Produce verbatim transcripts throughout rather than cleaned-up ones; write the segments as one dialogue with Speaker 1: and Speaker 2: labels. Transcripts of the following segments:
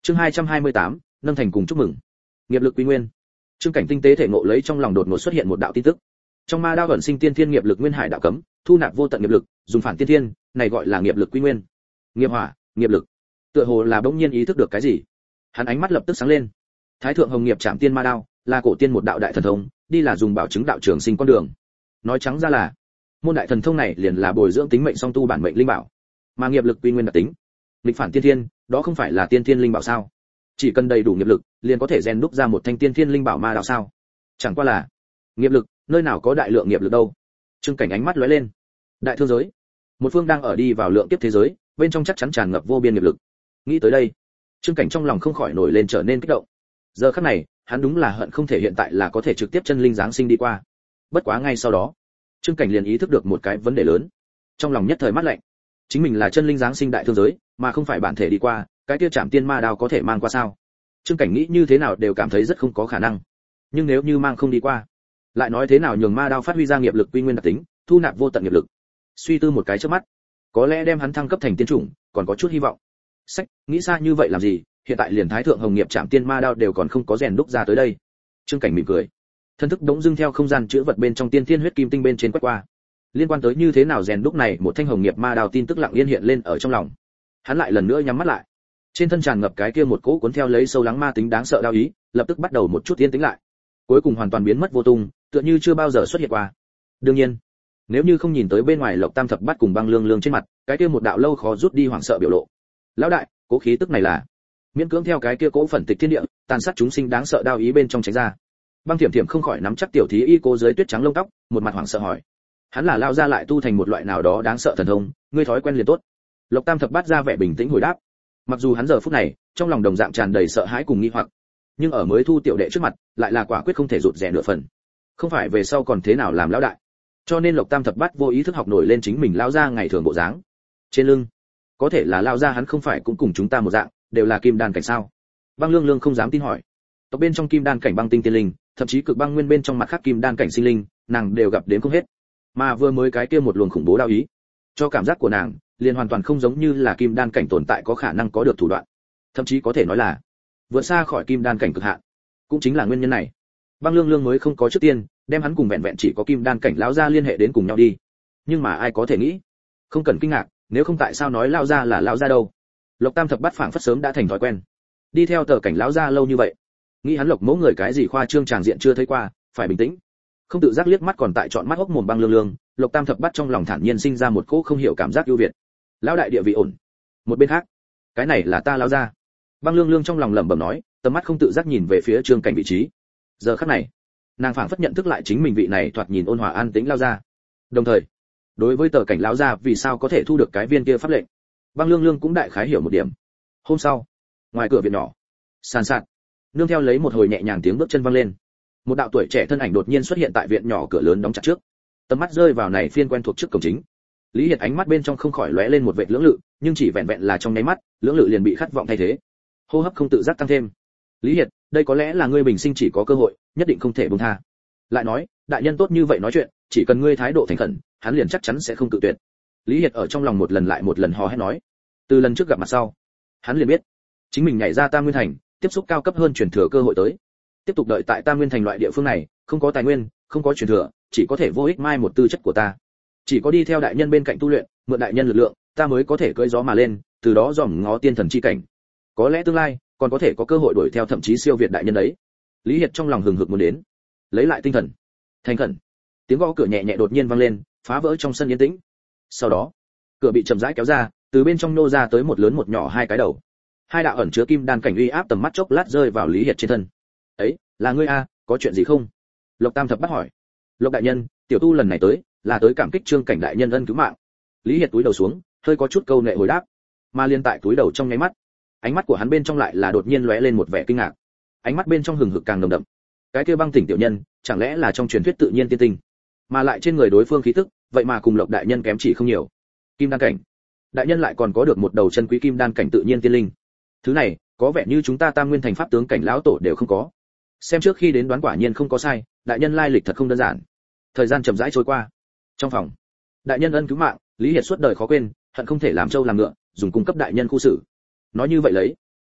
Speaker 1: Chương hai trăm hai mươi tám, nâng thành cùng chúc mừng. Nghiệp lực quy nguyên. Trương Cảnh tinh tế thể ngộ lấy trong lòng đột ngột xuất hiện một đạo tin tức. Trong ma đao ẩn sinh tiên thiên nghiệp lực nguyên hải đạo cấm, thu nạp vô tận nghiệp lực, dùng phản tiên thiên, này gọi là nghiệp lực quy nguyên. Nghiệp hỏa, nghiệp lực. Tựa hồ là bỗng nhiên ý thức được cái gì. Hắn ánh mắt lập tức sáng lên. Thái thượng hồng nghiệp trảm tiên ma đao, là cổ tiên một đạo đại thần thông, đi là dùng bảo chứng đạo trường sinh con đường. Nói trắng ra là, môn đại thần thông này liền là bồi dưỡng tính mệnh song tu bản mệnh linh bảo. Mà nghiệp lực quy nguyên đặc tính, nghịch phản tiên thiên, đó không phải là tiên thiên linh bảo sao? Chỉ cần đầy đủ nghiệp lực, liền có thể rèn đúc ra một thanh tiên thiên linh bảo ma đạo sao? Chẳng qua là, nghiệp lực, nơi nào có đại lượng nghiệp lực đâu? Trương Cảnh ánh mắt lóe lên. Đại thương giới, một phương đang ở đi vào lượng kiếp thế giới, bên trong chắc chắn tràn ngập vô biên nghiệp lực. Nghĩ tới đây, Trương Cảnh trong lòng không khỏi nổi lên trở nên kích động. Giờ khắc này, hắn đúng là hận không thể hiện tại là có thể trực tiếp chân linh giáng sinh đi qua. Bất quá ngay sau đó, Trương Cảnh liền ý thức được một cái vấn đề lớn. Trong lòng nhất thời mát lạnh. Chính mình là chân linh giáng sinh đại thương giới, mà không phải bản thể đi qua, cái kia Trảm Tiên Ma Đao có thể mang qua sao? Trương Cảnh nghĩ như thế nào đều cảm thấy rất không có khả năng. Nhưng nếu như mang không đi qua, lại nói thế nào nhường ma đao phát huy ra nghiệp lực quy nguyên đặc tính, thu nạp vô tận nghiệp lực. Suy tư một cái trước mắt, có lẽ đem hắn thăng cấp thành tiên chủng, còn có chút hy vọng. Sách, nghĩ xa như vậy làm gì, hiện tại liền Thái thượng hồng nghiệp Trảm Tiên Ma Đao đều còn không có rèn đúc ra tới đây. Trương Cảnh mỉm cười. Thân thức đống dưng theo không gian chữa vật bên trong tiên thiên huyết kim tinh bên trên quét qua. Liên quan tới như thế nào rèn đúc này một thanh hồng nghiệp ma đao tin tức lặng yên hiện lên ở trong lòng. Hắn lại lần nữa nhắm mắt lại. Trên thân tràn ngập cái kia một cỗ cuốn theo lấy sâu lắng ma tính đáng sợ đao ý, lập tức bắt đầu một chút yên tĩnh lại. Cuối cùng hoàn toàn biến mất vô tung, tựa như chưa bao giờ xuất hiện qua. Đương nhiên, nếu như không nhìn tới bên ngoài Lộc Tam thập bát cùng Băng Lương Lương trên mặt, cái kia một đạo lâu khó rút đi hoảng sợ biểu lộ. Lão đại, cố khí tức này là miễn cưỡng theo cái kia cỗ phẩn tịch thiên địa, tàn sát chúng sinh đáng sợ đao ý bên trong tránh ra. Băng Thiểm Thiểm không khỏi nắm chắc tiểu thí y cô dưới tuyết trắng lông tóc, một mặt hoảng sợ hỏi: hắn là lao ra lại tu thành một loại nào đó đáng sợ thần thông, ngươi thói quen liền tốt. Lộc Tam thập bát ra vẻ bình tĩnh hồi đáp. Mặc dù hắn giờ phút này trong lòng đồng dạng tràn đầy sợ hãi cùng nghi hoặc, nhưng ở mới thu tiểu đệ trước mặt lại là quả quyết không thể rụt rè nửa phần. Không phải về sau còn thế nào làm lão đại. Cho nên Lộc Tam thập bát vô ý thức học nổi lên chính mình lao ra ngày thường bộ dáng. Trên lưng, có thể là lao ra hắn không phải cũng cùng chúng ta một dạng, đều là kim đan cảnh sao? Băng Lương Lương không dám tin hỏi. Tộc bên trong kim đan cảnh băng tinh tiên linh, thậm chí cực băng nguyên bên trong mặt khác kim đan cảnh sinh linh, nàng đều gặp đến không hết. Mà vừa mới cái kia một luồng khủng bố đao ý, cho cảm giác của nàng liền hoàn toàn không giống như là kim đan cảnh tồn tại có khả năng có được thủ đoạn, thậm chí có thể nói là vượt xa khỏi kim đan cảnh cực hạn. Cũng chính là nguyên nhân này, Băng Lương Lương mới không có trước tiên đem hắn cùng vẹn vẹn chỉ có kim đan cảnh lão gia liên hệ đến cùng nhau đi. Nhưng mà ai có thể nghĩ, không cần kinh ngạc, nếu không tại sao nói lão gia là lão gia đâu? Lộc Tam thập bát phảng phất sớm đã thành thói quen, đi theo tờ cảnh lão gia lâu như vậy, nghĩ hắn Lộc mẫu người cái gì khoa trương tràng diện chưa thấy qua, phải bình tĩnh. Không tự giác liếc mắt còn tại chọn mắt hốc mồm Băng Lương Lương, Lộc Tam thập bát trong lòng thản nhiên sinh ra một cỗ không hiểu cảm giác ưu việt. Lão đại địa vị ổn. Một bên khác, cái này là ta lão gia. Băng Lương Lương trong lòng lẩm bẩm nói, tầm mắt không tự giác nhìn về phía Trương Cảnh vị trí. Giờ khắc này, nàng phảng phất nhận thức lại chính mình vị này thoạt nhìn ôn hòa an tĩnh lão gia. Đồng thời, đối với tờ cảnh lão gia vì sao có thể thu được cái viên kia pháp lệnh, Băng Lương Lương cũng đại khái hiểu một điểm. Hôm sau, ngoài cửa viện nhỏ, sàn sạt, nương theo lấy một hồi nhẹ nhàng tiếng bước chân vang lên, một đạo tuổi trẻ thân ảnh đột nhiên xuất hiện tại viện nhỏ cửa lớn đóng chặt trước. Tầm mắt rơi vào này phiên quen thuộc trước cổng chính. Lý Hiệt ánh mắt bên trong không khỏi lóe lên một vệt lưỡng lự, nhưng chỉ vẹn vẹn là trong nháy mắt, lưỡng lự liền bị khát vọng thay thế. Hô hấp không tự giác tăng thêm. Lý Hiệt, đây có lẽ là ngươi bình sinh chỉ có cơ hội, nhất định không thể buông tha. Lại nói, đại nhân tốt như vậy nói chuyện, chỉ cần ngươi thái độ thành khẩn, hắn liền chắc chắn sẽ không cự tuyệt. Lý Hiệt ở trong lòng một lần lại một lần hò hét nói. Từ lần trước gặp mặt sau, hắn liền biết, chính mình nhảy ra Tam Nguyên Thành, tiếp xúc cao cấp hơn truyền thừa cơ hội tới. Tiếp tục đợi tại Tam Nguyên Thành loại địa phương này, không có tài nguyên, không có truyền thừa, chỉ có thể vô ích mai một tư chất của ta. Chỉ có đi theo đại nhân bên cạnh tu luyện, mượn đại nhân lực lượng, ta mới có thể cưỡi gió mà lên, từ đó dòm ngó tiên thần chi cảnh. Có lẽ tương lai còn có thể có cơ hội đuổi theo thậm chí siêu việt đại nhân đấy. Lý Hiệt trong lòng hừng hực muốn đến, lấy lại tinh thần, thành khẩn. Tiếng gõ cửa nhẹ nhẹ đột nhiên vang lên, phá vỡ trong sân yên tĩnh. Sau đó, cửa bị chậm rãi kéo ra, từ bên trong nô ra tới một lớn một nhỏ hai cái đầu. Hai đạo ẩn chứa kim đan cảnh uy áp tầm mắt chốc lát rơi vào Lý Hiệt trên thân. "Ấy, là ngươi a, có chuyện gì không?" Lộc Tam thập bắt hỏi. "Lộc đại nhân, tiểu tu lần này tới, là tới cảm kích Trương Cảnh đại nhân ân cứu mạng." Lý Hiệt túi đầu xuống, hơi có chút câu nệ hồi đáp. Mà liên tại túi đầu trong nháy mắt, ánh mắt của hắn bên trong lại là đột nhiên lóe lên một vẻ kinh ngạc. Ánh mắt bên trong hừng hực càng nồng đậm. Cái kia Băng Tỉnh tiểu nhân, chẳng lẽ là trong truyền thuyết tự nhiên tiên tinh, mà lại trên người đối phương khí tức, vậy mà cùng Lộc đại nhân kém chỉ không nhiều. Kim đan cảnh, đại nhân lại còn có được một đầu chân quý kim đan cảnh tự nhiên tiên linh. Thứ này, có vẻ như chúng ta Tam Nguyên Thành pháp tướng cảnh lão tổ đều không có. Xem trước khi đến đoán quả nhiên không có sai, đại nhân lai lịch thật không đơn giản. Thời gian chậm rãi trôi qua. Trong phòng, đại nhân ân cứu mạng, Lý Hiệt suốt đời khó quên, hận không thể làm trâu làm ngựa, dùng cung cấp đại nhân khu xử. Nói như vậy lấy,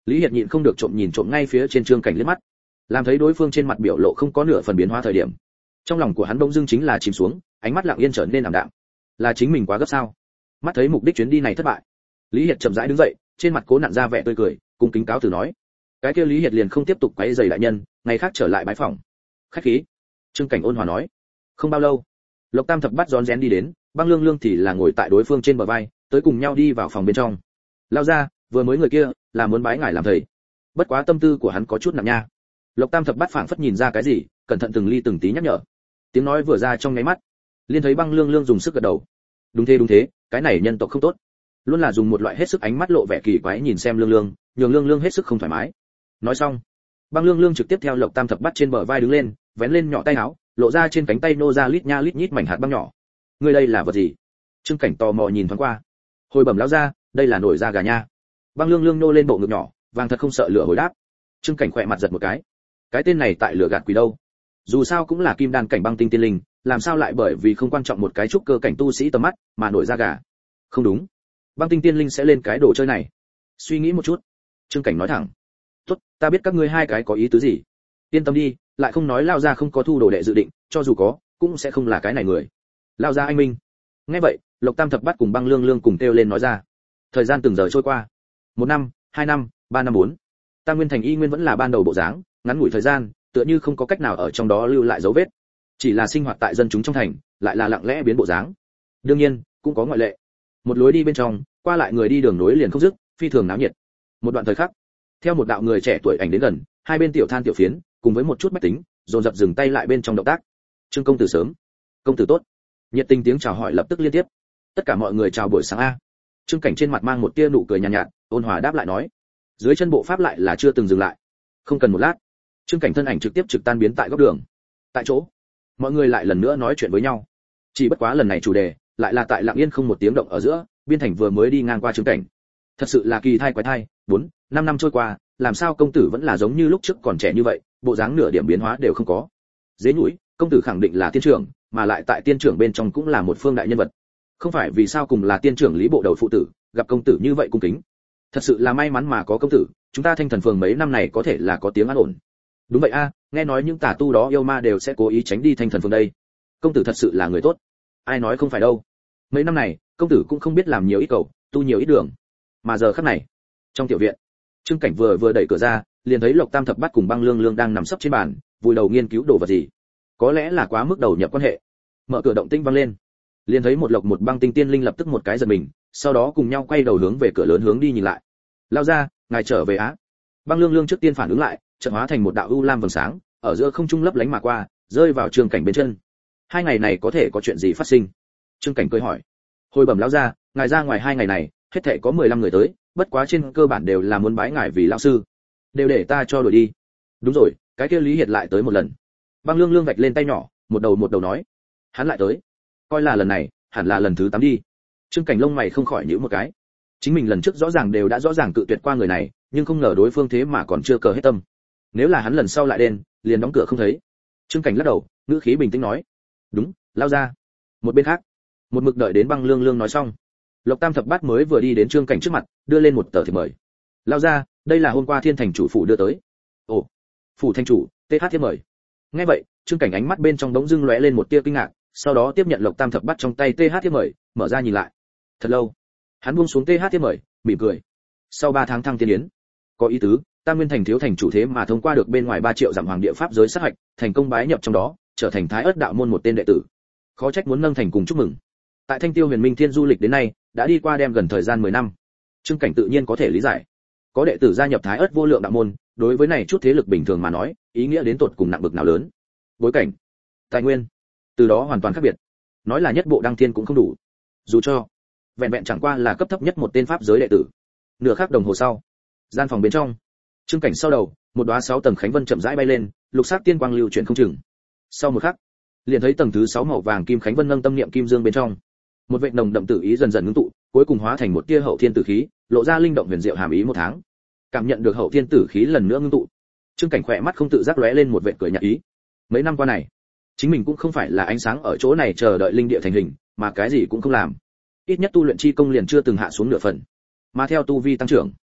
Speaker 1: Lý Hiệt nhịn không được trộm nhìn trộm ngay phía trên Trương Cảnh liếc mắt, làm thấy đối phương trên mặt biểu lộ không có nửa phần biến hóa thời điểm, trong lòng của hắn bỗng dưng chính là chìm xuống, ánh mắt lặng yên trở nên ảm đạm. Là chính mình quá gấp sao? Mắt thấy mục đích chuyến đi này thất bại, Lý Hiệt chậm rãi đứng dậy, trên mặt cố nặn ra vẻ tươi cười, cung kính cáo từ nói. Cái kia Lý Hiệt liền không tiếp tục quấy rầy đại nhân, ngày khác trở lại bái phòng. Khách khí. Trương Cảnh ôn hòa nói. Không bao lâu, Lộc Tam Thập Bát rón rén đi đến, Băng Lương Lương thì là ngồi tại đối phương trên bờ vai, tới cùng nhau đi vào phòng bên trong. Lao ra, vừa mới người kia là muốn bái ngài làm thầy. Bất quá tâm tư của hắn có chút nặng nha. Lộc Tam Thập Bát phảng phất nhìn ra cái gì, cẩn thận từng ly từng tí nhắc nhở. Tiếng nói vừa ra trong nháy mắt, liền thấy Băng Lương Lương dùng sức gật đầu. Đúng thế đúng thế, cái này nhân tộc không tốt. Luôn là dùng một loại hết sức ánh mắt lộ vẻ kỳ quái nhìn xem Lương Lương, nhường Lương Lương hết sức không thoải mái. Nói xong, Băng Lương Lương trực tiếp theo Lộc Tam Thập Bát trên bờ vai đứng lên, vén lên nhỏ tay áo, lộ ra trên cánh tay nô ra lít nha lít nhít mảnh hạt băng nhỏ. Ngươi đây là vật gì? Trương Cảnh tò mò nhìn thoáng qua. Hồi bẩm lão gia, đây là nổi da gà nha. Băng Lương Lương nô lên bộ ngực nhỏ, vàng thật không sợ lửa hồi đáp. Trương Cảnh khỏe mặt giật một cái. Cái tên này tại lửa gạt quỷ đâu? Dù sao cũng là kim đan cảnh băng tinh tiên linh, làm sao lại bởi vì không quan trọng một cái trúc cơ cảnh tu sĩ tầm mắt mà nổi da gà? Không đúng, băng tinh tiên linh sẽ lên cái đồ chơi này. Suy nghĩ một chút, Trương Cảnh nói thẳng. Tốt, ta biết các ngươi hai cái có ý tứ gì. Yên tâm đi, lại không nói lao ra không có thu đồ đệ dự định, cho dù có, cũng sẽ không là cái này người. Lao ra anh minh. Nghe vậy, Lộc Tam Thập Bát cùng Băng Lương Lương cùng kêu lên nói ra. Thời gian từng giờ trôi qua, một năm, hai năm, ba năm bốn. Tam Nguyên Thành y nguyên vẫn là ban đầu bộ dáng, ngắn ngủi thời gian, tựa như không có cách nào ở trong đó lưu lại dấu vết. Chỉ là sinh hoạt tại dân chúng trong thành, lại là lặng lẽ biến bộ dáng. Đương nhiên, cũng có ngoại lệ. Một lối đi bên trong, qua lại người đi đường nối liền không dứt, phi thường náo nhiệt. Một đoạn thời khắc, theo một đạo người trẻ tuổi ảnh đến gần, hai bên tiểu than tiểu phiến, cùng với một chút bách tính, dồn dập dừng tay lại bên trong động tác. Trương công tử sớm, công tử tốt. Nhiệt tình tiếng chào hỏi lập tức liên tiếp. Tất cả mọi người chào buổi sáng a. Trương Cảnh trên mặt mang một tia nụ cười nhàn nhạt, nhạt, ôn hòa đáp lại nói. Dưới chân bộ pháp lại là chưa từng dừng lại. Không cần một lát, Trương Cảnh thân ảnh trực tiếp trực tan biến tại góc đường. Tại chỗ, mọi người lại lần nữa nói chuyện với nhau. Chỉ bất quá lần này chủ đề lại là tại lặng yên không một tiếng động ở giữa, Biên Thành vừa mới đi ngang qua Trương Cảnh. Thật sự là kỳ thai quái thai, bốn, năm năm trôi qua, làm sao công tử vẫn là giống như lúc trước còn trẻ như vậy, bộ dáng nửa điểm biến hóa đều không có. Dế nhũi, công tử khẳng định là tiên trưởng, mà lại tại tiên trưởng bên trong cũng là một phương đại nhân vật. Không phải vì sao cùng là tiên trưởng Lý bộ đầu phụ tử, gặp công tử như vậy cung kính. Thật sự là may mắn mà có công tử, chúng ta Thanh Thần phường mấy năm này có thể là có tiếng an ổn. Đúng vậy a, nghe nói những tà tu đó yêu ma đều sẽ cố ý tránh đi Thanh Thần phường đây. Công tử thật sự là người tốt. Ai nói không phải đâu. Mấy năm này, công tử cũng không biết làm nhiều ít cầu, tu nhiều ít đường. Mà giờ khắc này, trong tiểu viện, Trương Cảnh vừa vừa đẩy cửa ra, liền thấy Lộc Tam Thập Bát cùng Băng Lương Lương đang nằm sấp trên bàn, vùi đầu nghiên cứu đồ vật gì. Có lẽ là quá mức đầu nhập quan hệ. Mở cửa động tĩnh vang lên, liền thấy một Lộc một Băng tinh tiên linh lập tức một cái giật mình, sau đó cùng nhau quay đầu hướng về cửa lớn hướng đi nhìn lại. Lao ra, ngài trở về á. Băng Lương Lương trước tiên phản ứng lại, chợt hóa thành một đạo u lam vầng sáng, ở giữa không trung lấp lánh mà qua, rơi vào Trương Cảnh bên chân. Hai ngày này có thể có chuyện gì phát sinh? Trương Cảnh cười hỏi. Hồi bẩm lão gia, ngài ra ngoài hai ngày này, hết thảy có mười lăm người tới, bất quá trên cơ bản đều là muốn bái ngài vì lão sư. Đều để ta cho đuổi đi. Đúng rồi, cái kia Lý Hiệt lại tới một lần. Băng Lương Lương vạch lên tay nhỏ, một đầu một đầu nói. Hắn lại tới. Coi là lần này, hẳn là lần thứ tám đi. Trương Cảnh lông mày không khỏi nhíu một cái. Chính mình lần trước rõ ràng đều đã rõ ràng cự tuyệt qua người này, nhưng không ngờ đối phương thế mà còn chưa cờ hết tâm. Nếu là hắn lần sau lại đến, liền đóng cửa không thấy. Trương Cảnh lắc đầu, ngữ khí bình tĩnh nói. Đúng, lao ra. Một bên khác, một mực đợi đến Băng Lương Lương nói xong, Lộc Tam Thập Bát mới vừa đi đến Trương Cảnh trước mặt, đưa lên một tờ thiệp mời. Lao ra, đây là hôm qua Thiên Thành chủ phủ đưa tới. Ồ, phủ thành chủ, tê hát thiệp mời. Nghe vậy, Trương Cảnh ánh mắt bên trong đống dưng lóe lên một tia kinh ngạc, sau đó tiếp nhận Lộc Tam Thập Bát trong tay tê hát thiệp mời, mở ra nhìn lại. Thật lâu, hắn buông xuống tê hát thiệp mời, mỉm cười. Sau ba tháng thăng tiên yến, có ý tứ, Tam Nguyên Thành thiếu thành chủ thế mà thông qua được bên ngoài ba triệu dặm hoàng địa pháp giới sát hạch, thành công bái nhập trong đó, trở thành Thái Ức đạo môn một tên đệ tử. Khó trách muốn nâng thành cùng chúc mừng. Tại Thanh Tiêu Huyền Minh Thiên du lịch đến nay, đã đi qua đem gần thời gian mười năm. Trương Cảnh tự nhiên có thể lý giải. Có đệ tử gia nhập Thái Ức vô lượng đạo môn, đối với này chút thế lực bình thường mà nói, ý nghĩa đến tột cùng nặng bực nào lớn. Bối cảnh, tài nguyên, từ đó hoàn toàn khác biệt. Nói là nhất bộ đăng thiên cũng không đủ. Dù cho vẹn vẹn chẳng qua là cấp thấp nhất một tên pháp giới đệ tử. Nửa khắc đồng hồ sau, gian phòng bên trong, Trương Cảnh sau đầu, một đóa sáu tầng khánh vân chậm rãi bay lên, lục sắc tiên quang lưu chuyển không chừng. Sau một khắc, liền thấy tầng thứ sáu màu vàng kim khánh vân nâng tâm niệm kim dương bên trong, một vệt nồng đậm tử ý dần dần ngưng tụ, cuối cùng hóa thành một tia hậu thiên tử khí, lộ ra linh động huyền diệu hàm ý một tháng. Cảm nhận được hậu thiên tử khí lần nữa ngưng tụ, Trương Cảnh khỏe mắt không tự giác lóe lên một vệt cười nhạt ý. Mấy năm qua này, chính mình cũng không phải là ánh sáng ở chỗ này chờ đợi linh địa thành hình, mà cái gì cũng không làm. Ít nhất tu luyện chi công liền chưa từng hạ xuống nửa phần, mà theo tu vi tăng trưởng,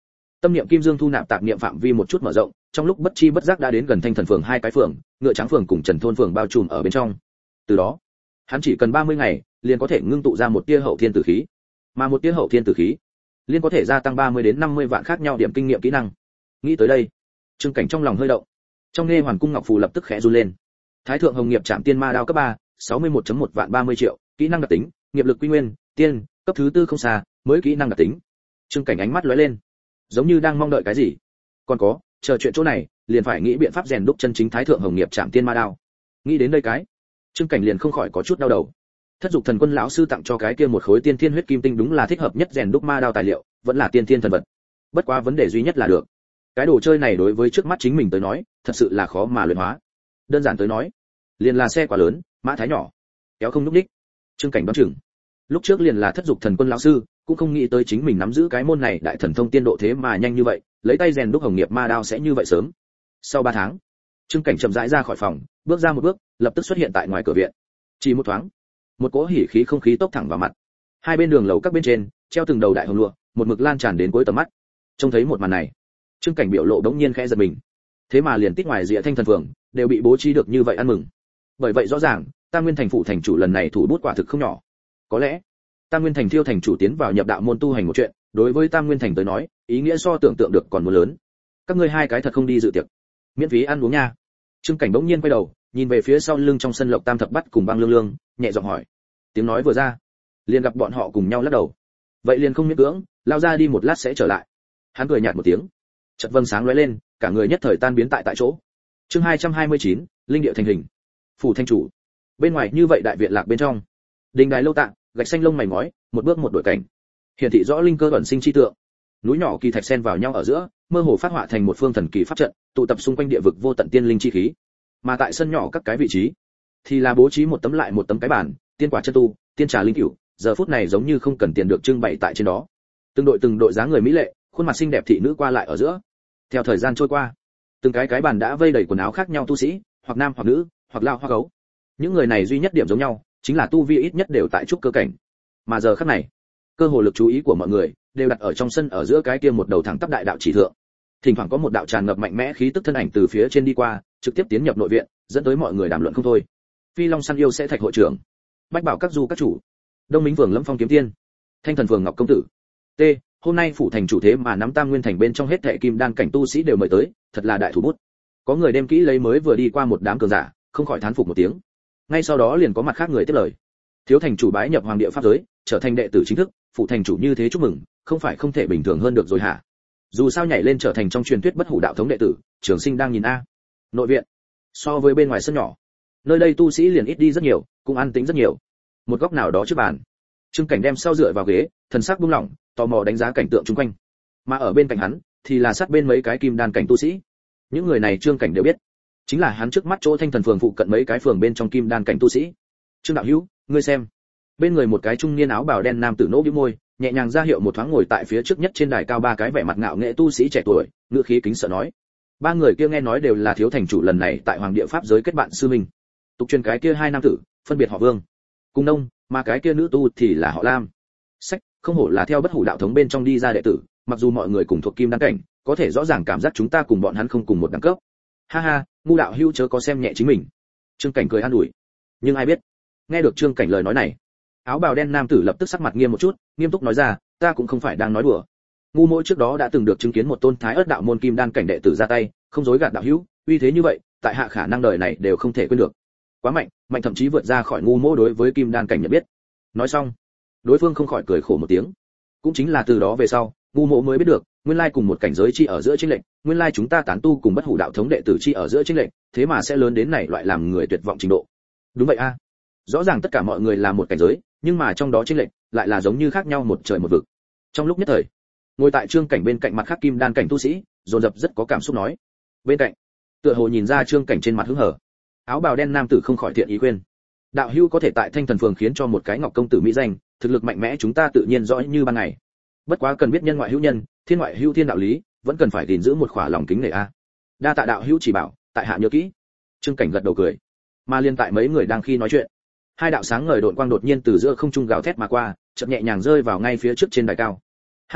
Speaker 1: Tâm niệm kim dương thu nạp tạp niệm phạm vi một chút mở rộng, trong lúc bất chi bất giác đã đến gần Thanh Thần phường hai cái phường, Ngựa Trắng phường cùng Trần thôn phường bao trùm ở bên trong. Từ đó, hắn chỉ cần ba mươi ngày, liền có thể ngưng tụ ra một tia hậu thiên tử khí. Mà một tia hậu thiên tử khí, liền có thể gia tăng ba mươi đến năm mươi vạn khác nhau điểm kinh nghiệm kỹ năng. Nghĩ tới đây, Trương Cảnh trong lòng hơi động. Trong nghe Hoàn cung ngọc phù lập tức khẽ run lên. Thái thượng hồng nghiệp trảm tiên ma đao cấp ba, sáu mươi mốt chấm một vạn ba mươi triệu, kỹ năng đặc tính, nghiệp lực quy nguyên, tiên, cấp thứ tư không xa, mới kỹ năng đặc tính. Trương Cảnh ánh mắt lóe lên, giống như đang mong đợi cái gì. Còn có, chờ chuyện chỗ này, liền phải nghĩ biện pháp rèn đúc chân chính Thái thượng hồng nghiệp trảm tiên ma đao. Nghĩ đến đây cái, Trương Cảnh liền không khỏi có chút đau đầu. Thất dục thần quân lão sư tặng cho cái kia một khối tiên thiên huyết kim tinh đúng là thích hợp nhất rèn đúc ma đao tài liệu, vẫn là tiên thiên thần vật. Bất quá vấn đề duy nhất là được, cái đồ chơi này đối với trước mắt chính mình tới nói, thật sự là khó mà luyện hóa. Đơn giản tới nói, liền là xe quá lớn, mã thái nhỏ, kéo không núc đích. Trương Cảnh đoán chừng, lúc trước liền là thất dục thần quân lão sư, cũng không nghĩ tới chính mình nắm giữ cái môn này đại thần thông tiên độ thế mà nhanh như vậy, lấy tay rèn đúc hồng nghiệp ma đao sẽ như vậy sớm. Sau ba tháng, Trương Cảnh chậm rãi ra khỏi phòng, bước ra một bước, lập tức xuất hiện tại ngoài cửa viện. Chỉ một thoáng, một cỗ hỉ khí không khí tốc thẳng vào mặt. Hai bên đường lầu các bên trên, treo từng đầu đại hồng lụa, một mực lan tràn đến cuối tầm mắt. Trông thấy một màn này, Trương Cảnh biểu lộ đống nhiên khẽ giật mình. Thế mà liền tích ngoài Dĩa Thanh Thần phường đều bị bố trí được như vậy ăn mừng. Bởi vậy rõ ràng, Tam Nguyên thành phụ thành chủ lần này thủ bút quả thực không nhỏ. Có lẽ, Tam Nguyên thành Thiêu thành chủ tiến vào nhập đạo môn tu hành một chuyện, đối với Tam Nguyên thành tới nói, ý nghĩa so tưởng tượng được còn muốn lớn. Các ngươi hai cái thật không đi dự tiệc, miễn phí ăn uống nha. Trương Cảnh bỗng nhiên quay đầu, nhìn về phía sau lưng trong sân Lộc Tam Thập Bắt cùng Băng Lương Lương, nhẹ giọng hỏi. Tiếng nói vừa ra, liền gặp bọn họ cùng nhau lắc đầu. Vậy liền không miễn cưỡng, lao ra đi một lát sẽ trở lại. Hắn cười nhạt một tiếng, chợt vầng sáng lóe lên, cả người nhất thời tan biến tại tại chỗ. Chương hai trăm hai mươi chín, linh địa thành hình. Phủ thanh chủ. Bên ngoài như vậy đại viện lạc bên trong, đình đài lâu tạng, gạch xanh lông mày ngói, một bước một đổi cảnh. Hiển thị rõ linh cơ ẩn sinh chi tượng. Núi nhỏ kỳ thạch xen vào nhau ở giữa, mơ hồ phát họa thành một phương thần kỳ pháp trận, tụ tập xung quanh địa vực vô tận tiên linh chi khí. Mà tại sân nhỏ các cái vị trí, thì là bố trí một tấm lại một tấm cái bàn, tiên quả chân tu, tiên trà linh cửu, giờ phút này giống như không cần tiền được trưng bày tại trên đó. Từng đội từng đội dáng người mỹ lệ, khuôn mặt xinh đẹp thị nữ qua lại ở giữa. Theo thời gian trôi qua, từng cái cái bàn đã vây đầy quần áo khác nhau tu sĩ, hoặc nam hoặc nữ, hoặc lao hoặc gấu. Những người này duy nhất điểm giống nhau, chính là tu vi ít nhất đều tại trúc cơ cảnh. Mà giờ khắc này, cơ hồ lực chú ý của mọi người đều đặt ở trong sân ở giữa cái kia một đầu thẳng tắp đại đạo chỉ thượng. Thỉnh thoảng có một đạo tràn ngập mạnh mẽ khí tức thân ảnh từ phía trên đi qua, trực tiếp tiến nhập nội viện, dẫn tới mọi người đàm luận không thôi. Phi Long săn yêu sẽ thạch hội trưởng, Bách Bảo các du các chủ, Đông Minh phường Lâm Phong kiếm tiên, Thanh Thần phường Ngọc công tử. T, hôm nay phủ thành chủ thế mà nắm Tam Nguyên thành bên trong hết thệ kim đan cảnh tu sĩ đều mời tới, thật là đại thủ bút. Có người đem kỹ lấy mới vừa đi qua một đám cường giả, không khỏi thán phục một tiếng. Ngay sau đó liền có mặt khác người tiếp lời. Thiếu thành chủ bái nhập hoàng địa pháp giới, trở thành đệ tử chính thức, phủ thành chủ như thế chúc mừng, không phải không thể bình thường hơn được rồi hả? Dù sao nhảy lên trở thành trong truyền thuyết bất hủ đạo thống đệ tử, Trường Sinh đang nhìn a. Nội viện, so với bên ngoài sân nhỏ, nơi đây tu sĩ liền ít đi rất nhiều, cũng an tĩnh rất nhiều. Một góc nào đó trước bàn, Trương Cảnh đem sau dựa vào ghế, thần sắc buông lỏng, tò mò đánh giá cảnh tượng xung quanh. Mà ở bên cạnh hắn, thì là sát bên mấy cái kim đan cảnh tu sĩ. Những người này Trương Cảnh đều biết, chính là hắn trước mắt chỗ Thanh Thần phường phụ cận mấy cái phường bên trong kim đan cảnh tu sĩ. Trương đạo hữu, ngươi xem. Bên người một cái trung niên áo bào đen nam tử nỗ bĩu môi, nhẹ nhàng ra hiệu một thoáng ngồi tại phía trước nhất trên đài cao ba cái vẻ mặt ngạo nghễ tu sĩ trẻ tuổi, ngữ khí kính sợ nói. Ba người kia nghe nói đều là thiếu thành chủ lần này tại hoàng địa pháp giới kết bạn sư minh. Tục truyền cái kia hai nam tử, phân biệt họ Vương, cùng Nông, mà cái kia nữ tu thì là họ Lam. Sách, không hổ là theo bất hủ đạo thống bên trong đi ra đệ tử, mặc dù mọi người cùng thuộc kim đan cảnh, có thể rõ ràng cảm giác chúng ta cùng bọn hắn không cùng một đẳng cấp. Ha ha, ngu đạo hữu chớ có xem nhẹ chính mình. Trương Cảnh cười an ủi. Nhưng ai biết, nghe được Trương Cảnh lời nói này, áo bào đen nam tử lập tức sắc mặt nghiêm một chút, nghiêm túc nói ra, ta cũng không phải đang nói đùa. Ngu mỗi trước đó đã từng được chứng kiến một tôn thái ớt đạo môn kim đan cảnh đệ tử ra tay, không dối gạt đạo hữu, uy thế như vậy, tại hạ khả năng đời này đều không thể quên được. Quá mạnh, mạnh thậm chí vượt ra khỏi ngu mỗ đối với kim đan cảnh nhận biết. Nói xong, đối phương không khỏi cười khổ một tiếng. Cũng chính là từ đó về sau, ngu mỗ mới biết được, nguyên lai cùng một cảnh giới chi ở giữa chênh lệch, nguyên lai chúng ta tán tu cùng bất hủ đạo thống đệ tử chi ở giữa chênh lệch, thế mà sẽ lớn đến này loại làm người tuyệt vọng trình độ. Đúng vậy a. Rõ ràng tất cả mọi người là một cảnh giới, nhưng mà trong đó chênh lệch lại là giống như khác nhau một trời một vực. Trong lúc nhất thời, ngồi tại Trương Cảnh bên cạnh mặt khác kim đan cảnh tu sĩ, dồn dập rất có cảm xúc nói. Bên cạnh, tựa hồ nhìn ra Trương Cảnh trên mặt hứng hở, áo bào đen nam tử không khỏi thiện ý khuyên. Đạo hữu có thể tại Thanh Thần phường khiến cho một cái Ngọc công tử mỹ danh, thực lực mạnh mẽ chúng ta tự nhiên rõ như ban ngày. Bất quá cần biết nhân ngoại hữu nhân, thiên ngoại hữu thiên đạo lý, vẫn cần phải gìn giữ một khỏa lòng kính nể a. Đa tạ đạo hữu chỉ bảo, tại hạ nhớ kỹ. Trương Cảnh gật đầu cười. Mà liên tại mấy người đang khi nói chuyện, hai đạo sáng ngời độn quang đột nhiên từ giữa không trung gào thét mà qua, chợt nhẹ nhàng rơi vào ngay phía trước trên đài cao. Ha ha,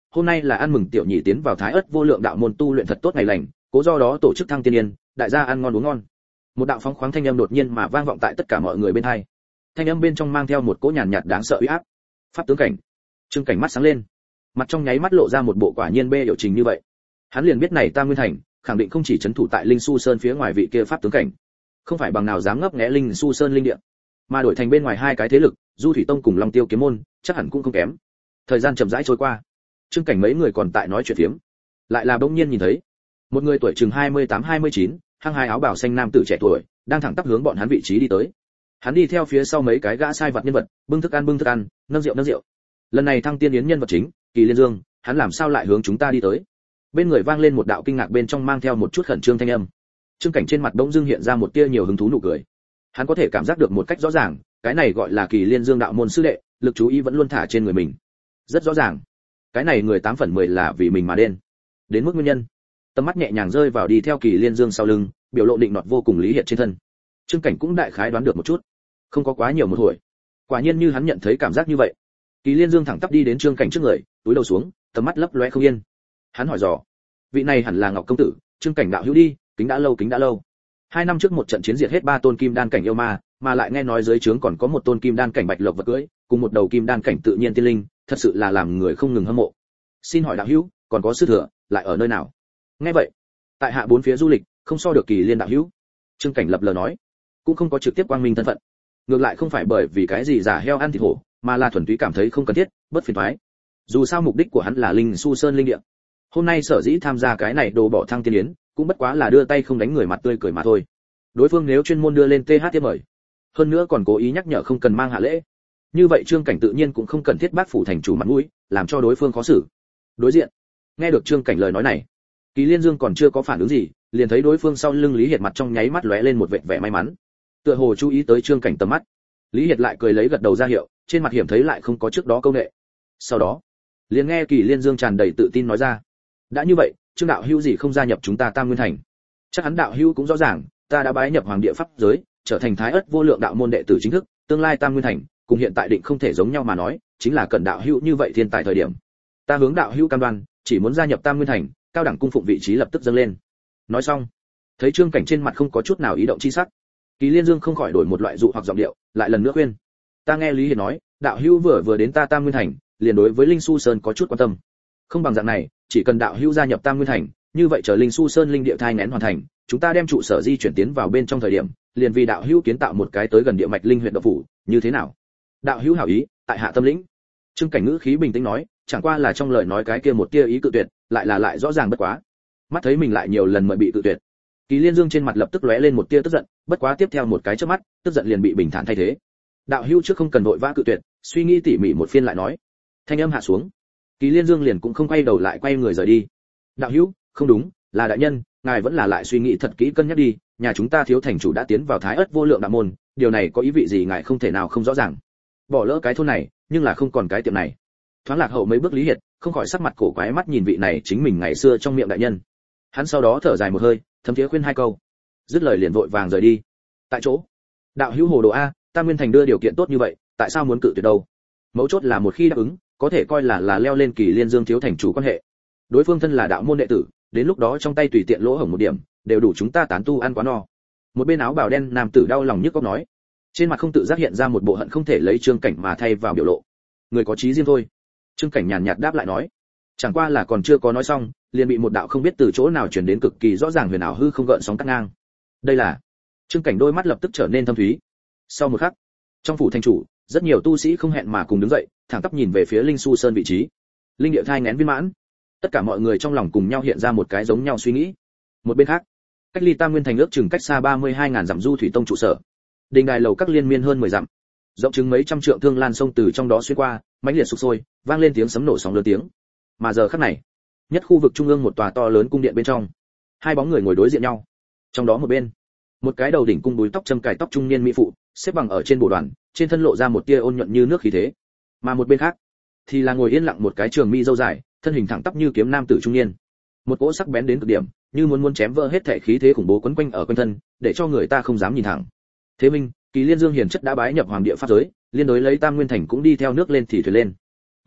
Speaker 1: hôm nay là ăn mừng tiểu nhị tiến vào Thái Ất Vô Lượng đạo môn tu luyện thật tốt ngày lành, cố do đó tổ chức thăng tiên yên, đại gia ăn ngon uống ngon. Một đạo phóng khoáng thanh âm đột nhiên mà vang vọng tại tất cả mọi người bên tai. Thanh âm bên trong mang theo một cỗ nhàn nhạt đáng sợ uy áp. Pháp tướng cảnh. Trương Cảnh mắt sáng lên, mặt trong nháy mắt lộ ra một bộ quả nhiên bê hiệu trình như vậy. Hắn liền biết này Tam Nguyên Thành khẳng định không chỉ trấn thủ tại Linh Su Sơn phía ngoài vị kia pháp tướng cảnh, không phải bằng nào dám ngấp nghé Linh Su Sơn linh địa, mà đổi thành bên ngoài hai cái thế lực, Du Thủy Tông cùng Long Tiêu Kiếm môn, chắc hẳn cũng không kém. Thời gian chậm rãi trôi qua, Trương Cảnh mấy người còn tại nói chuyện phiếm, lại là bỗng nhiên nhìn thấy một người tuổi chừng hai mươi tám hai mươi chín, hăng hai áo bào xanh nam tử trẻ tuổi, đang thẳng tắp hướng bọn hắn vị trí đi tới. Hắn đi theo phía sau mấy cái gã sai vặt nhân vật, bưng thức ăn bưng thức ăn, nâng rượu nâng rượu. Lần này thăng tiên yến nhân vật chính, Kỳ Liên Dương, hắn làm sao lại hướng chúng ta đi tới? Bên người vang lên một đạo kinh ngạc bên trong mang theo một chút khẩn trương thanh âm. Trương Cảnh trên mặt bỗng dưng hiện ra một tia nhiều hứng thú nụ cười. Hắn có thể cảm giác được một cách rõ ràng, cái này gọi là Kỳ Liên Dương đạo môn sư đệ, lực chú ý vẫn luôn thả trên người mình. Rất rõ ràng, cái này người tám phần mười là vì mình mà đen. Đến mức nguyên nhân, tầm mắt nhẹ nhàng rơi vào đi theo Kỳ Liên Dương sau lưng, biểu lộ định nọt vô cùng lý hiện trên thân. Trương Cảnh cũng đại khái đoán được một chút, không có quá nhiều một hồi. Quả nhiên như hắn nhận thấy cảm giác như vậy. Kỳ Liên Dương thẳng tắp đi đến Trương Cảnh trước người, túi đầu xuống, tầm mắt lấp lóe không yên. Hắn hỏi dò, vị này hẳn là Ngọc công tử, Trương Cảnh đạo hữu đi, kính đã lâu kính đã lâu. Hai năm trước một trận chiến diệt hết ba tôn kim đan cảnh yêu ma, mà lại nghe nói dưới trướng còn có một tôn kim đan cảnh bạch lộc vật cưỡi, cùng một đầu kim đan cảnh tự nhiên tiên linh, thật sự là làm người không ngừng hâm mộ. Xin hỏi đạo hữu, còn có sư thừa, lại ở nơi nào? Nghe vậy, tại hạ bốn phía du lịch, không so được Kỳ Liên đạo hữu. Trương Cảnh lập lờ nói, cũng không có trực tiếp quang minh thân phận. Ngược lại không phải bởi vì cái gì giả heo ăn thịt hổ, mà là thuần túy cảm thấy không cần thiết, bất phiền toái. Dù sao mục đích của hắn là Linh Su Sơn linh địa. Hôm nay sở dĩ tham gia cái này đồ bỏ thăng tiên yến, cũng bất quá là đưa tay không đánh người mặt tươi cười mà thôi. Đối phương nếu chuyên môn đưa lên tê hát tiếp mời, hơn nữa còn cố ý nhắc nhở không cần mang hạ lễ, như vậy Trương Cảnh tự nhiên cũng không cần thiết bác phủ thành chủ mặt mũi, làm cho đối phương khó xử. Đối diện, nghe được Trương Cảnh lời nói này, Kỳ Liên Dương còn chưa có phản ứng gì, liền thấy đối phương sau lưng Lý Hiệt mặt trong nháy mắt lóe lên một vệt vẻ may mắn, tựa hồ chú ý tới Trương Cảnh tầm mắt. Lý Hiệt lại cười lấy gật đầu ra hiệu, trên mặt hiểm thấy lại không có trước đó câu nệ. Sau đó, liền nghe Kỳ Liên Dương tràn đầy tự tin nói ra, đã như vậy, Trương đạo hữu gì không gia nhập chúng ta Tam Nguyên Thành? Chắc hắn đạo hữu cũng rõ ràng, ta đã bái nhập Hoàng Địa Pháp giới, trở thành Thái Ất Vô Lượng đạo môn đệ tử chính thức, tương lai Tam Nguyên Thành cùng hiện tại định không thể giống nhau mà nói, chính là cần đạo hữu như vậy thiên tài thời điểm. Ta hướng đạo hữu cam đoan, chỉ muốn gia nhập Tam Nguyên Thành, cao đẳng cung phụng vị trí lập tức dâng lên. Nói xong, thấy Trương Cảnh trên mặt không có chút nào ý động chi sắc, Kỳ Liên Dương không khỏi đổi một loại dụ hoặc giọng điệu, lại lần nữa khuyên, ta nghe Lý Hiệt nói, đạo hữu vừa vừa đến ta Tam Nguyên Thành, liền đối với Linh Su Sơn có chút quan tâm. Không bằng dạng này, chỉ cần đạo hữu gia nhập Tam Nguyên Thành, như vậy chờ Linh Su Sơn linh địa thai nén hoàn thành, chúng ta đem trụ sở di chuyển tiến vào bên trong thời điểm, liền vì đạo hữu kiến tạo một cái tới gần địa mạch linh huyện độc phủ, như thế nào? Đạo hữu hảo ý, tại hạ tâm lĩnh. Trương Cảnh ngữ khí bình tĩnh nói, chẳng qua là trong lời nói cái kia một tia ý cự tuyệt, lại là lại rõ ràng bất quá. Mắt thấy mình lại nhiều lần mời bị cự tuyệt, Kỳ Liên Dương trên mặt lập tức lóe lên một tia tức giận, bất quá tiếp theo một cái chớp mắt, tức giận liền bị bình thản thay thế. Đạo hữu trước không cần vội vã cự tuyệt, suy nghĩ tỉ mỉ một phiên lại nói. Thanh âm hạ xuống, Kỳ Liên Dương liền cũng không quay đầu lại quay người rời đi. Đạo hữu, không đúng, là đại nhân, ngài vẫn là lại suy nghĩ thật kỹ cân nhắc đi, nhà chúng ta thiếu thành chủ đã tiến vào Thái Ất Vô Lượng đạo môn, điều này có ý vị gì ngài không thể nào không rõ ràng. Bỏ lỡ cái thôn này, nhưng là không còn cái tiệm này. Thoáng lạc hậu mấy bước Lý Hiệt, không khỏi sắc mặt cổ quái mắt nhìn vị này chính mình ngày xưa trong miệng đại nhân. Hắn sau đó thở dài một hơi, thấm thiế khuyên hai câu, dứt lời liền vội vàng rời đi. Tại chỗ, đạo hữu hồ đồ a, Tam Nguyên Thành đưa điều kiện tốt như vậy, tại sao muốn cự tuyệt đâu? Mấu chốt là một khi đáp ứng, có thể coi là là leo lên Kỳ Liên Dương thiếu thành chủ quan hệ. Đối phương thân là đạo môn đệ tử, đến lúc đó trong tay tùy tiện lỗ hổng một điểm, đều đủ chúng ta tán tu ăn quá no. Một bên áo bào đen nam tử đau lòng nhức óc nói, trên mặt không tự giác hiện ra một bộ hận không thể lấy Trương Cảnh mà thay vào biểu lộ. Người có chí riêng thôi. Trương Cảnh nhàn nhạt đáp lại nói, chẳng qua là còn chưa có nói xong, liền bị một đạo không biết từ chỗ nào truyền đến cực kỳ rõ ràng huyền ảo hư không gợn sóng cắt ngang. Đây là... Trương Cảnh đôi mắt lập tức trở nên thâm thúy. Sau một khắc, trong phủ thành chủ, rất nhiều tu sĩ không hẹn mà cùng đứng dậy, thẳng tắp nhìn về phía Linh Su Sơn vị trí. Linh địa thai nghén viên mãn. Tất cả mọi người trong lòng cùng nhau hiện ra một cái giống nhau suy nghĩ. Một bên khác, cách ly Tam Nguyên Thành ước chừng cách xa ba mươi hai nghìn dặm Du Thủy Tông trụ sở. Đình đài lầu các liên miên hơn mười dặm, rộng chừng mấy trăm trượng thương lan sông từ trong đó xuyên qua, mãnh liệt sục sôi, vang lên tiếng sấm nổ sóng lớn tiếng. Mà giờ khắc này, nhất khu vực trung ương một tòa to lớn cung điện bên trong, hai bóng người ngồi đối diện nhau. Trong đó một bên, một cái đầu đỉnh cung búi tóc châm cài tóc trung niên mỹ phụ, xếp bằng ở trên bồ đoàn, trên thân lộ ra một tia ôn nhuận như nước khí thế. Mà một bên khác, thì là ngồi yên lặng một cái trường mi râu dài, thân hình thẳng tắp như kiếm nam tử trung niên. Một cỗ sắc bén đến cực điểm, như muốn muốn chém vỡ hết thể khí thế khủng bố quấn quanh ở quanh thân, để cho người ta không dám nhìn thẳng. Thế Minh, Kỳ Liên Dương hiền chất đã bái nhập Hoàng Địa Pháp giới, liên đối lấy Tam Nguyên Thành cũng đi theo nước lên thì thuyền lên.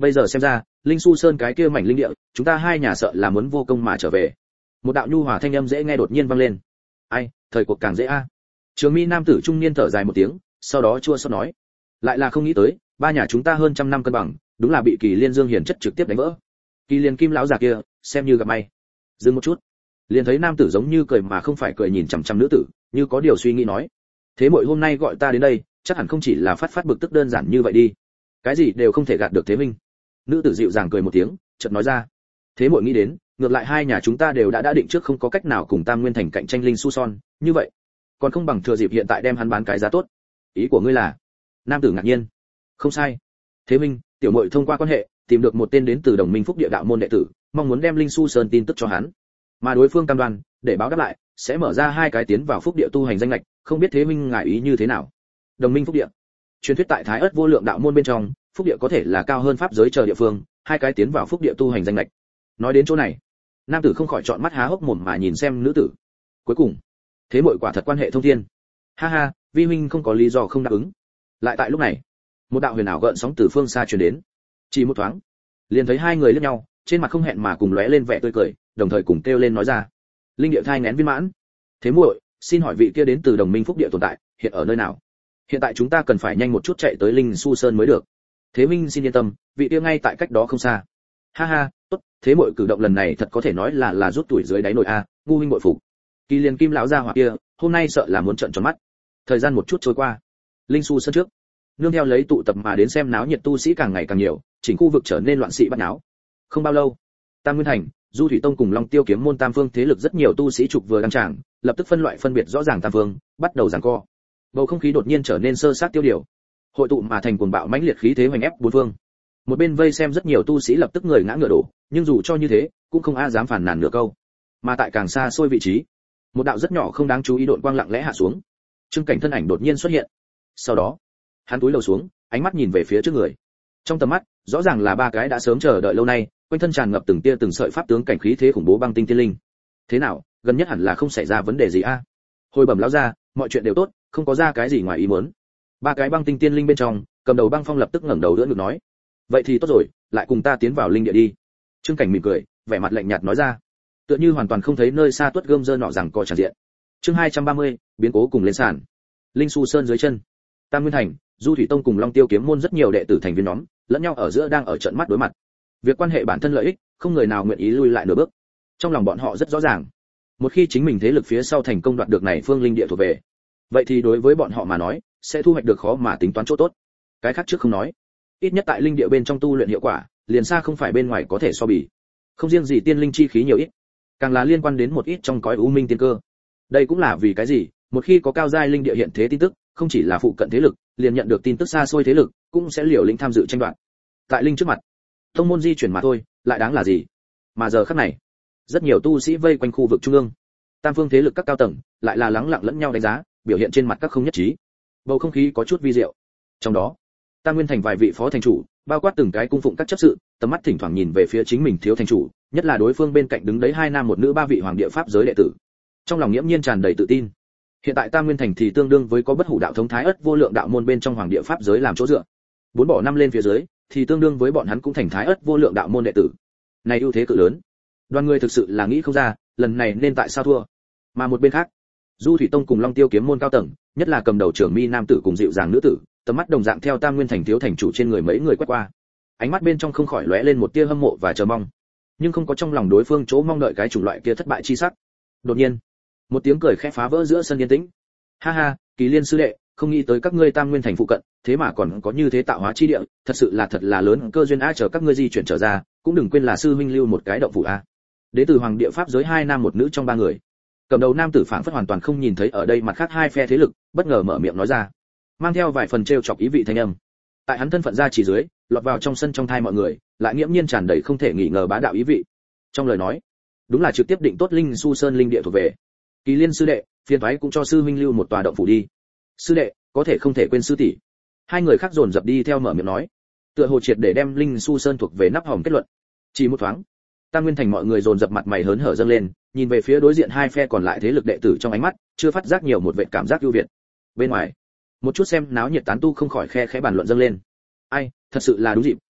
Speaker 1: bây giờ xem ra linh su sơn cái kia mảnh linh địa chúng ta hai nhà sợ là muốn vô công mà trở về. Một đạo nhu hòa thanh âm dễ nghe đột nhiên vang lên. Ai, thời cuộc càng dễ a. Trường mi nam tử trung niên thở dài một tiếng, sau đó chua xót nói, lại là không nghĩ tới, ba nhà chúng ta hơn trăm năm cân bằng, đúng là bị Kỳ Liên Dương hiển chất trực tiếp đánh vỡ. Kỳ Liên Kim lão già kia, xem như gặp may. Dừng một chút, liền thấy nam tử giống như cười mà không phải cười nhìn chằm chằm nữ tử, như có điều suy nghĩ nói, thế muội hôm nay gọi ta đến đây, chắc hẳn không chỉ là phát phát bực tức đơn giản như vậy đi. Cái gì đều không thể gạt được thế minh. Nữ tử dịu dàng cười một tiếng, chợt nói ra, thế muội nghĩ đến, ngược lại hai nhà chúng ta đều đã đã định trước không có cách nào cùng Tam Nguyên Thành cạnh tranh linh su son, như vậy, còn không bằng thừa dịp hiện tại đem hắn bán cái giá tốt. Ý của ngươi là? Nam tử ngạc nhiên. Không sai. Thế minh, tiểu muội thông qua quan hệ, tìm được một tên đến từ Đồng Minh Phúc Địa đạo môn đệ tử, mong muốn đem linh su sơn tin tức cho hắn. Mà đối phương cam đoan, để báo đáp lại, sẽ mở ra hai cái tiến vào Phúc Địa tu hành danh lệch, không biết thế minh ngại ý như thế nào. Đồng Minh Phúc Địa. Truyền thuyết tại Thái Ức vô lượng đạo môn bên trong, Phúc Địa có thể là cao hơn pháp giới chờ địa phương, hai cái tiến vào Phúc Địa tu hành danh lệch. Nói đến chỗ này, nam tử không khỏi trợn mắt há hốc mồm mà nhìn xem nữ tử. Cuối cùng, thế muội quả thật quan hệ thông thiên. Ha ha, vi huynh không có lý do không đáp ứng. Lại tại lúc này, một đạo huyền ảo gợn sóng từ phương xa truyền đến. Chỉ một thoáng, liền thấy hai người liếc nhau, trên mặt không hẹn mà cùng lóe lên vẻ tươi cười, đồng thời cùng kêu lên nói ra: linh địa thai nghén viên mãn. Thế muội, xin hỏi vị kia đến từ Đồng Minh Phúc Địa tồn tại, hiện ở nơi nào? Hiện tại chúng ta cần phải nhanh một chút chạy tới linh su sơn mới được. Thế minh xin yên tâm, vị kia ngay tại cách đó không xa. Ha ha, tốt, thế muội cử động lần này thật có thể nói là là rút tuổi dưới đáy nồi a, ngu huynh bội phục. Kỳ Liên Kim lão gia hỏa kia, hôm nay sợ là muốn trợn tròn mắt. Thời gian một chút trôi qua, linh su sơn trước, nương theo lấy tụ tập mà đến xem náo nhiệt tu sĩ càng ngày càng nhiều, chỉnh khu vực trở nên loạn xị bắt náo. Không bao lâu, Tam Nguyên Thành, Du Thủy Tông cùng Long Tiêu Kiếm môn tam phương thế lực rất nhiều tu sĩ trục vừa đăng tràng, lập tức phân loại phân biệt rõ ràng tam phương, bắt đầu giằng co. Bầu không khí đột nhiên trở nên sơ sát tiêu điều, hội tụ mà thành cuồng bạo mãnh liệt khí thế hoành ép bốn phương. Một bên vây xem rất nhiều tu sĩ lập tức người ngã ngựa đổ, nhưng dù cho như thế, cũng không ai dám phản nàn nửa câu. Mà tại càng xa xôi vị trí, một đạo rất nhỏ không đáng chú ý độn quang lặng lẽ hạ xuống. Trương Cảnh thân ảnh đột nhiên xuất hiện. Sau đó, hắn cúi đầu xuống, ánh mắt nhìn về phía trước người. Trong tầm mắt, rõ ràng là ba cái đã sớm chờ đợi lâu nay, quanh thân tràn ngập từng tia từng sợi pháp tướng cảnh khí thế khủng bố băng tinh tiên linh. Thế nào, gần nhất hẳn là không xảy ra vấn đề gì a? Hồi bẩm lão gia, mọi chuyện đều tốt, không có ra cái gì ngoài ý muốn. Ba cái băng tinh tiên linh bên trong, cầm đầu băng phong lập tức ngẩng đầu đỡ ngực nói, vậy thì tốt rồi, lại cùng ta tiến vào linh địa đi. Trương Cảnh mỉm cười, vẻ mặt lạnh nhạt nói ra, tựa như hoàn toàn không thấy nơi xa tuất gươm dơ nọ rằng co tràn diện. Chương hai trăm ba mươi, biến cố cùng lên sàn. Linh su sơn dưới chân, Tam Nguyên Thành, Du Thủy Tông cùng Long Tiêu Kiếm môn rất nhiều đệ tử thành viên nhóm, lẫn nhau ở giữa đang ở trận mắt đối mặt. Việc quan hệ bản thân lợi ích, không người nào nguyện ý lui lại nửa bước. Trong lòng bọn họ rất rõ ràng, một khi chính mình thế lực phía sau thành công đoạt được này phương linh địa thuộc về, vậy thì đối với bọn họ mà nói, sẽ thu hoạch được khó mà tính toán chỗ tốt. Cái khác trước không nói, ít nhất tại linh địa bên trong tu luyện hiệu quả, liền xa không phải bên ngoài có thể so bì. Không riêng gì tiên linh chi khí nhiều ít, càng là liên quan đến một ít trong cõi u minh tiên cơ. Đây cũng là vì cái gì, một khi có cao giai linh địa hiện thế tin tức, không chỉ là phụ cận thế lực, liền nhận được tin tức xa xôi thế lực, cũng sẽ liều lĩnh tham dự tranh đoạt. Tại linh trước mặt, thông môn di chuyển mà thôi, lại đáng là gì? Mà giờ khắc này, rất nhiều tu sĩ vây quanh khu vực trung ương, tam phương thế lực các cao tầng, lại là lắng lặng lẫn nhau đánh giá, biểu hiện trên mặt các không nhất trí. Bầu không khí có chút vi diệu. Trong đó, Tam Nguyên Thành vài vị phó thành chủ, bao quát từng cái cung phụng các chấp sự, tầm mắt thỉnh thoảng nhìn về phía chính mình thiếu thành chủ, nhất là đối phương bên cạnh đứng đấy hai nam một nữ ba vị hoàng địa pháp giới đệ tử. Trong lòng nghiễm nhiên tràn đầy tự tin. Hiện tại Tam Nguyên Thành thì tương đương với có bất hủ đạo thống Thái Ức vô lượng đạo môn bên trong hoàng địa pháp giới làm chỗ dựa. Bốn bỏ năm lên phía dưới, thì tương đương với bọn hắn cũng thành Thái Ức vô lượng đạo môn đệ tử. Này ưu thế cự lớn. Đoàn người thực sự là nghĩ không ra, lần này nên tại sao thua. Mà một bên khác, Du Thủy Tông cùng Long Tiêu Kiếm môn cao tầng, nhất là cầm đầu trưởng mi nam tử cùng dịu dàng nữ tử, tầm mắt đồng dạng theo Tam Nguyên Thành thiếu thành chủ trên người mấy người quét qua. Ánh mắt bên trong không khỏi lóe lên một tia hâm mộ và chờ mong, nhưng không có trong lòng đối phương chỗ mong đợi cái chủng loại kia thất bại chi sắc. Đột nhiên, một tiếng cười khẽ phá vỡ giữa sân yên tĩnh. Ha ha, Kỳ Liên sư đệ, không nghĩ tới các ngươi Tam Nguyên Thành phụ cận, thế mà còn có như thế tạo hóa chi địa, thật sự là thật là lớn cơ duyên a, chờ các ngươi di chuyển trở ra, cũng đừng quên là sư huynh lưu một cái động phủ a. Đến từ hoàng địa pháp giới hai nam một nữ trong ba người, cầm đầu nam tử phảng phất hoàn toàn không nhìn thấy ở đây mặt khác hai phe thế lực, bất ngờ mở miệng nói ra, mang theo vài phần trêu chọc ý vị thanh âm. Tại hắn thân phận ra chỉ dưới, lọt vào trong sân trong thai mọi người, lại nghiễm nhiên tràn đầy không thể nghi ngờ bá đạo ý vị. Trong lời nói, đúng là trực tiếp định tốt linh su sơn linh địa thuộc về. Kỳ Liên sư đệ, phiền toái cũng cho sư huynh lưu một tòa động phủ đi. Sư đệ, có thể không thể quên sư tỷ. Hai người khác dồn dập đi theo mở miệng nói, tựa hồ triệt để đem linh su sơn thuộc về nắp hòm kết luận. Chỉ một thoáng, Tam Nguyên Thành mọi người dồn dập mặt mày hớn hở dâng lên, nhìn về phía đối diện hai phe còn lại thế lực đệ tử trong ánh mắt, chưa phát giác nhiều một vẻ cảm giác ưu việt. Bên ngoài, một chút xem náo nhiệt tán tu không khỏi khe khẽ bàn luận dâng lên. Ai, thật sự là đúng dịp,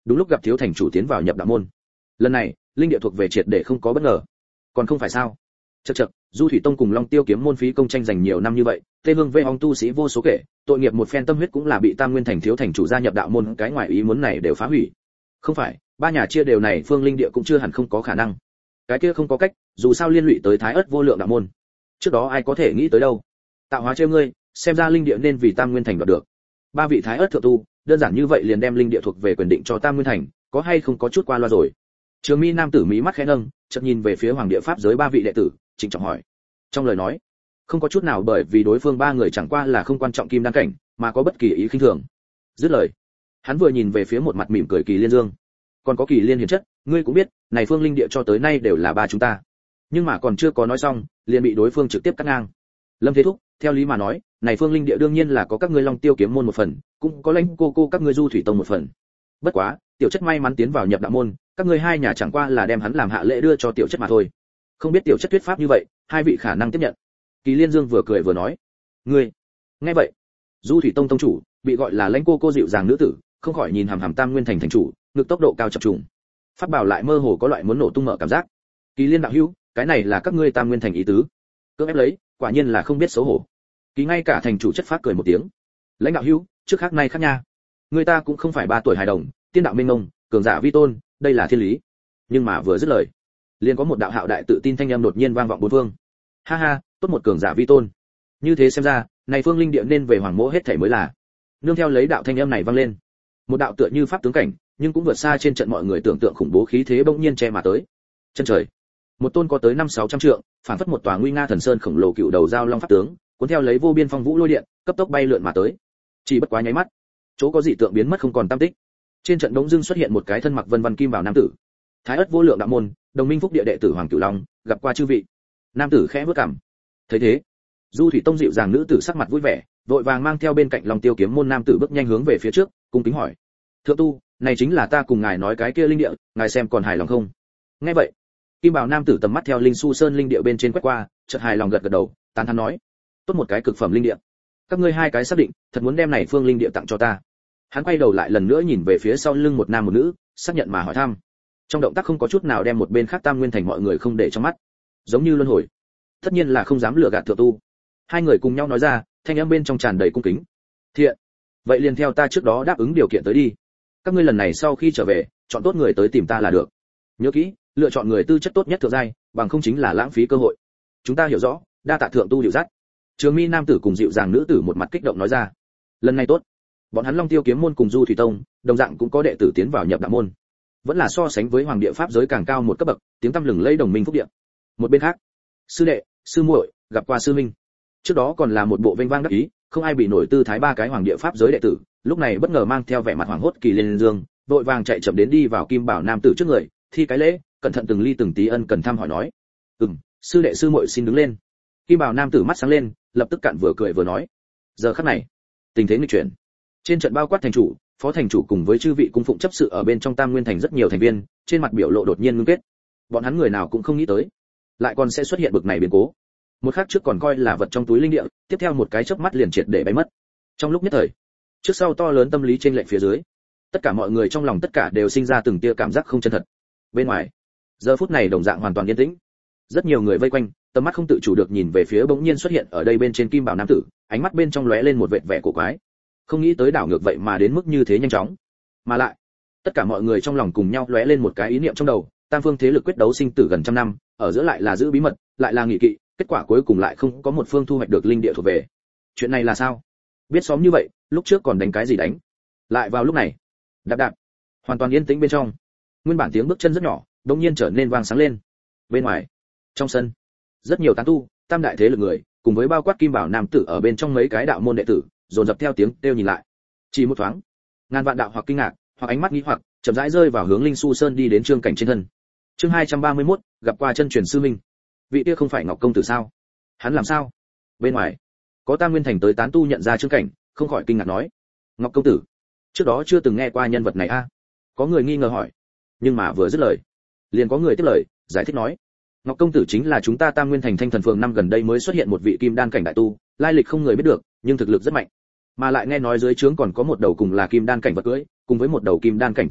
Speaker 1: đúng lúc gặp thiếu thành chủ tiến vào nhập đạo môn. Lần này, linh địa thuộc về triệt để không có bất ngờ. Còn không phải sao? Chậc chậc, Du Thủy Tông cùng Long Tiêu kiếm môn phí công tranh giành nhiều năm như vậy, Tê Hương Vê Hong tu sĩ vô số kể, tội nghiệp một phen tâm huyết cũng là bị Tam Nguyên Thành thiếu thành chủ gia nhập đạo môn, cái ngoại ý muốn này đều phá hủy. Không phải, ba nhà chia đều này phương linh địa cũng chưa hẳn không có khả năng. Cái kia không có cách, dù sao liên lụy tới Thái Ức vô lượng đạo môn. Trước đó ai có thể nghĩ tới đâu. Tạo hóa trêu ngươi, xem ra linh địa nên vì Tam Nguyên Thành đoạt được. Ba vị Thái Ức thượng tu, đơn giản như vậy liền đem linh địa thuộc về quyền định cho Tam Nguyên Thành, có hay không có chút qua loa rồi. Trường Mi nam tử mí mắt khẽ nâng, chợt nhìn về phía Hoàng Địa Pháp giới ba vị đệ tử, trịnh trọng hỏi. Trong lời nói, không có chút nào bởi vì đối phương ba người chẳng qua là không quan trọng kim đan cảnh, mà có bất kỳ ý khinh thường. Dứt lời, hắn vừa nhìn về phía một mặt mỉm cười Kỳ Liên Dương. Còn có Kỳ Liên hiền chất, ngươi cũng biết, này phương linh địa cho tới nay đều là ba chúng ta. Nhưng mà còn chưa có nói xong, liền bị đối phương trực tiếp cắt ngang. Lâm Thế Thúc, theo lý mà nói, này phương linh địa đương nhiên là có các ngươi Long Tiêu kiếm môn một phần, cũng có Lãnh cô cô các ngươi Du Thủy Tông một phần. Bất quá, tiểu chất may mắn tiến vào nhập đạo môn, các ngươi hai nhà chẳng qua là đem hắn làm hạ lễ đưa cho tiểu chất mà thôi. Không biết tiểu chất thuyết pháp như vậy, hai vị khả năng tiếp nhận. Kỳ Liên Dương vừa cười vừa nói, ngươi. Nghe vậy, Du Thủy Tông tông chủ, bị gọi là Lãnh cô cô dịu dàng nữ tử, không khỏi nhìn hàm hàm Tam Nguyên Thành thành chủ, ngực tốc độ cao chập trùng. Phát bảo lại mơ hồ có loại muốn nổ tung mở cảm giác. Kỳ Liên đạo hữu, cái này là các ngươi Tam Nguyên Thành ý tứ? Cưỡng ép lấy, quả nhiên là không biết xấu hổ. Kỳ ngay cả thành chủ chất phát cười một tiếng. Lãnh đạo hữu, trước khác nay khác nha. Người ta cũng không phải ba tuổi hài đồng, tiên đạo minh ngông, cường giả vi tôn, đây là thiên lý. Nhưng mà vừa dứt lời, liền có một đạo hạo đại tự tin thanh âm đột nhiên vang vọng bốn phương. Ha ha, tốt một cường giả vi tôn. Như thế xem ra, này phương linh địa nên về Hoàng Mỗ hết thảy mới là. Nương theo lấy đạo thanh âm này vang lên, một đạo tựa như pháp tướng cảnh, nhưng cũng vượt xa trên trận mọi người tưởng tượng khủng bố khí thế bỗng nhiên che mà tới. Chân trời, một tôn có tới năm sáu trăm trượng, phản phất một tòa nguy nga thần sơn khổng lồ cựu đầu giao long pháp tướng, cuốn theo lấy vô biên phong vũ lôi điện, cấp tốc bay lượn mà tới. Chỉ bất quá nháy mắt, chỗ có dị tượng biến mất không còn tăm tích. Trên trận đống dưng xuất hiện một cái thân mặc vân vân kim bảo nam tử. Thái Ức vô lượng đạo môn, đồng minh phúc địa đệ tử Hoàng Cửu Long, gặp qua chư vị. Nam tử khẽ bước cằm. Thấy thế, Du Thủy Tông dịu dàng nữ tử sắc mặt vui vẻ, vội vàng mang theo bên cạnh Long Tiêu kiếm môn nam tử bước nhanh hướng về phía trước, cung kính hỏi: "Thượng tu, này chính là ta cùng ngài nói cái kia linh địa, ngài xem còn hài lòng không?" Nghe vậy, kim bảo nam tử tầm mắt theo linh su sơn linh địa bên trên quét qua, chợt hài lòng gật gật đầu, tán thán nói: "Tốt một cái cực phẩm linh địa. Các ngươi hai cái xác định, thật muốn đem này phương linh địa tặng cho ta." Hắn quay đầu lại lần nữa nhìn về phía sau lưng một nam một nữ, xác nhận mà hỏi thăm. Trong động tác không có chút nào đem một bên khác Tam Nguyên Thành mọi người không để trong mắt, giống như luân hồi. Tất nhiên là không dám lừa gạt thượng tu. Hai người cùng nhau nói ra, thanh âm bên trong tràn đầy cung kính. "Thiện, vậy liền theo ta trước đó đáp ứng điều kiện tới đi. Các ngươi lần này sau khi trở về, chọn tốt người tới tìm ta là được. Nhớ kỹ, lựa chọn người tư chất tốt nhất thượng giai, bằng không chính là lãng phí cơ hội." "Chúng ta hiểu rõ, đa tạ thượng tu dịu dắt." Trường Mi nam tử cùng dịu dàng nữ tử một mặt kích động nói ra. Lần này tốt, bọn hắn Long Tiêu kiếm môn cùng Du Thủy Tông, đồng dạng cũng có đệ tử tiến vào nhập đạo môn, vẫn là so sánh với Hoàng Địa Pháp giới càng cao một cấp bậc, tiếng tăm lừng lẫy đồng minh phúc địa. Một bên khác, sư đệ, sư muội gặp qua sư minh. Trước đó còn là một bộ vênh vang đắc ý, không ai bị nổi tư thái ba cái Hoàng Địa Pháp giới đệ tử, lúc này bất ngờ mang theo vẻ mặt hoảng hốt Kỳ Liên Dương, vội vàng chạy chậm đến đi vào Kim Bảo nam tử trước người, thi cái lễ, cẩn thận từng ly từng tí ân cần thăm hỏi nói: "Ừm, sư đệ sư muội xin đứng lên." Kim Bảo nam tử mắt sáng lên, lập tức cạn vừa cười vừa nói: "Giờ khắc này, tình thế nghịch chuyển. Trên trận bao quát thành chủ, phó thành chủ cùng với chư vị cung phụng chấp sự ở bên trong Tam Nguyên Thành rất nhiều thành viên, trên mặt biểu lộ đột nhiên ngưng kết. Bọn hắn người nào cũng không nghĩ tới, lại còn sẽ xuất hiện bực này biến cố. Một khắc trước còn coi là vật trong túi linh địa, tiếp theo một cái chớp mắt liền triệt để bay mất. Trong lúc nhất thời, trước sau to lớn tâm lý trên lệnh phía dưới, tất cả mọi người trong lòng tất cả đều sinh ra từng tia cảm giác không chân thật. Bên ngoài, giờ phút này đồng dạng hoàn toàn yên tĩnh. Rất nhiều người vây quanh, tầm mắt không tự chủ được nhìn về phía bỗng nhiên xuất hiện ở đây bên trên Kim Bảo nam tử, ánh mắt bên trong lóe lên một vệt vẻ cổ quái. Không nghĩ tới đảo ngược vậy mà đến mức như thế nhanh chóng. Mà lại, tất cả mọi người trong lòng cùng nhau lóe lên một cái ý niệm trong đầu, tam phương thế lực quyết đấu sinh tử gần trăm năm, ở giữa lại là giữ bí mật, lại là nghị kỵ, kết quả cuối cùng lại không có một phương thu hoạch được linh địa thuộc về. Chuyện này là sao? Biết xóm như vậy, lúc trước còn đánh cái gì đánh? Lại vào lúc này, đạp đạp, hoàn toàn yên tĩnh bên trong. Nguyên bản tiếng bước chân rất nhỏ, đột nhiên trở nên vang sáng lên. Bên ngoài, trong sân, rất nhiều tán tu, tam đại thế lực người, cùng với bao quát Kim Bảo nam tử ở bên trong mấy cái đạo môn đệ tử, dồn dập theo tiếng kêu nhìn lại. Chỉ một thoáng, ngàn vạn đạo hoặc kinh ngạc, hoặc ánh mắt nghi hoặc, chậm rãi rơi vào hướng Linh Su Sơn đi đến Trương Cảnh trên thân. Chương hai trăm ba mươi mốt, gặp qua chân truyền sư minh. Vị kia không phải Ngọc công tử sao? Hắn làm sao? Bên ngoài, có Tam Nguyên Thành tới tán tu nhận ra Trương Cảnh, không khỏi kinh ngạc nói: "Ngọc công tử, trước đó chưa từng nghe qua nhân vật này a?" À? Có người nghi ngờ hỏi. Nhưng mà vừa dứt lời, liền có người tiếp lời, giải thích nói: "Ngọc công tử chính là chúng ta Tam Nguyên Thành Thanh Thần Phường năm gần đây mới xuất hiện một vị kim đan cảnh đại tu, lai lịch không người biết được, nhưng thực lực rất mạnh. Mà lại nghe nói dưới trướng còn có một đầu cùng là kim đan cảnh vật cưỡi, cùng với một đầu kim đan cảnh tiên linh,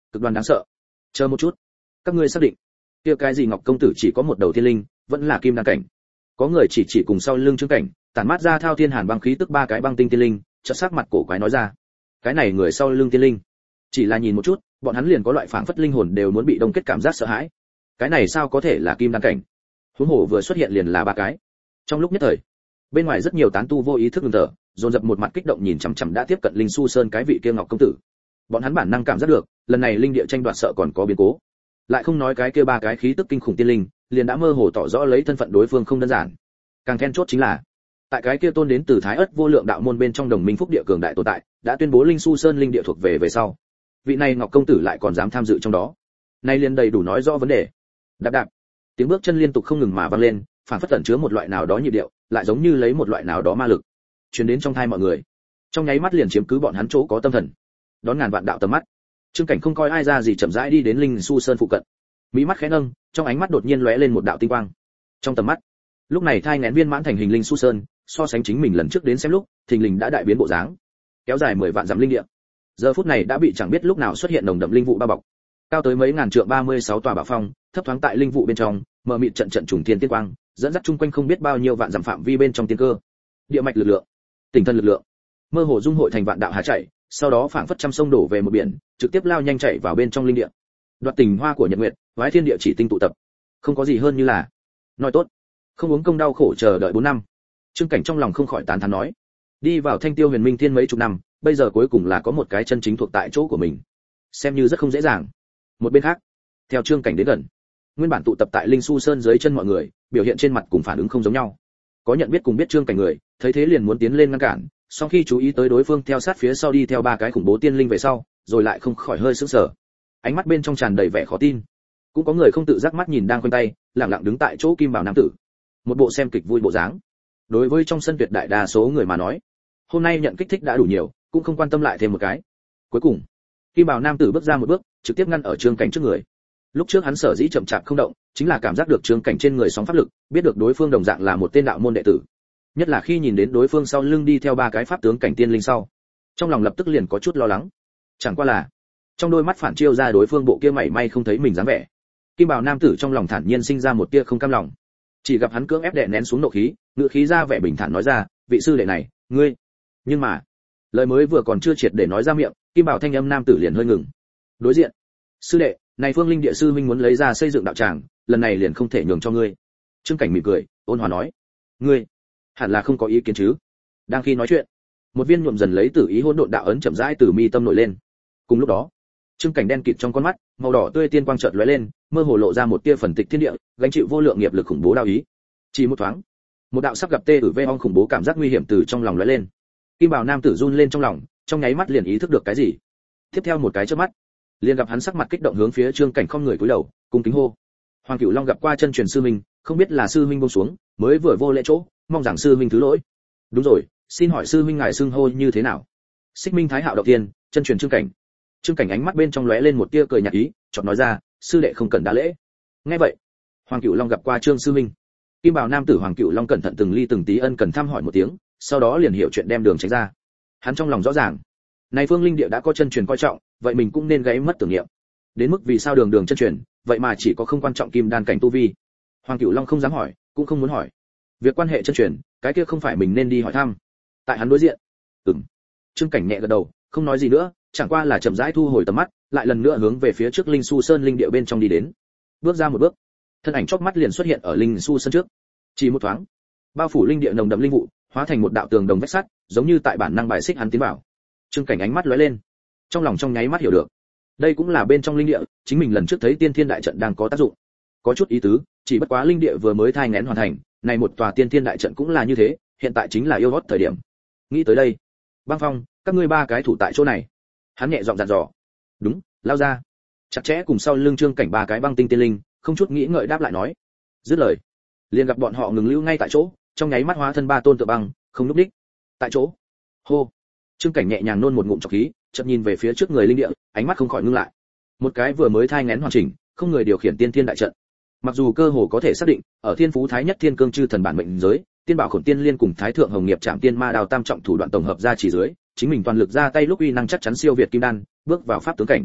Speaker 1: cực đoan đáng sợ. Chờ một chút, các ngươi xác định kia cái gì Ngọc công tử chỉ có một đầu thiên linh, vẫn là kim đan cảnh? Có người chỉ chỉ cùng sau lưng Trương Cảnh, tản mát ra thao thiên hàn băng khí tức ba cái băng tinh tiên linh, chợt sắc mặt cổ quái nói ra. Cái này người sau lưng tiên linh, chỉ là nhìn một chút, bọn hắn liền có loại phảng phất linh hồn đều muốn bị đông kết cảm giác sợ hãi. Cái này sao có thể là kim đan cảnh? Huống hồ vừa xuất hiện liền là ba cái. Trong lúc nhất thời, bên ngoài rất nhiều tán tu vô ý thức ngừng thở, dồn dập một mặt kích động nhìn chằm chằm đã tiếp cận linh su sơn cái vị kia Ngọc công tử. Bọn hắn bản năng cảm giác được, lần này linh địa tranh đoạt sợ còn có biến cố. Lại không nói cái kia ba cái khí tức kinh khủng tiên linh, liền đã mơ hồ tỏ rõ lấy thân phận đối phương không đơn giản. Càng then chốt chính là, tại cái kia tôn đến từ Thái Ức vô lượng đạo môn bên trong đồng minh phúc địa cường đại tồn tại, đã tuyên bố linh su sơn linh địa thuộc về về sau. Vị này Ngọc công tử lại còn dám tham dự trong đó. Nay liền đầy đủ nói rõ vấn đề. Đạp đạp, tiếng bước chân liên tục không ngừng mà vang lên, phản phất tẩn chứa một loại nào đó nhịp điệu, lại giống như lấy một loại nào đó ma lực truyền đến trong thai mọi người. Trong nháy mắt liền chiếm cứ bọn hắn chỗ có tâm thần. Đón ngàn vạn đạo tầm mắt, Trương Cảnh không coi ai ra gì chậm rãi đi đến linh su sơn phụ cận. Mỹ mắt khẽ nâng, trong ánh mắt đột nhiên lóe lên một đạo tinh quang. Trong tầm mắt, lúc này thai nghén viên mãn thành hình linh su sơn, so sánh chính mình lần trước đến xem lúc, thình lình đã đại biến bộ dáng. Kéo dài mười vạn dặm linh địa. Giờ phút này đã bị chẳng biết lúc nào xuất hiện nồng đậm linh vụ bao bọc. Cao tới mấy ngàn trượng ba mươi sáu tòa bảo phong, thấp thoáng tại linh vụ bên trong, mờ mịt trận trận trùng thiên tiên quang, dẫn dắt chung quanh không biết bao nhiêu vạn dặm phạm vi bên trong tiên cơ. Địa mạch lực lượng, tinh thần lực lượng, mơ hồ dung hội thành vạn đạo hà chảy, sau đó phảng phất trăm sông đổ về một biển, trực tiếp lao nhanh chảy vào bên trong linh địa. Đoạt tình hoa của nhật nguyệt, vái thiên địa chỉ tinh tụ tập. Không có gì hơn như là nói tốt, không uống công đau khổ chờ đợi bốn năm. Trương Cảnh trong lòng không khỏi tán thán nói, đi vào Thanh Tiêu Huyền Minh Thiên mấy chục năm, bây giờ cuối cùng là có một cái chân chính thuộc tại chỗ của mình, xem như rất không dễ dàng. Một bên khác, theo Trương Cảnh đến gần, nguyên bản tụ tập tại linh su sơn dưới chân mọi người, biểu hiện trên mặt cùng phản ứng không giống nhau. Có nhận biết cùng biết Trương Cảnh người, thấy thế liền muốn tiến lên ngăn cản, sau khi chú ý tới đối phương theo sát phía sau đi theo ba cái khủng bố tiên linh về sau, rồi lại không khỏi hơi sững sờ. Ánh mắt bên trong tràn đầy vẻ khó tin. Cũng có người không tự giác mắt nhìn đang quanh tay, lặng lặng đứng tại chỗ kim bảo nam tử. Một bộ xem kịch vui bộ dáng. Đối với trong sân tuyệt đại đa số người mà nói, hôm nay nhận kích thích đã đủ nhiều, cũng không quan tâm lại thêm một cái. Cuối cùng, kim bảo nam tử bước ra một bước, trực tiếp ngăn ở Trương Cảnh trước người. Lúc trước hắn sở dĩ chậm chạp không động, chính là cảm giác được Trương Cảnh trên người sóng pháp lực, biết được đối phương đồng dạng là một tên đạo môn đệ tử. Nhất là khi nhìn đến đối phương sau lưng đi theo ba cái pháp tướng cảnh tiên linh sau, trong lòng lập tức liền có chút lo lắng. Chẳng qua là, trong đôi mắt phản chiếu ra đối phương bộ kia mảy may không thấy mình dáng vẻ. Kim Bảo nam tử trong lòng thản nhiên sinh ra một tia không cam lòng. Chỉ gặp hắn cưỡng ép đè nén xuống nộ khí, ngữ khí ra vẻ bình thản nói ra, vị sư đệ này, ngươi. Nhưng mà, lời mới vừa còn chưa triệt để nói ra miệng, Kim Bảo thanh âm nam tử liền hơi ngừng. Đối diện, sư đệ, này Phương Linh địa sư huynh muốn lấy ra xây dựng đạo tràng, lần này liền không thể nhường cho ngươi. Trương Cảnh mỉm cười, ôn hòa nói, ngươi hẳn là không có ý kiến chứ? Đang khi nói chuyện, một viên nhuộm dần lấy tử ý hỗn độn đạo ấn chậm rãi từ mi tâm nổi lên. Cùng lúc đó, Trương Cảnh đen kịt trong con mắt, màu đỏ tươi tiên quang chợt lóe lên, mơ hồ lộ ra một tia phần tịch thiên địa, gánh chịu vô lượng nghiệp lực khủng bố đạo ý. Chỉ một thoáng, một đạo sắp gặp tê tử vê ong khủng bố cảm giác nguy hiểm từ trong lòng lóe lên. Kim Bảo nam tử run lên trong lòng, trong nháy mắt liền ý thức được cái gì. Tiếp theo một cái chớp mắt, liền gặp hắn sắc mặt kích động hướng phía Trương Cảnh không người cúi đầu, cung kính hô. Hoàng Cửu Long gặp qua chân truyền sư minh, không biết là sư minh buông xuống, mới vừa vô lễ chỗ, mong rằng sư minh thứ lỗi. Đúng rồi, xin hỏi sư minh ngài xưng hô như thế nào? Xích Minh Thái Hạo đầu tiên, chân truyền Trương Cảnh. Trương Cảnh ánh mắt bên trong lóe lên một tia cười nhạt ý, chợt nói ra, sư đệ không cần đa lễ. Nghe vậy, Hoàng Cửu Long gặp qua Trương sư minh. Kim Bảo nam tử Hoàng Cửu Long cẩn thận từng ly từng tí ân cần thăm hỏi một tiếng, sau đó liền hiểu chuyện đem đường tránh ra. Hắn trong lòng rõ ràng, này Phương Linh địa đã có chân truyền coi trọng, vậy mình cũng nên gãy mất tưởng niệm. Đến mức vì sao đường đường chân truyền, vậy mà chỉ có không quan trọng kim đan cảnh tu vi. Hoàng Cửu Long không dám hỏi, cũng không muốn hỏi. Việc quan hệ chân truyền, cái kia không phải mình nên đi hỏi thăm. Tại hắn đối diện. Ừm. Trương Cảnh nhẹ gật đầu, không nói gì nữa, chẳng qua là chậm rãi thu hồi tầm mắt, lại lần nữa hướng về phía trước Linh Su Sơn linh địa bên trong đi đến. Bước ra một bước, thân ảnh chớp mắt liền xuất hiện ở Linh Su Sơn trước. Chỉ một thoáng, bao phủ linh địa nồng đậm linh vụ, hóa thành một đạo tường đồng vách sắt, giống như tại bản năng bài xích hắn tiến vào. Trương Cảnh ánh mắt lóe lên, trong lòng trong nháy mắt hiểu được, đây cũng là bên trong linh địa, chính mình lần trước thấy Tiên Thiên đại trận đang có tác dụng. Có chút ý tứ, chỉ bất quá linh địa vừa mới thai nghén hoàn thành, này một tòa Tiên Thiên đại trận cũng là như thế, hiện tại chính là yêu hót thời điểm. Nghĩ tới đây, Băng Phong, các ngươi ba cái thủ tại chỗ này. Hắn nhẹ giọng dặn dò. Đúng, lao ra. Chặt chẽ cùng sau lưng Trương Cảnh ba cái băng tinh tiên linh, không chút nghĩ ngợi đáp lại nói. Dứt lời, liền gặp bọn họ ngừng lưu ngay tại chỗ, trong nháy mắt hóa thân ba tôn tự băng, không lúc đích. Tại chỗ. Hô. Trương Cảnh nhẹ nhàng nôn một ngụm trọc khí, chợt nhìn về phía trước người linh địa, ánh mắt không khỏi ngưng lại. Một cái vừa mới thai nghén hoàn chỉnh, không người điều khiển tiên thiên đại trận. Mặc dù cơ hồ có thể xác định, ở Thiên Phú Thái Nhất Thiên Cương Chư Thần bản mệnh giới, Tiên Bảo Khổn Tiên Liên cùng Thái Thượng Hồng Nghiệp Trảm Tiên Ma Đao tam trọng thủ đoạn tổng hợp ra chỉ dưới, chính mình toàn lực ra tay lúc uy năng chắc chắn siêu việt kim đan, bước vào pháp tướng cảnh.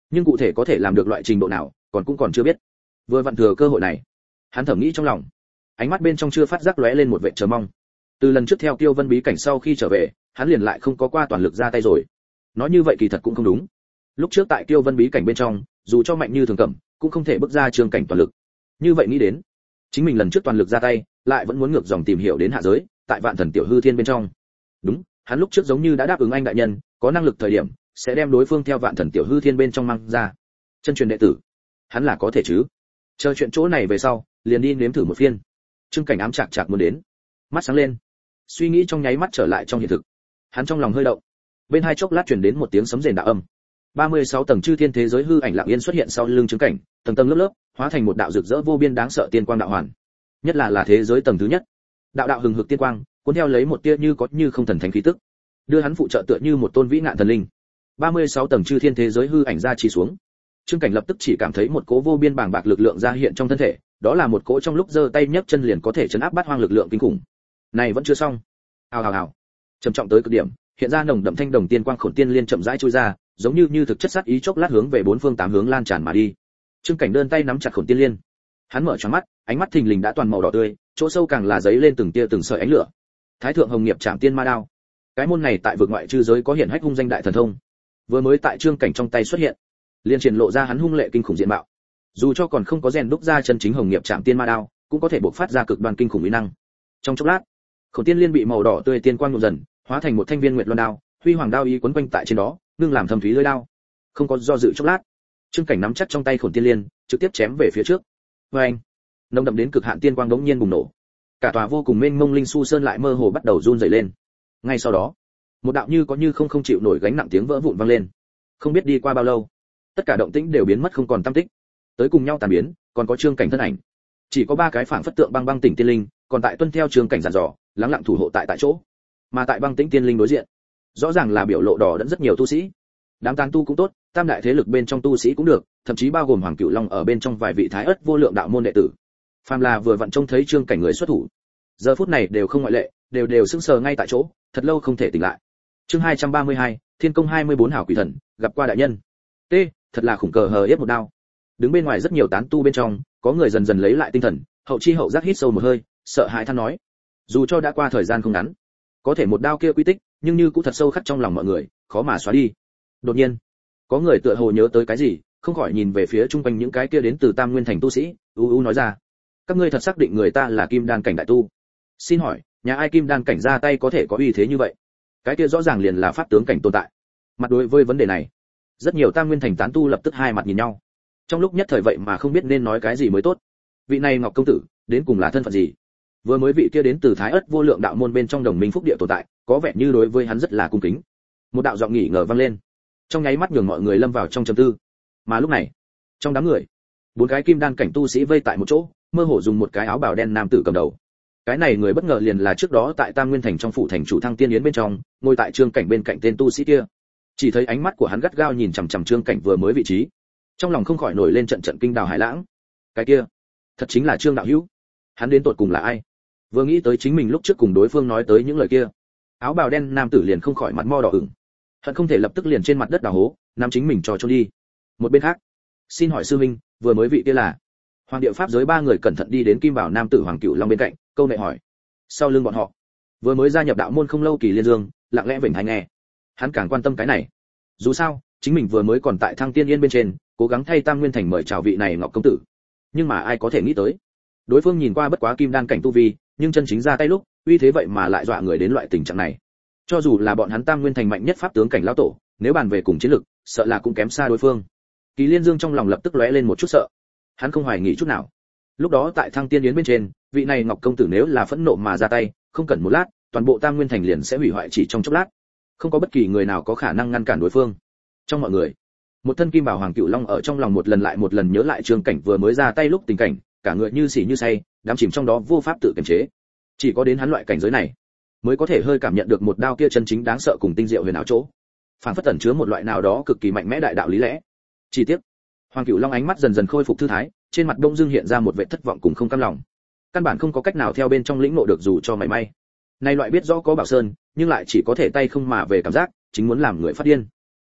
Speaker 1: nhưng cụ thể có thể làm được loại trình độ nào còn cũng còn chưa biết. Vừa vặn thừa cơ hội này, hắn thẩm nghĩ trong lòng, ánh mắt bên trong chưa phát giác lóe lên một vẻ chờ mong. Từ lần trước theo Tiêu Vân bí cảnh sau khi trở về, hắn liền lại không có qua toàn lực ra tay rồi. Nói như vậy kỳ thật cũng không đúng. Lúc trước tại Tiêu Vân bí cảnh bên trong, dù cho mạnh như thường cẩm, cũng không thể bước ra trường cảnh toàn lực. Như vậy nghĩ đến, chính mình lần trước toàn lực ra tay, lại vẫn muốn ngược dòng tìm hiểu đến hạ giới, tại Vạn Thần Tiểu Hư Thiên bên trong. Đúng, hắn lúc trước giống như đã đáp ứng anh đại nhân, có năng lực thời điểm sẽ đem đối phương theo Vạn Thần Tiểu Hư Thiên bên trong mang ra. Chân truyền đệ tử, hắn là có thể chứ? Chờ chuyện chỗ này về sau, liền đi nếm thử một phiên. Trương Cảnh ám chạc chạc muốn đến, mắt sáng lên, suy nghĩ trong nháy mắt trở lại trong hiện thực. Hắn trong lòng hơi động, bên hai chốc lát truyền đến một tiếng sấm rền đạo âm. ba mươi sáu tầng chư thiên thế giới hư ảnh lặng yên xuất hiện sau lưng Trương Cảnh, tầng tầng lớp lớp, hóa thành một đạo rực rỡ vô biên đáng sợ tiên quang đạo hoàn. Nhất là là thế giới tầng thứ nhất, đạo đạo hừng hực tiên quang, cuốn theo lấy một tia như có như không thần thánh khí tức, đưa hắn phụ trợ tựa như một tôn vĩ ngạn thần linh. ba mươi sáu tầng chư thiên thế giới hư ảnh ra chỉ xuống. Trương Cảnh lập tức chỉ cảm thấy một cỗ vô biên bàng bạc lực lượng ra hiện trong thân thể, đó là một cỗ trong lúc giơ tay nhấc chân liền có thể chấn áp bát hoang lực lượng kinh khủng. Này vẫn chưa xong. Hào hào hào. Trầm trọng tới cực điểm, hiện ra nồng đậm thanh đồng tiên quang khổn tiên liên chậm rãi trôi ra, giống như như thực chất sát ý chốc lát hướng về bốn phương tám hướng lan tràn mà đi. Trương Cảnh đơn tay nắm chặt khổn tiên liên. Hắn mở tròn mắt, ánh mắt thình lình đã toàn màu đỏ tươi, chỗ sâu càng là giấy lên từng tia từng sợi ánh lửa. Thái thượng hồng nghiệp trảm tiên ma đao. Cái môn này tại vực ngoại chư giới có hiển hách hung danh đại thần thông. Vừa mới tại Trương Cảnh trong tay xuất hiện, liền triển lộ ra hắn hung lệ kinh khủng diện mạo. Dù cho còn không có rèn đúc ra chân chính hồng nghiệp trảm tiên ma đao, cũng có thể bộc phát ra cực đoan kinh khủng uy năng. Trong chốc lát, khổng tiên liên bị màu đỏ tươi tiên quang nhuộm dần, hóa thành một thanh viên nguyệt loan đao, huy hoàng đao ý quấn quanh tại trên đó, nương làm thâm thúy lưỡi đao. Không có do dự chốc lát, Trương Cảnh nắm chắc trong tay khổng tiên liên, trực tiếp chém về phía trước. Oeng! Nồng đậm đến cực hạn tiên quang đống nhiên bùng nổ. Cả tòa vô cùng mênh mông linh su sơn lại mơ hồ bắt đầu run rẩy lên. Ngay sau đó, một đạo như có như không không chịu nổi gánh nặng tiếng vỡ vụn vang lên. Không biết đi qua bao lâu, tất cả động tĩnh đều biến mất không còn tăm tích. Tới cùng nhau tàn biến, còn có Trương Cảnh thân ảnh. Chỉ có ba cái phảng phất tượng băng băng tỉnh tiên linh, còn tại tuân theo Trương Cảnh dặn dò, lắng lặng thủ hộ tại tại chỗ. Mà tại băng tĩnh tiên linh đối diện, rõ ràng là biểu lộ đỏ đẫn rất nhiều tu sĩ. Đám tán tu cũng tốt, tam đại thế lực bên trong tu sĩ cũng được, thậm chí bao gồm Hoàng Cửu Long ở bên trong vài vị thái ất vô lượng đạo môn đệ tử. Phàm là vừa vặn trông thấy Trương Cảnh người xuất thủ, giờ phút này đều không ngoại lệ, đều đều sững sờ ngay tại chỗ, thật lâu không thể tỉnh lại. Chương hai trăm ba mươi hai, Thiên công hai mươi bốn hảo quỷ thần, gặp qua đại nhân. T, thật là khủng cờ hờ yết một đao. Đứng bên ngoài rất nhiều tán tu bên trong, có người dần dần lấy lại tinh thần, hậu chi hậu giác hít sâu một hơi, sợ hãi than nói: dù cho đã qua thời gian không ngắn, có thể một đao kia quy tích, nhưng như cũng thật sâu khắc trong lòng mọi người, khó mà xóa đi. Đột nhiên, có người tựa hồ nhớ tới cái gì, không khỏi nhìn về phía chung quanh những cái kia đến từ Tam Nguyên thành tu sĩ, u u nói ra: các ngươi thật xác định người ta là kim đan cảnh đại tu? Xin hỏi, nhà ai kim đan cảnh ra tay có thể có uy thế như vậy? Cái kia rõ ràng liền là pháp tướng cảnh tồn tại. Mặt đối với vấn đề này, rất nhiều Tam Nguyên thành tán tu lập tức hai mặt nhìn nhau. Trong lúc nhất thời vậy mà không biết nên nói cái gì mới tốt. Vị này Ngọc công tử, đến cùng là thân phận gì? Vừa mới vị kia đến từ Thái Ất vô lượng đạo môn bên trong Đồng Minh Phúc địa tồn tại, có vẻ như đối với hắn rất là cung kính. Một đạo giọng nghỉ ngờ vang lên, trong nháy mắt nhường mọi người lâm vào trong trầm tư. Mà lúc này, trong đám người, bốn cái kim đan cảnh tu sĩ vây tại một chỗ, mơ hồ dùng một cái áo bào đen nam tử cầm đầu. Cái này người bất ngờ liền là trước đó tại Tam Nguyên thành trong phủ thành chủ Thăng Tiên Yến bên trong, ngồi tại Trương Cảnh bên cạnh tên tu sĩ kia. Chỉ thấy ánh mắt của hắn gắt gao nhìn chằm chằm Trương Cảnh vừa mới vị trí, trong lòng không khỏi nổi lên trận trận kinh đào hải lãng. Cái kia, thật chính là Trương đạo hữu. Hắn đến tột cùng là ai? Vừa nghĩ tới chính mình lúc trước cùng đối phương nói tới những lời kia, áo bào đen nam tử liền không khỏi mặt mo đỏ ửng, hận không thể lập tức liền trên mặt đất đào hố, nắm chính mình cho trôn đi. Một bên khác, xin hỏi sư minh, vừa mới vị kia là? Hoàng địa pháp giới ba người cẩn thận đi đến kim bảo nam tử Hoàng Cửu Long bên cạnh, câu nệ hỏi. Sau lưng bọn họ, vừa mới gia nhập đạo môn không lâu Kỳ Liên Dương, lặng lẽ vểnh tai nghe. Hắn càng quan tâm cái này. Dù sao, chính mình vừa mới còn tại Thăng Tiên Yên bên trên, cố gắng thay Tam Nguyên thành mời chào vị này Ngọc công tử. Nhưng mà ai có thể nghĩ tới, đối phương nhìn qua bất quá kim đan cảnh tu vi, nhưng chân chính ra tay lúc, uy thế vậy mà lại dọa người đến loại tình trạng này. Cho dù là bọn hắn Tam Nguyên thành mạnh nhất pháp tướng cảnh lão tổ, nếu bàn về cùng chiến lực, sợ là cũng kém xa đối phương. Kỳ Liên Dương trong lòng lập tức lóe lên một chút sợ. Hắn không hoài nghi chút nào. Lúc đó tại Thăng Tiên Yến bên trên, vị này Ngọc công tử nếu là phẫn nộ mà ra tay, không cần một lát, toàn bộ Tam Nguyên thành liền sẽ hủy hoại chỉ trong chốc lát. Không có bất kỳ người nào có khả năng ngăn cản đối phương. Trong mọi người, một thân kim bảo Hoàng Cửu Long ở trong lòng một lần lại một lần nhớ lại Trương Cảnh vừa mới ra tay lúc tình cảnh, cả người như xỉ như say, đắm chìm trong đó vô pháp tự kiềm chế. Chỉ có đến hắn loại cảnh giới này, mới có thể hơi cảm nhận được một đao kia chân chính đáng sợ cùng tinh diệu huyền ảo chỗ, phản phất tẩn chứa một loại nào đó cực kỳ mạnh mẽ đại đạo lý lẽ. Chi tiết, Hoàng Cửu Long ánh mắt dần dần khôi phục thư thái, trên mặt đông dương hiện ra một vẻ thất vọng cùng không cam lòng. Căn bản không có cách nào theo bên trong lĩnh ngộ được dù cho mảy may. Này loại biết rõ có bảo sơn, nhưng lại chỉ có thể tay không mà về cảm giác, chính muốn làm người phát điên.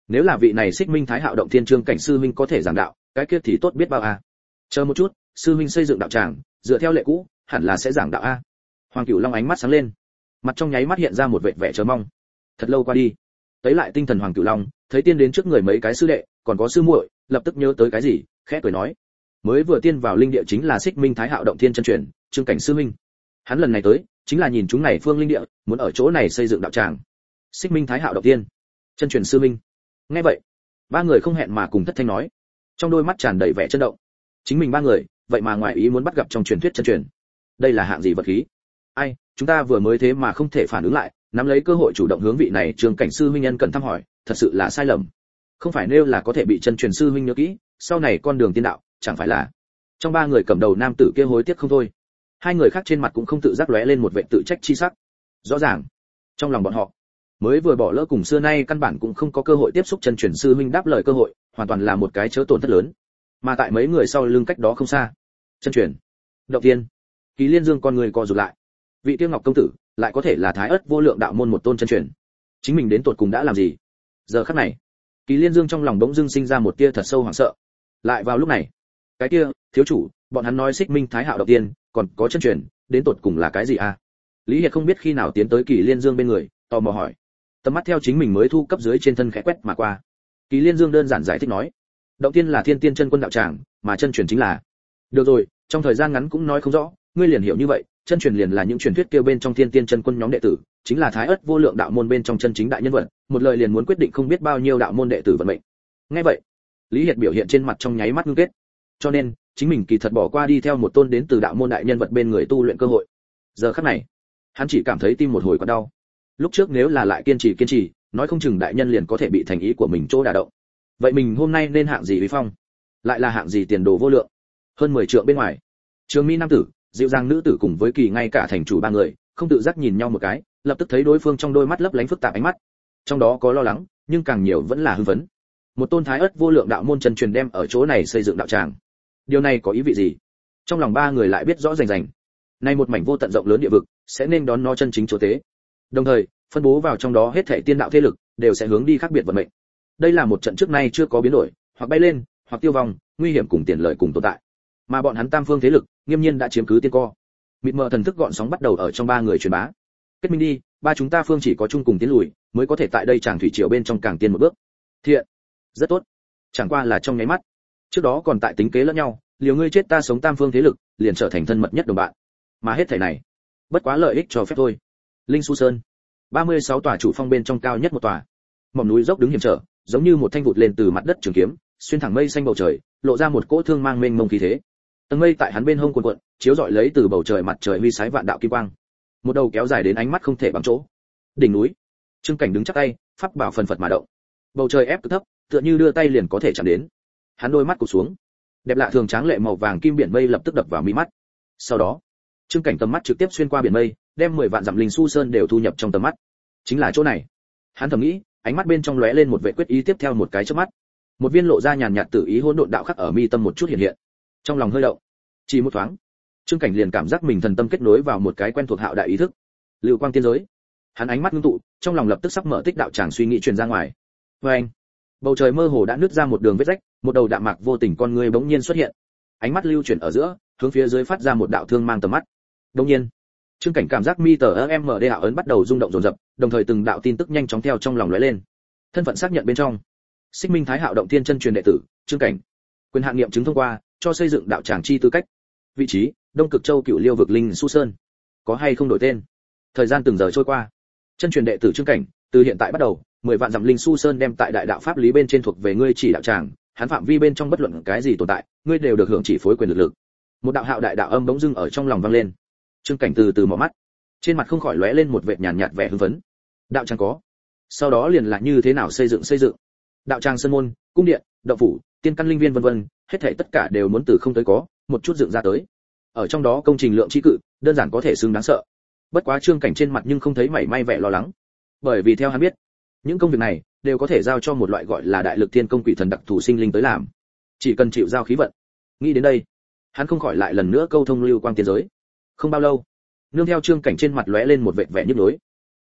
Speaker 1: Nếu là vị này Xích Minh Thái Hạo động thiên trương cảnh sư huynh có thể giảng đạo, cái kia thì tốt biết bao a. Chờ một chút, sư huynh xây dựng đạo tràng, dựa theo lệ cũ, hẳn là sẽ giảng đạo a. Hoàng Cửu Long ánh mắt sáng lên, mặt trong nháy mắt hiện ra một vẻ vẻ chờ mong. Thật lâu qua đi, tới lại tinh thần Hoàng Cửu Long, thấy tiên đến trước người mấy cái sư đệ, còn có sư muội, lập tức nhớ tới cái gì, khẽ cười nói: mới vừa tiên vào linh địa chính là Xích Minh Thái Hạo động thiên chân truyền, trương cảnh sư huynh. Hắn lần này tới, chính là nhìn chúng này phương linh địa, muốn ở chỗ này xây dựng đạo tràng. Xích Minh Thái Hạo động thiên, chân truyền sư huynh. Nghe vậy, ba người không hẹn mà cùng thất thanh nói, trong đôi mắt tràn đầy vẻ chấn động. Chính mình ba người, vậy mà ngoại ý muốn bắt gặp trong truyền thuyết chân truyền. Đây là hạng gì vật khí? Ai, chúng ta vừa mới thế mà không thể phản ứng lại, nắm lấy cơ hội chủ động hướng vị này trương cảnh sư huynh nhân cẩn thăm hỏi, thật sự là sai lầm. Không phải nêu là có thể bị chân truyền sư huynh nhớ kỹ, sau này con đường tiên đạo, chẳng phải là. Trong ba người cầm đầu nam tử kia hối tiếc không thôi. Hai người khác trên mặt cũng không tự giác lóe lên một vẻ tự trách chi sắc. Rõ ràng, trong lòng bọn họ, mới vừa bỏ lỡ cùng xưa nay căn bản cũng không có cơ hội tiếp xúc chân truyền sư huynh đáp lời cơ hội, hoàn toàn là một cái chớ tổn thất lớn. Mà tại mấy người sau lưng cách đó không xa, chân truyền, động tiên, Kỳ Liên Dương con người co rụt lại. Vị Tiêu Ngọc công tử, lại có thể là Thái Ất vô lượng đạo môn một tôn chân truyền. Chính mình đến tột cùng đã làm gì? Giờ khắc này, Kỳ Liên Dương trong lòng bỗng dưng sinh ra một tia thật sâu hoảng sợ. Lại vào lúc này, cái kia, thiếu chủ, bọn hắn nói Xích Minh Thái Hạo động tiên, còn có chân truyền, đến tột cùng là cái gì a? Lý Hiệt không biết khi nào tiến tới Kỳ Liên Dương bên người, tò mò hỏi. Tầm mắt theo chính mình mới thu cấp dưới trên thân khẽ quét mà qua. Kỳ Liên Dương đơn giản giải thích nói, động tiên là thiên tiên chân quân đạo tràng, mà chân truyền chính là. Được rồi, trong thời gian ngắn cũng nói không rõ, ngươi liền hiểu như vậy, chân truyền liền là những truyền thuyết kêu bên trong thiên tiên chân quân nhóm đệ tử, chính là Thái Ất vô lượng đạo môn bên trong chân chính đại nhân vật, một lời liền muốn quyết định không biết bao nhiêu đạo môn đệ tử vận mệnh. Nghe vậy, Lý Hiệt biểu hiện trên mặt trong nháy mắt ngưng kết. Cho nên, chính mình kỳ thật bỏ qua đi theo một tôn đến từ đạo môn đại nhân vật bên người tu luyện cơ hội. Giờ khắc này, hắn chỉ cảm thấy tim một hồi quặn đau. Lúc trước nếu là lại kiên trì kiên trì, nói không chừng đại nhân liền có thể bị thành ý của mình chỗ đả động. Vậy mình hôm nay nên hạng gì uy phong? Lại là hạng gì tiền đồ vô lượng? Hơn mười trượng bên ngoài, Trường Mi nam tử, dịu dàng nữ tử cùng với Kỳ ngay cả thành chủ ba người, không tự giác nhìn nhau một cái, lập tức thấy đối phương trong đôi mắt lấp lánh phức tạp ánh mắt. Trong đó có lo lắng, nhưng càng nhiều vẫn là hưng phấn. Một tôn Thái Ất vô lượng đạo môn chân truyền đem ở chỗ này xây dựng đạo tràng. Điều này có ý vị gì? Trong lòng ba người lại biết rõ rành rành. Nay một mảnh vô tận rộng lớn địa vực, sẽ nên đón nó chân chính chúa tế. Đồng thời, phân bố vào trong đó hết thảy tiên đạo thế lực đều sẽ hướng đi khác biệt vận mệnh. Đây là một trận trước nay chưa có biến đổi, hoặc bay lên, hoặc tiêu vong, nguy hiểm cùng tiền lợi cùng tồn tại. Mà bọn hắn tam phương thế lực, nghiêm nhiên đã chiếm cứ tiên co. Mịt mờ thần thức gọn sóng bắt đầu ở trong ba người truyền bá. Kết minh đi, ba chúng ta phương chỉ có chung cùng tiến lùi, mới có thể tại đây chàng thủy triều bên trong càng tiên một bước. Thiện, rất tốt. Chẳng qua là trong nháy mắt. Trước đó còn tại tính kế lẫn nhau, liều ngươi chết ta sống tam phương thế lực, liền trở thành thân mật nhất đồng bạn. Mà hết thảy này, bất quá lợi ích cho phép thôi. Linh Su Sơn, ba mươi sáu tòa chủ phong bên trong cao nhất một tòa. Mỏm núi dốc đứng hiểm trở, giống như một thanh vụt lên từ mặt đất trường kiếm, xuyên thẳng mây xanh bầu trời, lộ ra một cỗ thương mang mênh mông khí thế. Tầng mây tại hắn bên hông cuộn cuộn, chiếu rọi lấy từ bầu trời mặt trời huy sái vạn đạo kim quang. Một đầu kéo dài đến ánh mắt không thể bằng chỗ. Đỉnh núi, Trương Cảnh đứng chắp tay, pháp bảo phần phật mà động. Bầu trời ép cực thấp, tựa như đưa tay liền có thể chạm đến. Hắn đôi mắt cụp xuống. Đẹp lạ thường tráng lệ màu vàng kim biển mây lập tức đập vào mi mắt. Sau đó, Trương Cảnh tầm mắt trực tiếp xuyên qua biển mây, đem mười vạn dặm Linh Su Sơn đều thu nhập trong tầm mắt. Chính là chỗ này. Hắn thầm nghĩ, ánh mắt bên trong lóe lên một vẻ quyết ý tiếp theo một cái chớp mắt. Một viên lộ ra nhàn nhạt tự ý hỗn độn đạo khắc ở mi tâm một chút hiện hiện. Trong lòng hơi động, chỉ một thoáng, Trương Cảnh liền cảm giác mình thần tâm kết nối vào một cái quen thuộc hạo đại ý thức. Lưu quang tiên giới. Hắn ánh mắt ngưng tụ, trong lòng lập tức sắp mở tích đạo tràng suy nghĩ truyền ra ngoài. Và anh, bầu trời mơ hồ đã nứt ra một đường vết rách, một đầu đạm mạc vô tình con người bỗng nhiên xuất hiện. Ánh mắt lưu chuyển ở giữa, hướng phía dưới phát ra một đạo thương mang tầm mắt. Đột nhiên, Trương Cảnh cảm giác mi tờ em đê ảo ấn bắt đầu rung động dồn dập, đồng thời từng đạo tin tức nhanh chóng theo trong lòng lóe lên. Thân phận xác nhận bên trong, Xích Minh Thái Hạo động thiên chân truyền đệ tử, Trương Cảnh. Quyền hạn nghiệm chứng thông qua, cho xây dựng đạo tràng chi tư cách. Vị trí, Đông Cực Châu Cửu Liêu vực Linh Su Sơn. Có hay không đổi tên? Thời gian từng giờ trôi qua. Chân truyền đệ tử Trương Cảnh, từ hiện tại bắt đầu, mười vạn dặm Linh Su Sơn đem tại đại đạo pháp lý bên trên thuộc về ngươi chỉ đạo tràng, hắn phạm vi bên trong bất luận cái gì tồn tại, ngươi đều được hưởng chỉ phối quyền lực lực. Một đạo hạo đại đạo âm bỗng dưng ở trong lòng vang lên. Trương Cảnh từ từ mở mắt, trên mặt không khỏi lóe lên một vệt nhàn nhạt vẻ hưng phấn. Đạo tràng có, sau đó liền là như thế nào xây dựng xây dựng. Đạo tràng sơn môn, cung điện, động phủ, tiên căn linh viên vân vân, hết thảy tất cả đều muốn từ không tới có, một chút dựng ra tới. Ở trong đó công trình lượng trí cự, đơn giản có thể xưng đáng sợ. Bất quá Trương Cảnh trên mặt nhưng không thấy mảy may vẻ lo lắng, bởi vì theo hắn biết, những công việc này đều có thể giao cho một loại gọi là đại lực thiên công quỷ thần đặc thù sinh linh tới làm, chỉ cần chịu giao khí vận. Nghĩ đến đây, hắn không khỏi lại lần nữa câu thông lưu quang tiên giới. Không bao lâu, nương theo Trương Cảnh trên mặt lóe lên một vệt vẻ nhức nhối,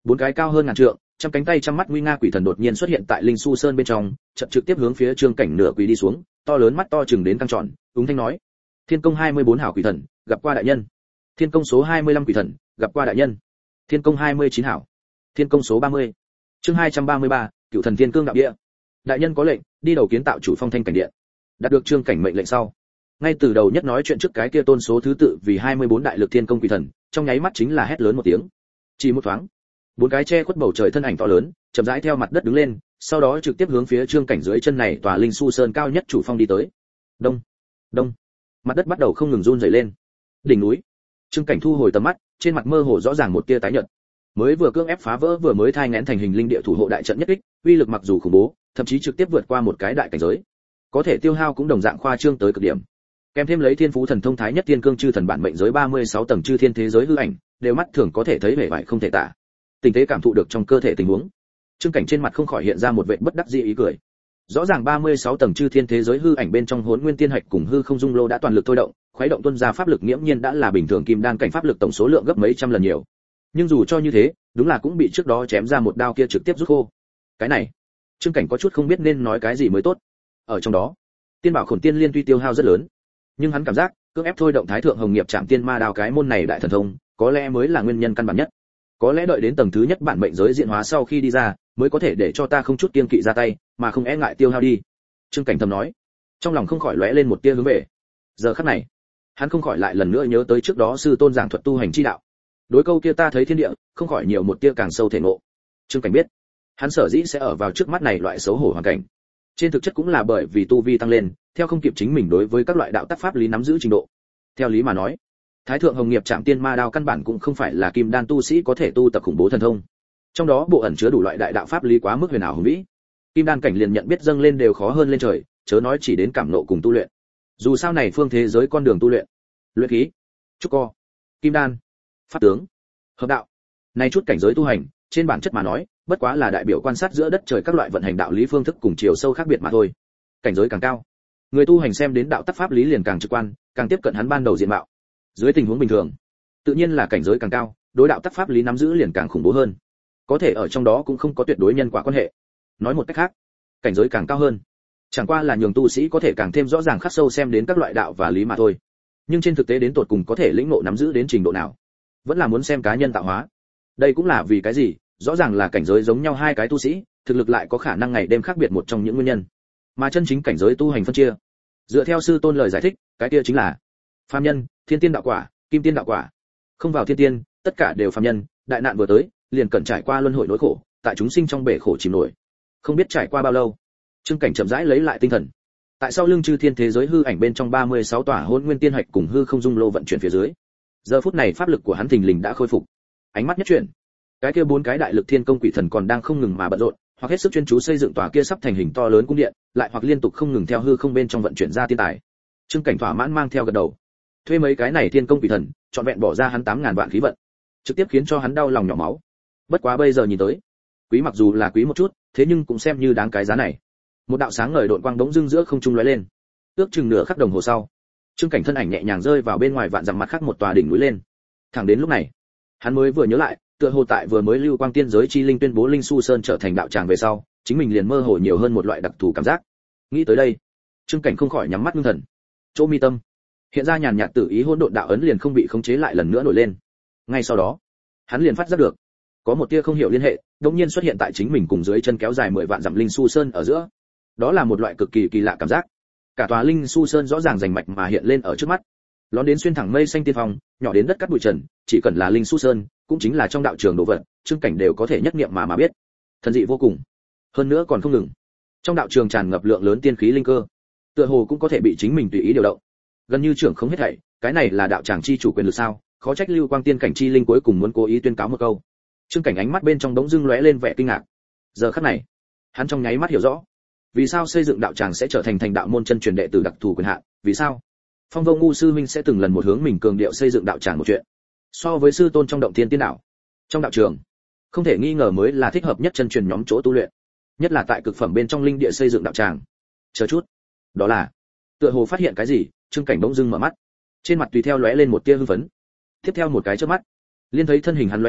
Speaker 1: Bốn cái cao hơn ngàn trượng, trăm cánh tay trăm mắt nguy nga quỷ thần đột nhiên xuất hiện tại linh su sơn bên trong, chậm trực tiếp hướng phía Trương Cảnh nửa quỳ đi xuống, to lớn mắt to chừng đến căng tròn, úng thanh nói: Thiên công hai mươi bốn hảo quỷ thần, gặp qua đại nhân. Thiên công số hai mươi lăm quỷ thần, gặp qua đại nhân. Thiên công hai mươi chín hảo. Thiên công số ba mươi. Chương hai trăm ba mươi ba, Cửu thần thiên cương đạo địa. Đại nhân có lệnh, đi đầu kiến tạo chủ phong thanh cảnh điện. Đạt được Trương Cảnh mệnh lệnh sau, ngay từ đầu nhất nói chuyện trước cái kia tôn số thứ tự vì hai mươi bốn đại lực thiên công quỷ thần, trong nháy mắt chính là hét lớn một tiếng. Chỉ một thoáng, bốn cái che khuất bầu trời thân ảnh to lớn, chậm rãi theo mặt đất đứng lên, sau đó trực tiếp hướng phía Trương Cảnh dưới chân này tòa linh su sơn cao nhất chủ phong đi tới. Đông, đông, mặt đất bắt đầu không ngừng run rẩy lên. Đỉnh núi, Trương Cảnh thu hồi tầm mắt, trên mặt mơ hồ rõ ràng một tia tái nhợt. Mới vừa cưỡng ép phá vỡ vừa mới thai nghén thành hình linh địa thủ hộ đại trận nhất kích, uy lực mặc dù khủng bố, thậm chí trực tiếp vượt qua một cái đại cảnh giới. Có thể tiêu hao cũng đồng dạng khoa trương tới cực điểm. Kèm thêm lấy thiên phú thần thông thái nhất thiên cương chư thần bản mệnh giới ba mươi sáu tầng chư thiên thế giới hư ảnh, đều mắt thường có thể thấy vẻ vải không thể tả. Tình tế cảm thụ được trong cơ thể tình huống, Trương Cảnh trên mặt không khỏi hiện ra một vẻ bất đắc dĩ ý cười. Rõ ràng ba mươi sáu tầng chư thiên thế giới hư ảnh bên trong Hỗn Nguyên Tiên Hạch cùng hư không dung lô đã toàn lực thôi động, khuấy động tuôn ra pháp lực nghiễm nhiên đã là bình thường kim đan cảnh pháp lực tổng số lượng gấp mấy trăm lần nhiều. Nhưng dù cho như thế, đúng là cũng bị trước đó chém ra một đao kia trực tiếp rút khô. Cái này, Trương Cảnh có chút không biết nên nói cái gì mới tốt. Ở trong đó, Tiên Bảo Khổn Tiên Liên tuy tiêu hao rất lớn, nhưng hắn cảm giác, cưỡng ép thôi động Thái thượng hồng nghiệp Trảm Tiên Ma Đao cái môn này đại thần thông, có lẽ mới là nguyên nhân căn bản nhất. Có lẽ đợi đến tầng thứ nhất bản mệnh giới diện hóa sau khi đi ra, mới có thể để cho ta không chút kiêng kỵ ra tay, mà không e ngại tiêu hao đi. Trương Cảnh thầm nói, trong lòng không khỏi lóe lên một tia hướng về. Giờ khắc này, hắn không khỏi lại lần nữa nhớ tới trước đó sư tôn giảng thuật tu hành chi đạo. Đối câu kia ta thấy thiên địa, không khỏi nhiều một tia càng sâu thể ngộ. Trương Cảnh biết, hắn sở dĩ sẽ ở vào trước mắt này loại xấu hổ hoàn cảnh, trên thực chất cũng là bởi vì tu vi tăng lên, theo không kịp chính mình đối với các loại đạo tắc pháp lý nắm giữ trình độ. Theo lý mà nói, Thái thượng hồng nghiệp Trảm Tiên Ma Đao căn bản cũng không phải là kim đan tu sĩ có thể tu tập khủng bố thần thông. Trong đó bộ ẩn chứa đủ loại đại đạo pháp lý quá mức huyền ảo hùng vĩ. Kim đan cảnh liền nhận biết dâng lên đều khó hơn lên trời, chớ nói chỉ đến cảm nộ cùng tu luyện. Dù sao này phương thế giới con đường tu luyện, luyện khí, trúc co, kim đan, pháp tướng, hợp đạo, này chút cảnh giới tu hành, trên bản chất mà nói, bất quá là đại biểu quan sát giữa đất trời các loại vận hành đạo lý phương thức cùng chiều sâu khác biệt mà thôi. Cảnh giới càng cao, người tu hành xem đến đạo tắc pháp lý liền càng trực quan, càng tiếp cận hắn ban đầu diện mạo. Dưới tình huống bình thường, tự nhiên là cảnh giới càng cao, đối đạo tắc pháp lý nắm giữ liền càng khủng bố hơn. Có thể ở trong đó cũng không có tuyệt đối nhân quả quan hệ. Nói một cách khác, cảnh giới càng cao hơn, chẳng qua là nhường tu sĩ có thể càng thêm rõ ràng khắc sâu xem đến các loại đạo và lý mà thôi. Nhưng trên thực tế đến tột cùng có thể lĩnh ngộ nắm giữ đến trình độ nào, vẫn là muốn xem cá nhân tạo hóa. Đây cũng là vì cái gì, rõ ràng là cảnh giới giống nhau hai cái tu sĩ, thực lực lại có khả năng ngày đêm khác biệt một trong những nguyên nhân. Mà chân chính cảnh giới tu hành phân chia, dựa theo sư tôn lời giải thích, cái kia chính là phàm nhân, thiên tiên đạo quả, kim tiên đạo quả. Không vào thiên tiên, tất cả đều phàm nhân, đại nạn vừa tới, liền cần trải qua luân hồi nỗi khổ, tại chúng sinh trong bể khổ chìm nổi. Không biết trải qua bao lâu, Trương Cảnh chậm rãi lấy lại tinh thần. Tại sao lưng chư thiên thế giới hư ảnh bên trong ba mươi sáu tòa Hỗn Nguyên Tiên Hạch cùng hư không dung lô vận chuyển phía dưới. Giờ phút này pháp lực của hắn thình lình đã khôi phục. Ánh mắt nhất chuyển, cái kia bốn cái đại lực thiên công quỷ thần còn đang không ngừng mà bận rộn, hoặc hết sức chuyên chú xây dựng tòa kia sắp thành hình to lớn cung điện, lại hoặc liên tục không ngừng theo hư không bên trong vận chuyển ra tiên tài. Trương Cảnh thỏa mãn mang theo gật đầu. Thuê mấy cái này thiên công quỷ thần, chọn vẹn bỏ ra hắn tám ngàn vạn khí vận, trực tiếp khiến cho hắn đau lòng nhỏ máu. Bất quá bây giờ nhìn tới, quý mặc dù là quý một chút, thế nhưng cũng xem như đáng cái giá này. Một đạo sáng ngời độn quang đống dưng giữa không trung lóe lên. Ước chừng nửa khắc đồng hồ sau, Trương Cảnh thân ảnh nhẹ nhàng rơi vào bên ngoài vạn dặm mặt khác một tòa đỉnh núi lên. Thẳng đến lúc này, hắn mới vừa nhớ lại, tựa hồ tại vừa mới lưu quang tiên giới chi linh tuyên bố linh su sơn trở thành đạo tràng về sau, chính mình liền mơ hồ nhiều hơn một loại đặc thù cảm giác. Nghĩ tới đây, Trương Cảnh không khỏi nhắm mắt ngưng thần. Chỗ mi tâm, hiện ra nhàn nhạt tự ý hỗn độn đạo ấn liền không bị khống chế lại lần nữa nổi lên. Ngay sau đó, hắn liền phát giác được, có một tia không hiểu liên hệ, đột nhiên xuất hiện tại chính mình cùng dưới chân kéo dài mười vạn dặm linh su sơn ở giữa. Đó là một loại cực kỳ kỳ lạ cảm giác. Cả tòa linh su sơn rõ ràng rành mạch mà hiện lên ở trước mắt. Lón đến xuyên thẳng mây xanh tiên phong, nhỏ đến đất cát bụi trần, chỉ cần là linh su sơn, cũng chính là trong đạo trường đồ vật, Trương Cảnh đều có thể nhất niệm mà mà biết. Thần dị vô cùng. Hơn nữa còn không ngừng. Trong đạo trường tràn ngập lượng lớn tiên khí linh cơ, tựa hồ cũng có thể bị chính mình tùy ý điều động. Gần như trưởng không hết thảy, cái này là đạo tràng chi chủ quyền lực sao? Khó trách lưu quang tiên cảnh chi linh cuối cùng muốn cố ý tuyên cáo một câu. Trương Cảnh ánh mắt bên trong đống dưng lóe lên vẻ kinh ngạc. Giờ khắc này, hắn trong nháy mắt hiểu rõ, vì sao xây dựng đạo tràng sẽ trở thành thành đạo môn chân truyền đệ tử đặc thù quyền hạn, vì sao Phong Vô Ngu sư huynh sẽ từng lần một hướng mình cường điệu xây dựng đạo tràng một chuyện. So với sư tôn trong động thiên tiên đạo, trong đạo trường, không thể nghi ngờ mới là thích hợp nhất chân truyền nhóm chỗ tu luyện, nhất là tại cực phẩm bên trong linh địa xây dựng đạo tràng. Chờ chút, đó là, tựa hồ phát hiện cái gì, Trương Cảnh bỗng dưng mở mắt, trên mặt tùy theo lóe lên một tia hưng phấn. Tiếp theo một cái chớp mắt, liên thấy thân hình hắn lóe lên,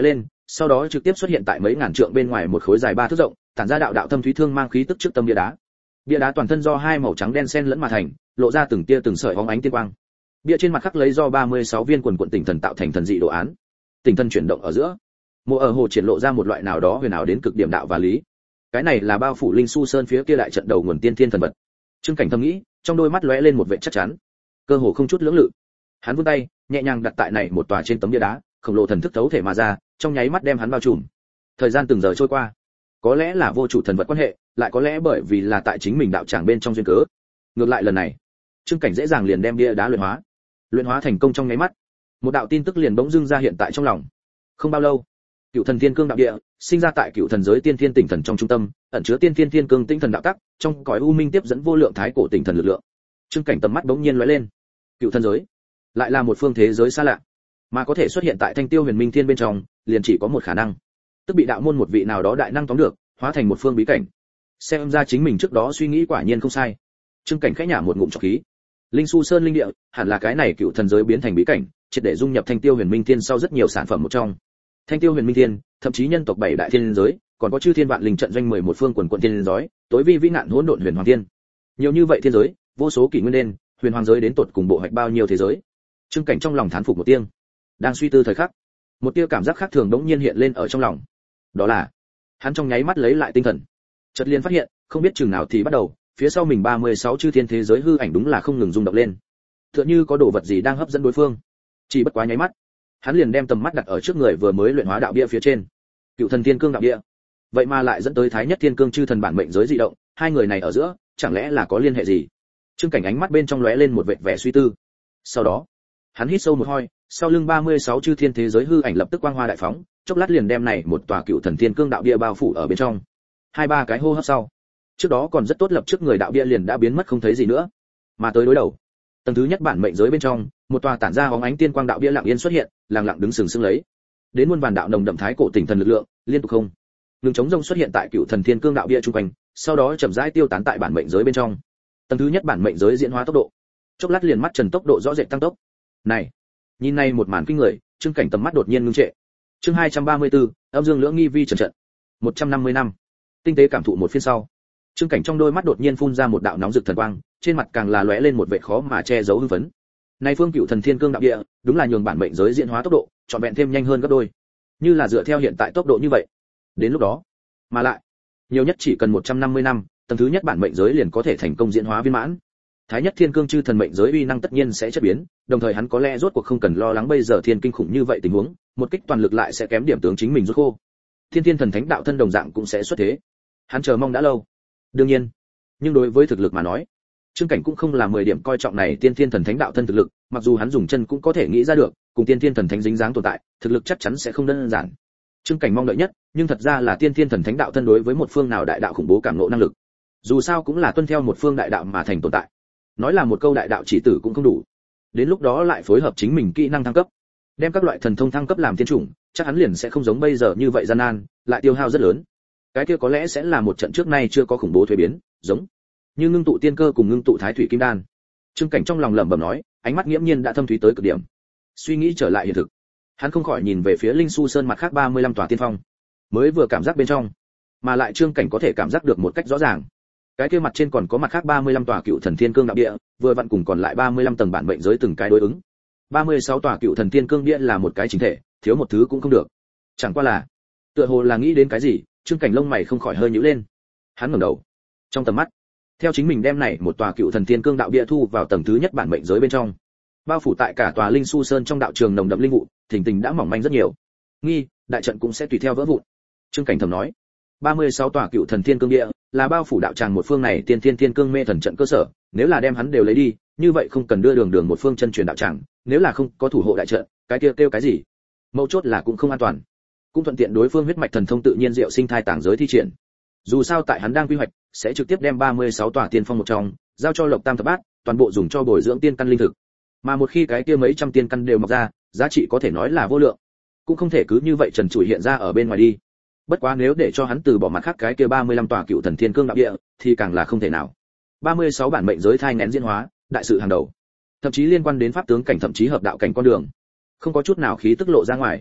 Speaker 1: sau đó trực tiếp xuất hiện tại mấy ngàn trượng bên ngoài một khối dài ba thước rộng, tản ra đạo đạo thâm thúy thương mang khí tức trước tâm bia đá. Bia đá toàn thân do hai màu trắng đen xen lẫn mà thành, lộ ra từng tia từng sợi bóng ánh tiên quang. Bia trên mặt khắc lấy do ba mươi sáu viên quần quần tinh thần tạo thành thần dị đồ án. Tinh thần chuyển động ở giữa, mộ ở hồ triển lộ ra một loại nào đó huyền ảo đến cực điểm đạo và lý. Cái này là bao phủ linh su sơn phía kia đại trận đầu nguồn tiên thiên thần vật. Trương Cảnh thầm nghĩ, trong đôi mắt lóe lên một vẻ chắc chắn, cơ hồ không chút lưỡng lự. Hắn vươn tay, nhẹ nhàng đặt tại này một tòa trên tấm bia đá, khổng lồ thần thức thấu thể mà ra, trong nháy mắt đem hắn bao trùm. Thời gian từng giờ trôi qua, có lẽ là vô chủ thần vật quan hệ, lại có lẽ bởi vì là tại chính mình đạo tràng bên trong duyên cớ. Ngược lại lần này, Trương Cảnh dễ dàng liền đem bia đá luyện hóa. Luyện hóa thành công trong nháy mắt, một đạo tin tức liền bỗng dưng ra hiện tại trong lòng. Không bao lâu, Cựu Thần Thiên Cương đạo địa, sinh ra tại Cựu Thần giới Tiên Thiên Tỉnh Thần trong trung tâm, ẩn chứa Tiên Thiên Thiên Cương Tinh Thần đạo tắc, trong cõi u minh tiếp dẫn vô lượng thái cổ tinh thần lực lượng. Trương Cảnh tầm mắt bỗng nhiên lóe lên. Cựu Thần giới, lại là một phương thế giới xa lạ, mà có thể xuất hiện tại Thanh Tiêu Huyền Minh Thiên bên trong, liền chỉ có một khả năng, tức bị đạo môn một vị nào đó đại năng tóm được, hóa thành một phương bí cảnh. Xem ra chính mình trước đó suy nghĩ quả nhiên không sai. Trương Cảnh khẽ nhả một ngụm trọc khí. Linh Su Sơn linh địa, hẳn là cái này Cựu Thần giới biến thành bí cảnh, triệt để dung nhập Thanh Tiêu Huyền Minh Thiên sau rất nhiều sản phẩm một trong. Thanh Tiêu Huyền Minh Thiên, thậm chí nhân tộc bảy đại thiên giới, còn có chư thiên vạn linh trận doanh mười một phương quần quần thiên giới, tối vi vĩ nạn hỗn độn huyền hoàng thiên. Nhiều như vậy thiên giới, vô số kỷ nguyên đen, huyền hoàng giới đến tột cùng bộ hoạch bao nhiêu thế giới. Trương Cảnh trong lòng thán phục một tiếng. Đang suy tư thời khắc, một tia cảm giác khác thường đống nhiên hiện lên ở trong lòng. Đó là, hắn trong nháy mắt lấy lại tinh thần, chợt liền phát hiện, không biết chừng nào thì bắt đầu, phía sau mình ba mươi sáu chư thiên thế giới hư ảnh đúng là không ngừng rung động lên. Tựa như có đồ vật gì đang hấp dẫn đối phương. Chỉ bất quá nháy mắt, hắn liền đem tầm mắt đặt ở trước người vừa mới luyện hóa đạo bia phía trên. Cựu Thần Thiên Cương đạo bia, vậy mà lại dẫn tới Thái Nhất Thiên Cương chư thần bản mệnh giới dị động, hai người này ở giữa, chẳng lẽ là có liên hệ gì? Trương Cảnh ánh mắt bên trong lóe lên một vệt vẻ suy tư. Sau đó, hắn hít sâu một hơi, sau lưng ba mươi sáu chư thiên thế giới hư ảnh lập tức quang hoa đại phóng, chốc lát liền đem này một tòa Cựu Thần Thiên Cương đạo bia bao phủ ở bên trong. Hai ba cái hô hấp sau, trước đó còn rất tốt lập trước người đạo bia liền đã biến mất không thấy gì nữa. Mà tới đối đầu, tầng thứ nhất bản mệnh giới bên trong, một tòa tản ra hóng ánh tiên quang đạo bia lặng yên xuất hiện, lặng lặng đứng sừng sững lấy. Đến muôn vàn đạo nồng đậm thái cổ tinh thần lực lượng, liên tục không ngừng chống rông xuất hiện tại Cựu Thần Thiên Cương đạo bia trung quanh, sau đó chậm rãi tiêu tán tại bản mệnh giới bên trong. Tầng thứ nhất bản mệnh giới diễn hóa tốc độ, chốc lát liền mắt trần tốc độ rõ rệt tăng tốc. Này, nhìn này một màn kinh người, Trương Cảnh tầm mắt đột nhiên ngưng trệ. Chương hai trăm ba mươi tư, âm dương lưỡng nghi vi trần trận. một trăm năm mươi năm. Tinh tế cảm thụ một phiên sau, Trương Cảnh trong đôi mắt đột nhiên phun ra một đạo nóng rực thần quang, trên mặt càng là lóe lên một vẻ khó mà che giấu hưng phấn. Này phương Cựu Thần Thiên Cương đạo địa, đúng là nhường bản mệnh giới diễn hóa tốc độ, trọn vẹn thêm nhanh hơn gấp đôi. Như là dựa theo hiện tại tốc độ như vậy, đến lúc đó, mà lại, nhiều nhất chỉ cần một trăm năm mươi năm, tầng thứ nhất bản mệnh giới liền có thể thành công diễn hóa viên mãn. Thái Nhất Thiên Cương chư thần mệnh giới uy năng tất nhiên sẽ chất biến, đồng thời hắn có lẽ rốt cuộc không cần lo lắng bây giờ thiên kinh khủng như vậy tình huống, một kích toàn lực lại sẽ kém điểm tướng chính mình rút khô. Thiên Thiên thần thánh đạo thân đồng dạng cũng sẽ xuất thế. Hắn chờ mong đã lâu. Đương nhiên, nhưng đối với thực lực mà nói, Trương Cảnh cũng không là mười điểm coi trọng này tiên thiên thần thánh đạo thân thực lực, mặc dù hắn dùng chân cũng có thể nghĩ ra được, cùng tiên thiên thần thánh dính dáng tồn tại, thực lực chắc chắn sẽ không đơn giản. Trương Cảnh mong đợi nhất, nhưng thật ra là tiên thiên thần thánh đạo thân đối với một phương nào đại đạo khủng bố cảm ngộ năng lực. Dù sao cũng là tuân theo một phương đại đạo mà thành tồn tại. Nói là một câu đại đạo chỉ tử cũng không đủ. Đến lúc đó lại phối hợp chính mình kỹ năng thăng cấp, đem các loại thần thông thăng cấp làm tiên chủng, chắc hắn liền sẽ không giống bây giờ như vậy gian nan, lại tiêu hao rất lớn. Cái kia có lẽ sẽ là một trận trước nay chưa có khủng bố thuế biến, giống như ngưng tụ tiên cơ cùng ngưng tụ thái thủy kim đan. Trương Cảnh trong lòng lẩm bẩm nói, ánh mắt nghiễm nhiên đã thâm thúy tới cực điểm. Suy nghĩ trở lại hiện thực, hắn không khỏi nhìn về phía Linh Su Sơn mặt khác ba mươi lăm tòa tiên phong. Mới vừa cảm giác bên trong, mà lại Trương Cảnh có thể cảm giác được một cách rõ ràng. Cái kia mặt trên còn có mặt khác ba mươi lăm tòa Cựu Thần Thiên Cương đạo địa, vừa vặn cùng còn lại ba mươi lăm tầng bản mệnh giới từng cái đối ứng. ba mươi sáu tòa Cựu Thần Thiên Cương địa là một cái chính thể, thiếu một thứ cũng không được. Chẳng qua là, tựa hồ là nghĩ đến cái gì, Trương Cảnh lông mày không khỏi hơi nhíu lên. Hắn ngẩng đầu, trong tầm mắt, theo chính mình đem này một tòa Cựu Thần Thiên Cương đạo địa thu vào tầng thứ nhất bản mệnh giới bên trong, bao phủ tại cả tòa Linh Su Sơn trong đạo trường nồng đậm linh vụ, thình tình đã mỏng manh rất nhiều. Nghi, đại trận cũng sẽ tùy theo vỡ vụn. Trương Cảnh thầm nói, ba mươi sáu tòa Cựu Thần Thiên Cương địa là bao phủ đạo tràng một phương này tiên thiên thiên cương mê thần trận cơ sở, nếu là đem hắn đều lấy đi, như vậy không cần đưa đường đường một phương chân truyền đạo tràng, nếu là không có thủ hộ đại trận, cái kia kêu cái gì? Mấu chốt là cũng không an toàn, cũng thuận tiện đối phương huyết mạch thần thông tự nhiên diệu sinh thai tàng giới thi triển. Dù sao tại hắn đang quy hoạch, sẽ trực tiếp đem ba mươi sáu tòa tiên phong một trong, giao cho Lộc Tam thập bát, toàn bộ dùng cho bồi dưỡng tiên căn linh thực. Mà một khi cái kia mấy trăm tiên căn đều mọc ra, giá trị có thể nói là vô lượng, cũng không thể cứ như vậy trần trụi hiện ra ở bên ngoài đi. Bất quá nếu để cho hắn từ bỏ mặt khác cái kia ba mươi lăm tòa Cựu Thần Thiên Cương đạo địa, thì càng là không thể nào. ba mươi sáu bản mệnh giới thai nghén diễn hóa, đại sự hàng đầu, thậm chí liên quan đến pháp tướng cảnh thậm chí hợp đạo cảnh con đường, không có chút nào khí tức lộ ra ngoài.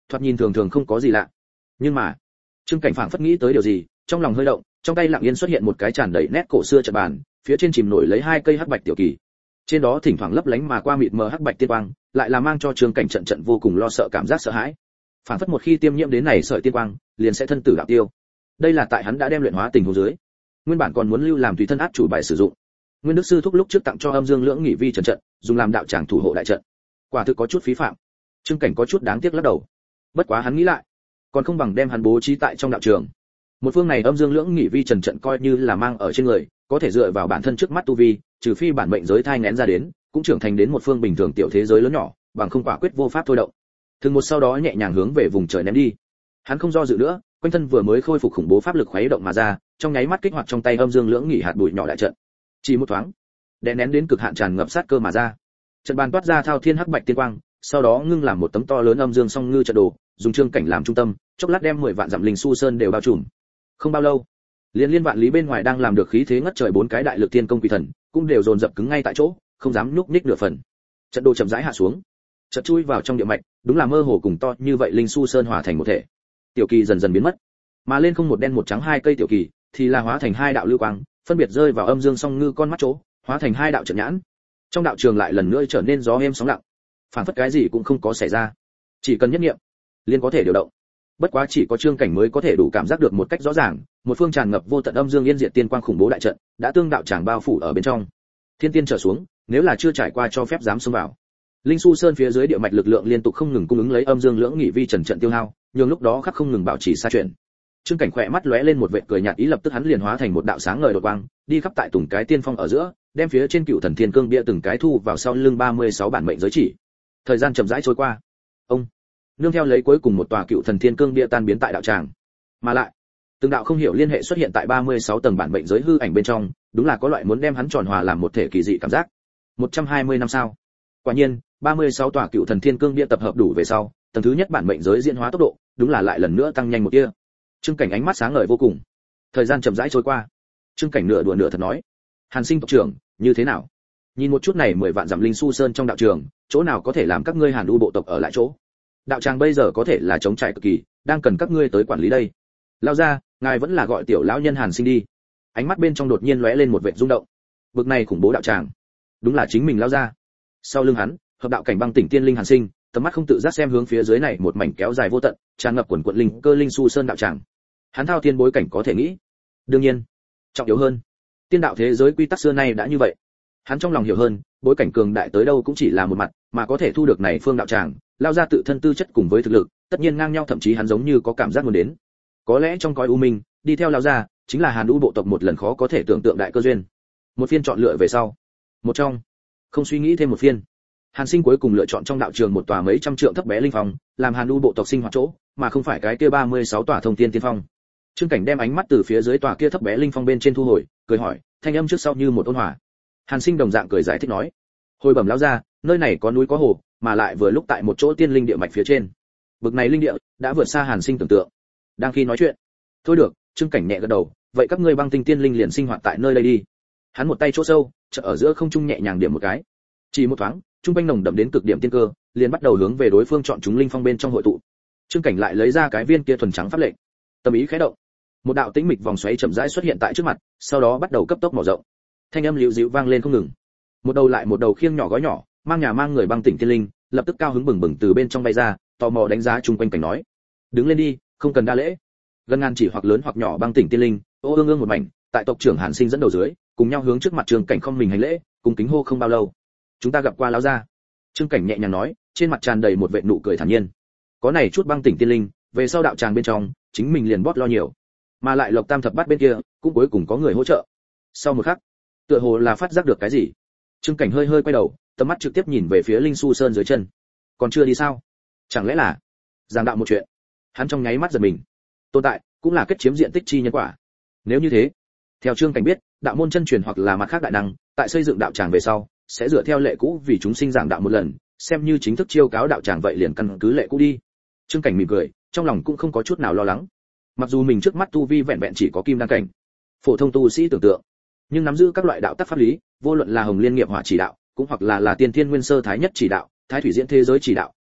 Speaker 1: thoạt nhìn thường thường không có gì lạ. Nhưng mà, Trương Cảnh phảng phất nghĩ tới điều gì, trong lòng hơi động, trong tay lặng yên xuất hiện một cái tràn đầy nét cổ xưa trận bàn, phía trên chìm nổi lấy hai cây hắc bạch tiểu kỳ. Trên đó thỉnh thoảng lấp lánh mà qua mịt mờ hắc bạch tiên quang, lại là mang cho Trương Cảnh trận trận vô cùng lo sợ cảm giác sợ hãi. Phảng phất một khi tiêm nhiễm đến này sợi tiên quang, liền sẽ thân tử đạo tiêu. Đây là tại hắn đã đem luyện hóa tình huống dưới. Nguyên bản còn muốn lưu làm tùy thân át chủ bài sử dụng. Nguyên Đức sư thúc lúc trước tặng cho Âm Dương Lưỡng Nghỉ Vi trận trận, dùng làm đạo tràng thủ hộ đại trận. Quả thực có chút phí phạm. Trương Cảnh có chút đáng tiếc lắc đầu. Bất quá hắn nghĩ lại, còn không bằng đem hắn bố trí tại trong đạo trường. Một phương này Âm Dương Lưỡng Nghỉ Vi trần trận coi như là mang ở trên người, có thể dựa vào bản thân trước mắt tu vi, trừ phi bản mệnh giới thai nghén ra đến, cũng trưởng thành đến một phương bình thường tiểu thế giới lớn nhỏ, bằng không quả quyết vô pháp thôi động. Thường một sau đó nhẹ nhàng hướng về vùng trời ném đi. Hắn không do dự nữa, quanh thân vừa mới khôi phục khủng bố pháp lực khuấy động mà ra, trong nháy mắt kích hoạt trong tay Âm Dương Lưỡng Nghỉ hạt bụi nhỏ đại trận. Chỉ một thoáng, đè nén đến cực hạn tràn ngập sát cơ mà ra. Trận bàn toát ra thao thiên hắc bạch tiên quang, sau đó ngưng làm một tấm to lớn âm dương song ngư trận đồ, dùng Trương Cảnh làm trung tâm, chốc lát đem mười vạn dặm linh su sơn đều bao trùm. Không bao lâu, liên liên vạn lý bên ngoài đang làm được khí thế ngất trời bốn cái đại lực tiên công quỷ thần, cũng đều dồn dập cứng ngay tại chỗ, không dám nhúc nhích nửa phần. Trận đồ chậm rãi hạ xuống, chợt chui vào trong địa mạch, đúng là mơ hồ cùng to như vậy linh su sơn hòa thành một thể. Tiểu kỳ dần dần biến mất, mà lên không một đen một trắng hai cây tiểu kỳ, thì là hóa thành hai đạo lưu quang, phân biệt rơi vào âm dương song ngư con mắt chỗ, hóa thành hai đạo trận nhãn. Trong đạo trường lại lần nữa trở nên gió êm sóng lặng, phản phất cái gì cũng không có xảy ra, chỉ cần nhất niệm liền có thể điều động. Bất quá chỉ có Trương Cảnh mới có thể đủ cảm giác được một cách rõ ràng, một phương tràn ngập vô tận âm dương yên diệt tiên quang khủng bố đại trận đã tương đạo tràng bao phủ ở bên trong. Thiên tiên trở xuống, nếu là chưa trải qua cho phép dám xông vào. Linh su sơn phía dưới địa mạch lực lượng liên tục không ngừng cung ứng lấy Âm Dương Lưỡng Nghỉ Vi trần trận tiêu hao, nhưng lúc đó khắc không ngừng bảo trì xa chuyển. Trương Cảnh khỏe mắt lóe lên một vệt cười nhạt ý, lập tức hắn liền hóa thành một đạo sáng ngời đột quang, đi khắp tại Tùng cái tiên phong ở giữa, đem phía trên Cựu Thần Thiên Cương bia từng cái thu vào sau lưng ba mươi sáu bản mệnh giới chỉ. Thời gian chậm rãi trôi qua. Ông nương theo lấy cuối cùng một tòa Cựu Thần Thiên Cương bia tan biến tại đạo tràng. Mà lại, từng đạo không hiểu liên hệ xuất hiện tại ba mươi sáu tầng bản mệnh giới hư ảnh bên trong, đúng là có loại muốn đem hắn tròn hòa làm một thể kỳ dị cảm giác. một trăm hai mươi năm sau. Quả nhiên, ba mươi sáu tòa Cựu Thần Thiên Cương bia tập hợp đủ về sau, tầng thứ nhất bản mệnh giới diễn hóa tốc độ, đúng là lại lần nữa tăng nhanh một tia. Trương Cảnh ánh mắt sáng ngời vô cùng. Thời gian chậm rãi trôi qua. Trương Cảnh nửa đùa nửa thật nói: "Hàn Sinh tộc trưởng, như thế nào? Nhìn một chút này mười vạn dặm linh su sơn trong đạo trường, chỗ nào có thể làm các ngươi Hàn U bộ tộc ở lại chỗ? Đạo tràng bây giờ có thể là trống trải cực kỳ, đang cần các ngươi tới quản lý đây." Lao ra, ngài vẫn là gọi tiểu lão nhân Hàn Sinh đi. Ánh mắt bên trong đột nhiên lóe lên một vệt rung động. Bực này khủng bố đạo tràng, đúng là chính mình lao ra. Sau lưng hắn, hợp đạo cảnh băng tỉnh tiên linh Hàn Sinh, tầm mắt không tự giác xem hướng phía dưới này một mảnh kéo dài vô tận, tràn ngập quần quần linh cơ linh su sơn đạo tràng. Hắn thao tiên bối cảnh có thể nghĩ. Đương nhiên, trọng yếu hơn, tiên đạo thế giới quy tắc xưa nay đã như vậy. Hắn trong lòng hiểu hơn, bối cảnh cường đại tới đâu cũng chỉ là một mặt, mà có thể thu được này phương đạo tràng, lao ra tự thân tư chất cùng với thực lực, tất nhiên ngang nhau, thậm chí hắn giống như có cảm giác muốn đến. Có lẽ trong cõi u minh, đi theo lao ra, chính là Hàn U bộ tộc một lần khó có thể tưởng tượng đại cơ duyên. Một phiên chọn lựa về sau, một trong, không suy nghĩ thêm một phiên. Hàn Sinh cuối cùng lựa chọn trong đạo trường một tòa mấy trăm trượng thấp bé linh phong, làm Hàn U bộ tộc sinh hoạt chỗ, mà không phải cái kia ba mươi sáu tòa thông tiên tiên phong. Trương Cảnh đem ánh mắt từ phía dưới tòa kia thấp bé linh phong bên trên thu hồi, cười hỏi, thanh âm trước sau như một ôn hòa. Hàn Sinh đồng dạng cười giải thích nói: "Hồi bẩm lão gia, nơi này có núi có hồ, mà lại vừa lúc tại một chỗ tiên linh địa mạch phía trên. Bực này linh địa đã vượt xa Hàn Sinh tưởng tượng." Đang khi nói chuyện, thôi được, Trương Cảnh nhẹ gật đầu, vậy các ngươi băng tinh tiên linh liền sinh hoạt tại nơi đây đi. Hắn một tay chỗ sâu, chợ ở giữa không trung nhẹ nhàng điểm một cái. Chỉ một thoáng, trung quanh nồng đậm đến cực điểm tiên cơ, liền bắt đầu hướng về đối phương chọn chúng linh phong bên trong hội tụ. Trương Cảnh lại lấy ra cái viên kia thuần trắng pháp lệnh, tâm ý khẽ động, một đạo tĩnh mịch vòng xoáy chậm rãi xuất hiện tại trước mặt, sau đó bắt đầu cấp tốc mở rộng. Thanh âm liễu dịu vang lên không ngừng. Một đầu lại một đầu khiêng nhỏ gói nhỏ, mang nhà mang người băng tỉnh tiên linh, lập tức cao hứng bừng bừng từ bên trong bay ra, tò mò đánh giá chung quanh cảnh nói: "Đứng lên đi, không cần đa lễ." Gần ngàn chỉ hoặc lớn hoặc nhỏ băng tỉnh tiên linh, ô ương ương một mảnh, tại tộc trưởng Hàn Sinh dẫn đầu dưới, cùng nhau hướng trước mặt Trương Cảnh không mình hành lễ, cùng kính hô không bao lâu. "Chúng ta gặp qua lão gia." Trương Cảnh nhẹ nhàng nói, trên mặt tràn đầy một vệt nụ cười thản nhiên. Có này chút băng tỉnh tiên linh, về sau đạo tràng bên trong, chính mình liền bót lo nhiều, mà lại Lộc Tam thập bát bên kia, cũng cuối cùng có người hỗ trợ. Sau một khắc, tựa hồ là phát giác được cái gì, Trương Cảnh hơi hơi quay đầu, tầm mắt trực tiếp nhìn về phía linh su sơn dưới chân. Còn chưa đi sao? Chẳng lẽ là giảng đạo một chuyện? Hắn trong nháy mắt giật mình. Tồn tại cũng là kết chiếm diện tích chi nhân quả. Nếu như thế, theo Trương Cảnh biết, đạo môn chân truyền hoặc là mặt khác đại năng, tại xây dựng đạo tràng về sau, sẽ dựa theo lệ cũ vì chúng sinh giảng đạo một lần, xem như chính thức chiêu cáo đạo tràng vậy liền căn cứ lệ cũ đi. Trương Cảnh mỉm cười, trong lòng cũng không có chút nào lo lắng. Mặc dù mình trước mắt tu vi vẹn vẹn chỉ có kim đan cảnh, phổ thông tu sĩ tưởng tượng, nhưng nắm giữ các loại đạo tắc pháp lý, vô luận là Hồng Liên Nghiệp Hỏa chỉ đạo, cũng hoặc là là Tiên Thiên Nguyên Sơ Thái Nhất chỉ đạo, Thái Thủy Diễn thế giới chỉ đạo,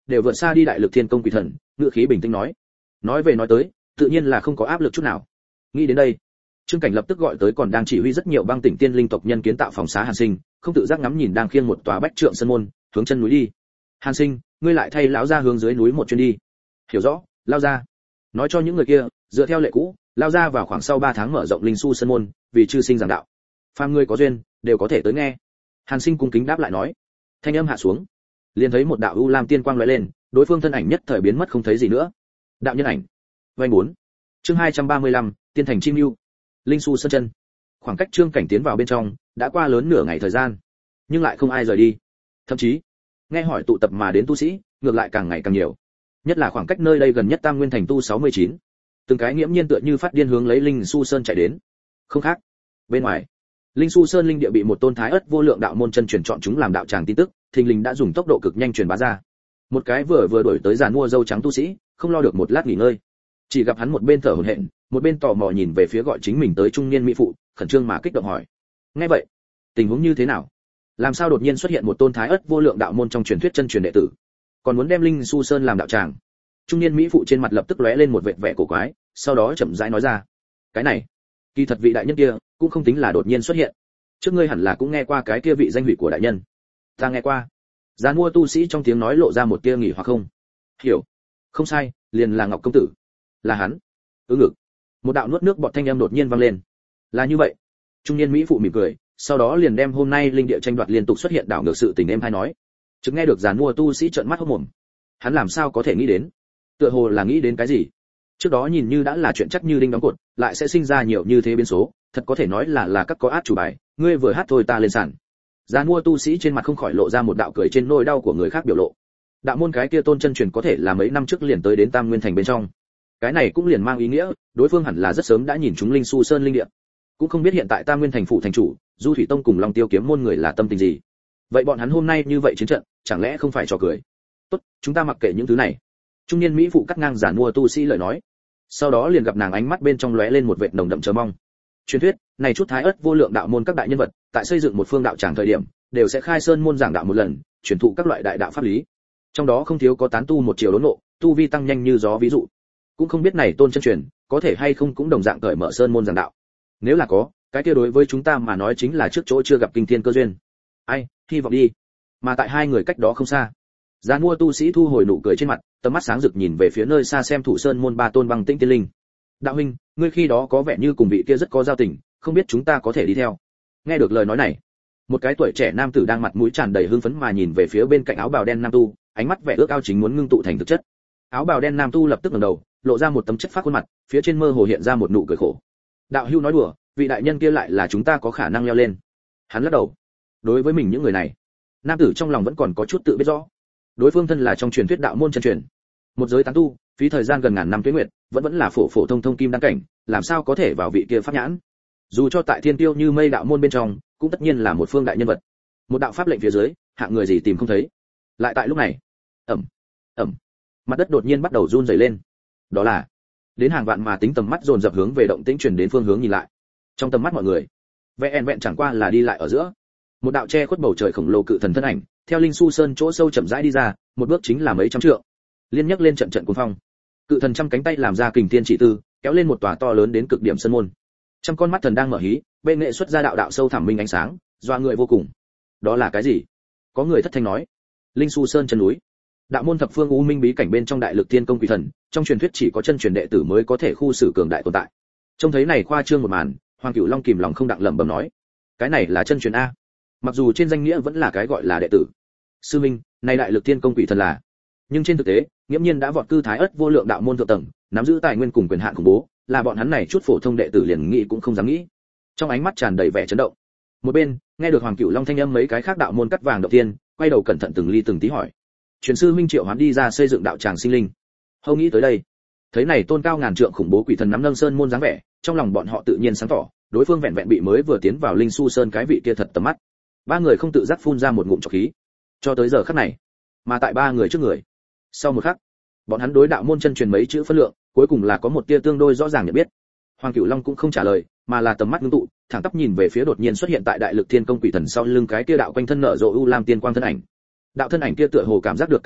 Speaker 1: đều vượt xa đi đại lực thiên công quỷ thần, ngữ khí bình tĩnh nói. Nói về nói tới, tự nhiên là không có áp lực chút nào. Nghĩ đến đây, Trương Cảnh lập tức gọi tới còn đang chỉ huy rất nhiều băng tỉnh tiên linh tộc nhân kiến tạo phòng xá Hàn Sinh, không tự giác ngắm nhìn đang khiêng một tòa bách trượng sân môn, hướng chân núi đi. Hàn Sinh, ngươi lại thay lão gia hướng dưới núi một chuyến đi. Hiểu rõ, lao ra. Nói cho những người kia, dựa theo lệ cũ, lao ra vào khoảng sau ba tháng mở rộng linh su sân môn, vì chư sinh giảng đạo. Phàm người có duyên, đều có thể tới nghe. Hàn Sinh cung kính đáp lại nói. Thanh âm hạ xuống, liền thấy một đạo u lam tiên quang lóe lên, đối phương thân ảnh nhất thời biến mất không thấy gì nữa. Đạo nhân ảnh. Vành bốn. Chương hai trăm ba mươi lăm, Tiên thành chim ưu. Linh su sân chân. Khoảng cách Trương Cảnh tiến vào bên trong, đã qua lớn nửa ngày thời gian, nhưng lại không ai rời đi. Thậm chí, nghe hỏi tụ tập mà đến tu sĩ, ngược lại càng ngày càng nhiều. Nhất là khoảng cách nơi đây gần nhất Tam Nguyên thành tu sáu mươi chín, từng cái nghiễm nhiên tựa như phát điên hướng lấy Linh su sơn chạy đến. Không khác, bên ngoài, Linh su sơn linh địa bị một tôn thái ất vô lượng đạo môn chân truyền chọn chúng làm đạo tràng tin tức, thình lình đã dùng tốc độ cực nhanh truyền bá ra. Một cái vừa vừa đuổi tới giàn mua dâu trắng tu sĩ, không lo được một lát nghỉ ngơi, chỉ gặp hắn một bên thở hổn hển, một bên tò mò nhìn về phía gọi chính mình tới trung niên mỹ phụ, khẩn trương mà kích động hỏi. Nghe vậy, tình huống như thế nào? Làm sao đột nhiên xuất hiện một tôn thái ất vô lượng đạo môn trong truyền thuyết chân truyền đệ tử, còn muốn đem Linh su sơn làm đạo tràng? Trung niên mỹ phụ trên mặt lập tức lóe lên một vệt vẻ cổ quái, sau đó chậm rãi nói ra. Cái này, kỳ thật vị đại nhân kia cũng không tính là đột nhiên xuất hiện. Trước ngươi hẳn là cũng nghe qua cái kia vị danh hủy của đại nhân. Ta nghe qua. Giàn mua tu sĩ trong tiếng nói lộ ra một tia nghỉ hoặc không. Hiểu. Không sai, liền là Ngọc công tử. Là hắn. Ừ ngực. Một đạo nuốt nước bọt thanh âm đột nhiên vang lên. Là như vậy. Trung niên mỹ phụ mỉm cười, sau đó liền đem hôm nay linh địa tranh đoạt liên tục xuất hiện đảo ngược sự tình em hay nói. Trực nghe được giàn mua tu sĩ trợn mắt hốt mồm. Hắn làm sao có thể nghĩ đến? Tựa hồ là nghĩ đến cái gì? Trước đó nhìn như đã là chuyện chắc như đinh đóng cột, lại sẽ sinh ra nhiều như thế biến số, thật có thể nói là là các có át chủ bài, ngươi vừa hát thôi ta lên sàn. Giàn mua tu sĩ trên mặt không khỏi lộ ra một đạo cười trên nỗi đau của người khác biểu lộ. Đạo môn cái kia tôn chân truyền có thể là mấy năm trước liền tới đến Tam Nguyên thành bên trong. Cái này cũng liền mang ý nghĩa, đối phương hẳn là rất sớm đã nhìn chúng Linh su sơn linh địa. Cũng không biết hiện tại Tam Nguyên thành phụ thành chủ, Du Thủy Tông cùng Long Tiêu kiếm môn người là tâm tình gì. Vậy bọn hắn hôm nay như vậy chiến trận, chẳng lẽ không phải trò cười? Tốt, chúng ta mặc kệ những thứ này. Trung niên mỹ phụ cắt ngang giản mua tu sĩ lời nói. Sau đó liền gặp nàng ánh mắt bên trong lóe lên một vệt nồng đậm chờ mong. Truyền thuyết, này chút thái ất vô lượng đạo môn các đại nhân vật, tại xây dựng một phương đạo tràng thời điểm, đều sẽ khai sơn môn giảng đạo một lần, truyền thụ các loại đại đạo pháp lý. Trong đó không thiếu có tán tu một chiều đốn ngộ, tu vi tăng nhanh như gió ví dụ. Cũng không biết này tôn chân truyền, có thể hay không cũng đồng dạng cởi mở sơn môn giảng đạo. Nếu là có, cái kia đối với chúng ta mà nói chính là trước chỗ chưa gặp kinh thiên cơ duyên. Ai, hy vọng đi. Mà tại hai người cách đó không xa, giàn mua tu sĩ thu hồi nụ cười trên mặt, tầm mắt sáng rực nhìn về phía nơi xa xem thủ sơn môn ba tôn băng tĩnh tiên linh. Đạo huynh, ngươi khi đó có vẻ như cùng vị kia rất có giao tình, không biết chúng ta có thể đi theo. Nghe được lời nói này, một cái tuổi trẻ nam tử đang mặt mũi tràn đầy hưng phấn mà nhìn về phía bên cạnh áo bào đen nam tu, ánh mắt vẻ ước ao chính muốn ngưng tụ thành thực chất. Áo bào đen nam tu lập tức ngẩng đầu, lộ ra một tấm chất phác khuôn mặt, phía trên mơ hồ hiện ra một nụ cười khổ. Đạo hữu nói đùa, vị đại nhân kia lại là chúng ta có khả năng leo lên. Hắn lắc đầu. Đối với mình những người này, nam tử trong lòng vẫn còn có chút tự biết rõ. Đối phương thân là trong truyền thuyết đạo môn chân truyền, một giới tán tu, phí thời gian gần ngàn năm tuế nguyệt, vẫn vẫn là phổ phổ thông thông kim đăng cảnh, làm sao có thể vào vị kia pháp nhãn? Dù cho tại thiên tiêu như mây đạo môn bên trong, cũng tất nhiên là một phương đại nhân vật. Một đạo pháp lệnh phía dưới, hạng người gì tìm không thấy. Lại tại lúc này, ầm, ầm, mặt đất đột nhiên bắt đầu run rẩy lên. Đó là đến hàng vạn mà tính tầm mắt dồn dập hướng về động tĩnh truyền đến phương hướng nhìn lại. Trong tầm mắt mọi người, vẹn vẹn chẳng qua là đi lại ở giữa, một đạo che khuất bầu trời khổng lồ cự thần thân ảnh, theo Linh su sơn chỗ sâu chậm rãi đi ra, một bước chính là mấy trăm trượng. Liên nhấc lên trận trận cuồng phong. Cự thần trăm cánh tay làm ra kình thiên chỉ tư, kéo lên một tòa to lớn đến cực điểm sân môn. Trăm con mắt thần đang mở hí, bên nghệ xuất ra đạo đạo sâu thẳm minh ánh sáng, doa người vô cùng. Đó là cái gì? Có người thất thanh nói. Linh su sơn chân núi. Đạo môn thập phương u minh bí cảnh bên trong đại lực tiên công quỷ thần, trong truyền thuyết chỉ có chân truyền đệ tử mới có thể khu xử cường đại tồn tại. Trông thấy này khoa trương một màn, Hoàng Cửu Long kìm lòng không đặng lẩm bẩm nói, cái này là chân truyền a. Mặc dù trên danh nghĩa vẫn là cái gọi là đệ tử. Sư minh, này đại lực tiên công quỷ thần là, nhưng trên thực tế, nghiễm nhiên đã vọt cư thái ất vô lượng đạo môn thượng tầng, nắm giữ tài nguyên cùng quyền hạn khủng bố, là bọn hắn này chút phổ thông đệ tử liền nghĩ cũng không dám nghĩ. Trong ánh mắt tràn đầy vẻ chấn động. Một bên, nghe được Hoàng Cửu Long thanh âm mấy cái khác đạo môn cắt vàng động tiên, quay đầu cẩn thận từng ly từng tí hỏi. Truyền sư minh triệu hoán đi ra xây dựng đạo tràng sinh linh. Hâu nghĩ tới đây, thấy này tôn cao ngàn trượng khủng bố quỷ thần nắm nâng sơn môn dáng vẻ, trong lòng bọn họ tự nhiên sáng tỏ, đối phương vẹn vẹn bị mới vừa tiến vào Linh su sơn cái vị kia thật tầm mắt. Ba người không tự giác phun ra một ngụm trọc khí. Cho tới giờ khắc này, mà tại ba người trước người, sau một khắc, bọn hắn đối đạo môn chân truyền mấy chữ phân lượng, cuối cùng là có một tia tương đối rõ ràng nhận biết. Hoàng Cửu Long cũng không trả lời, mà là tầm mắt ngưng tụ, thẳng tắp nhìn về phía đột nhiên xuất hiện tại đại lực thiên công quỷ thần sau lưng cái kia đạo quanh thân nở rộ u lam tiên quang thân ảnh. Đạo thân ảnh kia tựa hồ cảm giác được cái gì,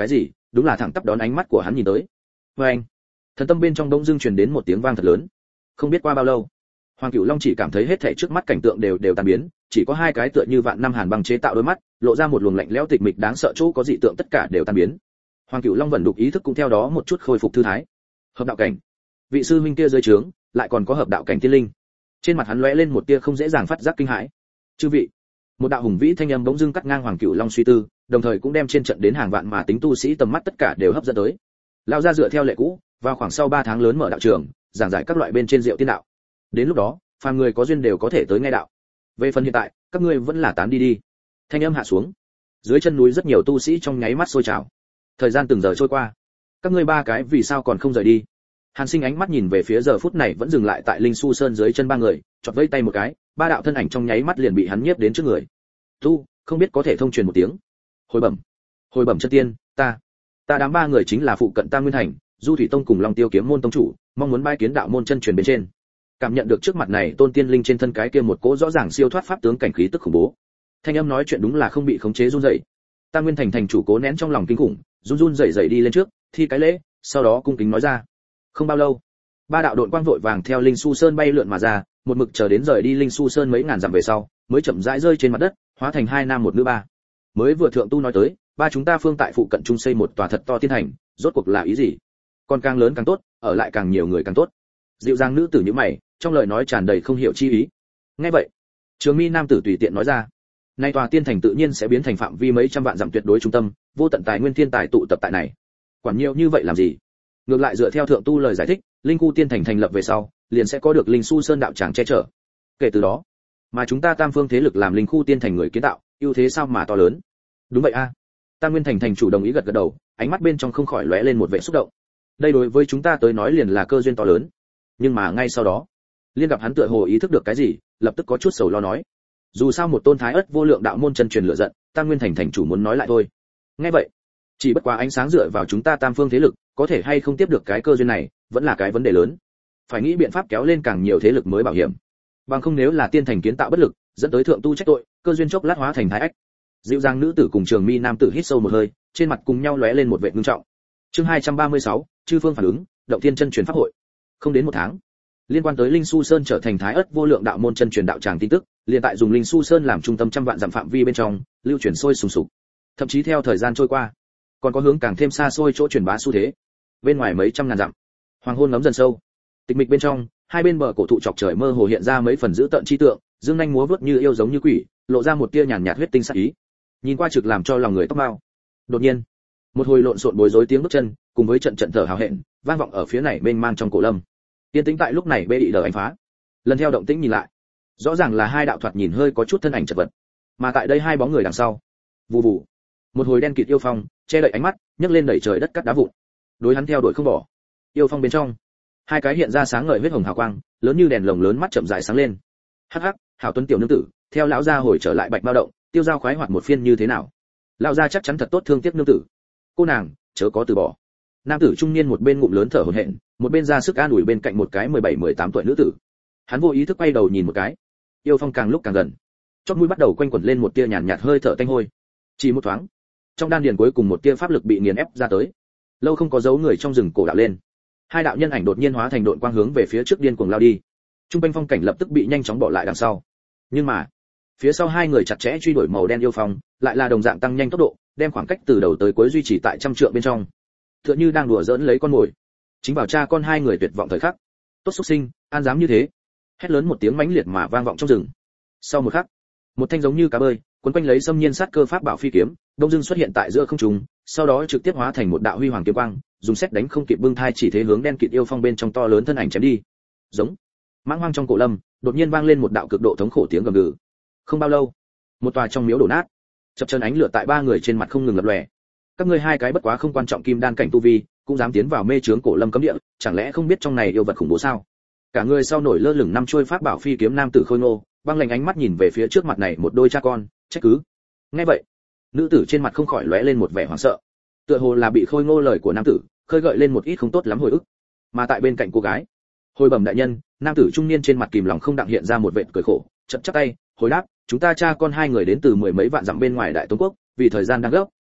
Speaker 1: đúng là thẳng tắp đón ánh mắt của hắn nhìn tới. Và anh, thần tâm bên trong đông dương truyền đến một tiếng vang thật lớn. Không biết qua bao lâu, Hoàng Cửu Long chỉ cảm thấy hết thảy trước mắt cảnh tượng đều đều tan biến, chỉ có hai cái tựa như vạn năm hàn băng chế tạo đôi mắt, lộ ra một luồng lạnh lẽo tịch mịch đáng sợ, chỗ có dị tượng tất cả đều tan biến. Hoàng Cửu Long vận đục ý thức cũng theo đó một chút khôi phục thư thái. Hợp đạo cảnh, vị sư huynh kia dưới trướng, lại còn có hợp đạo cảnh tiên linh. Trên mặt hắn lóe lên một tia không dễ dàng phát giác kinh hãi. Chư vị, một đạo hùng vĩ thanh âm bỗng dưng cắt ngang Hoàng Cửu Long suy tư, đồng thời cũng đem trên trận đến hàng vạn mà tính tu sĩ tầm mắt tất cả đều hấp dẫn tới. Lão gia dựa theo lệ cũ, vào khoảng sau ba tháng lớn mở đạo trường, giảng giải các loại bên trên diệu tiên đạo. Đến lúc đó, phàm người có duyên đều có thể tới nghe đạo. Về phần hiện tại, các ngươi vẫn là tán đi đi. Thanh âm hạ xuống, dưới chân núi rất nhiều tu sĩ trong nháy mắt sôi trào. Thời gian từng giờ trôi qua, các ngươi ba cái vì sao còn không rời đi? Hàn Sinh ánh mắt nhìn về phía giờ phút này vẫn dừng lại tại Linh Su Sơn dưới chân ba người, chọt vẫy tay một cái, ba đạo thân ảnh trong nháy mắt liền bị hắn nhiếp đến trước người. Tu, không biết có thể thông truyền một tiếng. Hồi bẩm, hồi bẩm chân tiên, ta, ta đám ba người chính là phụ cận Tam Nguyên Thành, Du Thủy Tông cùng Long Tiêu Kiếm môn tông chủ, mong muốn bái kiến đạo môn chân truyền bên trên. Cảm nhận được trước mặt này tôn tiên linh trên thân cái kia một cỗ rõ ràng siêu thoát pháp tướng cảnh khí tức khủng bố. Thanh âm nói chuyện đúng là không bị khống chế run rẩy. Tam Nguyên Thành thành chủ cố nén trong lòng kinh khủng, run run rẩy rẩy đi lên trước, thi cái lễ, sau đó cung kính nói ra. Không bao lâu, ba đạo độn quang vội vàng theo Linh Su Sơn bay lượn mà ra, một mực chờ đến rời đi Linh Su Sơn mấy ngàn dặm về sau, mới chậm rãi rơi trên mặt đất, hóa thành hai nam một nữ ba. Mới vừa thượng tu nói tới, ba chúng ta phương tại phụ cận trung xây một tòa thật to tiên thành, rốt cuộc là ý gì? Còn càng lớn càng tốt, ở lại càng nhiều người càng tốt. Dịu dàng nữ tử như mày, trong lời nói tràn đầy không hiểu chi ý. Nghe vậy, Trường Mi nam tử tùy tiện nói ra, nay tòa tiên thành tự nhiên sẽ biến thành phạm vi mấy trăm vạn dặm tuyệt đối trung tâm, vô tận tài nguyên thiên tài tụ tập tại này. Quản nhiều như vậy làm gì? Ngược lại dựa theo thượng tu lời giải thích, linh khu tiên thành thành lập về sau, liền sẽ có được Linh Su Sơn đạo tràng che chở. Kể từ đó, mà chúng ta tam phương thế lực làm linh khu tiên thành người kiến tạo, ưu thế sao mà to lớn. Đúng vậy a. À. Tam Nguyên Thành thành chủ đồng ý gật gật đầu, ánh mắt bên trong không khỏi lóe lên một vẻ xúc động. Đây đối với chúng ta tới nói liền là cơ duyên to lớn. Nhưng mà ngay sau đó, Liên gặp hắn tựa hồ ý thức được cái gì, lập tức có chút sầu lo nói. Dù sao một tôn thái ất vô lượng đạo môn chân truyền lửa giận, Tam Nguyên Thành thành chủ muốn nói lại thôi. Nghe vậy, chỉ bất quá ánh sáng dựa vào chúng ta tam phương thế lực, có thể hay không tiếp được cái cơ duyên này, vẫn là cái vấn đề lớn. Phải nghĩ biện pháp kéo lên càng nhiều thế lực mới bảo hiểm. Bằng không nếu là tiên thành kiến tạo bất lực, dẫn tới thượng tu trách tội, cơ duyên chốc lát hóa thành thái ách. Dịu dàng nữ tử cùng Trường Mi nam tử hít sâu một hơi, trên mặt cùng nhau lóe lên một vẻ ngưng trọng. Chương hai trăm ba mươi sáu, chư phương phản ứng, động tiên chân truyền pháp hội. Không đến một tháng, liên quan tới Linh Su Sơn trở thành thái ất vô lượng đạo môn chân truyền đạo tràng tin tức, liền tại dùng Linh Su Sơn làm trung tâm trăm vạn dặm phạm vi bên trong, lưu truyền sôi sùng sục. Thậm chí theo thời gian trôi qua, còn có hướng càng thêm xa xôi chỗ truyền bá xu thế. Bên ngoài mấy trăm ngàn dặm, hoàng hôn ngấm dần sâu, tịch mịch bên trong, hai bên bờ cổ thụ chọc trời mơ hồ hiện ra mấy phần dữ tợn chi tượng, dương nhanh múa vuốt như yêu giống như quỷ, lộ ra một tia nhàn nhạt huyết tinh sát ý. Nhìn qua trực làm cho lòng người tóc mao. Đột nhiên, một hồi lộn xộn bối rối tiếng bước chân, cùng với trận trận thở hào hẹn, vang vọng ở phía này mênh mang trong cổ lâm. Tiên tĩnh tại lúc này bê bị đờ ánh phá. Lần theo động tĩnh nhìn lại, rõ ràng là hai đạo thoạt nhìn hơi có chút thân ảnh chật vật. Mà tại đây hai bóng người đằng sau, vù vù, một hồi đen kịt yêu phong, che đậy ánh mắt, nhấc lên đẩy trời đất cắt đá vụn. Đối hắn theo đuổi không bỏ. Yêu phong bên trong, hai cái hiện ra sáng ngời huyết hồng hào quang, lớn như đèn lồng lớn mắt chậm rãi sáng lên. Hắc hắc, hảo tuấn tiểu nương tử, theo lão gia hồi trở lại bạch bao động, tiêu giao khoái hoạt một phiên như thế nào? Lão gia chắc chắn thật tốt thương tiếc nương tử. Cô nàng, chớ có từ bỏ. Nam tử trung niên một bên ngụm lớn thở hổn hển, một bên ra sức an ủi bên cạnh một cái mười bảy mười tám tuổi nữ tử. Hắn vô ý thức quay đầu nhìn một cái. Yêu phong càng lúc càng gần. Chóp mũi bắt đầu quanh quẩn lên một tia nhàn nhạt hơi thở tanh hôi. Chỉ một thoáng, trong đan điền cuối cùng một tia pháp lực bị nghiền ép ra tới. Lâu không có dấu người trong rừng cổ đạo lên. Hai đạo nhân ảnh đột nhiên hóa thành độn quang hướng về phía trước điên cuồng lao đi. Trung quanh phong cảnh lập tức bị nhanh chóng bỏ lại đằng sau. Nhưng mà, phía sau hai người chặt chẽ truy đuổi màu đen yêu phong, lại là đồng dạng tăng nhanh tốc độ, đem khoảng cách từ đầu tới cuối duy trì tại trăm trượng bên trong. Tựa như đang đùa giỡn lấy con mồi. Chính bảo cha con hai người tuyệt vọng thời khắc. Tốt xúc sinh, an dám như thế. Hét lớn một tiếng mãnh liệt mà vang vọng trong rừng. Sau một khắc, một thanh giống như cá bơi, cuốn quanh lấy xâm nhiên sát cơ pháp bảo phi kiếm, đông dưng xuất hiện tại giữa không trung, sau đó trực tiếp hóa thành một đạo huy hoàng kiếm quang, dùng xét đánh không kịp bưng thai chỉ thế hướng đen kịt yêu phong bên trong to lớn thân ảnh chém đi. Giống. Mãng hoang trong cổ lâm, đột nhiên vang lên một đạo cực độ thống khổ tiếng gầm gừ. Không bao lâu, một tòa trong miếu đổ nát, chập chân ánh lửa tại ba người trên mặt không ngừng lập lòe. Các ngươi hai cái bất quá không quan trọng kim đan cảnh tu vi, cũng dám tiến vào mê chướng cổ lâm cấm địa, chẳng lẽ không biết trong này yêu vật khủng bố sao? Cả người sau nổi lơ lửng năm chuôi pháp bảo phi kiếm nam tử khôi ngô, băng lạnh ánh mắt nhìn về phía trước mặt này một đôi cha con, trách cứ. Nghe vậy, nữ tử trên mặt không khỏi lóe lên một vẻ hoảng sợ. Tựa hồ là bị khôi ngô lời của nam tử khơi gợi lên một ít không tốt lắm hồi ức. Mà tại bên cạnh cô gái, hồi bẩm đại nhân, nam tử trung niên trên mặt kìm lòng không đặng hiện ra một vệt cười khổ, chậm chắp tay, hồi đáp, chúng ta cha con hai người đến từ mười mấy vạn dặm bên ngoài đại tống quốc, vì thời gian đang gấp,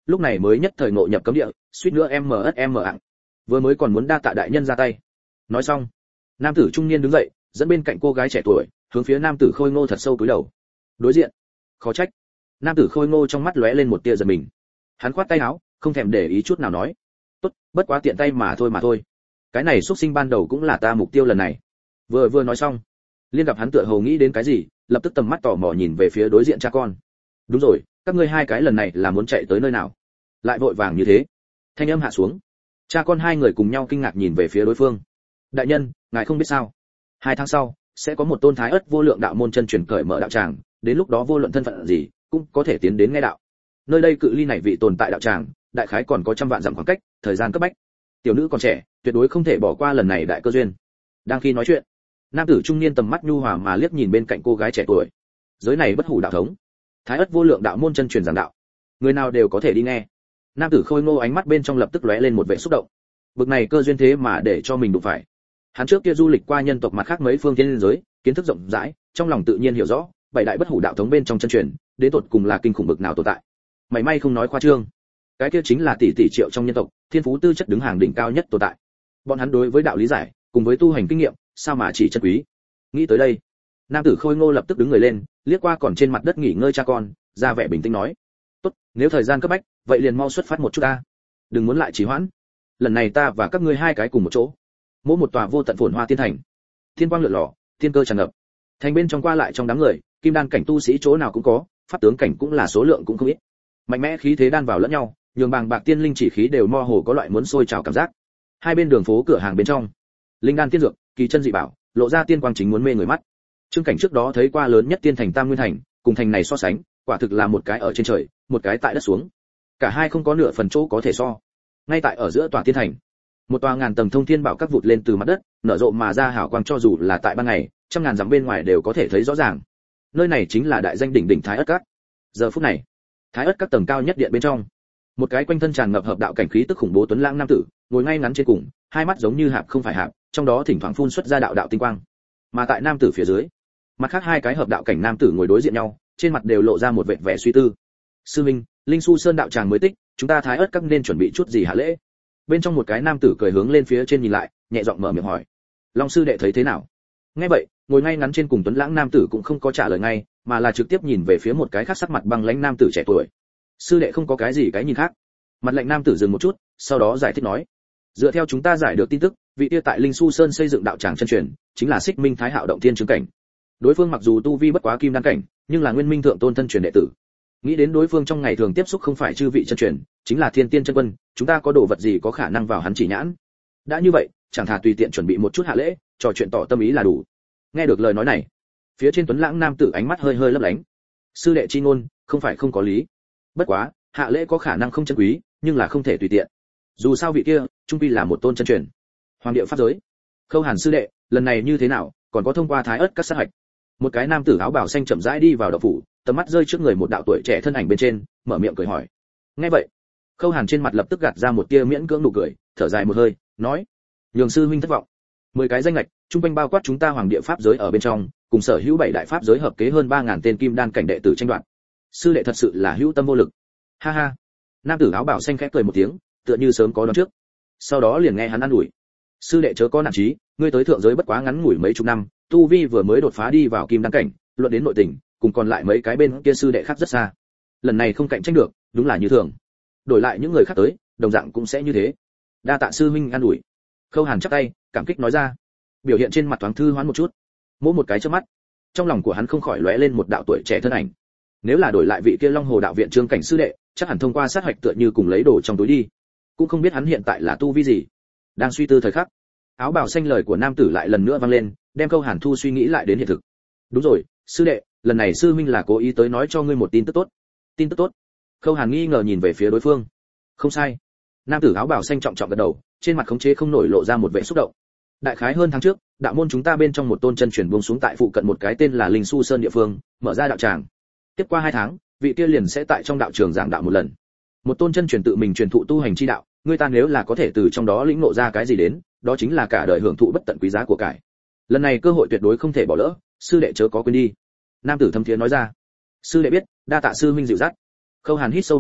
Speaker 1: lúc này mới nhất thời ngộ nhập cấm địa, suýt nữa em ét em ạng. Vừa mới còn muốn đa tạ đại nhân ra tay. Nói xong, nam tử trung niên đứng dậy, dẫn bên cạnh cô gái trẻ tuổi, hướng phía nam tử khôi ngô thật sâu cúi đầu. Đối diện, khó trách. Nam tử khôi ngô trong mắt lóe lên một tia giật mình. Hắn khoát tay áo, không thèm để ý chút nào nói: "Tốt, bất quá tiện tay mà thôi mà thôi. Cái này xuất sinh ban đầu cũng là ta mục tiêu lần này." Vừa vừa nói xong, Liên gặp hắn tựa hồ nghĩ đến cái gì, lập tức tầm mắt tò mò nhìn về phía đối diện cha con. "Đúng rồi, các ngươi hai cái lần này là muốn chạy tới nơi nào? Lại vội vàng như thế?" Thanh âm hạ xuống. Cha con hai người cùng nhau kinh ngạc nhìn về phía đối phương. "Đại nhân, ngài không biết sao? Hai tháng sau sẽ có một tôn thái ất vô lượng đạo môn chân truyền cởi mở đạo tràng, đến lúc đó vô luận thân phận gì cũng có thể tiến đến nghe đạo. Nơi đây cự ly này vị tồn tại đạo tràng, đại khái còn có trăm vạn dặm khoảng cách, thời gian cấp bách. Tiểu nữ còn trẻ, tuyệt đối không thể bỏ qua lần này đại cơ duyên." Đang khi nói chuyện, nam tử trung niên tầm mắt nhu hòa mà liếc nhìn bên cạnh cô gái trẻ tuổi. Giới này bất hủ đạo thống, thái ất vô lượng đạo môn chân truyền giảng đạo, người nào đều có thể đi nghe. Nam tử khôi ngô ánh mắt bên trong lập tức lóe lên một vẻ xúc động. Bực này cơ duyên thế mà để cho mình đụng phải. Hắn trước kia du lịch qua nhân tộc mặt khác mấy phương thiên giới, kiến thức rộng rãi, trong lòng tự nhiên hiểu rõ, bảy đại bất hủ đạo thống bên trong chân truyền, đến tột cùng là kinh khủng bực nào tồn tại. Mày may không nói khoa trương, cái kia chính là tỷ tỷ triệu trong nhân tộc, thiên phú tư chất đứng hàng đỉnh cao nhất tồn tại. Bọn hắn đối với đạo lý giải, cùng với tu hành kinh nghiệm, sao mà chỉ chân quý. Nghĩ tới đây, nam tử khôi ngô lập tức đứng người lên, liếc qua còn trên mặt đất nghỉ ngơi cha con, ra vẻ bình tĩnh nói: "Tốt, nếu thời gian cấp bách, vậy liền mau xuất phát một chút ta. Đừng muốn lại trì hoãn. Lần này ta và các ngươi hai cái cùng một chỗ, mỗi một tòa vô tận phồn hoa tiên thành, thiên quang lượn lờ, thiên cơ tràn ngập. Thành bên trong qua lại trong đám người, kim đan cảnh tu sĩ chỗ nào cũng có, pháp tướng cảnh cũng là số lượng cũng không ít. Mạnh mẽ khí thế đan vào lẫn nhau, nhường bàng bạc tiên linh chỉ khí đều mơ hồ có loại muốn sôi trào cảm giác. Hai bên đường phố cửa hàng bên trong, linh đan tiên dược, kỳ chân dị bảo, lộ ra tiên quang chính muốn mê người mắt. Trương Cảnh trước đó thấy qua lớn nhất tiên thành Tam Nguyên thành, cùng thành này so sánh, quả thực là một cái ở trên trời, một cái tại đất xuống. Cả hai không có nửa phần chỗ có thể so. Ngay tại ở giữa tòa tiên thành, một tòa ngàn tầng thông thiên bảo các vụt lên từ mặt đất, nở rộ mà ra hào quang, cho dù là tại ban ngày, trăm ngàn dặm bên ngoài đều có thể thấy rõ ràng. Nơi này chính là đại danh đỉnh đỉnh Thái Ất Các. Giờ phút này, Thái Ất Các tầng cao nhất điện bên trong, một cái quanh thân tràn ngập hợp đạo cảnh khí tức khủng bố tuấn lãng nam tử, ngồi ngay ngắn trên cùng, hai mắt giống như hạp không phải hạp, trong đó thỉnh thoảng phun xuất ra đạo đạo tinh quang. Mà tại nam tử phía dưới, mặt khác hai cái hợp đạo cảnh nam tử ngồi đối diện nhau, trên mặt đều lộ ra một vệt vẻ suy tư. "Sư minh, Linh Su Sơn đạo tràng mới tích, chúng ta Thái Ất Các nên chuẩn bị chút gì hạ lễ?" Bên trong một cái nam tử cười hướng lên phía trên nhìn lại, nhẹ giọng mở miệng hỏi. "Long sư đệ thấy thế nào?" Nghe vậy, ngồi ngay ngắn trên cùng tuấn lãng nam tử cũng không có trả lời ngay, mà là trực tiếp nhìn về phía một cái khác sắc mặt băng lãnh nam tử trẻ tuổi. "Sư đệ không có cái gì cái nhìn khác." Mặt lạnh nam tử dừng một chút, sau đó giải thích nói: "Dựa theo chúng ta giải được tin tức, vị kia tại Linh Su Sơn xây dựng đạo tràng chân truyền, chính là Xích Minh Thái Hạo động thiên chứng cảnh. Đối phương mặc dù tu vi bất quá kim đan cảnh, nhưng là Nguyên Minh thượng tôn thân truyền đệ tử. Nghĩ đến đối phương trong ngày thường tiếp xúc không phải chư vị chân truyền, chính là Thiên Tiên chân quân, chúng ta có đồ vật gì có khả năng vào hắn chỉ nhãn. Đã như vậy, chẳng thà tùy tiện chuẩn bị một chút hạ lễ, trò chuyện tỏ tâm ý là đủ." Nghe được lời nói này, phía trên tuấn lãng nam tử ánh mắt hơi hơi lấp lánh. "Sư đệ chi ngôn, không phải không có lý. Bất quá, hạ lễ có khả năng không chân quý, nhưng là không thể tùy tiện. Dù sao vị kia, trung quy là một tôn chân truyền. Hoàng địa pháp giới. Khâu Hàn sư đệ, lần này như thế nào, còn có thông qua Thái Ất Các sát hạch?" Một cái nam tử áo bào xanh chậm rãi đi vào động phủ, tầm mắt rơi trước người một đạo tuổi trẻ thân ảnh bên trên, mở miệng cười hỏi. Nghe vậy, Khâu Hàn trên mặt lập tức gạt ra một tia miễn cưỡng nụ cười, thở dài một hơi, nói: "Nhường sư huynh thất vọng. Mười cái danh ngạch, trung quanh bao quát chúng ta Hoàng địa pháp giới ở bên trong, cùng sở hữu bảy đại pháp giới hợp kế hơn ba ngàn tên kim đan cảnh đệ tử tranh đoạt. Sư đệ thật sự là hữu tâm vô lực." Ha ha. Nam tử áo bào xanh khẽ cười một tiếng, tựa như sớm có đoán trước. Sau đó liền nghe hắn ăn ủi: "Sư đệ chớ có nản chí, ngươi tới thượng giới bất quá ngắn ngủi mấy chục năm, tu vi vừa mới đột phá đi vào kim đan cảnh, luận đến nội tình, cùng còn lại mấy cái bên kia sư đệ khác rất xa. Lần này không cạnh tranh được, đúng là như thường. Đổi lại những người khác tới, đồng dạng cũng sẽ như thế. Đa tạ sư huynh an ủi." Khâu Hàn chắp tay, cảm kích nói ra. Biểu hiện trên mặt thoáng thư hoán một chút. Mỗi một cái chớp mắt, trong lòng của hắn không khỏi lóe lên một đạo tuổi trẻ thân ảnh. Nếu là đổi lại vị kia Long Hồ đạo viện Trương Cảnh sư đệ, chắc hẳn thông qua sát hoạch tựa như cùng lấy đồ trong túi đi. Cũng không biết hắn hiện tại là tu vi gì. Đang suy tư thời khắc, áo bào xanh lời của nam tử lại lần nữa vang lên, đem Khâu Hàn thu suy nghĩ lại đến hiện thực. "Đúng rồi, sư đệ, lần này sư minh là cố ý tới nói cho ngươi một tin tức tốt." "Tin tức tốt?" Khâu Hàn nghi ngờ nhìn về phía đối phương. "Không sai." Nam tử áo bào xanh trọng trọng gật đầu, trên mặt khống chế không nổi lộ ra một vẻ xúc động. "Đại khái hơn tháng trước, đạo môn chúng ta bên trong một tôn chân truyền buông xuống tại phụ cận một cái tên là Linh Su Sơn địa phương, mở ra đạo tràng. Tiếp qua hai tháng, vị kia liền sẽ tại trong đạo trường giảng đạo một lần. Một tôn chân truyền tự mình truyền thụ tu hành chi đạo, người ta nếu là có thể từ trong đó lĩnh ngộ ra cái gì đến, đó chính là cả đời hưởng thụ bất tận quý giá của cải. Lần này cơ hội tuyệt đối không thể bỏ lỡ, sư đệ chớ có quên đi." Nam tử thâm thiế nói ra. "Sư đệ biết, đa tạ sư minh dịu dắt." Khâu Hàn hít sâu một hơi,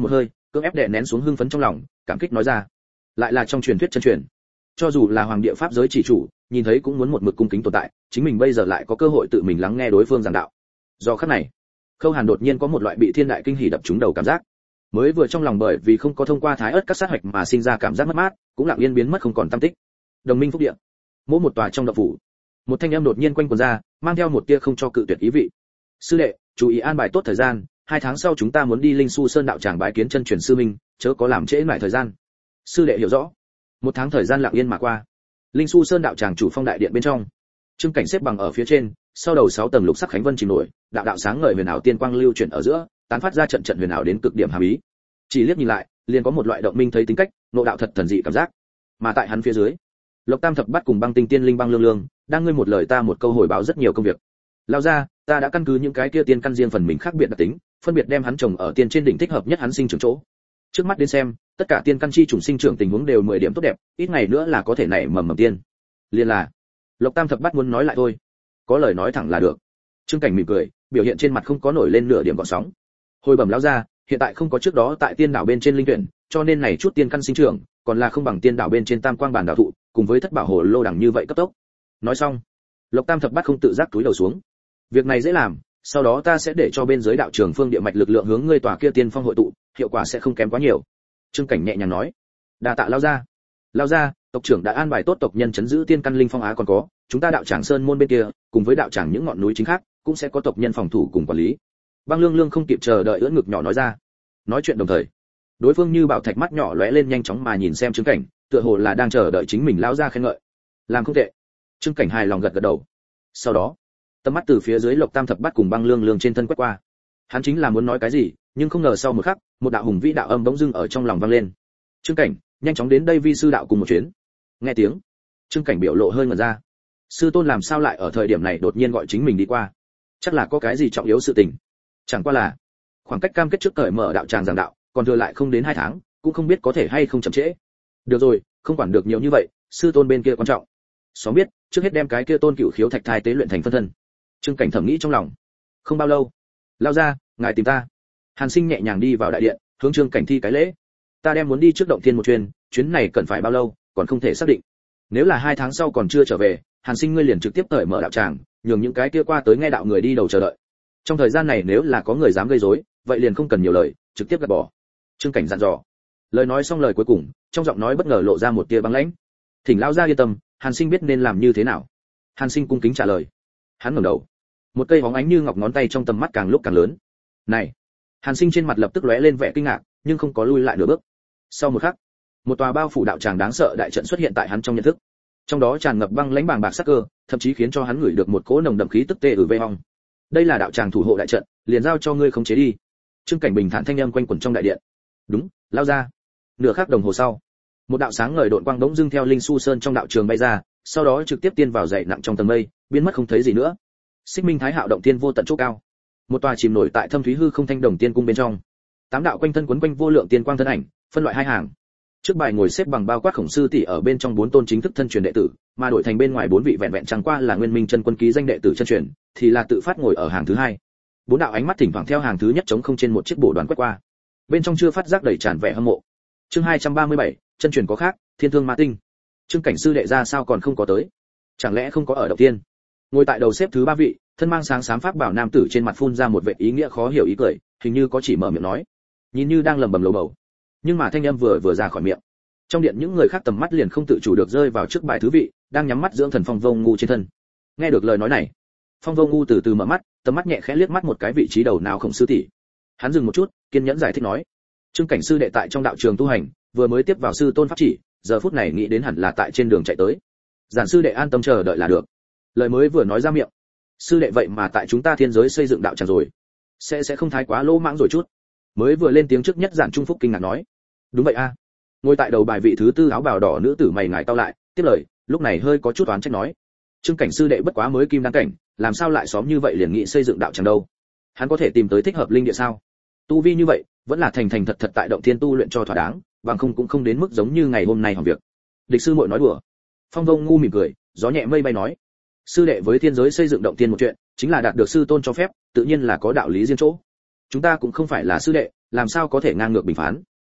Speaker 1: cưỡng ép đè nén xuống hưng phấn trong lòng, cảm kích nói ra, lại là trong truyền thuyết chân truyền. Cho dù là hoàng địa pháp giới chỉ chủ, nhìn thấy cũng muốn một mực cung kính tồn tại, chính mình bây giờ lại có cơ hội tự mình lắng nghe đối phương giảng đạo. Do khắc này, Khâu Hàn đột nhiên có một loại bị thiên đại kinh hỉ đập trúng đầu cảm giác. Mới vừa trong lòng bởi vì không có thông qua thái ớt các sát hoạch mà sinh ra cảm giác mất mát, cũng lặng yên biến mất không còn tăm tích. Đồng minh phúc địa, mỗi một tòa trong động phủ, một thanh âm đột nhiên quanh quẩn ra, mang theo một tia không cho cự tuyệt ý vị. Sư đệ, chú ý an bài tốt thời gian, hai tháng sau chúng ta muốn đi Linh Su Sơn đạo tràng bái kiến chân truyền sư minh, chớ có làm trễ nải thời gian. Sư đệ hiểu rõ. Một tháng thời gian lặng yên mà qua. Linh Su Sơn đạo tràng chủ phong đại điện bên trong, Trương Cảnh xếp bằng ở phía trên, sau đầu sáu tầng lục sắc khánh vân chìm nổi, đạo đạo sáng ngời huyền ảo tiên quang lưu chuyển ở giữa, tán phát ra trận trận huyền ảo đến cực điểm hàm ý. Chỉ liếc nhìn lại, liền có một loại động minh thấy tính cách, nộ đạo thật thần dị cảm giác. Mà tại hắn phía dưới, Lộc Tam thập bát cùng Băng Tinh Tiên Linh Băng Lương Lương, đang ngươi một lời ta một câu hồi báo rất nhiều công việc. Lao ra, ta đã căn cứ những cái kia tiên căn riêng phần mình khác biệt đặc tính, phân biệt đem hắn trồng ở tiên trên đỉnh thích hợp nhất hắn sinh trưởng chỗ. Trước mắt đến xem, tất cả tiên căn chi trùng sinh trưởng tình huống đều mười điểm tốt đẹp, ít ngày nữa là có thể nảy mầm mầm tiên. Liên là, Lộc Tam thập bát muốn nói lại thôi, có lời nói thẳng là được. Trương Cảnh mỉm cười, biểu hiện trên mặt không có nổi lên nửa điểm gợn sóng. Hồi bẩm lão gia, hiện tại không có trước đó tại tiên đảo bên trên linh tuyển, cho nên này chút tiên căn sinh trưởng, còn là không bằng tiên đảo bên trên tam quang bản đạo thụ, cùng với thất bảo hồ lô đẳng như vậy cấp tốc. Nói xong, Lộc Tam thập bát không tự giác túi đầu xuống. Việc này dễ làm, sau đó ta sẽ để cho bên dưới đạo trường phương địa mạch lực lượng hướng ngươi tòa kia tiên phong hội tụ, hiệu quả sẽ không kém quá nhiều. Trương Cảnh nhẹ nhàng nói. Đa tạ lão gia. Lão gia, tộc trưởng đã an bài tốt tộc nhân chấn giữ tiên căn linh phong á, còn có, chúng ta đạo tràng sơn môn bên kia, cùng với đạo tràng những ngọn núi chính khác, cũng sẽ có tộc nhân phòng thủ cùng quản lý. Băng Lương Lương không kịp chờ đợi ưỡn ngực nhỏ nói ra. Nói chuyện đồng thời, đối phương như bảo thạch mắt nhỏ lóe lên nhanh chóng mà nhìn xem Trương Cảnh, tựa hồ là đang chờ đợi chính mình lão gia khen ngợi. Làm không tệ. Trương Cảnh hài lòng gật gật đầu. Sau đó, tầm mắt từ phía dưới Lộc Tam thập bát cùng Băng Lương Lương trên thân quét qua. Hắn chính là muốn nói cái gì, nhưng không ngờ sau một khắc, một đạo hùng vĩ đạo âm bỗng dưng ở trong lòng vang lên. Trương Cảnh, nhanh chóng đến đây vi sư đạo cùng một chuyến. Nghe tiếng, Trương Cảnh biểu lộ hơi ngẩn ra. Sư tôn làm sao lại ở thời điểm này đột nhiên gọi chính mình đi qua? Chắc là có cái gì trọng yếu sự tình. Chẳng qua là, khoảng cách cam kết trước cởi mở đạo tràng giảng đạo, còn thừa lại không đến hai tháng, cũng không biết có thể hay không chậm trễ. Được rồi, không quản được nhiều như vậy, sư tôn bên kia quan trọng. Xóm biết, trước hết đem cái kia tôn cửu khiếu thạch thai tế luyện thành phân thân. Trương Cảnh thẩm nghĩ trong lòng. Không bao lâu, lao ra, ngài tìm ta. Hàn Sinh nhẹ nhàng đi vào đại điện, hướng Trương Cảnh thi cái lễ. Ta đem muốn đi trước động thiên một chuyến, chuyến này cần phải bao lâu, còn không thể xác định. Nếu là hai tháng sau còn chưa trở về, Hàn Sinh ngươi liền trực tiếp cởi mở đạo tràng, nhường những cái kia qua tới nghe đạo người đi đầu chờ đợi. Trong thời gian này nếu là có người dám gây rối, vậy liền không cần nhiều lời, trực tiếp gạt bỏ. Trương Cảnh dặn dò. Lời nói xong lời cuối cùng, trong giọng nói bất ngờ lộ ra một tia băng lãnh. Thỉnh lão gia yên tâm, Hàn Sinh biết nên làm như thế nào. Hàn Sinh cung kính trả lời. Hắn ngẩng đầu, một cây bóng ánh như ngọc ngón tay trong tầm mắt càng lúc càng lớn. Này! Hàn Sinh trên mặt lập tức lóe lên vẻ kinh ngạc, nhưng không có lui lại nửa bước. Sau một khắc, một tòa bao phủ đạo tràng đáng sợ đại trận xuất hiện tại hắn trong nhận thức. Trong đó tràn ngập băng lãnh bàng bạc sắc cơ, thậm chí khiến cho hắn ngửi được một cỗ nồng đậm khí tức tê ở vây họng. Đây là đạo tràng thủ hộ đại trận, liền giao cho ngươi khống chế đi. Trương Cảnh bình thản thanh âm quanh quẩn trong đại điện. Đúng, lao ra. Nửa khắc đồng hồ sau, một đạo sáng ngời độn quang bỗng dưng theo Linh Su Sơn trong đạo trường bay ra, sau đó trực tiếp tiên vào dậy nặng trong tầng mây, biến mất không thấy gì nữa. Xích Minh Thái Hạo động tiên vô tận chỗ cao, một tòa chìm nổi tại thâm thúy hư không thanh đồng tiên cung bên trong. Tám đạo quanh thân quấn quanh vô lượng tiên quang thân ảnh, phân loại hai hàng. Trước bài ngồi xếp bằng bao quát Khổng sư tỷ ở bên trong bốn tôn chính thức thân truyền đệ tử, mà đổi thành bên ngoài bốn vị vẹn vẹn chẳng qua là Nguyên Minh chân quân ký danh đệ tử chân truyền, thì là tự phát ngồi ở hàng thứ hai. Bốn đạo ánh mắt thỉnh thoảng theo hàng thứ nhất chống không trên một chiếc bổ đoàn quét qua. Bên trong chưa phát giác đầy tràn vẻ hâm mộ. Chương hai trăm ba mươi bảy, chân truyền có khác, Thiên Thương Ma Tinh. Trương Cảnh sư đệ ra sao còn không có tới? Chẳng lẽ không có ở đầu tiên? Ngồi tại đầu xếp thứ ba vị, thân mang sáng sám pháp bảo nam tử trên mặt phun ra một vẻ ý nghĩa khó hiểu ý cười, hình như có chỉ mở miệng nói, nhìn như đang lẩm bẩm lầu bầu. Nhưng mà thanh âm vừa vừa ra khỏi miệng, trong điện những người khác tầm mắt liền không tự chủ được rơi vào trước bài thứ vị, đang nhắm mắt dưỡng thần Phong Vô Ngu trên thân. Nghe được lời nói này, Phong Vô Ngu từ từ mở mắt, tầm mắt nhẹ khẽ liếc mắt một cái vị trí đầu nào Khổng sư tỷ. Hắn dừng một chút, kiên nhẫn giải thích nói, Trương Cảnh sư đệ tại trong đạo trường tu hành, vừa mới tiếp vào sư tôn pháp chỉ, giờ phút này nghĩ đến hẳn là tại trên đường chạy tới. Giản sư đệ an tâm chờ đợi là được. Lời mới vừa nói ra miệng, sư đệ vậy mà tại chúng ta thiên giới xây dựng đạo tràng rồi, sẽ sẽ không thái quá lỗ mãng rồi chút. Mới vừa lên tiếng trước nhất Giản Trung Phúc kinh ngạc nói, đúng vậy a. Ngồi tại đầu bài vị thứ tư áo bào đỏ nữ tử mày ngài cau lại, tiếp lời, lúc này hơi có chút oán trách nói, Trương Cảnh sư đệ bất quá mới kim đăng cảnh, làm sao lại xóm như vậy liền nghĩ xây dựng đạo tràng đâu? Hắn có thể tìm tới thích hợp linh địa sao? Tu vi như vậy, vẫn là thành thành thật thật tại động thiên tu luyện cho thỏa đáng, bằng không cũng không đến mức giống như ngày hôm nay hỏng việc. Địch sư muội nói đùa. Phong Vô Ngu mỉm cười, gió nhẹ mây bay nói, sư đệ với thiên giới xây dựng động thiên một chuyện, chính là đạt được sư tôn cho phép, tự nhiên là có đạo lý riêng chỗ. Chúng ta cũng không phải là sư đệ, làm sao có thể ngang ngược bình phán?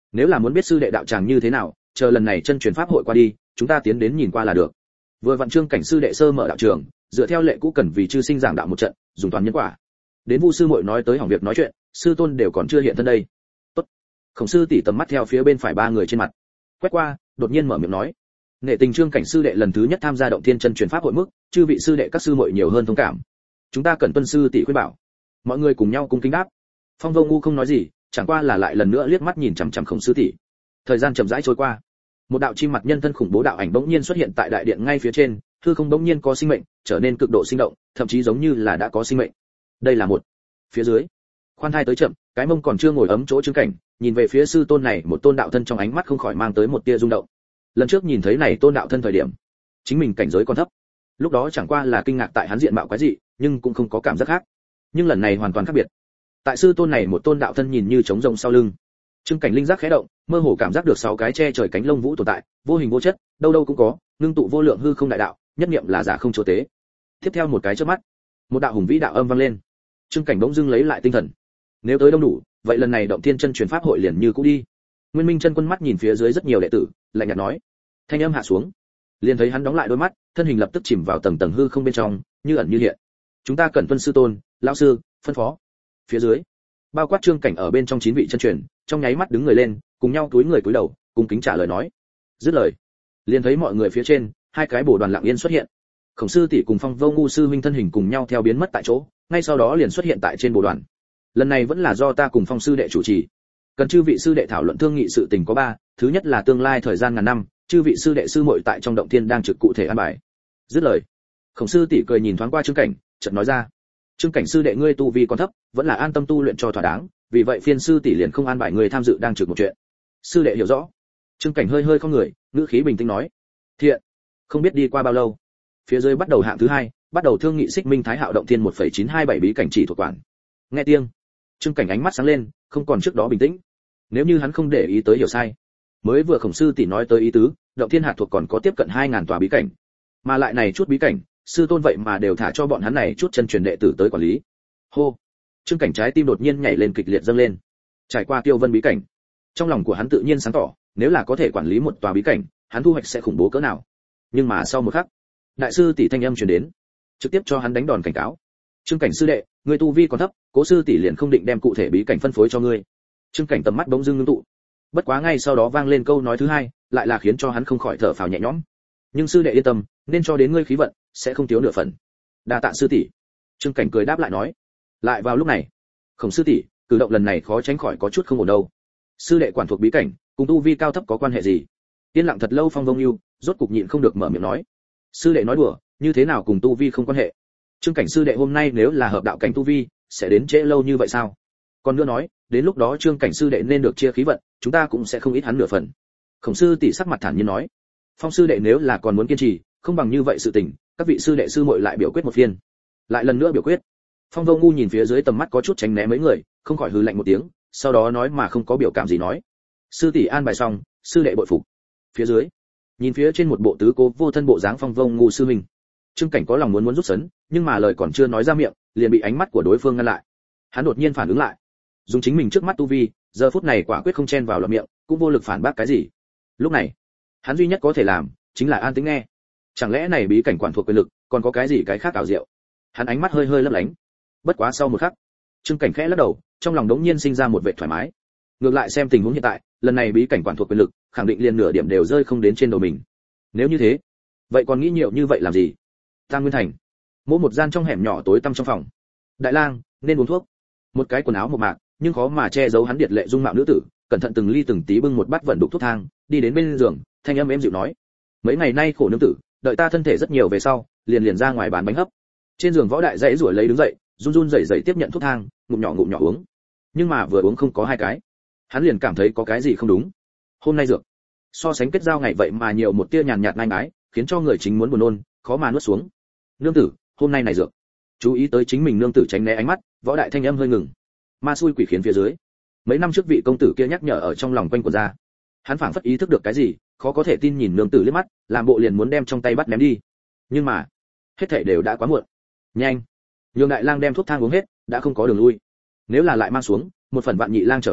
Speaker 1: Nếu là muốn biết sư đệ đạo tràng như thế nào, chờ lần này chân truyền pháp hội qua đi, chúng ta tiến đến nhìn qua là được. Vừa vặn Trương Cảnh sư đệ sơ mở đạo trường, dựa theo lệ cũ cần vì chư sinh giảng đạo một trận, dùng toàn nhân quả. Đến Vu sư muội nói tới hỏng việc nói chuyện, sư tôn đều còn chưa hiện thân đây. Tốt. Khổng sư tỷ tầm mắt theo phía bên phải ba người trên mặt quét qua, đột nhiên mở miệng nói: "Nghệ tình Trương Cảnh sư đệ lần thứ nhất tham gia động thiên chân truyền pháp hội mức, chư vị sư đệ các sư muội nhiều hơn thông cảm. Chúng ta cần tuân sư tỷ khuyên bảo." Mọi người cùng nhau cung kính đáp. Phong Vô Ngu không nói gì, chẳng qua là lại lần nữa liếc mắt nhìn chằm chằm Khổng sư tỷ. Thời gian chậm rãi trôi qua, một đạo chim mặt nhân thân khủng bố đạo ảnh bỗng nhiên xuất hiện tại đại điện ngay phía trên, hư không bỗng nhiên có sinh mệnh, trở nên cực độ sinh động, thậm chí giống như là đã có sinh mệnh. Đây là một. Phía dưới, khoan thai tới chậm, cái mông còn chưa ngồi ấm chỗ Trương Cảnh, nhìn về phía sư tôn này một tôn đạo thân trong ánh mắt không khỏi mang tới một tia rung động. Lần trước nhìn thấy này tôn đạo thân thời điểm, chính mình cảnh giới còn thấp, lúc đó chẳng qua là kinh ngạc tại hắn diện mạo quái dị, nhưng cũng không có cảm giác khác. Nhưng lần này hoàn toàn khác biệt. Tại sư tôn này một tôn đạo thân nhìn như trống rỗng sau lưng, Trương Cảnh linh giác khẽ động, mơ hồ cảm giác được sáu cái che trời cánh lông vũ tồn tại, vô hình vô chất, đâu đâu cũng có, ngưng tụ vô lượng hư không đại đạo, nhất niệm là giả không chỗ tế. Tiếp theo một cái chớp mắt, một đạo hùng vĩ đạo âm vang lên. Trương Cảnh bỗng dưng lấy lại tinh thần. Nếu tới đông đủ, vậy lần này động thiên chân truyền pháp hội liền như cũ đi. Nguyên Minh chân quân mắt nhìn phía dưới rất nhiều đệ tử, lạnh nhạt nói. Thanh âm hạ xuống, liền thấy hắn đóng lại đôi mắt, thân hình lập tức chìm vào tầng tầng hư không bên trong, như ẩn như hiện. Chúng ta cần tuân sư tôn, lão sư, phân phó. Phía dưới, bao quát Trương Cảnh ở bên trong chín vị chân truyền, trong nháy mắt đứng người lên, cùng nhau túi người cúi đầu, cùng kính trả lời nói. Dứt lời, liền thấy mọi người phía trên, hai cái bồ đoàn lặng yên xuất hiện. Khổng sư tỷ cùng Phong Vô Ngu sư huynh thân hình cùng nhau theo biến mất tại chỗ, ngay sau đó liền xuất hiện tại trên bồ đoàn. Lần này vẫn là do ta cùng Phong sư đệ chủ trì. Cần chư vị sư đệ thảo luận thương nghị sự tình có ba, thứ nhất là tương lai thời gian ngàn năm, chư vị sư đệ sư muội tại trong động thiên đang trực cụ thể an bài. Dứt lời, Khổng sư tỷ cười nhìn thoáng qua Trương Cảnh, chợt nói ra: Trương Cảnh sư đệ ngươi tu vi còn thấp, vẫn là an tâm tu luyện cho thỏa đáng, vì vậy phiên sư tỷ liền không an bài người tham dự đang trực một chuyện. Sư đệ hiểu rõ. Trương Cảnh hơi hơi không người, ngữ khí bình tĩnh nói: Thiện. Không biết đi qua bao lâu, phía dưới bắt đầu hạng thứ hai, bắt đầu thương nghị Xích Minh Thái Hạo động thiên một phẩy chín hai bảy bí cảnh chỉ thuộc quản. Nghe tiếng, Trương Cảnh ánh mắt sáng lên, không còn trước đó bình tĩnh. Nếu như hắn không để ý tới hiểu sai, mới vừa Khổng sư tỷ nói tới ý tứ, động thiên hạt thuộc còn có tiếp cận hai ngàn tòa bí cảnh, mà lại này chút bí cảnh, sư tôn vậy mà đều thả cho bọn hắn này chút chân truyền đệ tử tới quản lý. Hô. Trương Cảnh trái tim đột nhiên nhảy lên kịch liệt dâng lên. Trải qua Tiêu Vân bí cảnh, trong lòng của hắn tự nhiên sáng tỏ, nếu là có thể quản lý một tòa bí cảnh, hắn thu hoạch sẽ khủng bố cỡ nào. Nhưng mà sau một khắc, đại sư tỷ thanh âm truyền đến, trực tiếp cho hắn đánh đòn cảnh cáo. Trương Cảnh sư đệ, ngươi tu vi còn thấp, Cố sư tỷ liền không định đem cụ thể bí cảnh phân phối cho ngươi. Trương Cảnh tầm mắt bỗng dưng ngưng tụ. Bất quá ngay sau đó vang lên câu nói thứ hai, lại là khiến cho hắn không khỏi thở phào nhẹ nhõm. Nhưng sư đệ yên tâm, nên cho đến ngươi khí vận, sẽ không thiếu nửa phần. Đa tạ sư tỷ. Trương Cảnh cười đáp lại nói. Lại vào lúc này, Khổng sư tỷ, cử động lần này khó tránh khỏi có chút không ổn đâu. Sư đệ quản thuộc bí cảnh, cùng tu vi cao thấp có quan hệ gì? Yên lặng thật lâu Phong Vông Nưu, rốt cục nhịn không được mở miệng nói. Sư đệ nói đùa, như thế nào cùng tu vi không quan hệ? Trương Cảnh sư đệ hôm nay nếu là hợp đạo cảnh tu vi, sẽ đến trễ lâu như vậy sao? Còn nữa nói, đến lúc đó Trương Cảnh sư đệ nên được chia khí vận, chúng ta cũng sẽ không ít hắn nửa phần. Khổng sư tỷ sắc mặt thản nhiên nói. Phong sư đệ nếu là còn muốn kiên trì, không bằng như vậy sự tình, các vị sư đệ sư muội lại biểu quyết một phiên. Lại lần nữa biểu quyết. Phong Vô Ngu nhìn phía dưới tầm mắt có chút tránh né mấy người, không khỏi hừ lạnh một tiếng, sau đó nói mà không có biểu cảm gì nói: Sư tỷ an bài xong, sư đệ bội phục. Phía dưới, nhìn phía trên một bộ tứ cố vô thân bộ dáng Phong Vô Ngu sư huynh, Trương Cảnh có lòng muốn muốn rút sấn, nhưng mà lời còn chưa nói ra miệng, liền bị ánh mắt của đối phương ngăn lại. Hắn đột nhiên phản ứng lại, dùng chính mình trước mắt tu vi, giờ phút này quả quyết không chen vào lọt miệng, cũng vô lực phản bác cái gì. Lúc này, hắn duy nhất có thể làm chính là an tĩnh nghe. Chẳng lẽ này bí cảnh quản thuộc quyền lực, còn có cái gì cái khác ảo diệu? Hắn ánh mắt hơi hơi lấp lánh. Bất quá sau một khắc, Trương Cảnh khẽ lắc đầu, trong lòng đống nhiên sinh ra một vẻ thoải mái. Ngược lại xem tình huống hiện tại, lần này bí cảnh quản thuộc quyền lực, khẳng định liền nửa điểm đều rơi không đến trên đầu mình. Nếu như thế, vậy còn nghĩ nhiều như vậy làm gì? Tam Nguyên Thành, mỗi một gian trong hẻm nhỏ tối tăm trong phòng. Đại lang, nên uống thuốc. Một cái quần áo mộc mạc, nhưng khó mà che giấu hắn điệt lệ dung mạo nữ tử, cẩn thận từng ly từng tí bưng một bát vận đục thuốc thang, đi đến bên giường, thanh âm êm dịu nói: Mấy ngày nay khổ nương tử, đợi ta thân thể rất nhiều về sau, liền liền ra ngoài bán bánh hấp. Trên giường Võ Đại dãy rủi lấy đứng dậy, run run rẩy rẩy tiếp nhận thuốc thang, ngụm nhỏ ngụm nhỏ uống. Nhưng mà vừa uống không có hai cái, hắn liền cảm thấy có cái gì không đúng. Hôm nay dược, so sánh kết giao ngày vậy mà nhiều một tia nhàn nhạt nanh ái, khiến cho người chính muốn buồn nôn, khó mà nuốt xuống. Nương tử, hôm nay này dược. Chú ý tới chính mình nương tử tránh né ánh mắt, Võ Đại thanh âm hơi ngừng. Ma xui quỷ khiến phía dưới, mấy năm trước vị công tử kia nhắc nhở ở trong lòng quanh của ra. Hắn phảng phất ý thức được cái gì, khó có thể tin nhìn nương tử liếc mắt, làm bộ liền muốn đem trong tay bắt ném đi. Nhưng mà, hết thảy đều đã quá muộn. Nhanh, nhường Đại lang đem thuốc thang uống hết, đã không có đường lui. Nếu là lại mang xuống, một phần vạn nhị lang trở về,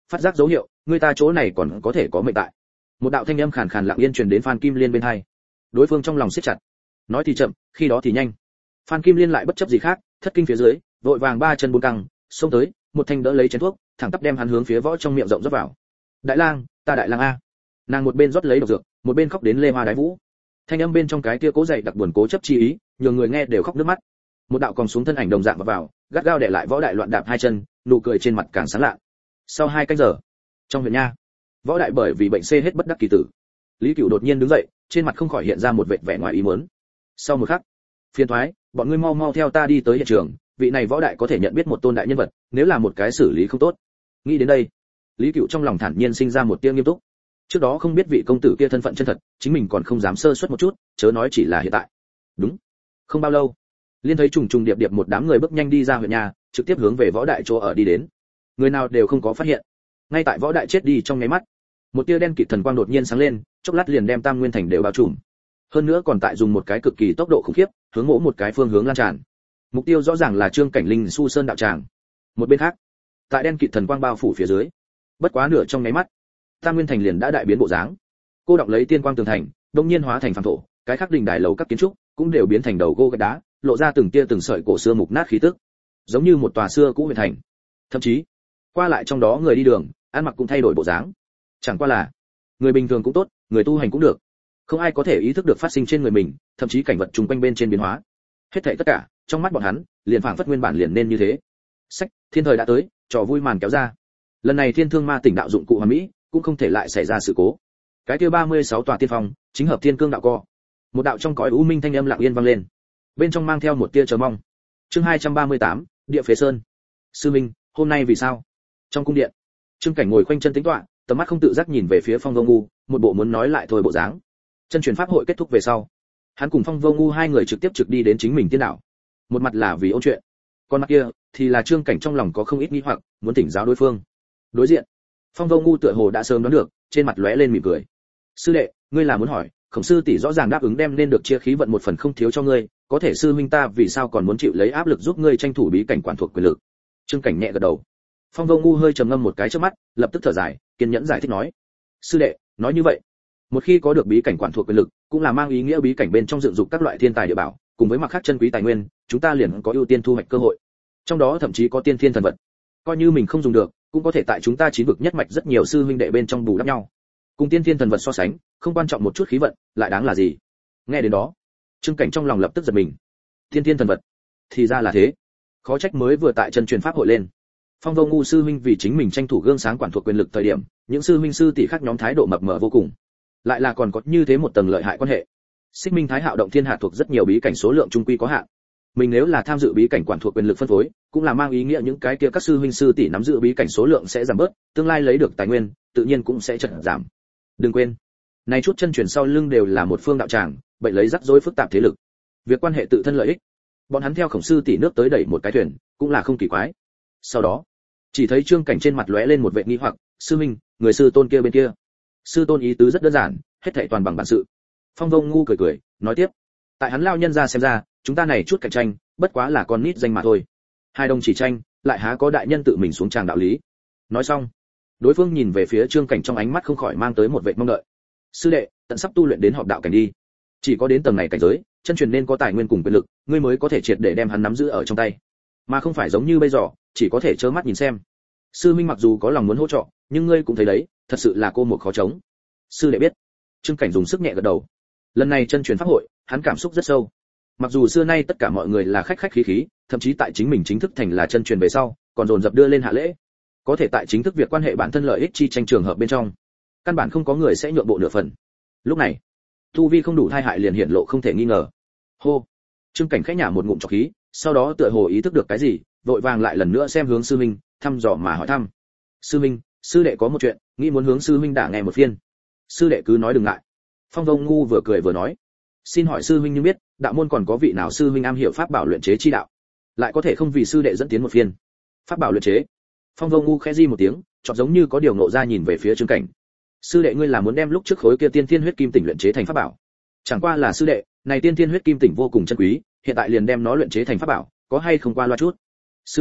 Speaker 1: phát giác dấu hiệu, người ta chỗ này còn có thể có mệnh tại. Một đạo thanh âm khàn khàn lặng yên truyền đến Phan Kim Liên bên tai. Đối phương trong lòng siết chặt, nói thì chậm, khi đó thì nhanh. Phan Kim Liên lại bất chấp gì khác, thất kinh phía dưới, vội vàng ba chân bốn cẳng, xông tới, một thanh đỡ lấy chén thuốc, thẳng tắp đem hắn hướng phía võ trong miệng rộng rót vào. Đại lang, ta đại lang a. Nàng một bên rót lấy độc dược, một bên khóc đến lê hoa đái vũ. Thanh âm bên trong cái kia cố dậy đặc buồn cố chấp chi ý, nhiều người nghe đều khóc nước mắt. Một đạo còn xuống thân ảnh đồng dạng vào, vào gắt gao để lại võ đại loạn đạp hai chân, nụ cười trên mặt càng sáng lạ. Sau hai canh giờ, trong huyện nha, võ đại bởi vì bệnh xê hết bất đắc kỳ tử. Lý Cửu đột nhiên đứng dậy, trên mặt không khỏi hiện ra một vệt vẻ ngoài ý muốn. Sau một khắc, phiền thoái, bọn ngươi mau mau theo ta đi tới hiện trường, vị này võ đại có thể nhận biết một tôn đại nhân vật, nếu là một cái xử lý không tốt. Nghĩ đến đây, Lý Cửu trong lòng thản nhiên sinh ra một tia nghiêm túc. Trước đó không biết vị công tử kia thân phận chân thật, chính mình còn không dám sơ suất một chút, chớ nói chỉ là hiện tại. Đúng. Không bao lâu, liên thấy trùng trùng điệp điệp một đám người bước nhanh đi ra huyện nhà, trực tiếp hướng về võ đại chỗ ở đi đến. Người nào đều không có phát hiện. Ngay tại võ đại chết đi trong nháy mắt, một tia đen kịt thần quang đột nhiên sáng lên, chốc lát liền đem Tam Nguyên thành đều bao trùm. Hơn nữa còn tại dùng một cái cực kỳ tốc độ khủng khiếp, hướng mỗi một cái phương hướng lan tràn. Mục tiêu rõ ràng là Trương Cảnh Linh Su Sơn đạo tràng. Một bên khác, tại đen kịt thần quang bao phủ phía dưới, bất quá nửa trong nháy mắt, Tam Nguyên thành liền đã đại biến bộ dáng. Cô đọng lấy tiên quang tường thành, đông nhiên hóa thành phàm thổ, cái khắc đình đài lầu các kiến trúc cũng đều biến thành đầu gỗ gạch đá, lộ ra từng tia từng sợi cổ xưa mục nát khí tức, giống như một tòa xưa cũ huyện thành. Thậm chí, qua lại trong đó người đi đường, ăn mặc cũng thay đổi bộ dáng. Chẳng qua là, người bình thường cũng tốt, người tu hành cũng được, không ai có thể ý thức được phát sinh trên người mình, thậm chí cảnh vật chung quanh bên trên biến hóa. Hết thảy tất cả, trong mắt bọn hắn, liền phảng phất nguyên bản liền nên như thế. Sách, thiên thời đã tới, trò vui màn kéo ra. Lần này Thiên Thương Ma tỉnh đạo dụng cụ hoàn mỹ, cũng không thể lại xảy ra sự cố. Cái kia ba mươi sáu tòa tiên phong, chính hợp thiên cương đạo co. Một đạo trong cõi u minh thanh âm lặng yên vang lên, bên trong mang theo một tia chờ mong. Chương hai trăm ba mươi tám, Địa Phế Sơn. Sư Minh, hôm nay vì sao? Trong cung điện, Trương Cảnh ngồi khoanh chân tĩnh tọa, tầm mắt không tự giác nhìn về phía Phong Vô Ngu, một bộ muốn nói lại thôi bộ dáng. Chân truyền pháp hội kết thúc về sau, hắn cùng Phong Vô Ngu hai người trực tiếp trực đi đến chính mình tiên đạo. Một mặt là vì ôn chuyện, còn mặt kia thì là Trương Cảnh trong lòng có không ít nghi hoặc, muốn thỉnh giáo đối phương. Đối diện, Phong Vô Ngu tựa hồ đã sớm đoán được, trên mặt lóe lên mỉm cười. Sư đệ, ngươi là muốn hỏi, Khổng sư tỷ rõ ràng đáp ứng đem nên được chia khí vận một phần không thiếu cho ngươi, có thể sư huynh ta vì sao còn muốn chịu lấy áp lực giúp ngươi tranh thủ bí cảnh quản thuộc quyền lực? Trương Cảnh nhẹ gật đầu. Phong Vô Ngu hơi trầm ngâm một cái trước mắt, lập tức thở dài, kiên nhẫn giải thích nói: sư đệ, nói như vậy, một khi có được bí cảnh quản thuộc quyền lực, cũng là mang ý nghĩa bí cảnh bên trong dựng dục các loại thiên tài địa bảo, cùng với mặt khác chân quý tài nguyên, chúng ta liền có ưu tiên thu hoạch cơ hội. Trong đó thậm chí có tiên thiên thần vật. Coi như mình không dùng được, cũng có thể tại chúng ta chín vực nhất mạch rất nhiều sư huynh đệ bên trong bù đắp nhau. Cùng tiên thiên thần vật so sánh, không quan trọng một chút khí vận, lại đáng là gì? Nghe đến đó, Trương Cảnh trong lòng lập tức giật mình. Tiên thiên thần vật, thì ra là thế. Khó trách mới vừa tại chân truyền pháp hội lên, Phong Vô Ngu sư huynh vì chính mình tranh thủ gương sáng quản thuộc quyền lực thời điểm, những sư huynh sư tỷ khác nhóm thái độ mập mờ vô cùng. Lại là còn có như thế một tầng lợi hại quan hệ. Xích Minh Thái Hạo động thiên hạ thuộc rất nhiều bí cảnh số lượng trung quy có hạn. Mình nếu là tham dự bí cảnh quản thuộc quyền lực phân phối, cũng là mang ý nghĩa những cái kia các sư huynh sư tỷ nắm giữ bí cảnh số lượng sẽ giảm bớt, tương lai lấy được tài nguyên, tự nhiên cũng sẽ chợt giảm. Đừng quên, này chút chân truyền sau lưng đều là một phương đạo tràng, bệnh lấy rắc rối phức tạp thế lực. Việc quan hệ tự thân lợi ích, bọn hắn theo Khổng sư tỷ nước tới đẩy một cái thuyền, cũng là không kỳ quái. Sau đó, chỉ thấy Trương Cảnh trên mặt lóe lên một vẻ nghi hoặc, sư huynh, người sư tôn kia bên kia. Sư tôn ý tứ rất đơn giản, hết thảy toàn bằng bản sự. Phong Vô Ngu cười cười, nói tiếp, tại hắn lao nhân ra xem ra, chúng ta này chút cạnh tranh, bất quá là con nít danh mà thôi. Hai đồng chỉ tranh, lại há có đại nhân tự mình xuống tràng đạo lý. Nói xong, đối phương nhìn về phía Trương Cảnh trong ánh mắt không khỏi mang tới một vẻ mong đợi. Sư đệ, tận sắp tu luyện đến họp đạo cảnh đi. Chỉ có đến tầng này cảnh giới, chân truyền nên có tài nguyên cùng quyền lực, ngươi mới có thể triệt để đem hắn nắm giữ ở trong tay, mà không phải giống như bây giờ, chỉ có thể trơ mắt nhìn xem. Sư minh mặc dù có lòng muốn hỗ trợ, nhưng ngươi cũng thấy đấy, thật sự là cô một khó chống. Sư đệ biết. Trương Cảnh dùng sức nhẹ gật đầu. Lần này chân truyền pháp hội, hắn cảm xúc rất sâu. Mặc dù xưa nay tất cả mọi người là khách khách khí khí, thậm chí tại chính mình chính thức thành là chân truyền về sau, còn dồn dập đưa lên hạ lễ. Có thể tại chính thức việc quan hệ bản thân lợi ích chi tranh trường hợp bên trong, căn bản không có người sẽ nhượng bộ nửa phần. Lúc này, tu vi không đủ thai hại liền hiện lộ không thể nghi ngờ. Hô. Trương Cảnh khẽ nhả một ngụm trọc khí, sau đó tựa hồ ý thức được cái gì, vội vàng lại lần nữa xem hướng sư minh, thăm dò mà hỏi thăm. Sư minh, sư đệ có một chuyện, nghĩ muốn hướng sư minh đả nghe một phiên. Sư đệ cứ nói đừng ngại. Phong Vô Ngu vừa cười vừa nói. Xin hỏi sư huynh nhưng biết, đạo môn còn có vị nào sư huynh am hiểu pháp bảo luyện chế chi đạo, lại có thể không vì sư đệ dẫn tiến một phiên. Pháp bảo luyện chế. Phong Vô Ngu khẽ di một tiếng, chợt giống như có điều ngộ ra nhìn về phía Trương Cảnh. Sư đệ ngươi là muốn đem lúc trước khối kia tiên thiên huyết kim tỉnh luyện chế thành pháp bảo? Chẳng qua là sư đệ, này tiên thiên huyết kim tỉnh vô cùng chân quý, hiện tại liền đem nó luyện chế thành pháp bảo, có hay không qua loa chút? Sư huynh,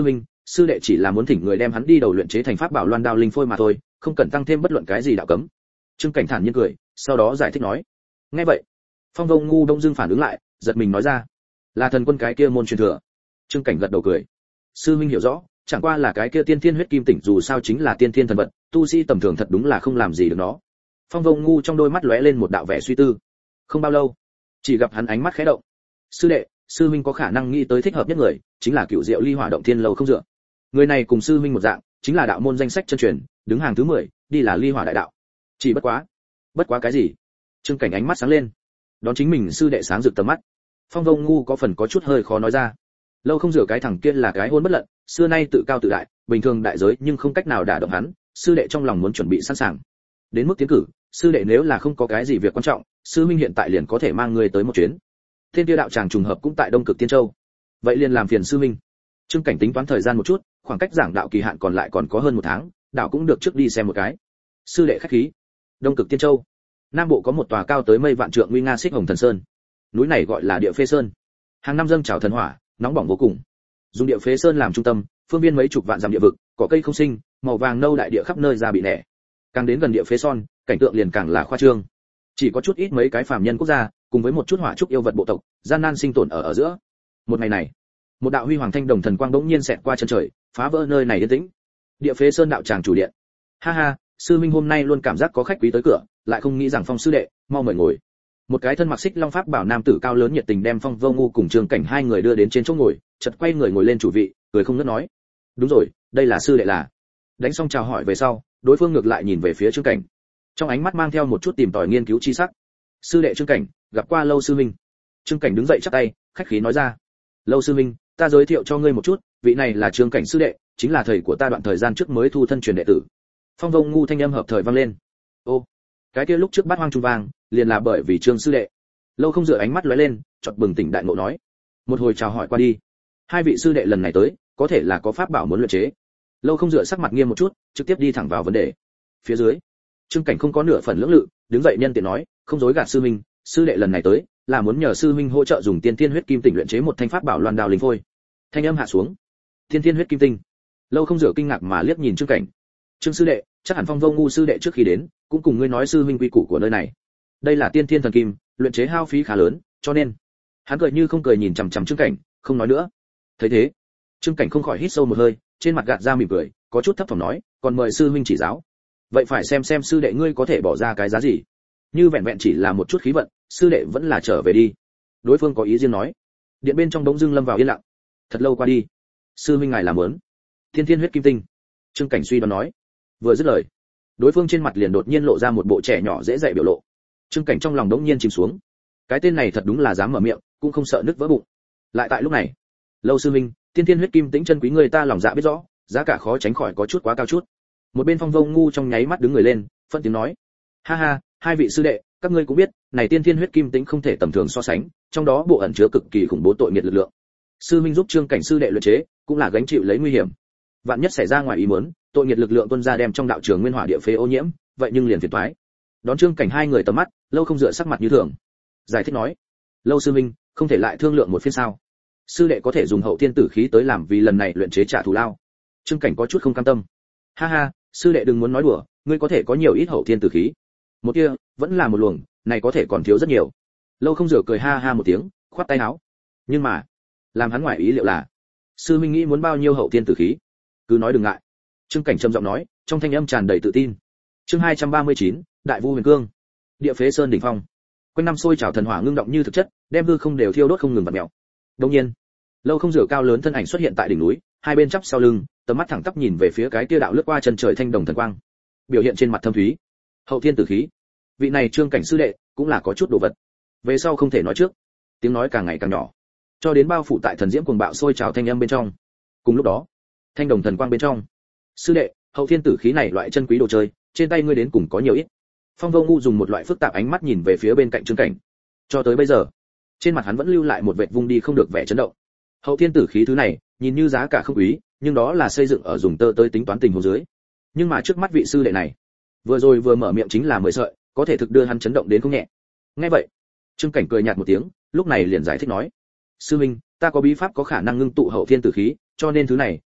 Speaker 1: sư đệ chỉ là muốn thỉnh người đem hắn đi đầu luyện chế thành pháp bảo loan đao linh phôi mà thôi, không cần tăng thêm bất luận cái gì đạo cấm. Trương Cảnh thản nhiên cười, sau đó giải thích nói. Nghe vậy, Phong Vô Ngu đông dưng phản ứng lại, giật mình nói ra, là thần quân cái kia môn truyền thừa. Trương Cảnh gật đầu cười, sư huynh hiểu rõ, chẳng qua là cái kia tiên thiên huyết kim tỉnh dù sao chính là tiên thiên thần vật, tu sĩ tầm thường thật đúng là không làm gì được nó. Phong Vô Ngu trong đôi mắt lóe lên một đạo vẻ suy tư. Không bao lâu, chỉ gặp hắn ánh mắt khẽ động. Sư đệ, sư huynh có khả năng nghĩ tới thích hợp nhất người, chính là Cửu Diệu Ly Hỏa Động Thiên Lâu không dựa. Người này cùng sư huynh một dạng, chính là đạo môn danh sách chân truyền, đứng hàng thứ mười, đi là Ly Hỏa đại đạo. Chỉ bất quá, bất quá cái gì? Trương Cảnh ánh mắt sáng lên. Đón chính mình sư đệ sáng rực tầm mắt. Phong Vô Ngu có phần có chút hơi khó nói ra. Lâu không dựa cái thằng kia là cái hôn bất lận, xưa nay tự cao tự đại, bình thường đại giới nhưng không cách nào đả động hắn, sư đệ trong lòng muốn chuẩn bị sẵn sàng. Đến mức tiến cử, sư đệ nếu là không có cái gì việc quan trọng, sư huynh hiện tại liền có thể mang người tới một chuyến. Thiên Tiêu đạo tràng trùng hợp cũng tại Đông Cực Tiên Châu. Vậy liền làm phiền sư huynh. Trương Cảnh tính toán thời gian một chút, khoảng cách giảng đạo kỳ hạn còn lại còn có hơn một tháng, đạo cũng được trước đi xem một cái. Sư đệ khách khí. Đông Cực Tiên Châu, Nam Bộ có một tòa cao tới mây vạn trượng nguy nga xích hồng thần sơn. Núi này gọi là Địa Phế Sơn. Hàng năm dâng trào thần hỏa, nóng bỏng vô cùng. Dùng Địa Phế Sơn làm trung tâm, phương viên mấy chục vạn dặm địa vực, cỏ cây không sinh, màu vàng nâu đại địa khắp nơi ra bị nẻ. Càng đến gần Địa Phế Sơn, cảnh tượng liền càng là khoa trương. Chỉ có chút ít mấy cái phàm nhân quốc gia, cùng với một chút hỏa trúc yêu vật bộ tộc, gian nan sinh tồn ở ở giữa. Một ngày này, một đạo huy hoàng thanh đồng thần quang bỗng nhiên xẹt qua chân trời, phá vỡ nơi này yên tĩnh. Địa Phế Sơn đạo tràng chủ điện. Ha ha, sư minh hôm nay luôn cảm giác có khách quý tới cửa, lại không nghĩ rằng Phong sư đệ, mau mời ngồi. Một cái thân mặc xích long pháp bảo nam tử cao lớn nhiệt tình đem Phong Vô Ngu cùng Trương Cảnh hai người đưa đến trên chỗ ngồi, chợt quay người ngồi lên chủ vị, cười không ngớt nói: "Đúng rồi, đây là sư đệ là." Đánh xong chào hỏi về sau, đối phương ngược lại nhìn về phía Trương Cảnh, trong ánh mắt mang theo một chút tìm tòi nghiên cứu chi sắc. "Sư đệ Trương Cảnh, gặp qua Lâu sư minh." Trương Cảnh đứng dậy chắp tay, khách khí nói ra: "Lâu sư minh, ta giới thiệu cho ngươi một chút, vị này là Trương Cảnh sư đệ, chính là thầy của ta đoạn thời gian trước mới thu thân truyền đệ tử." Phong Vô Ngu thanh âm hợp thời vang lên. "Ô, cái kia lúc trước bát hoang trung vang, liền là bởi vì Trương sư đệ." Lâu không dựa ánh mắt lóe lên, chợt bừng tỉnh đại ngộ nói. Một hồi chào hỏi qua đi, hai vị sư đệ lần này tới, có thể là có pháp bảo muốn luyện chế. Lâu không dựa sắc mặt nghiêm một chút, trực tiếp đi thẳng vào vấn đề. Phía dưới, Trương Cảnh không có nửa phần lưỡng lự, đứng dậy nhân tiện nói, không dối gạt sư huynh, sư đệ lần này tới, là muốn nhờ sư huynh hỗ trợ dùng tiên tiên huyết kim tinh luyện chế một thanh pháp bảo loan đao linh phôi. Thanh âm hạ xuống. Tiên tiên huyết kim tinh. Lâu không dựa kinh ngạc mà liếc nhìn Trương Cảnh. Trương sư đệ, chắc hẳn Phong Vô Ngu sư đệ trước khi đến, cũng cùng ngươi nói sư huynh quy củ của nơi này. Đây là tiên tiên thần kim, luyện chế hao phí khá lớn, cho nên hắn cười như không cười nhìn chằm chằm Trương Cảnh, không nói nữa. Thấy thế, Trương Cảnh không khỏi hít sâu một hơi, trên mặt gạt ra mỉm cười, có chút thấp thỏm nói, còn mời sư huynh chỉ giáo. Vậy phải xem xem sư đệ ngươi có thể bỏ ra cái giá gì. Như vẹn vẹn chỉ là một chút khí vận, sư đệ vẫn là trở về đi. Đối phương có ý riêng nói. Điện bên trong đống dưng lâm vào yên lặng. Thật lâu qua đi, sư huynh ngài làm muốn tiên thiên huyết kim tinh. Trương Cảnh suy đoán nói. Vừa dứt lời, đối phương trên mặt liền đột nhiên lộ ra một bộ trẻ nhỏ dễ dạy biểu lộ. Trương Cảnh trong lòng đống nhiên chìm xuống. Cái tên này thật đúng là dám mở miệng, cũng không sợ nứt vỡ bụng. Lại tại lúc này, Lâu sư huynh, tiên thiên huyết kim tĩnh chân quý người ta lòng dạ biết rõ, giá cả khó tránh khỏi có chút quá cao chút. Một bên Phong Vô Ngu trong nháy mắt đứng người lên, phân tiếng nói: ha ha, hai vị sư đệ, các ngươi cũng biết, này tiên thiên huyết kim tĩnh không thể tầm thường so sánh, trong đó bộ ẩn chứa cực kỳ khủng bố tội nghiệt lực lượng. Sư minh giúp Trương Cảnh sư đệ luyện chế, cũng là gánh chịu lấy nguy hiểm. Vạn nhất xảy ra ngoài ý muốn, tội nghiệt lực lượng tuôn ra đem trong đạo trường nguyên hỏa địa phế ô nhiễm, vậy nhưng liền phiền toái. Đón Trương Cảnh hai người tầm mắt, Lâu không dựa sắc mặt như thường, giải thích nói: Lâu sư minh, không thể lại thương lượng một phiên sao? Sư đệ có thể dùng hậu thiên tử khí tới làm vì lần này luyện chế trả thù lao. Trương Cảnh có chút không cam tâm. Ha ha, sư đệ đừng muốn nói đùa, ngươi có thể có nhiều ít hậu thiên tử khí. Một kia, vẫn là một luồng, này có thể còn thiếu rất nhiều. Lâu không dựa cười ha ha một tiếng, khoát tay áo. Nhưng mà, làm hắn ngoài ý liệu là, sư minh nghĩ muốn bao nhiêu hậu thiên tử khí? Cứ nói đừng ngại. Trương Cảnh trầm giọng nói, trong thanh âm tràn đầy tự tin. Chương hai trăm ba mươi chín, Đại Vu Huyền Cương. Địa Phế Sơn đỉnh phong. Quanh năm sôi trào thần hỏa ngưng động như thực chất, đem hư không đều thiêu đốt không ngừng vặn mèo. Đương nhiên, Lâu không dựa cao lớn thân ảnh xuất hiện tại đỉnh núi, hai bên chắp sau lưng, tầm mắt thẳng tắp nhìn về phía cái kia đạo lướt qua chân trời thanh đồng thần quang, biểu hiện trên mặt thâm thúy. Hậu thiên tử khí. Vị này Trương Cảnh sư đệ, cũng là có chút đồ vật. Về sau không thể nói trước. Tiếng nói càng ngày càng nhỏ, cho đến bao phủ tại thần diễm cuồng bạo sôi trào thanh âm bên trong. Cùng lúc đó, thanh đồng thần quang bên trong. Sư đệ, hậu thiên tử khí này loại chân quý đồ chơi, trên tay ngươi đến cùng có nhiều ít. Phong Vô Ngu dùng một loại phức tạp ánh mắt nhìn về phía bên cạnh Trương Cảnh. Cho tới bây giờ, trên mặt hắn vẫn lưu lại một vệt vung đi không được vẻ chấn động. Hậu thiên tử khí thứ này, nhìn như giá cả không quý, nhưng đó là xây dựng ở dùng tơ tới tính toán tình huống dưới. Nhưng mà trước mắt vị sư đệ này, vừa rồi vừa mở miệng chính là mười sợi, có thể thực đưa hắn chấn động đến không nhẹ. Nghe vậy, Trương Cảnh cười nhạt một tiếng, lúc này liền giải thích nói: sư huynh, ta có bí pháp có khả năng ngưng tụ hậu thiên tử khí, cho nên thứ này,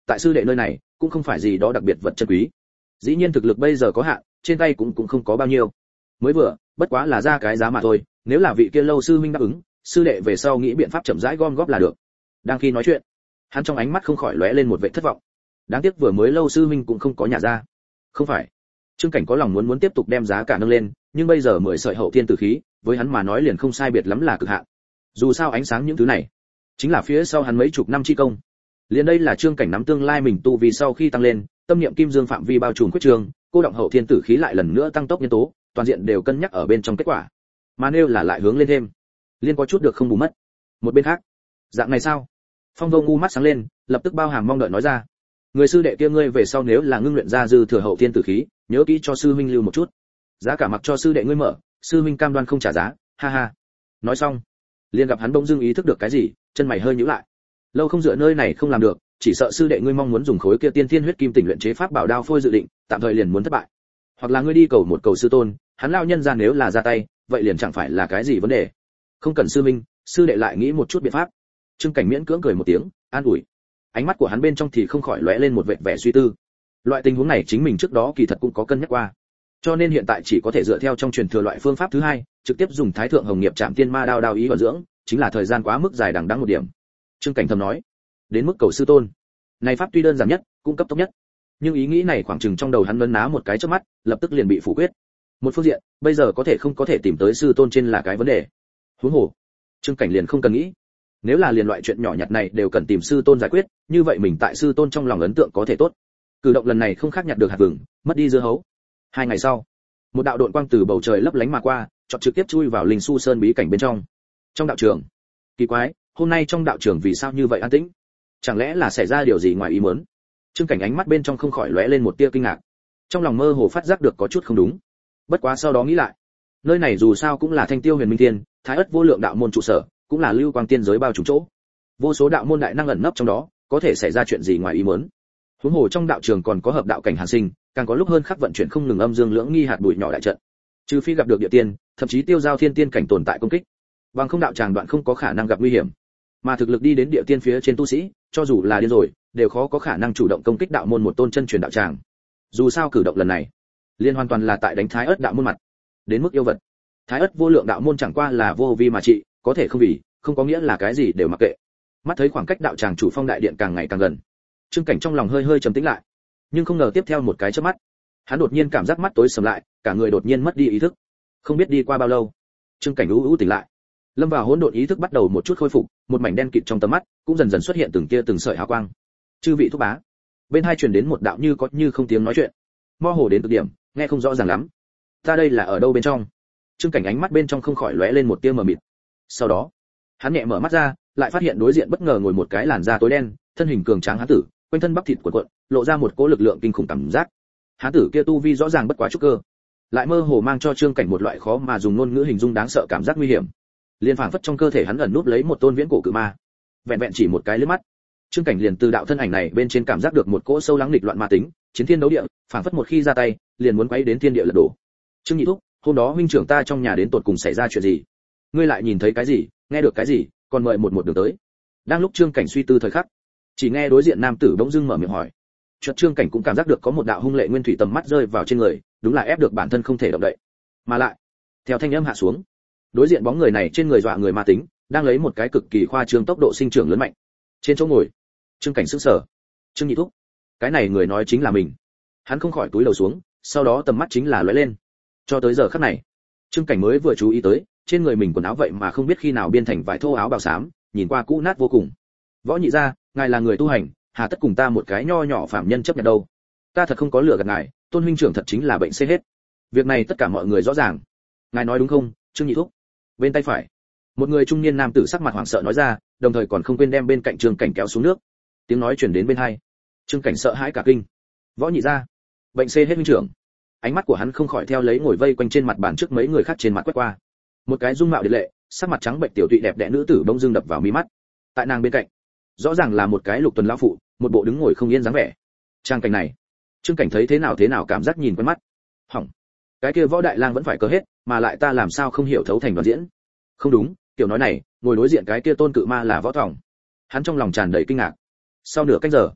Speaker 1: tại sư đệ nơi này cũng không phải gì đó đặc biệt vật chân quý. Dĩ nhiên thực lực bây giờ có hạn, trên tay cũng cũng không có bao nhiêu. Mới vừa, bất quá là ra cái giá mà thôi, nếu là vị kia lâu sư minh đáp ứng, sư đệ về sau nghĩ biện pháp chậm rãi gom góp là được. Đang khi nói chuyện, hắn trong ánh mắt không khỏi lóe lên một vẻ thất vọng. Đáng tiếc vừa mới lâu sư minh cũng không có nhà ra. Không phải, Trương Cảnh có lòng muốn muốn tiếp tục đem giá cả nâng lên, nhưng bây giờ mười sợi hậu thiên tử khí, với hắn mà nói liền không sai biệt lắm là cực hạn. Dù sao ánh sáng những thứ này, chính là phía sau hắn mấy chục năm chi công. Liền đây là Trương Cảnh nắm tương lai mình tu vì sau khi tăng lên, tâm niệm kim dương phạm vi bao trùm quyết trường, cô động hậu thiên tử khí lại lần nữa tăng tốc nhân tố, toàn diện đều cân nhắc ở bên trong kết quả. Mà nếu là lại hướng lên thêm, liên có chút được không bù mất. Một bên khác, dạng này sao? Phong Vô ngu mắt sáng lên, lập tức bao hàm mong đợi nói ra. Người sư đệ kia ngươi về sau nếu là ngưng luyện ra dư thừa hậu thiên tử khí, nhớ kỹ cho sư huynh lưu một chút. Giá cả mặc cho sư đệ ngươi mở, sư huynh cam đoan không trả giá, ha ha. Nói xong, liền gặp hắn bỗng dưng ý thức được cái gì, chân mày hơi nhíu lại. Lâu không dựa nơi này không làm được, chỉ sợ sư đệ ngươi mong muốn dùng khối kia tiên thiên huyết kim tỉnh luyện chế pháp bảo đao phôi dự định, tạm thời liền muốn thất bại. Hoặc là ngươi đi cầu một cầu sư tôn, hắn lão nhân ra nếu là ra tay, vậy liền chẳng phải là cái gì vấn đề. Không cần sư minh, sư đệ lại nghĩ một chút biện pháp. Trương Cảnh miễn cưỡng cười một tiếng, an ủi. Ánh mắt của hắn bên trong thì không khỏi lóe lên một vệt vẻ suy tư. Loại tình huống này chính mình trước đó kỳ thật cũng có cân nhắc qua, cho nên hiện tại chỉ có thể dựa theo trong truyền thừa loại phương pháp thứ hai, trực tiếp dùng Thái thượng hồng nghiệp chạm tiên ma đao đao ý vận dưỡng, chính là thời gian quá mức dài đằng đẵng một điểm. Trương Cảnh thầm nói, đến mức cầu sư tôn, này pháp tuy đơn giản nhất, cũng cấp tốc nhất, nhưng ý nghĩ này khoảng chừng trong đầu hắn lấn ná một cái chớp mắt, lập tức liền bị phủ quyết. Một phương diện, bây giờ có thể không có thể tìm tới sư tôn trên là cái vấn đề. Huống hồ, Trương Cảnh liền không cần nghĩ, nếu là liền loại chuyện nhỏ nhặt này đều cần tìm sư tôn giải quyết, như vậy mình tại sư tôn trong lòng ấn tượng có thể tốt. Cử động lần này không khác nhặt được hạt vừng, mất đi dưa hấu. Hai ngày sau, một đạo độn quang từ bầu trời lấp lánh mà qua, chọn trực tiếp chui vào linh su sơn bí cảnh bên trong. Trong đạo trường, kỳ quái, hôm nay trong đạo trường vì sao như vậy an tĩnh? Chẳng lẽ là xảy ra điều gì ngoài ý muốn? Trương Cảnh ánh mắt bên trong không khỏi lóe lên một tia kinh ngạc, trong lòng mơ hồ phát giác được có chút không đúng. Bất quá sau đó nghĩ lại, nơi này dù sao cũng là Thanh Tiêu Huyền Minh Tiên, Thái Ất vô lượng đạo môn trụ sở, cũng là lưu quang tiên giới bao trùm chỗ, vô số đạo môn đại năng ẩn nấp trong đó, có thể xảy ra chuyện gì ngoài ý muốn? Huống hồ trong đạo trường còn có hợp đạo cảnh Hàn Sinh, càng có lúc hơn khắc vận chuyển không ngừng âm dương lưỡng nghi hạt bụi nhỏ đại trận. Trừ phi gặp được địa tiên, thậm chí tiêu giao thiên tiên cảnh tồn tại công kích, bằng không đạo tràng đoạn không có khả năng gặp nguy hiểm. Mà thực lực đi đến địa tiên phía trên tu sĩ, cho dù là điên rồi, đều khó có khả năng chủ động công kích đạo môn một tôn chân truyền đạo tràng. Dù sao cử động lần này, liên hoàn toàn là tại đánh Thái Ất đạo môn mặt. Đến mức yêu vật, Thái Ất vô lượng đạo môn chẳng qua là vô vi mà trị, có thể không vì, không có nghĩa là cái gì đều mặc kệ. Mắt thấy khoảng cách đạo tràng chủ phong đại điện càng ngày càng gần, Trương Cảnh trong lòng hơi hơi trầm tĩnh lại, nhưng không ngờ tiếp theo một cái chớp mắt, hắn đột nhiên cảm giác mắt tối sầm lại, cả người đột nhiên mất đi ý thức. Không biết đi qua bao lâu, Trương Cảnh u u tỉnh lại, lâm vào hỗn độn ý thức bắt đầu một chút khôi phục, một mảnh đen kịt trong tầm mắt cũng dần dần xuất hiện từng tia từng sợi hào quang. Chư vị thúc bá, bên hai truyền đến một đạo như có như không tiếng nói chuyện, mơ hồ đến cực điểm, nghe không rõ ràng lắm. Ta đây là ở đâu bên trong? Trương Cảnh ánh mắt bên trong không khỏi lóe lên một tia mờ mịt. Sau đó, hắn nhẹ mở mắt ra, lại phát hiện đối diện bất ngờ ngồi một cái làn da tối đen, thân hình cường tráng hán tử, quanh thân bắp thịt cuộn cuộn, lộ ra một cỗ lực lượng kinh khủng cảm giác. Hán tử kia tu vi rõ ràng bất quá trúc cơ, lại mơ hồ mang cho Trương Cảnh một loại khó mà dùng ngôn ngữ hình dung đáng sợ cảm giác nguy hiểm. Liên phảng phất trong cơ thể hắn ẩn núp lấy một tôn viễn cổ cự ma. Vẹn vẹn chỉ một cái liếc mắt, Trương Cảnh liền từ đạo thân ảnh này bên trên cảm giác được một cỗ sâu lắng nghịch loạn ma tính, chiến thiên đấu địa, phảng phất một khi ra tay, liền muốn quấy đến thiên địa lật đổ. Trương Nhị thúc, hôm đó huynh trưởng ta trong nhà đến tột cùng xảy ra chuyện gì? Ngươi lại nhìn thấy cái gì, nghe được cái gì, còn mời một một đường tới. Đang lúc Trương Cảnh suy tư thời khắc, chỉ nghe đối diện nam tử bỗng dưng mở miệng hỏi. Chợt Trương Cảnh cũng cảm giác được có một đạo hung lệ nguyên thủy tầm mắt rơi vào trên người, đúng là ép được bản thân không thể động đậy. Mà lại, theo thanh âm hạ xuống, đối diện bóng người này trên người dọa người ma tính, đang lấy một cái cực kỳ khoa trương tốc độ sinh trưởng lớn mạnh. Trên chỗ ngồi, Trương Cảnh sững sờ. Trương Nhị thúc, cái này người nói chính là mình. Hắn không khỏi cúi đầu xuống, sau đó tầm mắt chính là lóe lên. Cho tới giờ khắc này, Trương Cảnh mới vừa chú ý tới, trên người mình quần áo vậy mà không biết khi nào biên thành vải thô áo bào xám, nhìn qua cũ nát vô cùng. Võ nhị gia, ngài là người tu hành, hà tất cùng ta một cái nho nhỏ phạm nhân chấp nhận đâu? Ta thật không có lừa gạt ngài, tôn huynh trưởng thật chính là bệnh xê hết. Việc này tất cả mọi người rõ ràng. Ngài nói đúng không, Trương Nhị thúc? Bên tay phải, một người trung niên nam tử sắc mặt hoảng sợ nói ra, đồng thời còn không quên đem bên cạnh Trương Cảnh kéo xuống nước. Tiếng nói truyền đến bên hai, Trương Cảnh sợ hãi cả kinh. Võ nhị gia, bệnh xê hết huynh trưởng. Ánh mắt của hắn không khỏi theo lấy ngồi vây quanh trên mặt bàn trước mấy người khác trên mặt quét qua. Một cái dung mạo điệt lệ, sắc mặt trắng bệnh tiểu tụy đẹp đẽ nữ tử bỗng dưng đập vào mí mắt. Tại nàng bên cạnh, rõ ràng là một cái lục tuần lão phụ, một bộ đứng ngồi không yên dáng vẻ. Trang cảnh này, Trương Cảnh thấy thế nào thế nào cảm giác nhìn quen mắt. Hỏng, cái kia Võ đại lang vẫn phải cớ hết, mà lại ta làm sao không hiểu thấu thành đoàn diễn. Không đúng, tiểu nói này, ngồi đối diện cái kia tôn cự ma là Võ Thòng. Hắn trong lòng tràn đầy kinh ngạc. Sau nửa canh giờ,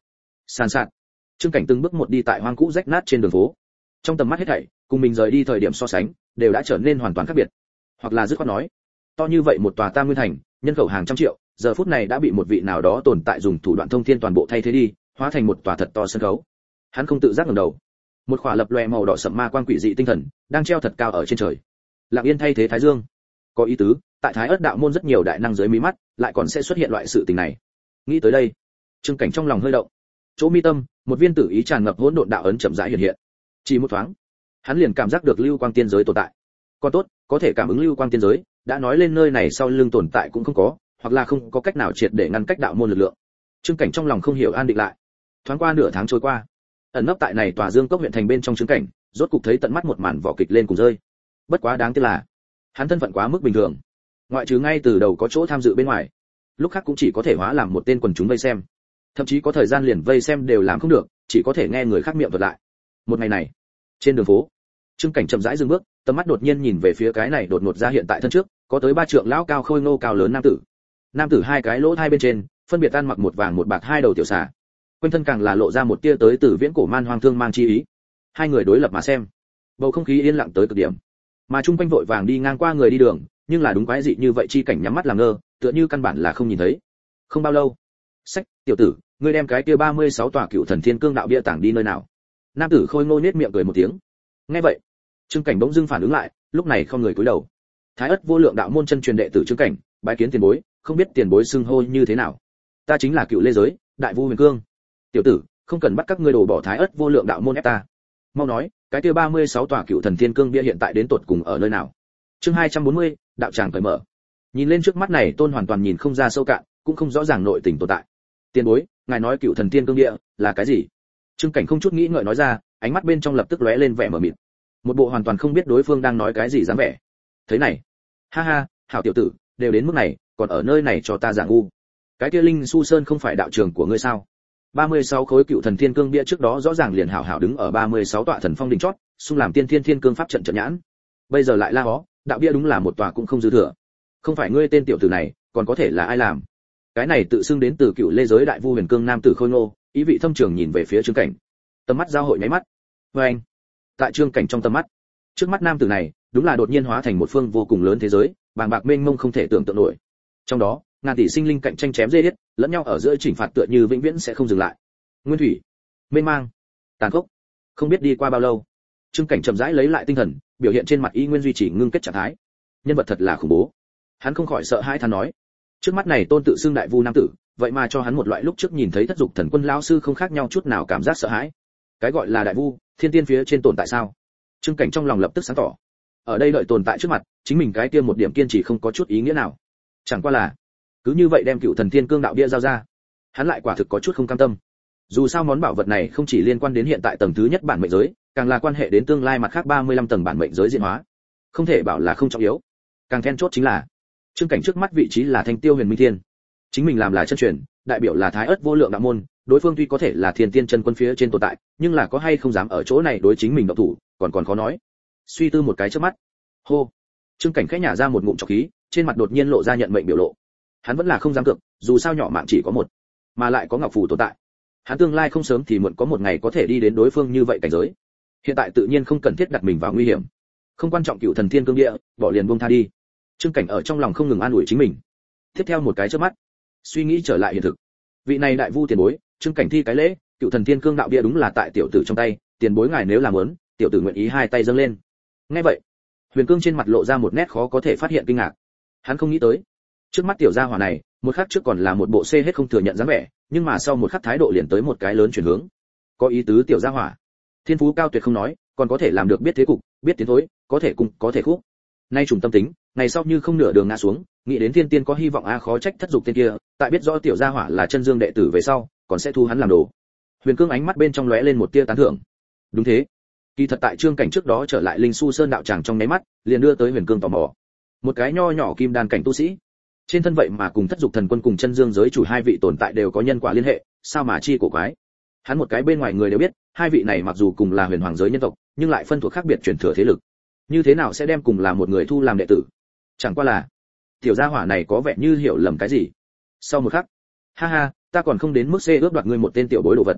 Speaker 1: Sàn sạt. Trương Cảnh từng bước một đi tại hoang cũ rách nát trên đường phố. Trong tầm mắt hết thảy, cùng mình rời đi thời điểm so sánh, đều đã trở nên hoàn toàn khác biệt. Hoặc là dứt khoát nói, to như vậy một tòa Tam Nguyên thành, nhân khẩu hàng trăm triệu, giờ phút này đã bị một vị nào đó tồn tại dùng thủ đoạn thông thiên toàn bộ thay thế đi, hóa thành một tòa thật to sân khấu. Hắn không tự giác ngẩng đầu. Một khỏa lập lòe màu đỏ sẫm ma quang quỷ dị tinh thần, đang treo thật cao ở trên trời. Lặng yên thay thế Thái Dương. Có ý tứ, tại Thái Ức đạo môn rất nhiều đại năng dưới mí mắt, lại còn sẽ xuất hiện loại sự tình này. Nghĩ tới đây, Trương Cảnh trong lòng hơi động. Chỗ mi tâm, một viên tử ý tràn ngập hỗn độn đạo ấn chậm rãi hiện hiện. Chỉ một thoáng, hắn liền cảm giác được lưu quang tiên giới tồn tại. Còn tốt, có thể cảm ứng lưu quang tiên giới, đã nói lên nơi này sau lưng tồn tại cũng không có, hoặc là không có cách nào triệt để ngăn cách đạo môn lực lượng. Trương Cảnh trong lòng không hiểu an định lại. Thoáng qua nửa tháng trôi qua, ẩn nấp tại này tòa Dương Cốc huyện thành bên trong Trương Cảnh, rốt cục thấy tận mắt một màn vỏ kịch lên cùng rơi. Bất quá đáng tiếc là, hắn thân phận quá mức bình thường, ngoại trừ ngay từ đầu có chỗ tham dự bên ngoài, lúc khác cũng chỉ có thể hóa làm một tên quần chúng vây xem, thậm chí có thời gian liền vây xem đều làm không được, chỉ có thể nghe người khác miệng thuật lại. Một ngày này, trên đường phố, Trương Cảnh chậm rãi dừng bước, tầm mắt đột nhiên nhìn về phía cái này đột ngột ra hiện tại thân trước, có tới ba trượng lão cao khôi ngô cao lớn nam tử. Nam tử hai cái lỗ hai bên trên, phân biệt ăn mặc một vàng một bạc hai đầu tiểu xà. Quanh thân càng là lộ ra một tia tới từ viễn cổ man hoang thương mang chi ý. Hai người đối lập mà xem, bầu không khí yên lặng tới cực điểm. Mà chung quanh vội vàng đi ngang qua người đi đường, nhưng là đúng quái dị như vậy chi cảnh nhắm mắt làm ngơ, tựa như căn bản là không nhìn thấy. Không bao lâu, sách, tiểu tử, ngươi đem cái kia ba mươi sáu tòa cựu thần thiên cương đạo bia tảng đi nơi nào? Nam tử khôi ngô nhếch miệng cười một tiếng. Nghe vậy, Trương Cảnh bỗng dưng phản ứng lại, lúc này không người cúi đầu. Thái Ức vô lượng đạo môn chân truyền đệ tử Trương Cảnh, bái kiến tiền bối, không biết tiền bối xưng hô như thế nào? Ta chính là cựu lê giới, đại vu huyền cương. Tiểu tử, không cần bắt các ngươi đổ bỏ Thái Ức vô lượng đạo môn ép ta. Mau nói, cái kia ba mươi sáu tòa cựu thần thiên cương bia hiện tại đến tột cùng ở nơi nào? Chương hai trăm bốn mươi, đạo tràng cởi mở. Nhìn lên trước mắt này tôn hoàn toàn nhìn không ra sâu cạn, cũng không rõ ràng nội tình tồn tại. Tiền bối, ngài nói cựu thần thiên cương địa là cái gì? Trương Cảnh không chút nghĩ ngợi nói ra, ánh mắt bên trong lập tức lóe lên vẻ mờ mịt. Một bộ hoàn toàn không biết đối phương đang nói cái gì dáng vẻ. Thế này, ha ha, hảo tiểu tử, đều đến mức này, còn ở nơi này cho ta giảng ngu. Cái kia Linh Su Sơn không phải đạo trường của ngươi sao? ba mươi sáu khối cựu thần thiên cương bia trước đó rõ ràng liền hảo hảo đứng ở ba mươi sáu tọa thần phong đỉnh chót, xung làm tiên thiên thiên cương pháp trận trận nhãn. Bây giờ lại la hó, đạo bia đúng là một tòa cũng không dư thừa. Không phải ngươi tên tiểu tử này, còn có thể là ai làm? Cái này tự xưng đến từ cựu lê giới đại vu huyền cương nam tử khôi ngô, ý vị thâm trường nhìn về phía Trương Cảnh. Tầm mắt giao hội nháy mắt. Và anh, tại Trương Cảnh trong tầm mắt, trước mắt nam tử này, đúng là đột nhiên hóa thành một phương vô cùng lớn thế giới, bàng bạc mênh mông không thể tưởng tượng nổi. Trong đó, ngàn tỷ sinh linh cạnh tranh chém giết, lẫn nhau ở giữa chỉnh phạt tựa như vĩnh viễn sẽ không dừng lại. Nguyên thủy, mênh mang, tàn khốc. Không biết đi qua bao lâu, Trương Cảnh chậm rãi lấy lại tinh thần, biểu hiện trên mặt y nguyên duy trì ngưng kết trạng thái. Nhân vật thật là khủng bố. Hắn không khỏi sợ hãi than nói, trước mắt này tôn tự xưng đại vu nam tử, vậy mà cho hắn một loại lúc trước nhìn thấy thất dục thần quân lão sư không khác nhau chút nào cảm giác sợ hãi. Cái gọi là đại vu, thiên tiên phía trên tồn tại sao? Trương Cảnh trong lòng lập tức sáng tỏ. Ở đây đợi tồn tại trước mặt, chính mình cái kia một điểm kiên trì không có chút ý nghĩa nào. Chẳng qua là, cứ như vậy đem cựu thần thiên cương đạo bia giao ra, hắn lại quả thực có chút không cam tâm. Dù sao món bảo vật này không chỉ liên quan đến hiện tại tầng thứ nhất bản mệnh giới, càng là quan hệ đến tương lai mặt khác ba mươi lăm tầng bản mệnh giới diễn hóa. Không thể bảo là không trọng yếu. Càng then chốt chính là, Trương Cảnh trước mắt vị trí là Thanh Tiêu Huyền Minh Thiên. Chính mình làm là chân truyền, đại biểu là Thái Ức vô lượng đạo môn, đối phương tuy có thể là thiên tiên chân quân phía trên tồn tại, nhưng là có hay không dám ở chỗ này đối chính mình động thủ, còn còn khó nói. Suy tư một cái trước mắt, hô, Trương Cảnh khẽ nhả ra một ngụm trọc khí, trên mặt đột nhiên lộ ra nhận mệnh biểu lộ. Hắn vẫn là không dám cược, dù sao nhỏ mạng chỉ có một, mà lại có ngọc phù tồn tại. Hắn tương lai không sớm thì muộn có một ngày có thể đi đến đối phương như vậy cảnh giới. Hiện tại tự nhiên không cần thiết đặt mình vào nguy hiểm. Không quan trọng cựu thần thiên cương địa, bỏ liền buông tha đi. Trương Cảnh ở trong lòng không ngừng an ủi chính mình. Tiếp theo một cái chớp mắt, suy nghĩ trở lại hiện thực. Vị này đại vu tiền bối, Trương Cảnh thi cái lễ, cựu thần thiên cương đạo bia đúng là tại tiểu tử trong tay, tiền bối ngài nếu làm muốn, tiểu tử nguyện ý hai tay dâng lên. Nghe vậy, Huyền Cương trên mặt lộ ra một nét khó có thể phát hiện kinh ngạc. Hắn không nghĩ tới, trước mắt tiểu gia hỏa này, một khắc trước còn là một bộ xê hết không thừa nhận dáng vẻ, nhưng mà sau một khắc thái độ liền tới một cái lớn chuyển hướng. Có ý tứ tiểu gia hỏa, thiên phú cao tuyệt không nói, còn có thể làm được biết thế cục, biết tiến thối, có thể cùng, có thể khúc. Nay trùng tâm tính, ngày sau như không nửa đường ngã xuống, nghĩ đến thiên tiên có hy vọng a khó trách thất dục tên kia, tại biết rõ tiểu gia hỏa là chân dương đệ tử về sau, còn sẽ thu hắn làm đồ. Huyền Cương ánh mắt bên trong lóe lên một tia tán thưởng. Đúng thế. Kỳ thật tại Trương Cảnh trước đó trở lại Linh Su Sơn đạo tràng trong nháy mắt, liền đưa tới Huyền Cương tò mò. Một cái nho nhỏ kim đan cảnh tu sĩ, trên thân vậy mà cùng thất dục thần quân cùng chân dương giới chủ hai vị tồn tại đều có nhân quả liên hệ, sao mà chi cổ quái. Hắn một cái bên ngoài người đều biết, hai vị này mặc dù cùng là huyền hoàng giới nhân tộc, nhưng lại phân thuộc khác biệt truyền thừa thế lực. Như thế nào sẽ đem cùng là một người thu làm đệ tử? Chẳng qua là, tiểu gia hỏa này có vẻ như hiểu lầm cái gì. Sau một khắc, ha ha, ta còn không đến mức xê ướp đoạt ngươi một tên tiểu bối đồ vật.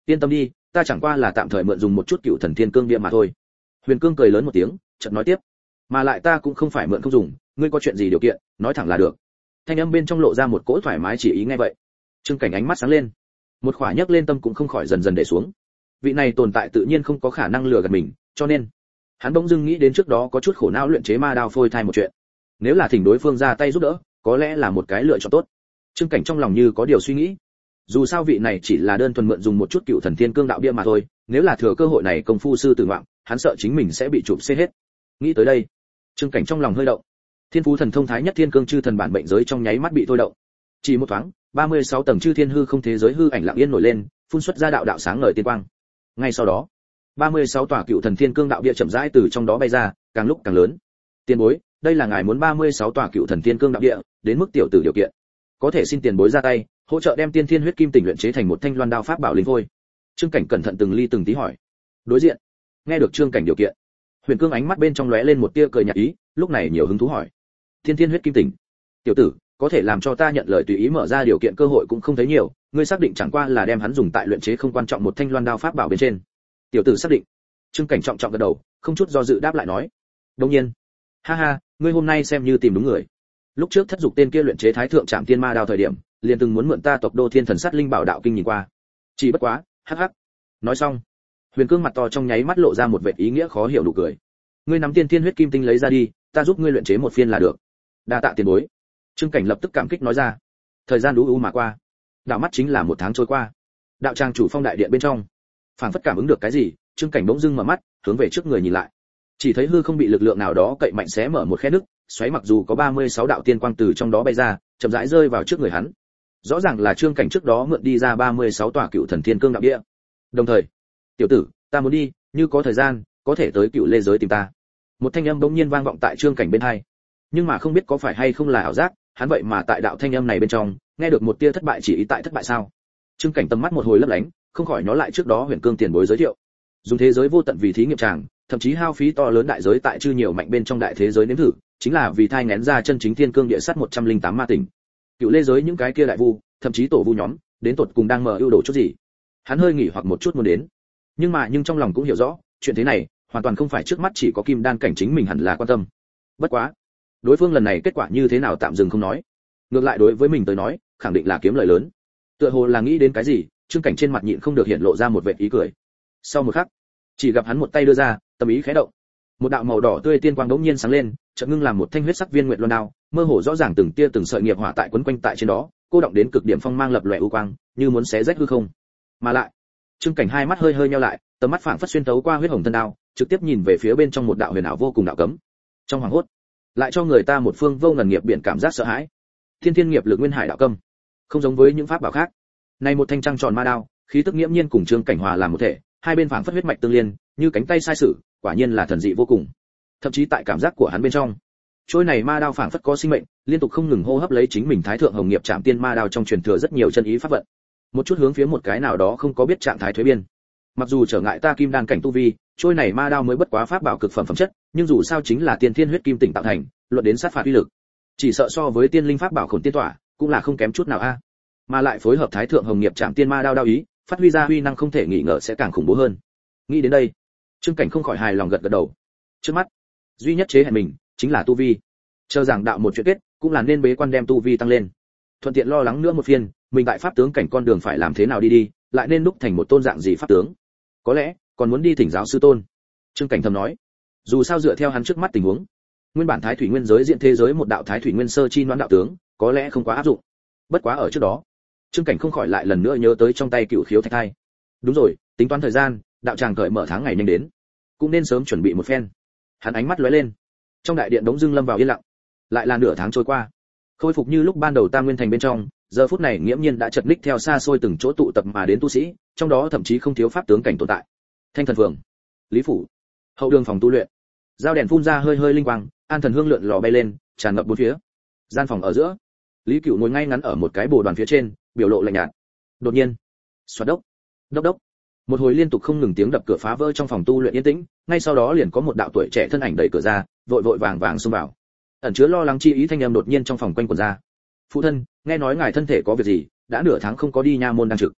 Speaker 1: yên tâm đi, ta chẳng qua là tạm thời mượn dùng một chút cựu thần thiên cương địa mà thôi. Huyền Cương cười lớn một tiếng, chợt nói tiếp, mà lại ta cũng không phải mượn không dùng, ngươi có chuyện gì điều kiện, nói thẳng là được. Thanh âm bên trong lộ ra một cỗ thoải mái chỉ ý nghe vậy. Trương Cảnh ánh mắt sáng lên, một khỏa nhấc lên tâm cũng không khỏi dần dần để xuống. Vị này tồn tại tự nhiên không có khả năng lừa gạt mình, cho nên hắn bỗng dưng nghĩ đến trước đó có chút khổ não luyện chế ma đao phôi thai một chuyện. Nếu là thỉnh đối phương ra tay giúp đỡ, có lẽ là một cái lựa chọn tốt. Trương Cảnh trong lòng như có điều suy nghĩ. Dù sao vị này chỉ là đơn thuần mượn dùng một chút cựu thần thiên cương đạo bia mà thôi, nếu là thừa cơ hội này công phu sư tử ngoạm, hắn sợ chính mình sẽ bị chụp xê hết. Nghĩ tới đây, Trương Cảnh trong lòng hơi động. Thiên phú thần thông thái nhất thiên cương chư thần bản mệnh giới trong nháy mắt bị thôi động. Chỉ một thoáng, ba mươi sáu tầng chư thiên hư không thế giới hư ảnh lặng yên nổi lên, phun xuất ra đạo đạo sáng ngời tiên quang. Ngay sau đó, ba mươi sáu tòa cựu thần thiên cương đạo bia chậm rãi từ trong đó bay ra, càng lúc càng lớn. Tiền bối, đây là ngài muốn ba mươi sáu tòa cựu thần thiên cương đạo địa, đến mức tiểu tử điều kiện, có thể xin tiền bối ra tay, hỗ trợ đem tiên thiên huyết kim tỉnh luyện chế thành một thanh loan đao pháp bảo linh thôi. Trương Cảnh cẩn thận từng ly từng tí hỏi. Đối diện, nghe được Trương Cảnh điều kiện, Huyền Cương ánh mắt bên trong lóe lên một tia cười nhạt ý, lúc này nhiều hứng thú hỏi. Tiên thiên huyết kim tỉnh, tiểu tử, có thể làm cho ta nhận lời tùy ý mở ra điều kiện cơ hội cũng không thấy nhiều, ngươi xác định chẳng qua là đem hắn dùng tại luyện chế không quan trọng một thanh loan đao pháp bảo bên trên. Tiểu tử xác định. Trương Cảnh trọng trọng gật đầu, không chút do dự đáp lại nói. Đương nhiên. Ha ha, ngươi hôm nay xem như tìm đúng người. Lúc trước thất dục tên kia luyện chế thái thượng trảm tiên ma đao thời điểm, liền từng muốn mượn ta tộc đô thiên thần sát linh bảo đạo kinh nhìn qua. Chỉ bất quá, hắc hắc. Nói xong, Huyền Cương mặt to trong nháy mắt lộ ra một vẻ ý nghĩa khó hiểu nụ cười. Ngươi nắm tiên thiên huyết kim tinh lấy ra đi, ta giúp ngươi luyện chế một phiên là được. Đa tạ tiền bối. Trương Cảnh lập tức cảm kích nói ra. Thời gian đú u mà qua, đạo mắt chính là một tháng trôi qua. Đạo tràng chủ phong đại điện bên trong, phảng phất cảm ứng được cái gì, Trương Cảnh bỗng dưng mở mắt, hướng về trước người nhìn lại. Chỉ thấy hư không bị lực lượng nào đó cậy mạnh xé mở một khe nứt, xoáy mặc dù có ba mươi sáu đạo tiên quang từ trong đó bay ra, chậm rãi rơi vào trước người hắn. Rõ ràng là Trương Cảnh trước đó mượn đi ra ba mươi sáu tòa cựu thần thiên cương đạo địa. Đồng thời, tiểu tử, ta muốn đi, như có thời gian, có thể tới cựu lê giới tìm ta. Một thanh âm bỗng nhiên vang vọng tại Trương Cảnh bên tai. Nhưng mà không biết có phải hay không là ảo giác, hắn vậy mà tại đạo thanh âm này bên trong, nghe được một tia thất bại chỉ ý tại thất bại sao? Trương Cảnh tầm mắt một hồi lấp lánh, không khỏi nhớ lại trước đó Huyền Cương tiền bối giới thiệu. Dùng thế giới vô tận vì thí nghiệm tràng, thậm chí hao phí to lớn đại giới tại chư nhiều mạnh bên trong đại thế giới nếm thử, chính là vì thai nghén ra chân chính thiên cương địa sắt một trăm linh tám ma tỉnh. Cựu lê giới những cái kia đại vu, thậm chí tổ vu nhóm, đến tột cùng đang mở ưu đồ chút gì? Hắn hơi nghỉ hoặc một chút muốn đến. Nhưng mà nhưng trong lòng cũng hiểu rõ, chuyện thế này, hoàn toàn không phải trước mắt chỉ có kim đan cảnh chính mình hẳn là quan tâm. Bất quá, đối phương lần này kết quả như thế nào tạm dừng không nói. Ngược lại đối với mình tới nói, khẳng định là kiếm lợi lớn. Tựa hồ là nghĩ đến cái gì, Trương Cảnh trên mặt nhịn không được hiện lộ ra một vệt ý cười. Sau một khắc, chỉ gặp hắn một tay đưa ra, tâm ý khẽ động, một đạo màu đỏ tươi tiên quang đống nhiên sáng lên, chợt ngưng làm một thanh huyết sắc viên nguyệt loan đao, mơ hồ rõ ràng từng tia từng sợi nghiệp hỏa tại quấn quanh tại trên đó, cô động đến cực điểm phong mang lập lòe u quang, như muốn xé rách hư không. Mà lại, Trương Cảnh hai mắt hơi hơi nheo lại, tầm mắt phảng phất xuyên thấu qua huyết hồng thân đao, trực tiếp nhìn về phía bên trong một đạo huyền ảo vô cùng đạo cấm. Trong hoàng hốt, lại cho người ta một phương vô ngần nghiệp biển cảm giác sợ hãi. Thiên thiên nghiệp lực nguyên hải đạo cấm, không giống với những pháp bảo khác. Này một thanh trăng tròn ma đao, khí tức nghiễm nhiên cùng Trương Cảnh hòa làm một thể, hai bên phảng phất huyết mạch tương liên, như cánh tay sai sử, quả nhiên là thần dị vô cùng. Thậm chí tại cảm giác của hắn bên trong, trôi này ma đao phảng phất có sinh mệnh, liên tục không ngừng hô hấp lấy chính mình thái thượng hồng nghiệp trảm tiên ma đao trong truyền thừa rất nhiều chân ý pháp vận. Một chút hướng phía một cái nào đó không có biết trạng thái thuế biên. Mặc dù trở ngại ta kim đan cảnh tu vi, trôi này ma đao mới bất quá pháp bảo cực phẩm phẩm chất, nhưng dù sao chính là tiên thiên huyết kim tỉnh tạo thành, luận đến sát phạt uy lực, chỉ sợ so với tiên linh pháp bảo khổn tiên tỏa, cũng là không kém chút nào a. Mà lại phối hợp thái thượng hồng nghiệp trảm tiên ma đao đao ý, phát huy ra huy năng không thể nghĩ ngờ sẽ càng khủng bố hơn. Nghĩ đến đây, Trương Cảnh không khỏi hài lòng gật gật đầu. Trước mắt, duy nhất chế hẹn mình chính là tu vi. Chờ giảng đạo một chuyện kết, cũng là nên bế quan đem tu vi tăng lên. Thuận tiện lo lắng nữa một phiên, mình tại pháp tướng cảnh con đường phải làm thế nào đi đi, lại nên đúc thành một tôn dạng gì pháp tướng. Có lẽ, còn muốn đi thỉnh giáo sư tôn. Trương Cảnh thầm nói. Dù sao dựa theo hắn trước mắt tình huống, nguyên bản thái thủy nguyên giới diện thế giới một đạo thái thủy nguyên sơ chi đoán đạo tướng, có lẽ không quá áp dụng. Bất quá ở trước đó, Trương Cảnh không khỏi lại lần nữa nhớ tới trong tay cựu khiếu thạch thai. Đúng rồi, tính toán thời gian, đạo tràng cởi mở tháng ngày nhanh đến, cũng nên sớm chuẩn bị một phen. Hắn ánh mắt lóe lên, trong đại điện đống dưng lâm vào yên lặng. Lại là nửa tháng trôi qua, khôi phục như lúc ban đầu Tam Nguyên thành bên trong, giờ phút này nghiễm nhiên đã chật ních theo xa xôi từng chỗ tụ tập mà đến tu sĩ, trong đó thậm chí không thiếu pháp tướng cảnh tồn tại. Thanh Thần Phường, Lý phủ, hậu đường phòng tu luyện, dao đèn phun ra hơi hơi linh quang, an thần hương lượn lò bay lên, tràn ngập bốn phía. Gian phòng ở giữa, Lý Cửu ngồi ngay ngắn ở một cái bồ đoàn phía trên, biểu lộ lạnh nhạt. Đột nhiên, xoạt đốc, đốc đốc, một hồi liên tục không ngừng tiếng đập cửa phá vỡ trong phòng tu luyện yên tĩnh, ngay sau đó liền có một đạo tuổi trẻ thân ảnh đẩy cửa ra, vội vội vàng vàng xông vào. Ẩn chứa lo lắng chi ý thanh âm đột nhiên trong phòng quanh quẩn ra. Phụ thân, nghe nói ngài thân thể có việc gì, đã nửa tháng không có đi nha môn đang trực.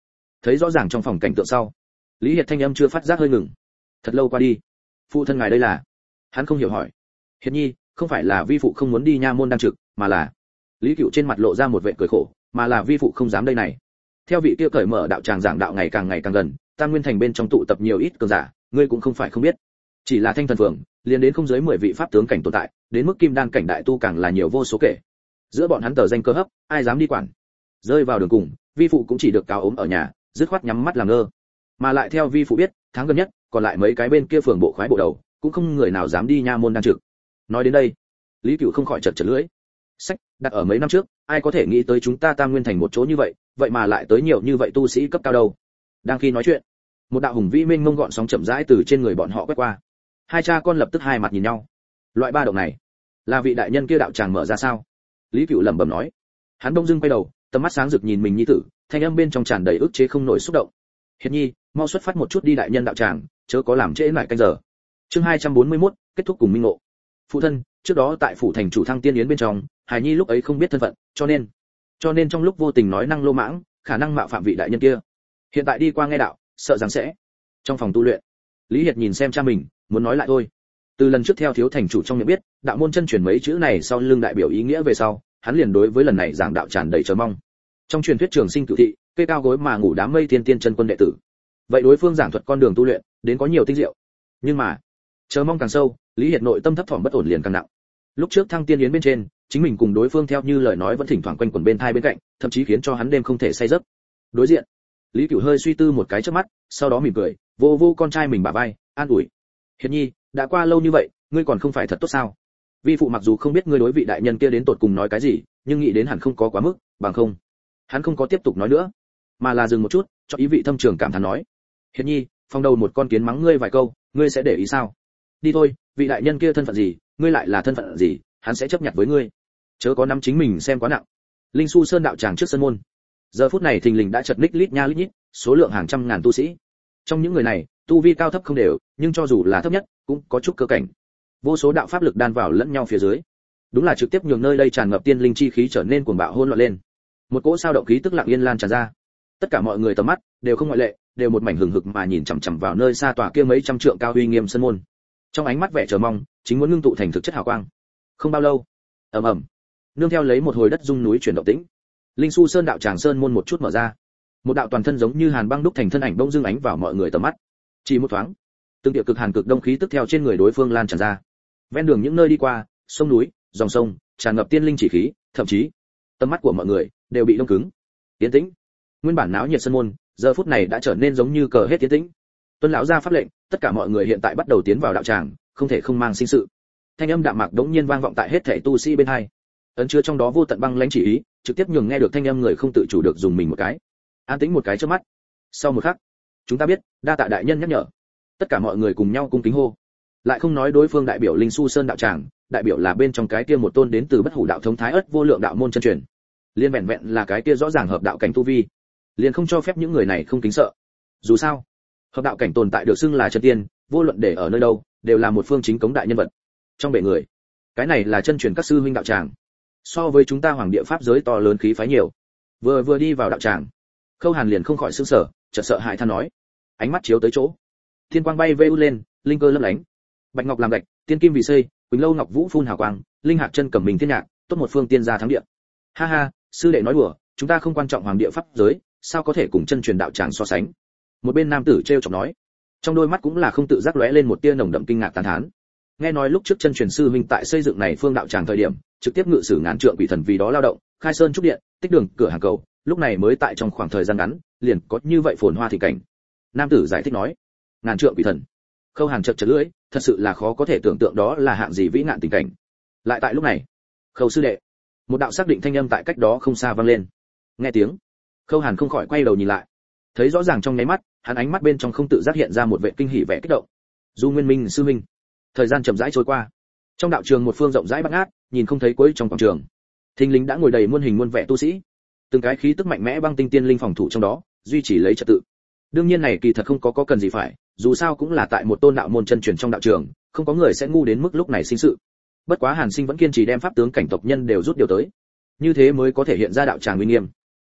Speaker 1: Thấy rõ ràng trong phòng cảnh tượng sau, Lý Hiệt thanh âm chưa phát giác hơi ngừng. Thật lâu qua đi, phụ thân ngài đây là? Hắn không hiểu hỏi. Hiệt nhi, không phải là vi phụ không muốn đi nha môn đang trực, mà là Lý Cựu trên mặt lộ ra một vẻ cười khổ, mà là vi phụ không dám đây này. Theo vị kia cởi mở đạo tràng giảng đạo ngày càng ngày càng gần, Tam Nguyên Thành bên trong tụ tập nhiều ít cường giả, ngươi cũng không phải không biết. Chỉ là Thanh Thần Phường, liền đến không dưới mười vị pháp tướng cảnh tồn tại, đến mức kim đan cảnh đại tu càng là nhiều vô số kể. Giữa bọn hắn tờ danh cơ hấp, ai dám đi quản? Rơi vào đường cùng, vi phụ cũng chỉ được cáo ốm ở nhà, dứt khoát nhắm mắt làm ngơ. Mà lại theo vi phụ biết, tháng gần nhất, còn lại mấy cái bên kia phường bộ khoái bộ đầu, cũng không người nào dám đi nha môn đang trực. Nói đến đây, Lý Cựu không khỏi chật chật lưỡi. Sách, đặt ở mấy năm trước, ai có thể nghĩ tới chúng ta Tam Nguyên Thành một chỗ như vậy, vậy mà lại tới nhiều như vậy tu sĩ cấp cao đâu. Đang khi nói chuyện, một đạo hùng vĩ mênh mông gọn sóng chậm rãi từ trên người bọn họ quét qua. Hai cha con lập tức hai mặt nhìn nhau. Loại ba động này, là vị đại nhân kia đạo tràng mở ra sao? Lý Cựu lẩm bẩm nói. Hắn đông dưng quay đầu, tầm mắt sáng rực nhìn mình nhi tử, thanh âm bên trong tràn đầy ức chế không nổi xúc động. Hiệt nhi, mau xuất phát một chút đi đại nhân đạo tràng, chớ có làm trễ lại canh giờ. Chương hai trăm bốn mươi mốt, kết thúc cùng minh ngộ. Phụ thân, trước đó tại phủ thành chủ Thăng Tiên Yến bên trong, Hải Nhi lúc ấy không biết thân phận, cho nên, cho nên trong lúc vô tình nói năng lô mãng, khả năng mạo phạm vị đại nhân kia. Hiện tại đi qua nghe đạo, sợ rằng sẽ. Trong phòng tu luyện, Lý Hiệt nhìn xem cha mình, muốn nói lại thôi. Từ lần trước theo thiếu thành chủ trong miệng biết, đạo môn chân truyền mấy chữ này sau lưng đại biểu ý nghĩa về sau, hắn liền đối với lần này giảng đạo tràn đầy chờ mong. Trong truyền thuyết trường sinh cửu thị, cây cao gối mà ngủ đám mây tiên tiên chân quân đệ tử. Vậy đối phương giảng thuật con đường tu luyện, đến có nhiều tinh diệu. Nhưng mà, chờ mong càng sâu, Lý Hiệt nội tâm thấp thỏm bất ổn liền càng nặng. Lúc trước Thăng Tiên Yến bên trên, chính mình cùng đối phương theo như lời nói vẫn thỉnh thoảng quanh quẩn bên thai bên cạnh, thậm chí khiến cho hắn đêm không thể say giấc. Đối diện, Lý Cửu hơi suy tư một cái trước mắt, sau đó mỉm cười, vô vô con trai mình bả vai, an ủi. Hiệt nhi, đã qua lâu như vậy, ngươi còn không phải thật tốt sao? Vi phụ mặc dù không biết ngươi đối vị đại nhân kia đến tột cùng nói cái gì, nhưng nghĩ đến hẳn không có quá mức, bằng không. Hắn không có tiếp tục nói nữa, mà là dừng một chút, cho ý vị thâm trường cảm thán nói. Hiệt nhi, phong đầu một con kiến mắng ngươi vài câu, ngươi sẽ để ý sao? Đi thôi, vị đại nhân kia thân phận gì, ngươi lại là thân phận gì, hắn sẽ chấp nhận với ngươi. Chớ có nắm chính mình xem quá nặng. Linh Su Sơn đạo tràng trước sân môn. Giờ phút này thình lình đã chật ních lít nha lít nhít, số lượng hàng trăm ngàn tu sĩ. Trong những người này, tu vi cao thấp không đều, nhưng cho dù là thấp nhất, cũng có chút cơ cảnh. Vô số đạo pháp lực đan vào lẫn nhau phía dưới. Đúng là trực tiếp nhường nơi đây tràn ngập tiên linh chi khí trở nên cuồng bạo hỗn loạn lên. Một cỗ sao động khí tức lặng yên lan tràn ra. Tất cả mọi người tầm mắt đều không ngoại lệ, đều một mảnh hừng hực mà nhìn chằm chằm vào nơi xa tòa kia mấy trăm trượng cao uy nghiêm sân môn. Trong ánh mắt vẻ chờ mong, chính muốn ngưng tụ thành thực chất hào quang. Không bao lâu, ầm ầm, nương theo lấy một hồi đất rung núi chuyển động tĩnh, Linh Su Sơn đạo tràng sơn môn một chút mở ra. Một đạo toàn thân giống như hàn băng đúc thành thân ảnh bỗng dưng ánh vào mọi người tầm mắt. Chỉ một thoáng, từng địa cực hàn cực đông khí tức theo trên người đối phương lan tràn ra. Ven đường những nơi đi qua, sông núi, dòng sông, tràn ngập tiên linh chỉ khí, thậm chí, tầm mắt của mọi người đều bị đông cứng. Tiến tĩnh. Nguyên bản náo nhiệt sân môn, giờ phút này đã trở nên giống như cờ hết tiến tĩnh. Tuân lão ra pháp lệnh, tất cả mọi người hiện tại bắt đầu tiến vào đạo tràng, không thể không mang sinh sự. Thanh âm đạm mạc đống nhiên vang vọng tại hết thảy tu sĩ bên hai. Ấn chứa trong đó vô tận băng lãnh chỉ ý, trực tiếp nhường nghe được thanh âm người không tự chủ được dùng mình một cái. An tĩnh một cái trước mắt. Sau một khắc, chúng ta biết, đa tạ đại nhân nhắc nhở. Tất cả mọi người cùng nhau cung kính hô. Lại không nói đối phương đại biểu Linh Su Sơn đạo tràng, đại biểu là bên trong cái kia một tôn đến từ bất hủ đạo thống thái ất vô lượng đạo môn chân truyền. Liên vẹn vẹn là cái kia rõ ràng hợp đạo cảnh tu vi, liền không cho phép những người này không kính sợ. Dù sao, hợp đạo cảnh tồn tại được xưng là chân tiên, vô luận để ở nơi đâu, đều là một phương chính cống đại nhân vật. Trong bệ người, cái này là chân truyền các sư huynh đạo tràng. So với chúng ta hoàng địa pháp giới to lớn khí phái nhiều. Vừa vừa đi vào đạo tràng, Khâu Hàn liền không khỏi sửng sở, chợt sợ hãi than nói, ánh mắt chiếu tới chỗ, thiên quang bay vê u lên, linh cơ lấp lánh. Bạch ngọc làm gạch, tiên kim vì xây, quỳnh lâu ngọc vũ phun hào quang, linh hạc chân cầm mình thiên nhạc, tốt một phương tiên gia thắng địa. Ha ha, sư đệ nói đùa, chúng ta không quan trọng hoàng địa pháp giới, sao có thể cùng chân truyền đạo tràng so sánh? Một bên nam tử trêu chọc nói, trong đôi mắt cũng là không tự giác lóe lên một tia nồng đậm kinh ngạc tán thán. Nghe nói lúc trước chân truyền sư huynh tại xây dựng này phương đạo tràng thời điểm, trực tiếp ngự sử ngàn trượng quỷ thần vì đó lao động, khai sơn trúc điện, tích đường, cửa hàng cầu, lúc này mới tại trong khoảng thời gian ngắn, liền có như vậy phồn hoa thị cảnh. Nam tử giải thích nói, ngàn trượng quỷ thần. Khâu Hàn chật chật lưỡi, thật sự là khó có thể tưởng tượng đó là hạng gì vĩ ngạn tình cảnh. Lại tại lúc này, Khâu sư đệ, một đạo xác định thanh âm tại cách đó không xa vang lên. Nghe tiếng, Khâu Hàn không khỏi quay đầu nhìn lại, thấy rõ ràng trong nháy mắt, hắn ánh mắt bên trong không tự giác hiện ra một vẻ kinh hỉ vẻ kích động. Du Nguyên Minh sư huynh. Thời gian chậm rãi trôi qua, trong đạo trường một phương rộng rãi bát ngát, nhìn không thấy cuối trong quảng trường, thình lình đã ngồi đầy muôn hình muôn vẻ tu sĩ, từng cái khí tức mạnh mẽ băng tinh tiên linh phòng thủ trong đó, duy trì lấy trật tự. Đương nhiên này kỳ thật không có có cần gì phải, dù sao cũng là tại một tôn đạo môn chân truyền trong đạo trường, không có người sẽ ngu đến mức lúc này sinh sự. Bất quá Hàn Sinh vẫn kiên trì đem pháp tướng cảnh tộc nhân đều rút điều tới, như thế mới có thể hiện ra đạo tràng uy nghiêm.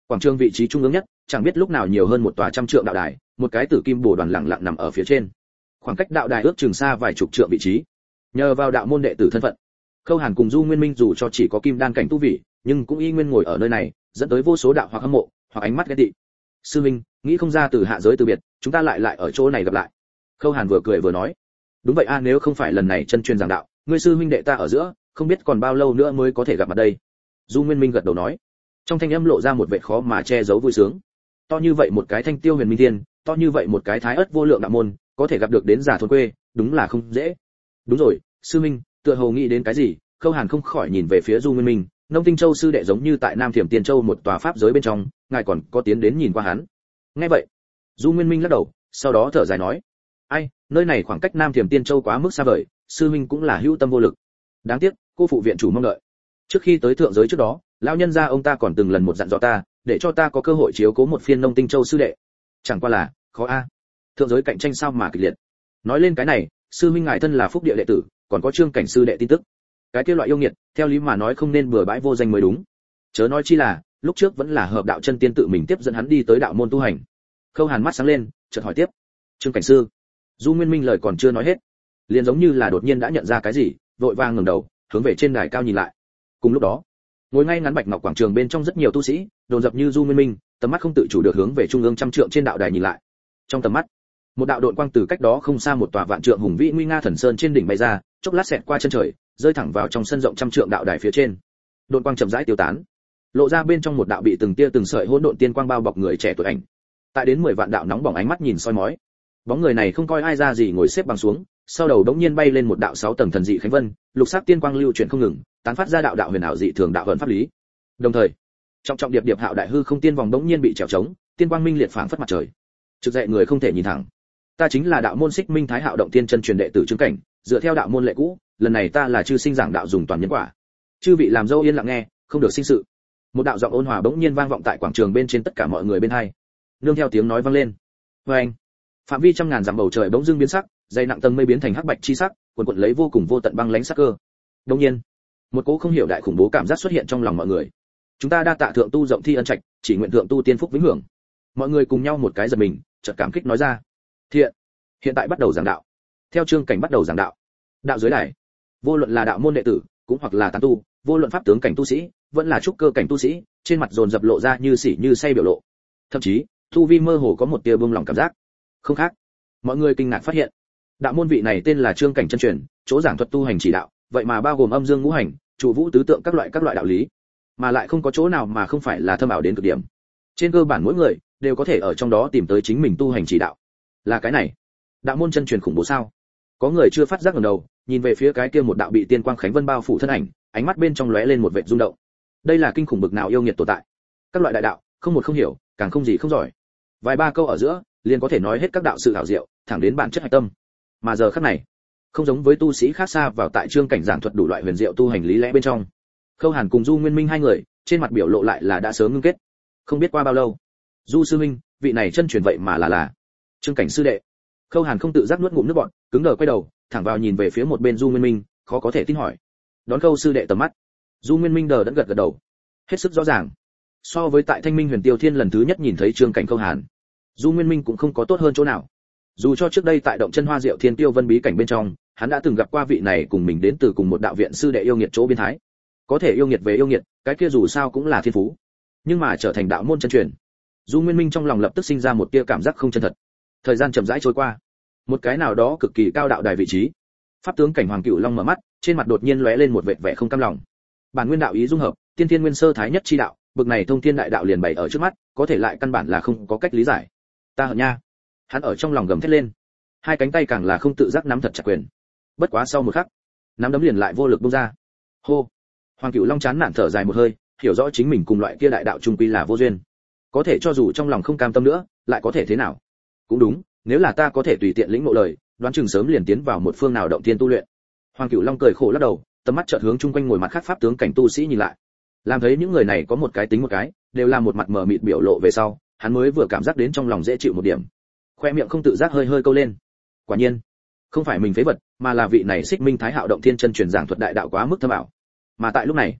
Speaker 1: Quảng trường vị trí trung ương nhất, chẳng biết lúc nào nhiều hơn một tòa trăm trượng đạo đài, một cái tử kim bồ đoàn lặng lặng nằm ở phía trên. Khoảng cách đạo đài ước chừng xa vài chục trượng vị trí. Nhờ vào đạo môn đệ tử thân phận, Khâu Hàn cùng Du Nguyên Minh dù cho chỉ có kim đan cảnh tu vị, nhưng cũng y nguyên ngồi ở nơi này, dẫn tới vô số đạo hoặc hâm mộ, hoặc ánh mắt ghét tị. Sư Minh, nghĩ không ra từ hạ giới từ biệt, chúng ta lại lại ở chỗ này gặp lại. Khâu Hàn vừa cười vừa nói, đúng vậy a, nếu không phải lần này chân truyền giảng đạo, ngươi sư huynh đệ ta ở giữa, không biết còn bao lâu nữa mới có thể gặp mặt đây. Du Nguyên Minh gật đầu nói, trong thanh âm lộ ra một vẻ khó mà che giấu vui sướng. To như vậy một cái Thanh Tiêu Huyền Minh Thiên, to như vậy một cái Thái Ức vô lượng đạo môn, có thể gặp được đến giả thôn quê, đúng là không dễ. Đúng rồi, sư minh, tựa hồ nghĩ đến cái gì? Khâu Hàn không khỏi nhìn về phía Du Nguyên Minh, Nông Tinh Châu sư đệ giống như tại Nam Thiểm Tiên Châu một tòa pháp giới bên trong, ngài còn có tiến đến nhìn qua hắn. Nghe vậy, Du Nguyên Minh lắc đầu, sau đó thở dài nói, ai, nơi này khoảng cách Nam Thiểm Tiên Châu quá mức xa vời, sư minh cũng là hữu tâm vô lực. Đáng tiếc, cô phụ viện chủ mong đợi. Trước khi tới thượng giới trước đó, lão nhân gia ông ta còn từng lần một dặn dò ta, để cho ta có cơ hội chiếu cố một phiên Nông Tinh Châu sư đệ. Chẳng qua là, khó a. Thượng giới cạnh tranh sao mà kịch liệt. Nói lên cái này, sư minh ngài thân là phúc địa đệ tử, còn có Trương Cảnh sư đệ tin tức. Cái kia loại yêu nghiệt, theo lý mà nói không nên bừa bãi vô danh mới đúng. Chớ nói chi là, lúc trước vẫn là hợp đạo chân tiên tự mình tiếp dẫn hắn đi tới đạo môn tu hành. Khâu Hàn mắt sáng lên, chợt hỏi tiếp, Trương Cảnh sư. Du Nguyên Minh lời còn chưa nói hết, liền giống như là đột nhiên đã nhận ra cái gì, vội vàng ngẩng đầu, hướng về trên đài cao nhìn lại. Cùng lúc đó, ngồi ngay ngắn Bạch Ngọc quảng trường bên trong rất nhiều tu sĩ, dồn dập như Du Nguyên Minh, tầm mắt không tự chủ được hướng về trung ương trăm trượng trên đạo đài nhìn lại. Trong tầm mắt, một đạo độn quang từ cách đó không xa một tòa vạn trượng hùng vĩ nguy nga thần sơn trên đỉnh bay ra, chốc lát xẹt qua chân trời, rơi thẳng vào trong sân rộng trăm trượng đạo đài phía trên. Độn quang chậm rãi tiêu tán, lộ ra bên trong một đạo bị từng tia từng sợi hỗn độn tiên quang bao bọc người trẻ tuổi ảnh. Tại đến mười vạn đạo nóng bỏng ánh mắt nhìn soi mói, bóng người này không coi ai ra gì ngồi xếp bằng xuống, sau đầu đống nhiên bay lên một đạo sáu tầng thần dị khánh vân, lục sắc tiên quang lưu chuyển không ngừng, tán phát ra đạo đạo huyền ảo dị thường đạo vận pháp lý. Đồng thời, trọng trọng điệp điệp hạo đại hư không tiên vòng đống nhiên bị trèo trống, tiên quang minh liệt phảng phất mặt trời. Trực dậy người không thể nhìn thẳng. Ta chính là đạo môn Xích Minh Thái Hạo động tiên chân truyền đệ tử Trương Cảnh, dựa theo đạo môn lệ cũ, lần này ta là chư sinh giảng đạo dùng toàn nhân quả. Chư vị làm dâu yên lặng nghe, không được sinh sự. Một đạo giọng ôn hòa bỗng nhiên vang vọng tại quảng trường bên trên tất cả mọi người bên hai. Nương theo tiếng nói vang lên. Oeng! Phạm vi trăm ngàn dặm bầu trời bỗng dưng biến sắc, dày nặng tầng mây biến thành hắc bạch chi sắc, cuồn cuộn lấy vô cùng vô tận băng lãnh sắc cơ. Đột nhiên, một cỗ không hiểu đại khủng bố cảm giác xuất hiện trong lòng mọi người. Chúng ta đa tạ thượng tu rộng thi ân trạch, chỉ nguyện thượng tu tiên phúc vĩnh hưởng. Mọi người cùng nhau một cái giật mình, chợt cảm kích nói ra. Thiện, hiện tại bắt đầu giảng đạo. Theo Trương Cảnh bắt đầu giảng đạo. Đạo dưới đài, vô luận là đạo môn đệ tử, cũng hoặc là tán tu, vô luận pháp tướng cảnh tu sĩ, vẫn là trúc cơ cảnh tu sĩ, trên mặt dồn dập lộ ra như sỉ như say biểu lộ. Thậm chí, tu vi mơ hồ có một tia buông lỏng cảm giác. Không khác, mọi người kinh ngạc phát hiện, đạo môn vị này tên là Trương Cảnh chân truyền, chỗ giảng thuật tu hành chỉ đạo, vậy mà bao gồm âm dương ngũ hành, trụ vũ tứ tượng các loại các loại đạo lý, mà lại không có chỗ nào mà không phải là thâm ảo đến cực điểm. Trên cơ bản mỗi người đều có thể ở trong đó tìm tới chính mình tu hành chỉ đạo. Là cái này, đạo môn chân truyền khủng bố sao? Có người chưa phát giác ngẩng đầu, nhìn về phía cái kia một đạo bị tiên quang khánh vân bao phủ thân ảnh, ánh mắt bên trong lóe lên một vệt rung động. Đây là kinh khủng bực nào yêu nghiệt tồn tại. Các loại đại đạo, không một không hiểu, càng không gì không giỏi. Vài ba câu ở giữa, liền có thể nói hết các đạo sự hảo diệu, thẳng đến bản chất hạch tâm. Mà giờ khắc này, không giống với tu sĩ khác xa vào tại Trương Cảnh giảng thuật đủ loại huyền diệu tu hành lý lẽ bên trong. Khâu Hàn cùng Du Nguyên Minh hai người, trên mặt biểu lộ lại là đã sớm ngưng kết. Không biết qua bao lâu, Du sư huynh, vị này chân truyền vậy mà là là Trương Cảnh sư đệ. Khâu Hàn không tự giác nuốt ngụm nước bọt, cứng đờ quay đầu, thẳng vào nhìn về phía một bên Du Nguyên Minh, khó có thể tin hỏi. Đón Khâu sư đệ tầm mắt. Du Nguyên Minh đờ đẫn gật gật đầu, hết sức rõ ràng. So với tại Thanh Minh Huyền Tiêu Thiên lần thứ nhất nhìn thấy Trương Cảnh Khâu Hàn, Du Nguyên Minh cũng không có tốt hơn chỗ nào. Dù cho trước đây tại động chân hoa diệu thiên tiêu vân bí cảnh bên trong, hắn đã từng gặp qua vị này cùng mình đến từ cùng một đạo viện sư đệ yêu nghiệt chỗ biến thái. Có thể yêu nghiệt về yêu nghiệt, cái kia dù sao cũng là thiên phú. Nhưng mà trở thành đạo môn chân truyền, Du Nguyên Minh trong lòng lập tức sinh ra một tia cảm giác không chân thật. Thời gian chậm rãi trôi qua, một cái nào đó cực kỳ cao đạo đài vị trí, pháp tướng Cảnh Hoàng Cửu Long mở mắt, trên mặt đột nhiên lóe lên một vệt vẻ không cam lòng. Bản nguyên đạo ý dung hợp, tiên thiên nguyên sơ thái nhất chi đạo, bực này thông thiên đại đạo liền bày ở trước mắt, có thể lại căn bản là không có cách lý giải. Ta hận nha. Hắn ở trong lòng gầm thét lên, hai cánh tay càng là không tự giác nắm thật chặt quyền. Bất quá sau một khắc, nắm đấm liền lại vô lực buông ra. Hô. Hoàng Cửu Long chán nản thở dài một hơi, hiểu rõ chính mình cùng loại kia đại đạo trung quy là vô duyên. Có thể cho dù trong lòng không cam tâm nữa, lại có thể thế nào? Cũng đúng, nếu là ta có thể tùy tiện lĩnh ngộ lời, đoán chừng sớm liền tiến vào một phương nào động tiên tu luyện. Hoàng Cửu Long cười khổ lắc đầu, tầm mắt chợt hướng chung quanh ngồi mặt khác pháp tướng cảnh tu sĩ nhìn lại. Làm thấy những người này có một cái tính một cái, đều là một mặt mờ mịt biểu lộ về sau, hắn mới vừa cảm giác đến trong lòng dễ chịu một điểm. Khoe miệng không tự giác hơi hơi câu lên. Quả nhiên, không phải mình phế vật, mà là vị này Xích Minh Thái Hạo động thiên chân truyền giảng thuật đại đạo quá mức thâm ảo. Mà tại lúc này,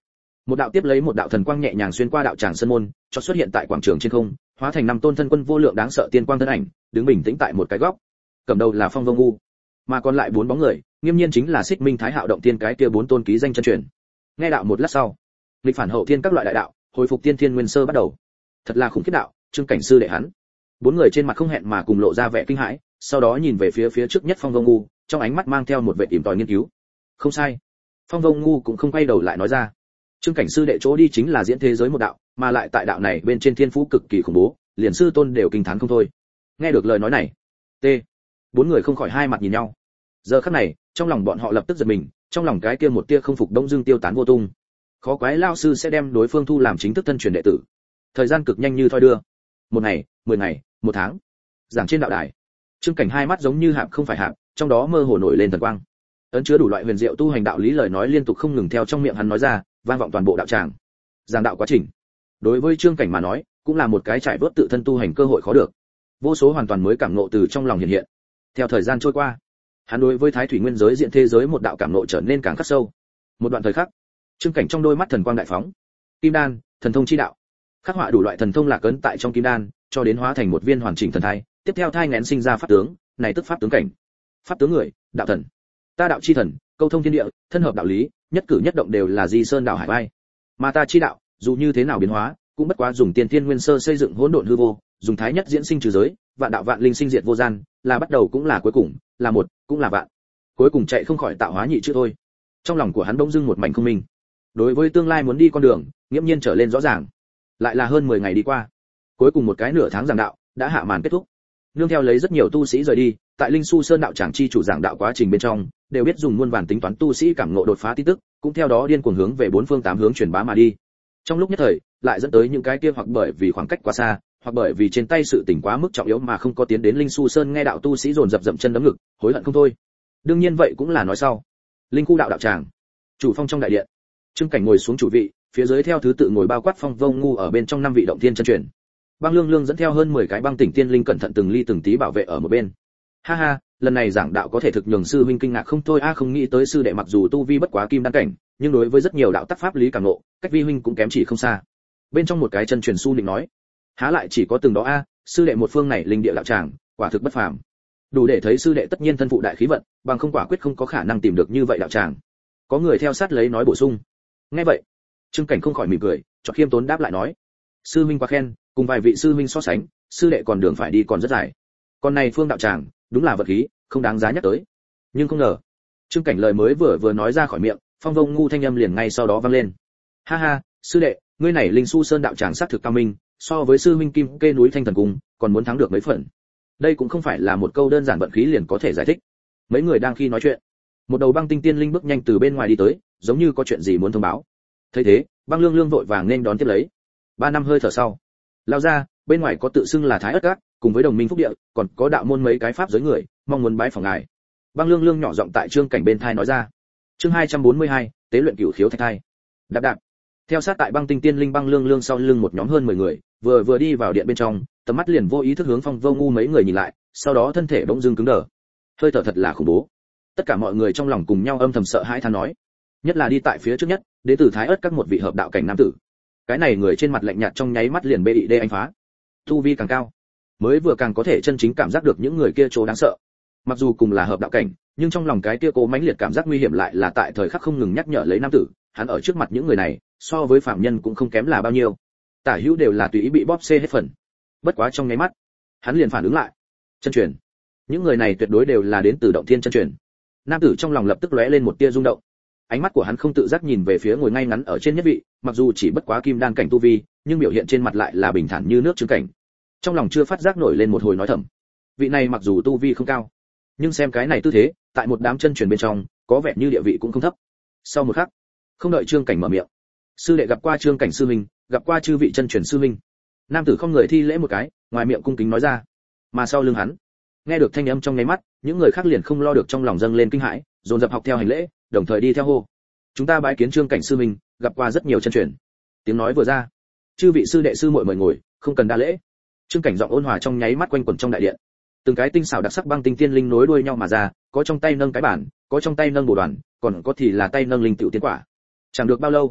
Speaker 1: Một đạo tiếp lấy một đạo thần quang nhẹ nhàng xuyên qua đạo tràng sân môn, cho xuất hiện tại quảng trường trên không, hóa thành năm tôn thân quân vô lượng đáng sợ tiên quang thân ảnh, đứng bình tĩnh tại một cái góc. Cầm đầu là Phong Vô Ngu, mà còn lại bốn bóng người, nghiêm nhiên chính là Xích Minh Thái Hạo động tiên cái kia bốn tôn ký danh chân truyền. Nghe đạo một lát sau, nghịch phản hậu thiên các loại đại đạo, hồi phục tiên thiên nguyên sơ bắt đầu. Thật là khủng khiếp đạo, Trương Cảnh sư đệ hắn. Bốn người trên mặt không hẹn mà cùng lộ ra vẻ kinh hãi, sau đó nhìn về phía phía trước nhất Phong Vô Ngu, trong ánh mắt mang theo một vẻ tìm tòi nghiên cứu. Không sai. Phong Vô Ngu cũng không quay đầu lại nói ra. Trương Cảnh sư đệ chỗ đi chính là diễn thế giới một đạo, mà lại tại đạo này bên trên thiên phú cực kỳ khủng bố, liền sư tôn đều kinh thán không thôi. Nghe được lời nói này, t bốn người không khỏi hai mặt nhìn nhau. Giờ khắc này, trong lòng bọn họ lập tức giật mình, trong lòng cái kia một tia không phục đông dương tiêu tán vô tung. Khó quái lao sư sẽ đem đối phương thu làm chính thức thân truyền đệ tử. Thời gian cực nhanh như thoi đưa. Một ngày, mười ngày, một tháng. Giảng trên đạo đài, Trương Cảnh hai mắt giống như hạp không phải hạp, trong đó mơ hồ nổi lên thần quang. Ấn chứa đủ loại huyền diệu tu hành đạo lý lời nói liên tục không ngừng theo trong miệng hắn nói ra, vang vọng toàn bộ đạo tràng. Giảng đạo quá trình, đối với Trương Cảnh mà nói, cũng là một cái trải vớt tự thân tu hành cơ hội khó được. Vô số hoàn toàn mới cảm ngộ từ trong lòng hiện hiện. Theo thời gian trôi qua, hắn đối với Thái Thủy Nguyên giới diện thế giới một đạo cảm ngộ trở nên càng khắc sâu. Một đoạn thời khắc, Trương Cảnh trong đôi mắt thần quang đại phóng. Kim đan, thần thông chi đạo. Khắc họa đủ loại thần thông lạc ấn tại trong kim đan, cho đến hóa thành một viên hoàn chỉnh thần thai, tiếp theo thai nghén sinh ra pháp tướng, này tức pháp tướng cảnh. Pháp tướng người, đạo thần. Ta đạo chi thần, câu thông thiên địa, thân hợp đạo lý, nhất cử nhất động đều là di sơn đạo hải vai. Mà ta chi đạo, dù như thế nào biến hóa, cũng bất quá dùng tiên thiên nguyên sơ xây dựng hỗn độn hư vô, dùng thái nhất diễn sinh trừ giới, vạn đạo vạn linh sinh diệt vô gian, là bắt đầu cũng là cuối cùng, là một, cũng là vạn. Cuối cùng chạy không khỏi tạo hóa nhị chữ thôi. Trong lòng của hắn bỗng dưng một mảnh không minh. Đối với tương lai muốn đi con đường, nghiễm nhiên trở lên rõ ràng. Lại là hơn mười ngày đi qua. Cuối cùng một cái nửa tháng giảng đạo đã hạ màn kết thúc. Nương theo lấy rất nhiều tu sĩ rời đi, tại Linh Su Sơn đạo tràng chi chủ giảng đạo quá trình bên trong, đều biết dùng muôn vàn tính toán tu sĩ cảm ngộ đột phá tin tức, cũng theo đó điên cuồng hướng về bốn phương tám hướng truyền bá mà đi. Trong lúc nhất thời, lại dẫn tới những cái kia hoặc bởi vì khoảng cách quá xa, hoặc bởi vì trên tay sự tình quá mức trọng yếu mà không có tiến đến Linh Su Sơn nghe đạo tu sĩ dồn dập dậm chân đấm ngực, hối hận không thôi. Đương nhiên vậy cũng là nói sau. Linh khu đạo đạo tràng, chủ phong trong đại điện, Trương Cảnh ngồi xuống chủ vị, phía dưới theo thứ tự ngồi bao quát Phong Vô Ngu ở bên trong năm vị động thiên chân truyền. Băng Lương Lương dẫn theo hơn mười cái băng tỉnh tiên linh cẩn thận từng ly từng tí bảo vệ ở một bên. Ha ha, lần này giảng đạo có thể thực nhường sư huynh kinh ngạc không thôi a, không nghĩ tới sư đệ mặc dù tu vi bất quá kim đan cảnh, nhưng đối với rất nhiều đạo tắc pháp lý cảm ngộ, cách vi huynh cũng kém chỉ không xa. Bên trong một cái chân truyền su định nói, há lại chỉ có từng đó a, sư đệ một phương này linh địa đạo tràng, quả thực bất phàm. Đủ để thấy sư đệ tất nhiên thân phụ đại khí vận, bằng không quả quyết không có khả năng tìm được như vậy đạo tràng. Có người theo sát lấy nói bổ sung. Nghe vậy, Trương Cảnh không khỏi mỉm cười, cho khiêm tốn đáp lại nói, sư huynh quá khen, cùng vài vị sư huynh so sánh, sư đệ còn đường phải đi còn rất dài. Con này phương đạo tràng, đúng là vật khí, không đáng giá nhắc tới. Nhưng không ngờ, Trương Cảnh lời mới vừa vừa nói ra khỏi miệng, Phong Vô Ngu thanh âm liền ngay sau đó vang lên. Ha ha, sư đệ, ngươi này Linh Su Sơn đạo tràng xác thực cao minh, so với sư huynh Kim Kê núi Thanh Thần Cung, còn muốn thắng được mấy phần. Đây cũng không phải là một câu đơn giản vận khí liền có thể giải thích. Mấy người đang khi nói chuyện, một đầu băng tinh tiên linh bước nhanh từ bên ngoài đi tới, giống như có chuyện gì muốn thông báo. Thấy thế, Băng Lương Lương vội vàng nên đón tiếp lấy. Ba năm hơi thở sau, lao ra, bên ngoài có tự xưng là Thái Ất Các, cùng với đồng minh phúc địa, còn có đạo môn mấy cái pháp giới người, mong muốn bái phỏng ngài. Băng Lương Lương nhỏ giọng tại Trương Cảnh bên thai nói ra. Chương hai trăm bốn mươi hai, tế luyện cửu khiếu thạch thai. Đạp đạp. Theo sát tại băng tinh tiên linh Băng Lương Lương sau lưng một nhóm hơn mười người, vừa vừa đi vào điện bên trong, tầm mắt liền vô ý thức hướng Phong Vô Ngu mấy người nhìn lại, sau đó thân thể bỗng dưng cứng đờ. Hơi thở thật là khủng bố. Tất cả mọi người trong lòng cùng nhau âm thầm sợ hãi than nói. Nhất là đi tại phía trước nhất, đến từ Thái Ất Các một vị hợp đạo cảnh nam tử. Cái này người trên mặt lạnh nhạt trong nháy mắt liền bê đê anh phá. Tu vi càng cao, mới vừa càng có thể chân chính cảm giác được những người kia chỗ đáng sợ. Mặc dù cùng là hợp đạo cảnh, nhưng trong lòng cái kia cố mãnh liệt cảm giác nguy hiểm lại là tại thời khắc không ngừng nhắc nhở lấy nam tử, hắn ở trước mặt những người này, so với phạm nhân cũng không kém là bao nhiêu. Tả hữu đều là tùy ý bị bóp xê hết phần. Bất quá trong nháy mắt, hắn liền phản ứng lại. Chân truyền. Những người này tuyệt đối đều là đến từ động thiên chân truyền. Nam tử trong lòng lập tức lóe lên một tia rung động. Ánh mắt của hắn không tự giác nhìn về phía ngồi ngay ngắn ở trên nhất vị, mặc dù chỉ bất quá kim đan cảnh tu vi, nhưng biểu hiện trên mặt lại là bình thản như nước Trương Cảnh. Trong lòng chưa phát giác nổi lên một hồi nói thầm. Vị này mặc dù tu vi không cao, nhưng xem cái này tư thế, tại một đám chân truyền bên trong, có vẻ như địa vị cũng không thấp. Sau một khắc, không đợi Trương Cảnh mở miệng, sư đệ gặp qua Trương Cảnh sư huynh, gặp qua chư vị chân truyền sư huynh. Nam tử không người thi lễ một cái, ngoài miệng cung kính nói ra. Mà sau lưng hắn, nghe được thanh âm trong nháy mắt, những người khác liền không lo được trong lòng dâng lên kinh hãi, dồn dập học theo hành lễ, đồng thời đi theo hô. Chúng ta bái kiến Trương Cảnh sư huynh, gặp qua rất nhiều chân truyền. Tiếng nói vừa ra, chư vị sư đệ sư muội mời ngồi, không cần đa lễ. Trương Cảnh giọng ôn hòa trong nháy mắt quanh quẩn trong đại điện. Từng cái tinh xảo đặc sắc băng tinh tiên linh nối đuôi nhau mà ra, có trong tay nâng cái bản, có trong tay nâng bồ đoàn, còn có thì là tay nâng linh tựu tiến quả. Chẳng được bao lâu,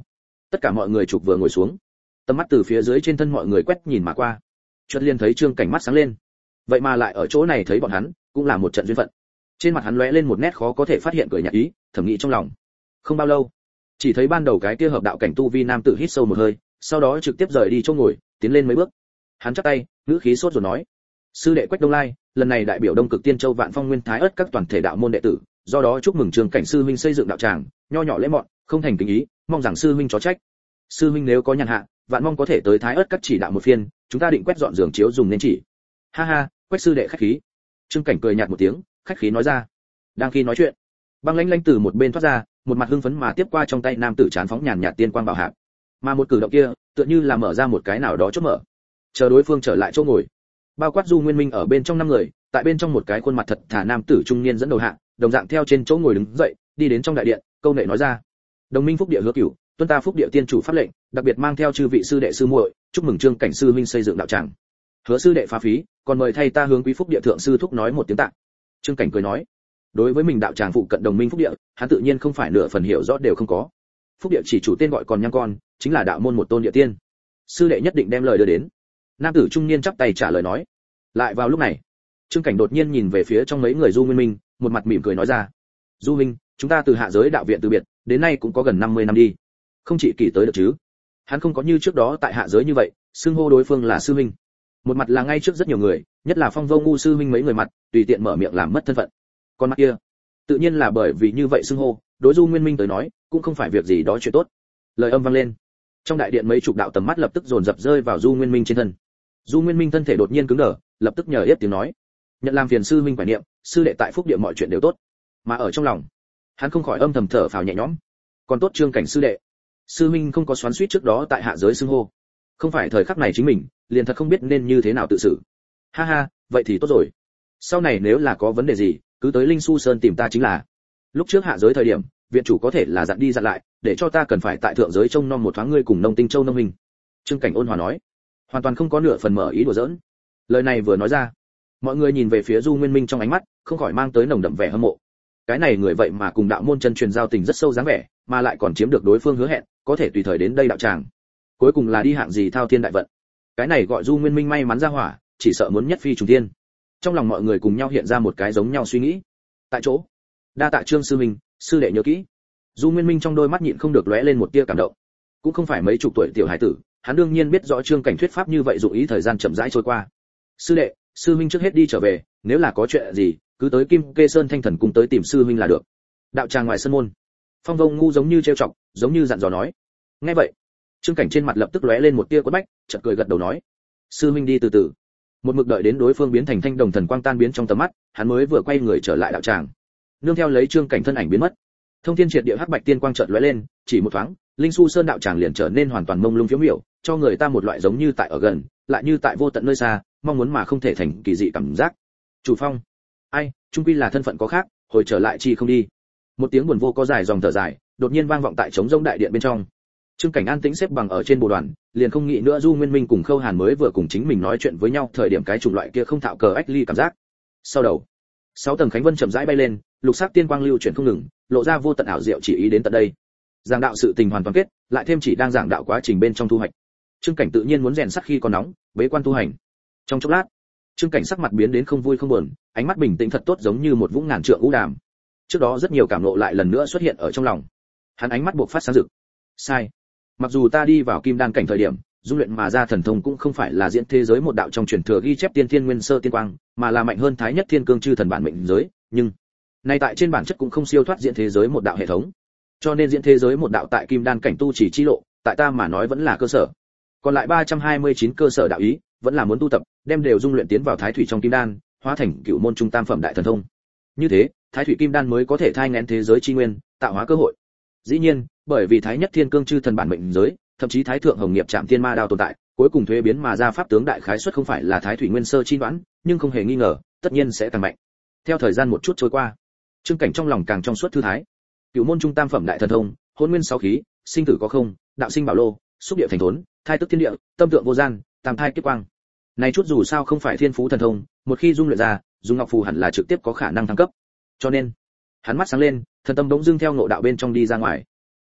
Speaker 1: Tất cả mọi người chụp vừa ngồi xuống, tầm mắt từ phía dưới trên thân mọi người quét nhìn mà qua, chợt liền thấy Trương Cảnh mắt sáng lên. Vậy mà lại ở chỗ này thấy bọn hắn, cũng là một trận duyên phận. Trên mặt hắn lóe lên một nét khó có thể phát hiện cười nhạt ý, thầm nghĩ trong lòng. Không bao lâu, chỉ thấy ban đầu cái kia hợp đạo cảnh tu vi nam tử hít sâu một hơi, sau đó trực tiếp rời đi chỗ ngồi, tiến lên mấy bước. Hắn chắp tay, ngữ khí sốt rồi nói: "Sư đệ Quách Đông Lai, lần này đại biểu Đông Cực Tiên Châu Vạn Phong Nguyên Thái Ất các toàn thể đạo môn đệ tử, do đó chúc mừng Trương Cảnh sư huynh xây dựng đạo tràng, nho nhỏ lễ mọn, không thành kính ý, mong rằng sư huynh chó trách. Sư huynh nếu có nhàn hạ, vạn mong có thể tới Thái Ất các chỉ đạo một phiên, chúng ta định quét dọn giường chiếu dùng nên chỉ." Ha ha, Quách sư đệ khách khí. Trương Cảnh cười nhạt một tiếng, khách khí nói ra. Đang khi nói chuyện, băng lãnh lãnh từ một bên thoát ra, một mặt hưng phấn mà tiếp qua trong tay nam tử chán phóng nhàn nhạt tiên quang bảo hạp. Mà một cử động kia, tựa như là mở ra một cái nào đó chốt mở, chờ đối phương trở lại chỗ ngồi. Bao quát Du Nguyên Minh ở bên trong năm người, tại bên trong một cái khuôn mặt thật thà nam tử trung niên dẫn đầu hạ, đồng dạng theo trên chỗ ngồi đứng dậy, đi đến trong đại điện, câu nệ nói ra: "Đồng minh phúc địa hứa cửu, tuân ta phúc địa tiên chủ pháp lệnh, đặc biệt mang theo chư vị sư đệ sư muội, chúc mừng Trương Cảnh sư huynh xây dựng đạo tràng. Hứa sư đệ phá phí, còn mời thay ta hướng quý phúc địa thượng sư thúc nói một tiếng tạ." Trương Cảnh cười nói, đối với mình đạo tràng phụ cận đồng minh phúc địa, hắn tự nhiên không phải nửa phần hiểu rõ đều không có. Phúc địa chỉ chủ tên gọi còn nhang con, chính là đạo môn một tôn địa tiên. Sư đệ nhất định đem lời đưa đến. Nam tử trung niên chắp tay trả lời nói. Lại vào lúc này, Trương Cảnh đột nhiên nhìn về phía trong mấy người Du Nguyên Minh, một mặt mỉm cười nói ra: "Du huynh, chúng ta từ hạ giới đạo viện từ biệt, đến nay cũng có gần năm mươi năm đi. Không chỉ kỳ tới được chứ?" Hắn không có như trước đó tại hạ giới như vậy, xưng hô đối phương là sư huynh. Một mặt là ngay trước rất nhiều người, nhất là Phong Vô Ngu sư huynh mấy người mặt, tùy tiện mở miệng làm mất thân phận. Còn mặt kia, tự nhiên là bởi vì như vậy xưng hô, đối Du Nguyên Minh tới nói, cũng không phải việc gì đó chuyện tốt. Lời âm vang lên, trong đại điện mấy chục đạo tầm mắt lập tức dồn dập rơi vào Du Nguyên Minh trên thân. Du Nguyên Minh thân thể đột nhiên cứng đờ, lập tức nhờ yết tiếng nói: "Nhận làm phiền sư huynh quả niệm, sư đệ tại phúc địa mọi chuyện đều tốt." Mà ở trong lòng, hắn không khỏi âm thầm thở phào nhẹ nhõm. Còn tốt Trương Cảnh sư đệ, sư huynh không có xoắn xuýt trước đó tại hạ giới xưng hô. Không phải thời khắc này chính mình, liền thật không biết nên như thế nào tự xử. Ha ha, vậy thì tốt rồi. Sau này nếu là có vấn đề gì, cứ tới Linh Su Sơn tìm ta chính là. Lúc trước hạ giới thời điểm, viện chủ có thể là dặn đi dặn lại, để cho ta cần phải tại thượng giới trông nom một thoáng ngươi cùng Nông Tinh Châu nông hình. Trương Cảnh ôn hòa nói, hoàn toàn không có nửa phần mở ý đùa giỡn. Lời này vừa nói ra, mọi người nhìn về phía Du Nguyên Minh trong ánh mắt, không khỏi mang tới nồng đậm vẻ hâm mộ. Cái này người vậy mà cùng đạo môn chân truyền giao tình rất sâu dáng vẻ, mà lại còn chiếm được đối phương hứa hẹn, có thể tùy thời đến đây đạo tràng. Cuối cùng là đi hạng gì thao thiên đại vận. Cái này gọi Du Nguyên Minh may mắn ra hỏa, chỉ sợ muốn nhất phi trùng thiên. Trong lòng mọi người cùng nhau hiện ra một cái giống nhau suy nghĩ. Tại chỗ, đa tạ Trương sư huynh, sư đệ nhớ kỹ. Du Nguyên Minh trong đôi mắt nhịn không được lóe lên một tia cảm động. Cũng không phải mấy chục tuổi tiểu hải tử, hắn đương nhiên biết rõ Trương Cảnh thuyết pháp như vậy dụng ý thời gian chậm rãi trôi qua. Sư đệ, sư huynh trước hết đi trở về, nếu là có chuyện gì, cứ tới Kim Kê Sơn Thanh Thần cung tới tìm sư huynh là được. Đạo tràng ngoài sân môn, Phong Vông ngu giống như trêu chọc, giống như dặn dò nói. Nghe vậy, Trương Cảnh trên mặt lập tức lóe lên một tia quất bách, chợt cười gật đầu nói: sư huynh đi từ từ. Một mực đợi đến đối phương biến thành thanh đồng thần quang tan biến trong tầm mắt, hắn mới vừa quay người trở lại đạo tràng. Nương theo lấy Trương Cảnh thân ảnh biến mất, thông thiên triệt địa hắc bạch tiên quang chợt lóe lên, chỉ một thoáng, Linh Su Sơn đạo tràng liền trở nên hoàn toàn mông lung phiếu miểu, cho người ta một loại giống như tại ở gần, lại như tại vô tận nơi xa, mong muốn mà không thể thành kỳ dị cảm giác. Chủ Phong, ai, trung quy là thân phận có khác, hồi trở lại chi không đi. Một tiếng buồn vô có dài dòng thở dài, đột nhiên vang vọng tại trống rỗng đại điện bên trong. Trương Cảnh an tĩnh xếp bằng ở trên bồ đoàn, liền không nghĩ nữa Du Nguyên Minh cùng Khâu Hàn mới vừa cùng chính mình nói chuyện với nhau, thời điểm cái chủng loại kia không thạo cờ ách ly cảm giác. Sau đầu, sáu tầng khánh vân chậm rãi bay lên, lục sắc tiên quang lưu chuyển không ngừng, lộ ra vô tận ảo diệu chỉ ý đến tận đây. Giảng đạo sự tình hoàn toàn kết, lại thêm chỉ đang giảng đạo quá trình bên trong thu hoạch. Trương Cảnh tự nhiên muốn rèn sắt khi còn nóng, bế quan tu hành. Trong chốc lát, Trương Cảnh sắc mặt biến đến không vui không buồn, ánh mắt bình tĩnh thật tốt giống như một vũng ngàn trượng u đàm. Trước đó rất nhiều cảm ngộ lại lần nữa xuất hiện ở trong lòng. Hắn ánh mắt buộc phát sáng rực. Sai. Mặc dù ta đi vào kim đan cảnh thời điểm, dung luyện mà ra thần thông cũng không phải là diễn thế giới một đạo trong truyền thừa ghi chép tiên thiên nguyên sơ tiên quang, mà là mạnh hơn thái nhất thiên cương chư thần bản mệnh giới, nhưng nay tại trên bản chất cũng không siêu thoát diễn thế giới một đạo hệ thống. Cho nên diễn thế giới một đạo tại kim đan cảnh tu chỉ chi lộ, tại ta mà nói vẫn là cơ sở. Còn lại ba trăm hai mươi chín cơ sở đạo ý, vẫn là muốn tu tập, đem đều dung luyện tiến vào thái thủy trong kim đan, hóa thành cửu môn trung tam phẩm đại thần thông. Như thế, thái thủy kim đan mới có thể thai nghén thế giới chi nguyên, tạo hóa cơ hội. Dĩ nhiên, bởi vì thái nhất thiên cương chư thần bản mệnh giới, thậm chí thái thượng hồng nghiệp trạm tiên ma đao tồn tại, cuối cùng thuế biến mà ra pháp tướng đại khái suất không phải là thái thủy nguyên sơ chi đoán, nhưng không hề nghi ngờ, tất nhiên sẽ càng mạnh. Theo thời gian một chút trôi qua, Trương Cảnh trong lòng càng trong suốt thư thái. Cửu môn trung tam phẩm đại thần thông, hỗn nguyên sáu khí, sinh tử có không, đạo sinh bảo lô, xúc địa thành thốn, thai tức thiên địa, tâm tượng vô gian, tam thai kiếp quang. Này chút dù sao không phải thiên phú thần thông, một khi dung luyện ra, dùng ngọc phù hẳn là trực tiếp có khả năng thăng cấp. Cho nên, hắn mắt sáng lên, thần tâm bỗng dưng theo ngộ đạo bên trong đi ra ngoài.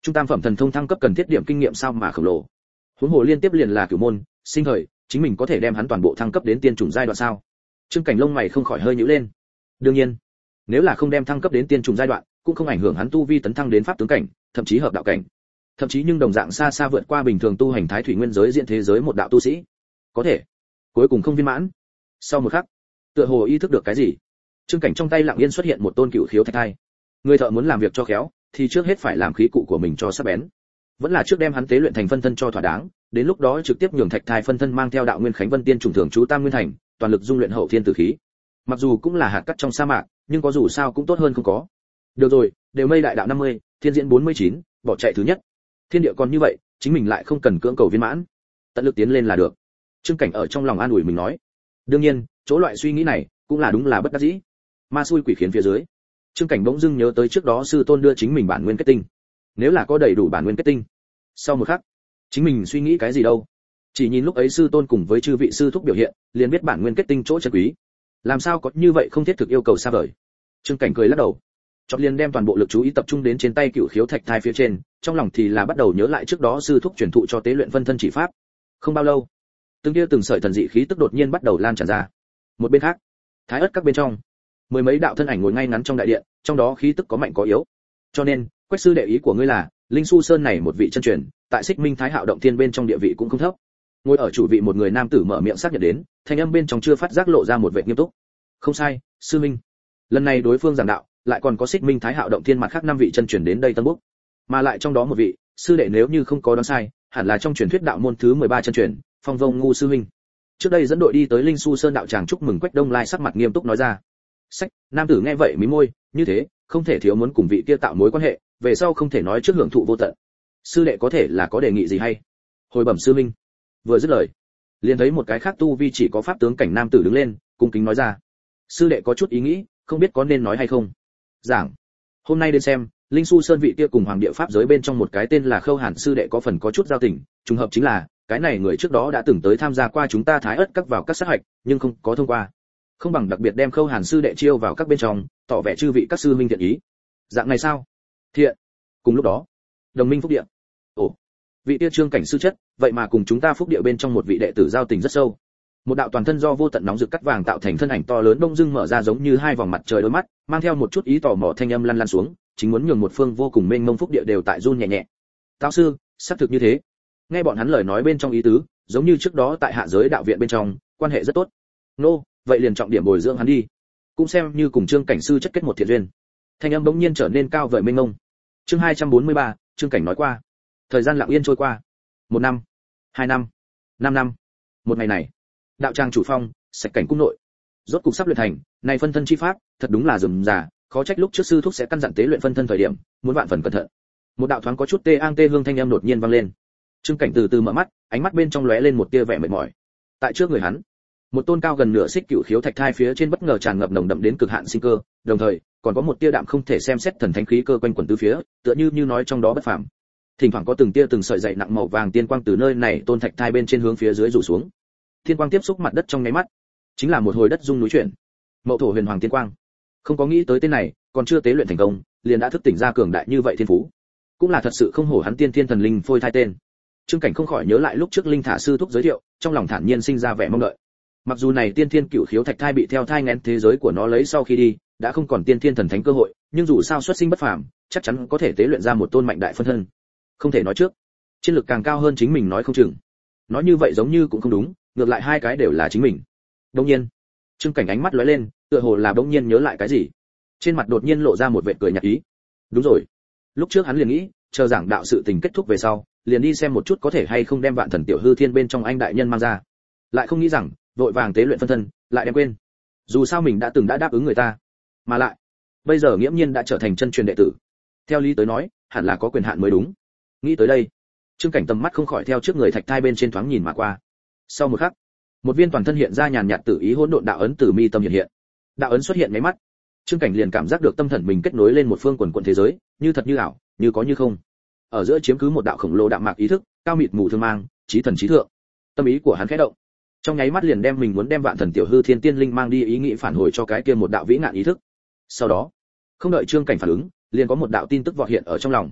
Speaker 1: trung tam phẩm thần thông thăng cấp cần thiết điểm kinh nghiệm sao mà khổng lồ. Huống hồ liên tiếp liền là cửu môn, sinh thời, chính mình có thể đem hắn toàn bộ thăng cấp đến tiên chủng giai đoạn sao? Trương Cảnh lông mày không khỏi hơi nhíu lên. Đương nhiên, nếu là không đem thăng cấp đến tiên chủng giai đoạn, cũng không ảnh hưởng hắn tu vi tấn thăng đến pháp tướng cảnh, thậm chí hợp đạo cảnh. Thậm chí nhưng đồng dạng xa xa vượt qua bình thường tu hành thái thủy nguyên giới diện thế giới một đạo tu sĩ. Có thể, cuối cùng không viên mãn. Sau một khắc, tựa hồ ý thức được cái gì, Trương Cảnh trong tay lặng yên xuất hiện một tôn cựu khiếu thạch thai. Người thợ muốn làm việc cho khéo, thì trước hết phải làm khí cụ của mình cho sắc bén. Vẫn là trước đem hắn tế luyện thành phân thân cho thỏa đáng, đến lúc đó trực tiếp nhường thạch thai phân thân mang theo đạo nguyên khánh vân tiên trùng thường chú tam nguyên thành, toàn lực dung luyện hậu thiên tử khí. Mặc dù cũng là hạt cát trong sa mạc, nhưng có dù sao cũng tốt hơn không có. Được rồi, đều mây đại đạo năm mươi, thiên diễn bốn mươi chín, bỏ chạy thứ nhất. Thiên địa còn như vậy, chính mình lại không cần cưỡng cầu viên mãn, tận lực tiến lên là được. Trương Cảnh ở trong lòng an ủi mình nói. Đương nhiên, chỗ loại suy nghĩ này cũng là đúng là bất đắc dĩ. Ma xui quỷ khiến phía dưới, Trương Cảnh bỗng dưng nhớ tới trước đó sư tôn đưa chính mình bản nguyên kết tinh. Nếu là có đầy đủ bản nguyên kết tinh, sau một khắc, chính mình suy nghĩ cái gì đâu? Chỉ nhìn lúc ấy sư tôn cùng với chư vị sư thúc biểu hiện, liền biết bản nguyên kết tinh chỗ chân quý. Làm sao có như vậy không thiết thực yêu cầu xa vời. Trương Cảnh cười lắc đầu, chọn liền đem toàn bộ lực chú ý tập trung đến trên tay cựu khiếu thạch thai phía trên, trong lòng thì là bắt đầu nhớ lại trước đó sư thúc truyền thụ cho tế luyện phân thân chỉ pháp. Không bao lâu, từng tia từng sợi thần dị khí tức đột nhiên bắt đầu lan tràn ra. Một bên khác, thái ất các bên trong, mười mấy đạo thân ảnh ngồi ngay ngắn trong đại điện, trong đó khí tức có mạnh có yếu. Cho nên, Quách sư đệ ý của ngươi là, Linh Su Sơn này một vị chân truyền, tại Xích Minh Thái Hạo động thiên bên trong địa vị cũng không thấp. Ngồi ở chủ vị một người nam tử mở miệng xác nhận đến, thanh âm bên trong chưa phát giác lộ ra một vẻ nghiêm túc. Không sai, sư minh. Lần này đối phương giảng đạo, lại còn có Xích Minh Thái Hạo động thiên mặt khác năm vị chân truyền đến đây tân bốc, mà lại trong đó một vị, sư đệ nếu như không có đoán sai, hẳn là trong truyền thuyết đạo môn thứ mười ba chân truyền, Phong Vông Ngu sư huynh. Trước đây dẫn đội đi tới Linh Su Sơn đạo tràng chúc mừng Quách Đông Lai sắc mặt nghiêm túc nói ra. Sách, nam tử nghe vậy mí môi, như thế, không thể thiếu muốn cùng vị kia tạo mối quan hệ, về sau không thể nói trước hưởng thụ vô tận. Sư đệ có thể là có đề nghị gì hay? Hồi bẩm sư minh. Vừa dứt lời, liền thấy một cái khác tu vi chỉ có pháp tướng cảnh nam tử đứng lên, cung kính nói ra. Sư đệ có chút ý nghĩ, không biết có nên nói hay không. Giảng. Hôm nay đến xem, Linh Su Sơn vị kia cùng Hoàng Địa Pháp giới bên trong một cái tên là Khâu Hàn sư đệ có phần có chút giao tình, trùng hợp chính là, cái này người trước đó đã từng tới tham gia qua chúng ta Thái Ất các vào các sát hạch, nhưng không có thông qua. Không bằng đặc biệt đem Khâu Hàn sư đệ chiêu vào các bên trong, tỏ vẻ chư vị các sư minh thiện ý. Dạng này sao? Thiện. Cùng lúc đó, đồng minh phúc địa. Ồ, vị kia Trương Cảnh sư chất, vậy mà cùng chúng ta phúc địa bên trong một vị đệ tử giao tình rất sâu. Một đạo toàn thân do vô tận nóng rực cắt vàng tạo thành thân ảnh to lớn đông dưng mở ra giống như hai vòng mặt trời đôi mắt, mang theo một chút ý tò mò thanh âm lăn lăn xuống, chính muốn nhường một phương vô cùng mênh mông phúc địa đều tại run nhẹ nhẹ. Tao sư, xác thực như thế. Nghe bọn hắn lời nói bên trong ý tứ, giống như trước đó tại hạ giới đạo viện bên trong, quan hệ rất tốt. Nô, vậy liền trọng điểm bồi dưỡng hắn đi, cũng xem như cùng Trương Cảnh sư chất kết một thiện duyên. Thanh âm bỗng nhiên trở nên cao vời mênh mông. Chương hai trăm bốn mươi ba, Trương Cảnh nói qua. Thời gian lặng yên trôi qua. Một năm, hai năm, năm năm. Một ngày này, đạo tràng chủ phong, Sạch Cảnh cung nội, rốt cục sắp luyện thành, này phân thân chi pháp, thật đúng là rườm rà, khó trách lúc trước sư thúc sẽ căn dặn tế luyện phân thân thời điểm, muốn vạn phần cẩn thận. Một đạo thoáng có chút tê ang tê hương thanh âm đột nhiên vang lên. Trương Cảnh từ từ mở mắt, ánh mắt bên trong lóe lên một tia vẻ mệt mỏi. Tại trước người hắn, một tôn cao gần nửa xích cựu khiếu thạch thai phía trên bất ngờ tràn ngập nồng đậm đến cực hạn sinh cơ, đồng thời còn có một tia đạm không thể xem xét thần thánh khí cơ quanh quẩn tứ phía, tựa như như nói trong đó bất phàm. Thỉnh thoảng có từng tia từng sợi dậy nặng màu vàng tiên quang từ nơi này tôn thạch thai bên trên hướng phía dưới rủ xuống. Tiên quang tiếp xúc mặt đất trong nháy mắt, chính là một hồi đất rung núi chuyển. Mậu thổ huyền hoàng tiên quang, không có nghĩ tới tên này, còn chưa tế luyện thành công, liền đã thức tỉnh ra cường đại như vậy thiên phú, cũng là thật sự không hổ hắn tiên thiên thần linh phôi thai tên. Trương Cảnh không khỏi nhớ lại lúc trước linh thả sư thúc giới thiệu, trong lòng thản nhiên sinh ra vẻ mong đợi. Mặc dù này tiên thiên cửu khiếu thạch thai bị theo thai nghén thế giới của nó lấy sau khi đi, đã không còn tiên thiên thần thánh cơ hội, nhưng dù sao xuất sinh bất phàm, chắc chắn có thể tế luyện ra một tôn mạnh đại phân thân. Không thể nói trước, chiến lực càng cao hơn chính mình nói không chừng. Nói như vậy giống như cũng không đúng, ngược lại hai cái đều là chính mình. Đương nhiên, Trương Cảnh ánh mắt lóe lên, tựa hồ là bỗng nhiên nhớ lại cái gì. Trên mặt đột nhiên lộ ra một vệt cười nhạt ý. Đúng rồi, lúc trước hắn liền nghĩ, chờ giảng đạo sự tình kết thúc về sau, liền đi xem một chút có thể hay không đem Vạn Thần Tiểu Hư Thiên bên trong anh đại nhân mang ra. Lại không nghĩ rằng, vội vàng tế luyện phân thân, lại đem quên. Dù sao mình đã từng đã đáp ứng người ta, mà lại, bây giờ nghiễm nhiên đã trở thành chân truyền đệ tử. Theo lý tới nói, hẳn là có quyền hạn mới đúng. Nghĩ tới đây, Trương Cảnh tầm mắt không khỏi theo trước người thạch thai bên trên thoáng nhìn mà qua. Sau một khắc, một viên toàn thân hiện ra nhàn nhạt tự ý hỗn độn đạo ấn từ mi tâm hiện hiện. Đạo ấn xuất hiện mấy mắt, Trương Cảnh liền cảm giác được tâm thần mình kết nối lên một phương quần quần thế giới, như thật như ảo, như có như không. Ở giữa chiếm cứ một đạo khổng lồ đạm mạc ý thức, cao mịt mù thương mang, chí thần chí thượng. Tâm ý của hắn khẽ động, trong nháy mắt liền đem mình muốn đem Vạn Thần Tiểu Hư Thiên Tiên Linh mang đi ý nghĩ phản hồi cho cái kia một đạo vĩ ngạn ý thức. Sau đó, không đợi Trương Cảnh phản ứng, liền có một đạo tin tức vọt hiện ở trong lòng.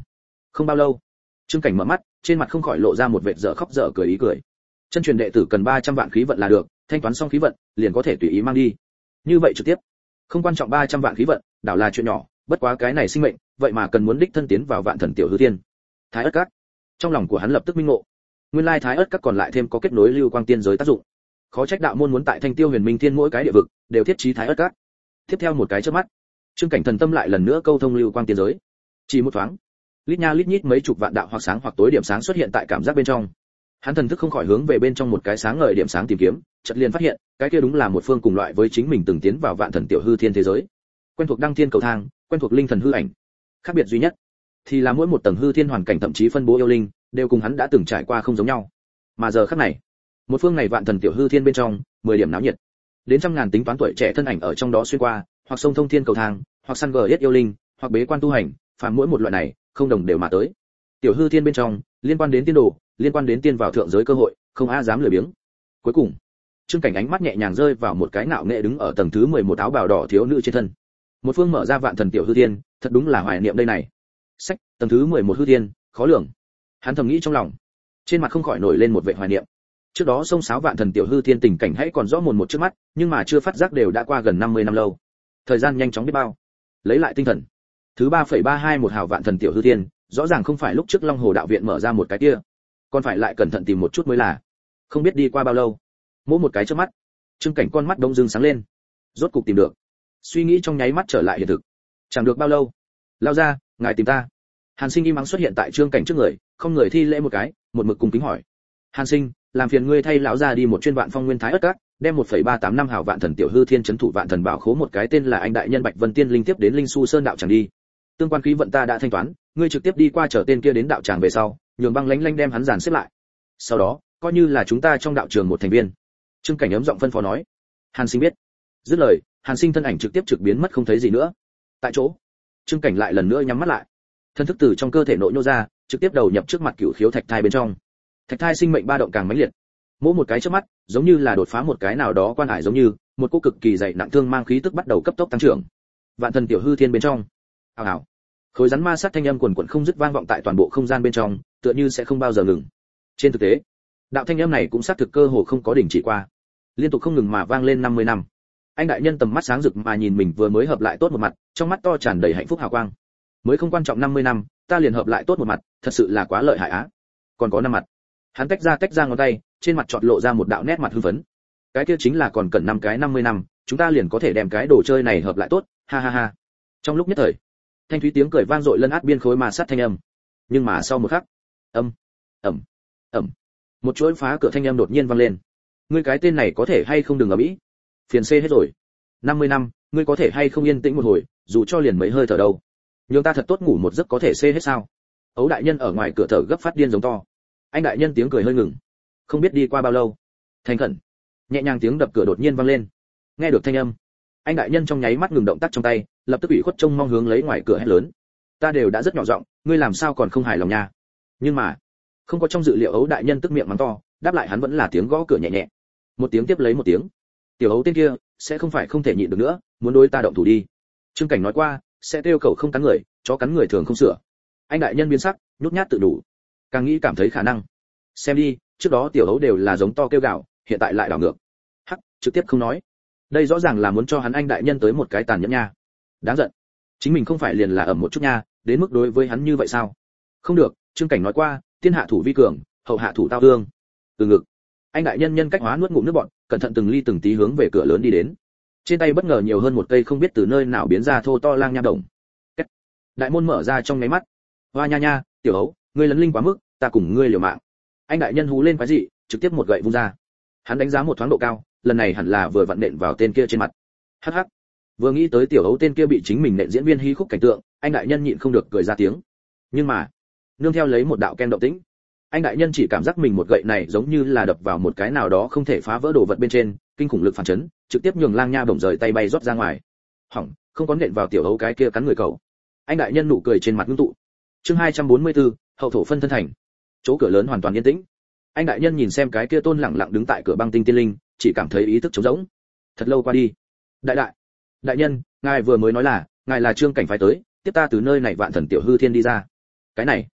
Speaker 1: Không bao lâu, Trương Cảnh mở mắt, trên mặt không khỏi lộ ra một vệt dở khóc dở cười ý cười. Chân truyền đệ tử cần ba trăm vạn khí vận là được, thanh toán xong khí vận, liền có thể tùy ý mang đi. Như vậy trực tiếp, không quan trọng ba trăm vạn khí vận, đảo là chuyện nhỏ, bất quá cái này sinh mệnh, vậy mà cần muốn đích thân tiến vào Vạn Thần Tiểu Hư Thiên. Thái Ức Các. Trong lòng của hắn lập tức minh ngộ. Nguyên lai Thái Ức Các còn lại thêm có kết nối lưu quang tiên giới tác dụng. Khó trách đạo môn muốn tại Thanh Tiêu Huyền Minh Thiên mỗi cái địa vực đều thiết trí Thái Ức Các. Tiếp theo một cái chớp mắt, Trương Cảnh thần tâm lại lần nữa câu thông lưu quang tiên giới. Chỉ một thoáng, lít nha lít nhít mấy chục vạn đạo hoặc sáng hoặc tối điểm sáng xuất hiện tại cảm giác bên trong. Hắn thần thức không khỏi hướng về bên trong một cái sáng ngời điểm sáng tìm kiếm, chợt liền phát hiện, cái kia đúng là một phương cùng loại với chính mình từng tiến vào Vạn Thần Tiểu Hư Thiên thế giới. Quen thuộc đăng thiên cầu thang, quen thuộc linh thần hư ảnh. Khác biệt duy nhất thì là mỗi một tầng hư thiên hoàn cảnh thậm chí phân bố yêu linh, đều cùng hắn đã từng trải qua không giống nhau. Mà giờ khắc này, một phương này Vạn Thần Tiểu Hư Thiên bên trong, mười điểm náo nhiệt. Đến trăm ngàn tính toán tuổi trẻ thân ảnh ở trong đó xuyên qua, hoặc sông thông thiên cầu thang, hoặc săn gờ yết yêu linh, hoặc bế quan tu hành, phàm mỗi một loại này, không đồng đều mà tới. Tiểu Hư Thiên bên trong, liên quan đến tiên đồ, liên quan đến tiên vào thượng giới cơ hội, không ai dám lười biếng. Cuối cùng, Trương Cảnh ánh mắt nhẹ nhàng rơi vào một cái ngạo nghệ đứng ở tầng thứ mười một áo bào đỏ thiếu nữ trên thân. Một phương mở ra Vạn Thần Tiểu Hư Thiên, thật đúng là hoài niệm đây này. Sách, tầng thứ mười một hư thiên, khó lường. Hắn thầm nghĩ trong lòng, trên mặt không khỏi nổi lên một vẻ hoài niệm. Trước đó sông sáo Vạn Thần Tiểu Hư Thiên tình cảnh hãy còn rõ mồn một trước mắt, nhưng mà chưa phát giác đều đã qua gần năm mươi năm lâu. Thời gian nhanh chóng biết bao. Lấy lại tinh thần. Thứ ba phẩy ba hai một hào Vạn Thần Tiểu Hư Thiên, rõ ràng không phải lúc trước Long Hồ đạo viện mở ra một cái kia, còn phải lại cẩn thận tìm một chút mới là. Không biết đi qua bao lâu, mỗi một cái chớp mắt, Trương Cảnh con mắt đông dương sáng lên. Rốt cục tìm được. Suy nghĩ trong nháy mắt trở lại hiện thực. Chẳng được bao lâu, lao ra, ngài tìm ta. Hàn Sinh im ắng xuất hiện tại Trương Cảnh trước người, không người thi lễ một cái, một mực cung kính hỏi. Hàn Sinh, làm phiền ngươi thay lão gia đi một chuyên Vạn Phong Nguyên Thái Ức Các, đem một phẩy ba tám năm hào Vạn Thần Tiểu Hư Thiên trấn thủ Vạn Thần Bảo Khố một cái tên là anh đại nhân Bạch Vân Tiên linh tiếp đến Linh Su Sơn đạo tràng đi. Tương quan khí vận ta đã thanh toán, ngươi trực tiếp đi qua chở tên kia đến đạo tràng về sau, nhường băng lánh lánh đem hắn dàn xếp lại. Sau đó, coi như là chúng ta trong đạo trường một thành viên. Trương Cảnh ấm giọng phân phó nói. Hàn Sinh biết. Dứt lời, Hàn Sinh thân ảnh trực tiếp trực biến mất không thấy gì nữa. Tại chỗ, Trương Cảnh lại lần nữa nhắm mắt lại. Thân thức từ trong cơ thể nội nô ra, trực tiếp đầu nhập trước mặt cửu khiếu thạch thai bên trong. Thạch thai sinh mệnh ba động càng mãnh liệt. Mỗi một cái chớp mắt, giống như là đột phá một cái nào đó quan hải giống như, một cô cực kỳ dày nặng thương mang khí tức bắt đầu cấp tốc tăng trưởng. Vạn Thần Tiểu Hư Thiên bên trong. Ào ào. Khối rắn ma sát thanh âm quần quần không dứt vang vọng tại toàn bộ không gian bên trong, tựa như sẽ không bao giờ ngừng. Trên thực tế, đạo thanh âm này cũng xác thực cơ hồ không có đỉnh chỉ qua, liên tục không ngừng mà vang lên năm mươi năm. Anh đại nhân tầm mắt sáng rực mà nhìn mình vừa mới hợp lại tốt một mặt, trong mắt to tràn đầy hạnh phúc hào quang. Mới không quan trọng năm mươi năm, ta liền hợp lại tốt một mặt, thật sự là quá lợi hại á. Còn có năm mặt. Hắn tách ra tách ra ngón tay, trên mặt chợt lộ ra một đạo nét mặt hưng phấn. Cái kia chính là còn cần năm cái năm mươi năm, chúng ta liền có thể đem cái đồ chơi này hợp lại tốt, ha ha ha. Trong lúc nhất thời, thanh thúy tiếng cười vang dội lân át biên khối mà sát thanh âm. Nhưng mà sau một khắc, âm, ầm, ầm, một chuỗi phá cửa thanh âm đột nhiên vang lên. Ngươi cái tên này có thể hay không đừng ở mỹ? Phiền xê hết rồi. năm mươi năm, ngươi có thể hay không yên tĩnh một hồi, dù cho liền mấy hơi thở đâu. Nhưng ta thật tốt ngủ một giấc có thể xê hết sao? Ấu đại nhân ở ngoài cửa thở gấp phát điên giống to. Anh đại nhân tiếng cười hơi ngừng. Không biết đi qua bao lâu. Thành khẩn. Nhẹ nhàng tiếng đập cửa đột nhiên vang lên. Nghe được thanh âm, anh đại nhân trong nháy mắt ngừng động tác trong tay, lập tức ủy khuất trông mong hướng lấy ngoài cửa hét lớn. Ta đều đã rất nhỏ giọng, ngươi làm sao còn không hài lòng nha? Nhưng mà, không có trong dự liệu Ấu đại nhân tức miệng mắng to, đáp lại hắn vẫn là tiếng gõ cửa nhẹ nhẹ. Một tiếng tiếp lấy một tiếng. Tiểu Ấu tên kia sẽ không phải không thể nhịn được nữa, muốn đối ta động thủ đi. Trương Cảnh nói qua, sẽ kêu cầu không cắn người, chó cắn người thường không sửa. Anh đại nhân biến sắc, nhút nhát tự đủ. Càng nghĩ cảm thấy khả năng. Xem đi, trước đó tiểu Ấu đều là giống to kêu gào, hiện tại lại đảo ngược. Hắc, trực tiếp không nói. Đây rõ ràng là muốn cho hắn anh đại nhân tới một cái tàn nhẫn nha. Đáng giận. Chính mình không phải liền là ẩm một chút nha, đến mức đối với hắn như vậy sao? Không được, Trương Cảnh nói qua, tiên hạ thủ vi cường, hậu hạ thủ tao thương. Từ ngực. Anh đại nhân nhân cách hóa nuốt ngụm nước bọt, cẩn thận từng ly từng tí hướng về cửa lớn đi đến. Trên tay bất ngờ nhiều hơn một cây không biết từ nơi nào biến ra thô to lang nha đồng. Cách. Đại môn mở ra trong nháy mắt. Hoa nha nha, tiểu Ấu, ngươi lấn linh quá mức, ta cùng ngươi liều mạng. Anh đại nhân hú lên quái dị, trực tiếp một gậy vung ra. Hắn đánh giá một thoáng độ cao, lần này hẳn là vừa vặn nện vào tên kia trên mặt. Hắc hắc. Vừa nghĩ tới tiểu Ấu tên kia bị chính mình nện diễn viên hí khúc cảnh tượng, anh đại nhân nhịn không được cười ra tiếng. Nhưng mà, nương theo lấy một đạo ken động tĩnh, anh đại nhân chỉ cảm giác mình một gậy này giống như là đập vào một cái nào đó không thể phá vỡ đồ vật bên trên, kinh khủng lực phản chấn, trực tiếp nhường lang nha bổng rời tay bay rót ra ngoài. Hỏng, không có nện vào tiểu Ấu cái kia cắn người cầu. Anh đại nhân nụ cười trên mặt ngưng tụ. Chương hai trăm bốn mươi tư, hậu thổ phân thân thành. Chỗ cửa lớn hoàn toàn yên tĩnh. Anh đại nhân nhìn xem cái kia tôn lẳng lặng đứng tại cửa băng tinh tiên linh, chỉ cảm thấy ý thức trống rỗng. Thật lâu qua đi. Đại đại, đại nhân, ngài vừa mới nói là, ngài là Trương Cảnh phái tới, tiếp ta từ nơi này Vạn Thần Tiểu Hư Thiên đi ra. Cái này,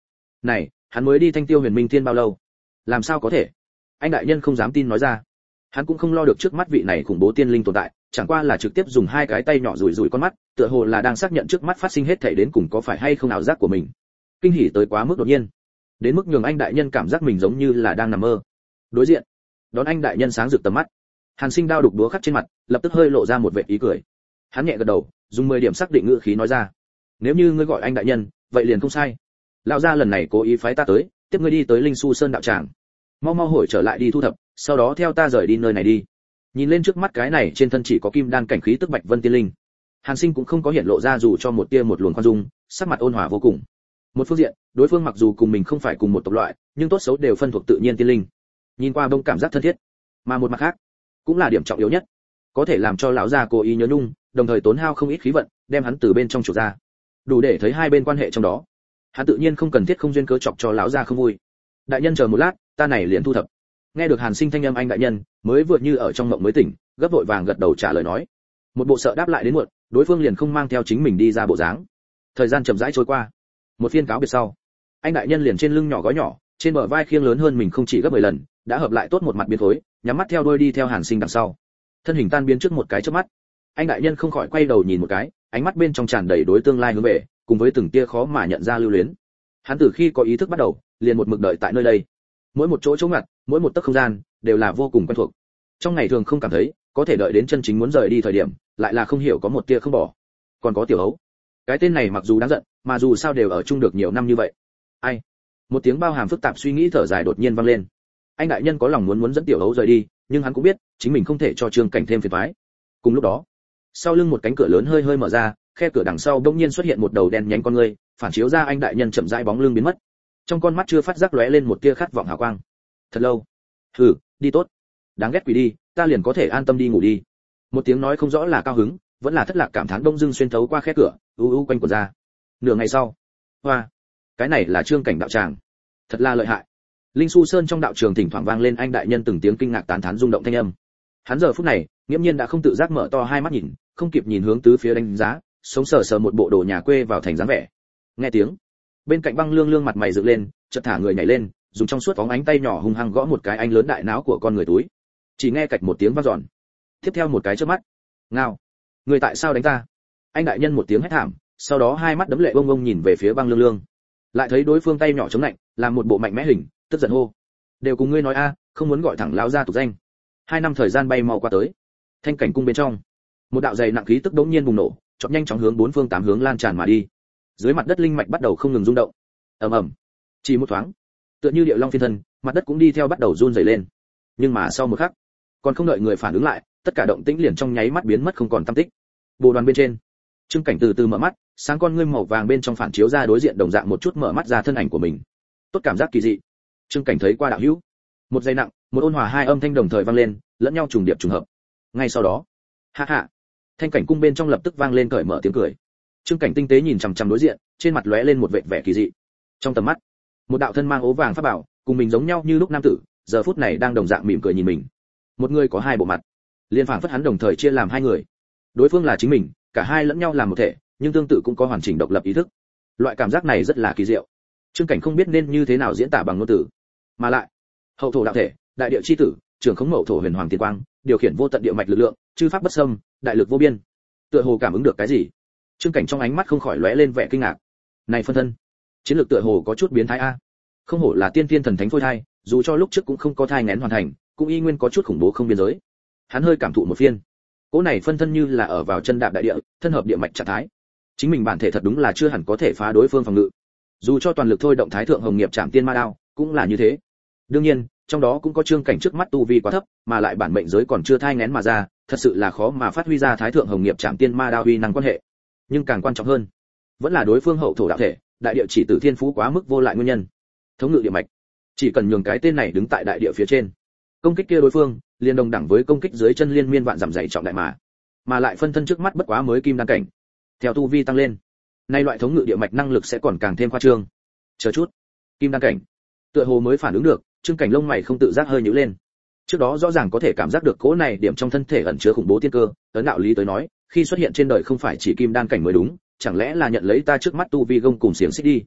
Speaker 1: Này, hắn mới đi Thanh Tiêu Huyền Minh Thiên bao lâu? Làm sao có thể? Anh đại nhân không dám tin nói ra. Hắn cũng không lo được trước mắt vị này khủng bố tiên linh tồn tại, chẳng qua là trực tiếp dùng hai cái tay nhỏ rủi rủi con mắt, tựa hồ là đang xác nhận trước mắt phát sinh hết thảy đến cùng có phải hay không ảo giác của mình. Kinh hỉ tới quá mức đột nhiên, đến mức nhường anh đại nhân cảm giác mình giống như là đang nằm mơ. Đối diện, đón anh đại nhân sáng rực tầm mắt. Hàn Sinh đao đục đúa khắc trên mặt, lập tức hơi lộ ra một vệt ý cười. Hắn nhẹ gật đầu, dùng mười điểm xác định ngữ khí nói ra: "Nếu như ngươi gọi anh đại nhân, vậy liền không sai. Lão gia lần này cố ý phái ta tới, tiếp ngươi đi tới Linh Su Sơn đạo tràng. Mau mau hồi trở lại đi thu thập, sau đó theo ta rời đi nơi này đi." Nhìn lên trước mắt cái này trên thân chỉ có kim đan cảnh khí tức Bạch Vân tiên linh, Hàn Sinh cũng không có hiện lộ ra dù cho một tia một luồng khoan dung, sắc mặt ôn hòa vô cùng. Một phương diện, đối phương mặc dù cùng mình không phải cùng một tộc loại, nhưng tốt xấu đều phân thuộc tự nhiên tiên linh. Nhìn qua bông cảm giác thân thiết. Mà một mặt khác, cũng là điểm trọng yếu nhất, có thể làm cho lão gia cố ý nhớ nhung, đồng thời tốn hao không ít khí vận, đem hắn từ bên trong chuộc ra. Đủ để thấy hai bên quan hệ trong đó. Hắn tự nhiên không cần thiết không duyên cớ chọc cho lão gia không vui. Đại nhân chờ một lát, ta này liền thu thập. Nghe được Hàn Sinh thanh âm anh đại nhân, mới vừa như ở trong mộng mới tỉnh, gấp vội vàng gật đầu trả lời nói. Một bộ sợ đáp lại đến muộn, đối phương liền không mang theo chính mình đi ra bộ dáng. Thời gian chậm rãi trôi qua. Một phiên cáo biệt sau, anh đại nhân liền trên lưng nhỏ gói nhỏ, trên bờ vai khiêng lớn hơn mình không chỉ gấp mười lần, đã hợp lại tốt một mặt biến khối, nhắm mắt theo đuôi đi theo Hàn Sinh đằng sau. Thân hình tan biến trước một cái chớp mắt, anh đại nhân không khỏi quay đầu nhìn một cái, ánh mắt bên trong tràn đầy đối tương lai hướng về, cùng với từng tia khó mà nhận ra lưu luyến. Hắn từ khi có ý thức bắt đầu, liền một mực đợi tại nơi đây. Mỗi một chỗ chỗ ngặt, mỗi một tấc không gian, đều là vô cùng quen thuộc. Trong ngày thường không cảm thấy, có thể đợi đến chân chính muốn rời đi thời điểm, lại là không hiểu có một tia không bỏ. Còn có Tiểu Hấu, cái tên này mặc dù đáng giận, mà dù sao đều ở chung được nhiều năm như vậy. Ai? Một tiếng bao hàm phức tạp suy nghĩ thở dài đột nhiên vang lên. Anh đại nhân có lòng muốn muốn dẫn Tiểu Hấu rời đi, nhưng hắn cũng biết, chính mình không thể cho Trương Cảnh thêm phiền toái. Cùng lúc đó, sau lưng một cánh cửa lớn hơi hơi mở ra, khe cửa đằng sau đột nhiên xuất hiện một đầu đen nhánh con người, phản chiếu ra anh đại nhân chậm rãi bóng lưng biến mất. Trong con mắt chưa phát giác lóe lên một tia khát vọng hào quang. Thật lâu. Hừ, đi tốt. Đáng ghét quỷ đi, ta liền có thể an tâm đi ngủ đi. Một tiếng nói không rõ là cao hứng, vẫn là thất lạc cảm thán đông dưng xuyên thấu qua khe cửa, u u quanh quẩn ra. Nửa ngày sau, hoa, cái này là Trương Cảnh đạo tràng, thật là lợi hại. Linh Su Sơn trong đạo trường thỉnh thoảng vang lên anh đại nhân từng tiếng kinh ngạc tán thán rung động thanh âm. Hắn giờ phút này, nghiễm nhiên đã không tự giác mở to hai mắt nhìn, không kịp nhìn hướng tứ phía đánh giá, sống sờ sờ một bộ đồ nhà quê vào thành dáng vẻ. Nghe tiếng, bên cạnh Băng Lương Lương mặt mày dựng lên, chợt thả người nhảy lên, dùng trong suốt phóng ánh tay nhỏ hung hăng gõ một cái anh lớn đại não của con người túi. Chỉ nghe cạch một tiếng vang dọn. Tiếp theo một cái chớp mắt. Ngao, người tại sao đánh ta? Anh đại nhân một tiếng hét thảm, sau đó hai mắt đấm lệ bông bông nhìn về phía Băng Lương Lương. Lại thấy đối phương tay nhỏ chống lạnh, làm một bộ mạnh mẽ hình, tức giận hô. Đều cùng ngươi nói a, không muốn gọi thẳng lão gia tục danh. Hai năm thời gian bay mau qua tới. Thanh cảnh cung bên trong, một đạo dày nặng khí tức đống nhiên bùng nổ, chọc nhanh chóng hướng bốn phương tám hướng lan tràn mà đi. Dưới mặt đất linh mạch bắt đầu không ngừng rung động. Ầm ầm. Chỉ một thoáng, tựa như điệu long phiên thân, mặt đất cũng đi theo bắt đầu run rẩy lên. Nhưng mà sau một khắc, còn không đợi người phản ứng lại, tất cả động tĩnh liền trong nháy mắt biến mất không còn tăm tích. Bồ đoàn bên trên, Trương Cảnh từ từ mở mắt, sáng con ngươi màu vàng bên trong phản chiếu ra đối diện đồng dạng một chút mở mắt ra thân ảnh của mình. Tốt cảm giác kỳ dị. Trương Cảnh thấy qua đạo hữu. Một giây nặng, một ôn hòa hai âm thanh đồng thời vang lên, lẫn nhau trùng điệp trùng hợp. Ngay sau đó, ha ha, thanh cảnh cung bên trong lập tức vang lên cởi mở tiếng cười. Trương Cảnh tinh tế nhìn chằm chằm đối diện, trên mặt lóe lên một vệt vẻ kỳ dị. Trong tầm mắt, một đạo thân mang ố vàng pháp bảo, cùng mình giống nhau như lúc nam tử, giờ phút này đang đồng dạng mỉm cười nhìn mình. Một người có hai bộ mặt, liên phảng phất hắn đồng thời chia làm hai người. Đối phương là chính mình, cả hai lẫn nhau làm một thể, nhưng tương tự cũng có hoàn chỉnh độc lập ý thức. Loại cảm giác này rất là kỳ diệu. Trương Cảnh không biết nên như thế nào diễn tả bằng ngôn từ, mà lại, hậu thổ đạo thể, đại địa chi tử, trưởng khống mậu thổ huyền hoàng tiên quang, điều khiển vô tận địa mạch lực lượng, chư pháp bất xâm, đại lực vô biên. Tựa hồ cảm ứng được cái gì, Trương Cảnh trong ánh mắt không khỏi lóe lên vẻ kinh ngạc. Này phân thân, chiến lược tựa hồ có chút biến thái a. Không hổ là tiên tiên thần thánh phôi thai, dù cho lúc trước cũng không có thai nghén hoàn thành, cũng y nguyên có chút khủng bố không biên giới. Hắn hơi cảm thụ một phiên. Cỗ này phân thân như là ở vào chân đạp đại địa, thân hợp địa mạch trạng thái. Chính mình bản thể thật đúng là chưa hẳn có thể phá đối phương phòng ngự. Dù cho toàn lực thôi động Thái thượng hồng nghiệp trảm tiên ma đao, cũng là như thế. Đương nhiên, trong đó cũng có Trương Cảnh trước mắt tu vi quá thấp, mà lại bản mệnh giới còn chưa thai nghén mà ra, thật sự là khó mà phát huy ra Thái thượng hồng nghiệp trảm tiên ma đao uy năng quan hệ. Nhưng càng quan trọng hơn, vẫn là đối phương hậu thổ đạo thể, đại địa chỉ tử thiên phú quá mức vô lại nguyên nhân. Thống ngự địa mạch, chỉ cần nhường cái tên này đứng tại đại địa phía trên, công kích kia đối phương, liên đồng đẳng với công kích dưới chân liên miên vạn giảm dày trọng đại mà. Mà lại phân thân trước mắt bất quá mới kim đan cảnh. Theo tu vi tăng lên, nay loại thống ngự địa mạch năng lực sẽ còn càng thêm khoa trương. Chờ chút, kim đan cảnh, tựa hồ mới phản ứng được, Trương Cảnh lông mày không tự giác hơi nhíu lên. Trước đó rõ ràng có thể cảm giác được cỗ này điểm trong thân thể ẩn chứa khủng bố tiên cơ, ấn đạo lý tới nói, khi xuất hiện trên đời không phải chỉ kim đan cảnh mới đúng, chẳng lẽ là nhận lấy ta trước mắt tu vi gông cùng xiềng xích đi.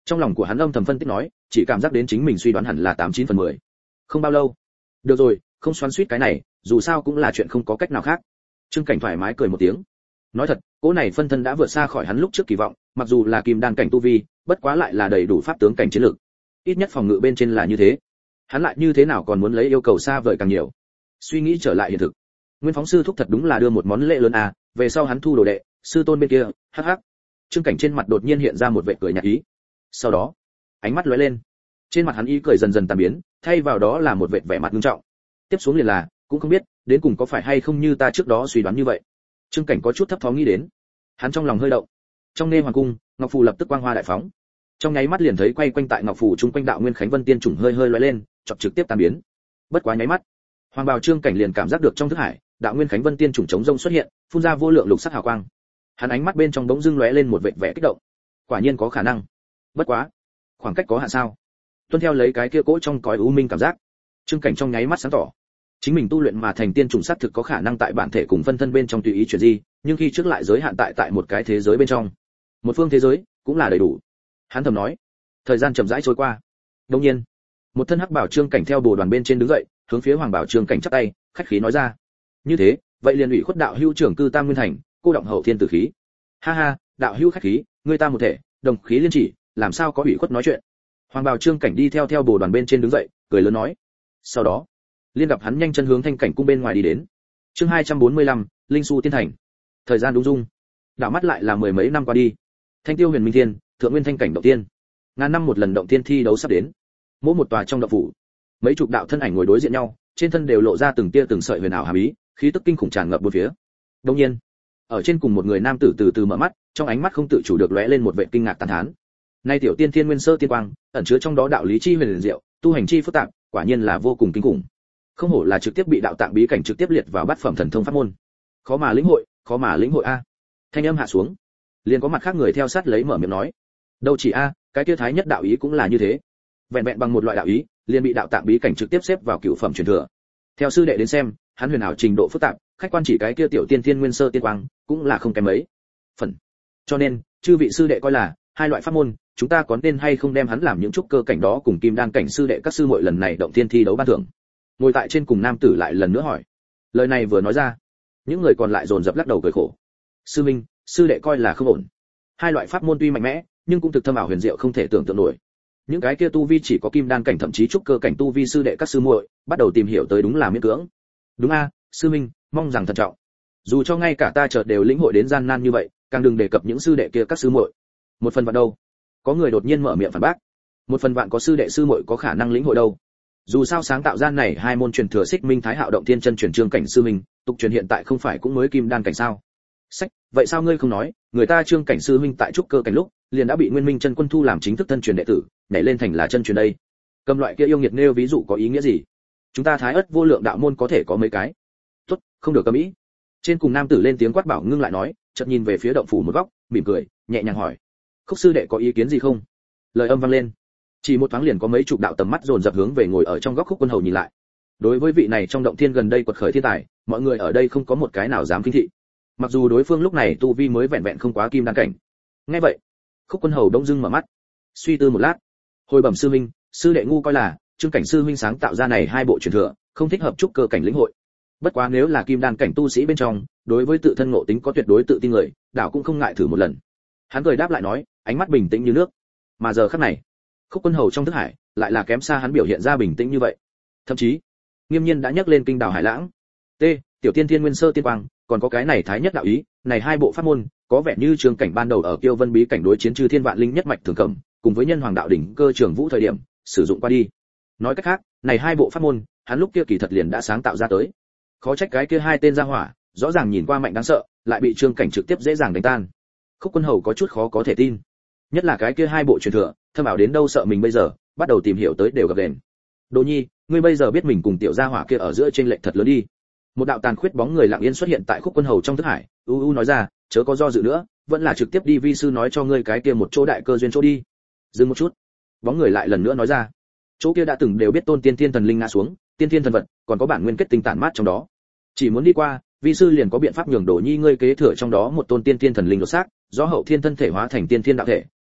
Speaker 1: Trong lòng của hắn âm thầm phân tích nói, chỉ cảm giác đến chính mình suy đoán hẳn là tám chín phần mười. Không bao lâu, được rồi, không xoắn xuýt cái này, dù sao cũng là chuyện không có cách nào khác. Trương Cảnh thoải mái cười một tiếng. Nói thật, cỗ này phân thân đã vượt xa khỏi hắn lúc trước kỳ vọng, mặc dù là kim đan cảnh tu vi, bất quá lại là đầy đủ pháp tướng cảnh chiến lực. Ít nhất phòng ngự bên trên là như thế. Hắn lại như thế nào còn muốn lấy yêu cầu xa vời càng nhiều. Suy nghĩ trở lại hiện thực. Nguyên phóng sư thúc thật đúng là đưa một món lễ lớn à, về sau hắn thu đồ đệ, sư tôn bên kia, hắc hắc. Trương Cảnh trên mặt đột nhiên hiện ra một vẻ cười nhạt ý. Sau đó, ánh mắt lóe lên. Trên mặt hắn ý cười dần dần tan biến, thay vào đó là một vẻ vẻ mặt nghiêm trọng. Tiếp xuống liền là, cũng không biết, đến cùng có phải hay không như ta trước đó suy đoán như vậy. Trương Cảnh có chút thấp thỏm nghĩ đến. Hắn trong lòng hơi động. Trong Nê Hoàng cung, ngọc phù lập tức quang hoa đại phóng. Trong nháy mắt liền thấy quay quanh tại ngọc phù trung quanh đạo nguyên khánh vân tiên trùng hơi hơi lóe lên, chọc trực tiếp tan biến. Bất quá nháy mắt, Hoàng bào Trương Cảnh liền cảm giác được trong thức hải, đạo nguyên khánh vân tiên trùng chống rông xuất hiện, phun ra vô lượng lục sắc hào quang. Hắn ánh mắt bên trong bỗng dưng lóe lên một vẻ vẻ kích động. Quả nhiên có khả năng. Bất quá, khoảng cách có hạn sao? Tuân theo lấy cái kia cỗ trong cõi u minh cảm giác, Trương Cảnh trong nháy mắt sáng tỏ. Chính mình tu luyện mà thành tiên trùng sát thực có khả năng tại bản thể cùng phân thân bên trong tùy ý chuyển di, nhưng khi trước lại giới hạn tại tại một cái thế giới bên trong. Một phương thế giới cũng là đầy đủ. Hắn thầm nói. Thời gian chậm rãi trôi qua. Đương nhiên, một thân hắc bảo Trương Cảnh theo bồ đoàn bên trên đứng dậy, hướng phía Hoàng bảo Trương Cảnh chắp tay, khách khí nói ra. Như thế, vậy liền ủy khuất đạo hữu trưởng cư Tam Nguyên Thành, cô động hậu thiên tử khí. Ha ha, đạo hữu khách khí, người ta một thể, đồng khí liên chỉ, làm sao có ủy khuất nói chuyện. Hoàng bào Trương Cảnh đi theo theo bồ đoàn bên trên đứng dậy, cười lớn nói. Sau đó, liên gặp hắn nhanh chân hướng Thanh Cảnh cung bên ngoài đi đến. Chương hai trăm bốn mươi lăm, Linh Su Tiên Thành. Thời gian đúng dung, đảo mắt lại là mười mấy năm qua đi. Thanh Tiêu Huyền Minh Thiên, Thượng Nguyên Thanh Cảnh động tiên. Ngàn năm một lần động tiên thi đấu sắp đến. Mỗi một tòa trong động phủ, mấy chục đạo thân ảnh ngồi đối diện nhau, trên thân đều lộ ra từng tia từng sợi huyền ảo hàm ý, khí tức kinh khủng tràn ngập bốn phía. Đương nhiên, ở trên cùng một người nam tử từ từ mở mắt, trong ánh mắt không tự chủ được lóe lên một vẻ kinh ngạc tán thán. Nay tiểu tiên thiên nguyên sơ tiên quang, ẩn chứa trong đó đạo lý chi huyền diệu, tu hành chi phức tạp, quả nhiên là vô cùng kinh khủng. Không hổ là trực tiếp bị đạo tạng bí cảnh trực tiếp liệt vào bát phẩm thần thông pháp môn. Khó mà lĩnh hội, khó mà lĩnh hội a. Thanh âm hạ xuống, liền có mặt khác người theo sát lấy mở miệng nói. Đâu chỉ a, cái kia thái nhất đạo ý cũng là như thế. Vẹn vẹn bằng một loại đạo ý, liền bị đạo tạng bí cảnh trực tiếp xếp vào cửu phẩm truyền thừa. Theo sư đệ đến xem, hắn huyền ảo trình độ phức tạp, khách quan chỉ cái kia tiểu tiên thiên nguyên sơ tiên quang, cũng là không kém mấy. Phần. Cho nên, chư vị sư đệ coi là hai loại pháp môn, chúng ta có nên hay không đem hắn làm những trúc cơ cảnh đó cùng kim đan cảnh sư đệ các sư muội lần này động tiên thi đấu ban thưởng. Ngồi tại trên cùng nam tử lại lần nữa hỏi. Lời này vừa nói ra, những người còn lại dồn dập lắc đầu cười khổ. Sư minh, sư đệ coi là không ổn. Hai loại pháp môn tuy mạnh mẽ, nhưng cũng thực thâm ảo huyền diệu không thể tưởng tượng nổi. Những cái kia tu vi chỉ có kim đan cảnh thậm chí trúc cơ cảnh tu vi sư đệ các sư muội, bắt đầu tìm hiểu tới đúng là miễn cưỡng. Đúng a, sư minh, mong rằng thận trọng. Dù cho ngay cả ta chợt đều lĩnh hội đến gian nan như vậy, càng đừng đề cập những sư đệ kia các sư muội. Một phần vạn đâu? Có người đột nhiên mở miệng phản bác. Một phần vạn có sư đệ sư muội có khả năng lĩnh hội đâu? Dù sao sáng tạo gian này hai môn truyền thừa Xích Minh Thái Hạo động thiên chân truyền Trương cảnh sư minh, tục truyền hiện tại không phải cũng mới kim đan cảnh sao? Sách, vậy sao ngươi không nói, người ta Trương cảnh sư minh tại trúc cơ cảnh lúc, liền đã bị Nguyên Minh chân quân thu làm chính thức thân truyền đệ tử, nhảy lên thành là chân truyền đây. Cầm loại kia yêu nghiệt nêu ví dụ có ý nghĩa gì? Chúng ta Thái Ất vô lượng đạo môn có thể có mấy cái. Tốt, không được cấm ý. Trên cùng nam tử lên tiếng quát bảo ngưng lại nói, chợt nhìn về phía động phủ một góc, mỉm cười, nhẹ nhàng hỏi: "Khúc sư đệ có ý kiến gì không?" Lời âm vang lên, chỉ một thoáng liền có mấy chục đạo tầm mắt dồn dập hướng về ngồi ở trong góc Khúc Quân Hầu nhìn lại. Đối với vị này trong động thiên gần đây quật khởi thiên tài, mọi người ở đây không có một cái nào dám khinh thị. Mặc dù đối phương lúc này tu vi mới vẹn vẹn không quá kim đan cảnh. Nghe vậy, Khúc Quân Hầu đông dưng mở mắt, suy tư một lát, hồi bẩm sư huynh, sư đệ ngu coi là Trương cảnh sư huynh sáng tạo ra này hai bộ truyền thừa, không thích hợp trúc cơ cảnh lĩnh hội. Bất quá nếu là kim đan cảnh tu sĩ bên trong, đối với tự thân ngộ tính có tuyệt đối tự tin người, đảo cũng không ngại thử một lần. Hắn cười đáp lại nói, ánh mắt bình tĩnh như nước. Mà giờ khắc này, Khúc Quân Hầu trong thức hải, lại là kém xa hắn biểu hiện ra bình tĩnh như vậy. Thậm chí, nghiêm nhiên đã nhắc lên kinh đảo hải lãng. T, tiểu tiên thiên nguyên sơ tiên quang, còn có cái này thái nhất đạo ý, này hai bộ pháp môn, có vẻ như Trương cảnh ban đầu ở Kiêu Vân bí cảnh đối chiến chư thiên vạn linh nhất mạch thường cầm, cùng với nhân hoàng đạo đỉnh cơ trường vũ thời điểm, sử dụng qua đi. Nói cách khác, này hai bộ pháp môn, hắn lúc kia kỳ thật liền đã sáng tạo ra tới. Khó trách cái kia hai tên gia hỏa, rõ ràng nhìn qua mạnh đáng sợ, lại bị Trương cảnh trực tiếp dễ dàng đánh tan. Khúc Quân Hầu có chút khó có thể tin. Nhất là cái kia hai bộ truyền thừa, thâm ảo đến đâu sợ mình bây giờ, bắt đầu tìm hiểu tới đều gặp đèn. Đỗ Nhi, ngươi bây giờ biết mình cùng tiểu gia hỏa kia ở giữa chênh lệch thật lớn đi. Một đạo tàn khuyết bóng người lặng yên xuất hiện tại Khúc Quân Hầu trong thức hải, u u nói ra, chớ có do dự nữa, vẫn là trực tiếp đi vi sư nói cho ngươi cái kia một chỗ đại cơ duyên chỗ đi. Dừng một chút, bóng người lại lần nữa nói ra, chỗ kia đã từng đều biết tôn tiên thiên thần linh ngã xuống, tiên thiên thần vật, còn có bản nguyên kết tinh tản mát trong đó. Chỉ muốn đi qua, vi sư liền có biện pháp nhường Đỗ Nhi ngươi kế thừa trong đó một tôn tiên thiên thần linh đột xác, do hậu thiên thân thể hóa thành tiên thiên đạo thể,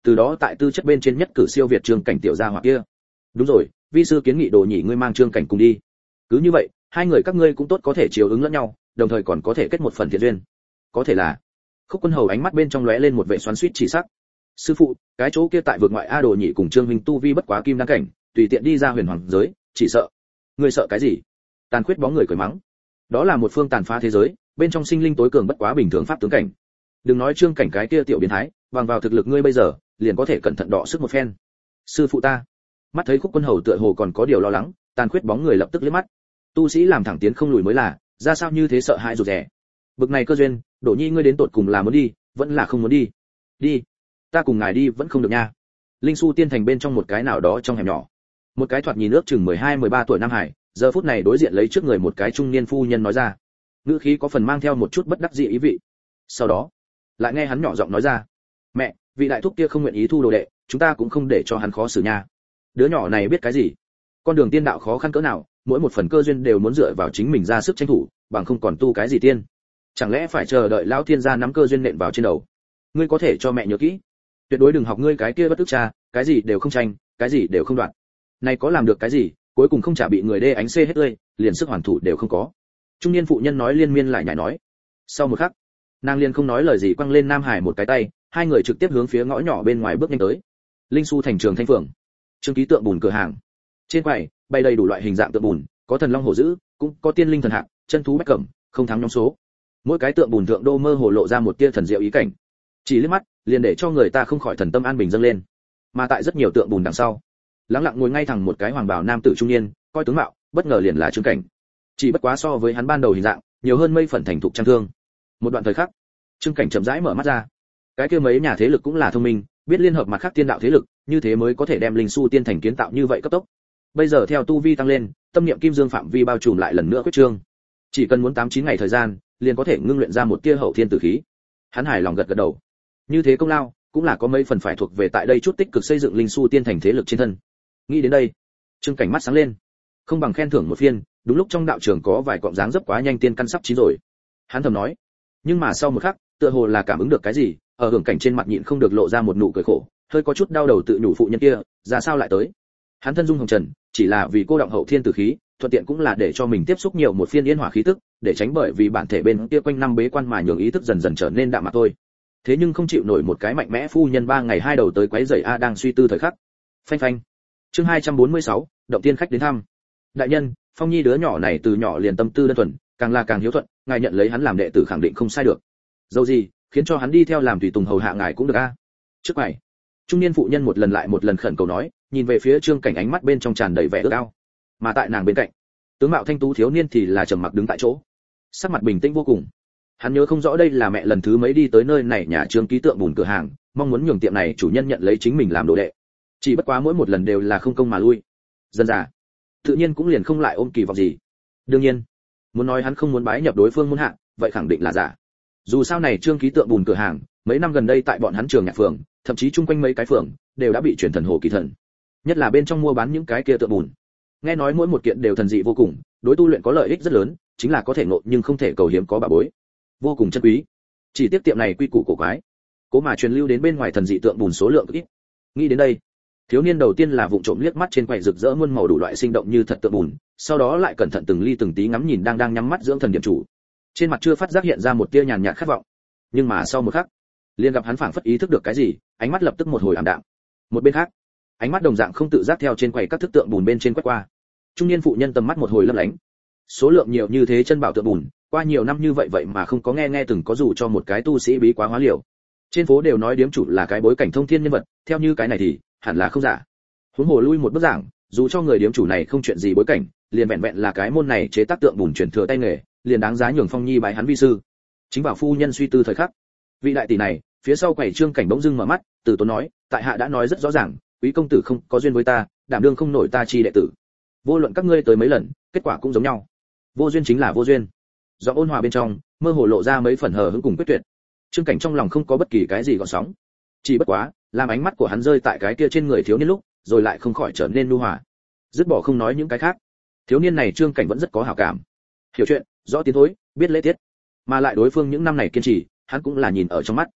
Speaker 1: từ đó tại tư chất bên trên nhất cử siêu việt Trương Cảnh tiểu gia hỏa kia. Đúng rồi, vi sư kiến nghị Đồ Nhĩ ngươi mang Trương Cảnh cùng đi. Cứ như vậy, hai người các ngươi cũng tốt có thể chiều ứng lẫn nhau, đồng thời còn có thể kết một phần thiện duyên. Có thể là. Khúc Quân Hầu ánh mắt bên trong lóe lên một vẻ xoắn xuýt chỉ sắc. Sư phụ, cái chỗ kia tại vượt ngoại A Đồ Nhĩ cùng Trương huynh tu vi bất quá kim đăng cảnh, tùy tiện đi ra huyền hoàng giới, chỉ sợ. Ngươi sợ cái gì? Tàn Khuyết bóng người cười mắng. Đó là một phương tàn phá thế giới, bên trong sinh linh tối cường bất quá bình thường pháp tướng cảnh. Đừng nói Trương Cảnh cái kia tiểu biến thái, bằng vào thực lực ngươi bây giờ, liền có thể cẩn thận đọ sức một phen. Sư phụ ta. Mắt thấy Khúc Quân Hầu tựa hồ còn có điều lo lắng, Tàn Khuyết bóng người lập tức liếc mắt. Tu sĩ làm thẳng tiến không lùi mới là, ra sao như thế sợ hãi rụt rè. Bực này cơ duyên, Đỗ Nhi ngươi đến tột cùng là muốn đi, vẫn là không muốn đi? Đi. Ta cùng ngài đi vẫn không được nha. Linh Su Tiên Thành bên trong một cái nào đó trong hẻm nhỏ, một cái thoạt nhìn ước chừng mười hai mười ba tuổi nam hải, giờ phút này đối diện lấy trước người một cái trung niên phu nhân nói ra. Ngữ khí có phần mang theo một chút bất đắc dĩ ý vị. Sau đó, lại nghe hắn nhỏ giọng nói ra, mẹ, vị đại thúc kia không nguyện ý thu đồ đệ, chúng ta cũng không để cho hắn khó xử nha. Đứa nhỏ này biết cái gì? Con đường tiên đạo khó khăn cỡ nào, mỗi một phần cơ duyên đều muốn dựa vào chính mình ra sức tranh thủ, bằng không còn tu cái gì tiên? Chẳng lẽ phải chờ đợi lão thiên gia nắm cơ duyên nện vào trên đầu? Ngươi có thể cho mẹ nhớ kỹ, tuyệt đối đừng học ngươi cái kia bất tức cha, cái gì đều không tranh, cái gì đều không đoạt. Này có làm được cái gì, cuối cùng không trả bị người đê ánh xê hết tươi, liền sức hoàn thủ đều không có. Trung niên phụ nhân nói liên miên lại nhảy nói. Sau một khắc, nàng liên không nói lời gì quăng lên Nam Hải một cái tay, hai người trực tiếp hướng phía ngõ nhỏ bên ngoài bước nhanh tới. Linh Su Thành Trường Thanh Phường, Trương Ký tượng bùn cửa hàng. Trên quầy bày đầy đủ loại hình dạng tượng bùn, có thần long hổ dữ, cũng có tiên linh thần hạng, chân thú bách cẩm, không thắng nhóm số. Mỗi cái tượng bùn thượng đô mơ hồ lộ ra một tia thần diệu ý cảnh, chỉ liếc mắt liền để cho người ta không khỏi thần tâm an bình dâng lên. Mà tại rất nhiều tượng bùn đằng sau, lặng lặng ngồi ngay thẳng một cái hoàng bào nam tử trung niên, coi tướng mạo, bất ngờ liền là Trương Cảnh. Chỉ bất quá so với hắn ban đầu hình dạng, nhiều hơn mây phần thành thục trang thương. Một đoạn thời khắc, Trương Cảnh chậm rãi mở mắt ra. Cái kia mấy nhà thế lực cũng là thông minh, biết liên hợp mặt khác tiên đạo thế lực, như thế mới có thể đem Linh Su Tiên Thành kiến tạo như vậy cấp tốc. Bây giờ theo tu vi tăng lên, tâm niệm kim dương phạm vi bao trùm lại lần nữa quyết trương. Chỉ cần muốn tám chín ngày thời gian, liền có thể ngưng luyện ra một tia hậu thiên tử khí. Hắn hài lòng gật gật đầu. Như thế công lao, cũng là có mấy phần phải thuộc về tại đây chút tích cực xây dựng Linh Su Tiên Thành thế lực trên thân. Nghĩ đến đây, Trương Cảnh mắt sáng lên. Không bằng khen thưởng một phiên, đúng lúc trong đạo trường có vài cọng dáng dấp quá nhanh tiên căn sắp chín rồi. Hắn thầm nói. Nhưng mà sau một khắc, tựa hồ là cảm ứng được cái gì, ở hưởng cảnh trên mặt nhịn không được lộ ra một nụ cười khổ, hơi có chút đau đầu tự nhủ phụ nhân kia, ra sao lại tới? Hắn thân dung hồng trần, chỉ là vì cô động hậu thiên tử khí, thuận tiện cũng là để cho mình tiếp xúc nhiều một phiên yên hỏa khí tức, để tránh bởi vì bản thể bên kia quanh năm bế quan mà nhường ý thức dần dần trở nên đạm mà thôi. Thế nhưng không chịu nổi một cái mạnh mẽ phu nhân ba ngày hai đầu tới quấy rầy a đang suy tư thời khắc. Phanh phanh. Chương hai trăm bốn mươi sáu, động tiên khách đến thăm. Đại nhân, Phong Nhi đứa nhỏ này từ nhỏ liền tâm tư đơn thuần, càng là càng hiếu thuận, ngài nhận lấy hắn làm đệ tử khẳng định không sai được. Dẫu gì, khiến cho hắn đi theo làm tùy tùng hầu hạ ngài cũng được a. Trước mày. Trung niên phụ nhân một lần lại một lần khẩn cầu nói, nhìn về phía Trương Cảnh ánh mắt bên trong tràn đầy vẻ ước ao. Mà tại nàng bên cạnh, tướng mạo thanh tú thiếu niên thì là trầm mặc đứng tại chỗ, sắc mặt bình tĩnh vô cùng. Hắn nhớ không rõ đây là mẹ lần thứ mấy đi tới nơi này nhà Trương Ký tượng bùn cửa hàng, mong muốn nhường tiệm này chủ nhân nhận lấy chính mình làm đồ đệ. Chỉ bất quá mỗi một lần đều là không công mà lui. Dần dà, tự nhiên cũng liền không lại ôm kỳ vọng gì. Đương nhiên, muốn nói hắn không muốn bái nhập đối phương môn hạ, vậy khẳng định là giả. Dù sao này Trương Ký tượng bùn cửa hàng, mấy năm gần đây tại bọn hắn trường nhạc phường, thậm chí chung quanh mấy cái phường đều đã bị chuyển thần hồ kỳ thần. Nhất là bên trong mua bán những cái kia tượng bùn, nghe nói mỗi một kiện đều thần dị vô cùng, đối tu luyện có lợi ích rất lớn, chính là có thể ngộ nhưng không thể cầu hiếm có bà bối, vô cùng chân quý. Chỉ tiếp tiệm này quy củ cổ quái, cố mà truyền lưu đến bên ngoài thần dị tượng bùn số lượng ít. Nghĩ đến đây, thiếu niên đầu tiên là vụng trộm liếc mắt trên quầy rực rỡ muôn màu đủ loại sinh động như thật tượng bùn, sau đó lại cẩn thận từng ly từng tí ngắm nhìn đang đang nhắm mắt dưỡng thần điểm chủ. Trên mặt chưa phát giác hiện ra một tia nhàn nhạt khát vọng, nhưng mà sau một khắc, liền gặp hắn phảng phất ý thức được cái gì, ánh mắt lập tức một hồi ảm đạm. Một bên khác, ánh mắt đồng dạng không tự giác theo trên quầy các thức tượng bùn bên trên quét qua. Trung niên phụ nhân tầm mắt một hồi lấp lánh. Số lượng nhiều như thế chân bảo tượng bùn, qua nhiều năm như vậy vậy mà không có nghe nghe từng có dù cho một cái tu sĩ bí quá hóa liều. Trên phố đều nói điếm chủ là cái bối cảnh thông thiên nhân vật, theo như cái này thì hẳn là không giả. Huống hồ lui một bước giảng, dù cho người điếm chủ này không chuyện gì bối cảnh, liền vẹn vẹn là cái môn này chế tác tượng bùn truyền thừa tay nghề, liền đáng giá nhường Phong Nhi bái hắn vi sư. Chính bảo phu nhân suy tư thời khắc, vị đại tỷ này, phía sau quầy Trương Cảnh bỗng dưng mở mắt, từ tốn nói, tại hạ đã nói rất rõ ràng, quý công tử không có duyên với ta, đảm đương không nổi ta chi đệ tử. Vô luận các ngươi tới mấy lần, kết quả cũng giống nhau. Vô duyên chính là vô duyên. Do ôn hòa bên trong, mơ hồ lộ ra mấy phần hờ hững cùng quyết tuyệt. Trương Cảnh trong lòng không có bất kỳ cái gì gợn sóng. Chỉ bất quá, làm ánh mắt của hắn rơi tại cái kia trên người thiếu niên lúc, rồi lại không khỏi trở nên nhu hòa. Dứt bỏ không nói những cái khác, thiếu niên này Trương Cảnh vẫn rất có hảo cảm. Hiểu chuyện, rõ tiến thối, biết lễ tiết, mà lại đối phương những năm này kiên trì, hắn cũng là nhìn ở trong mắt.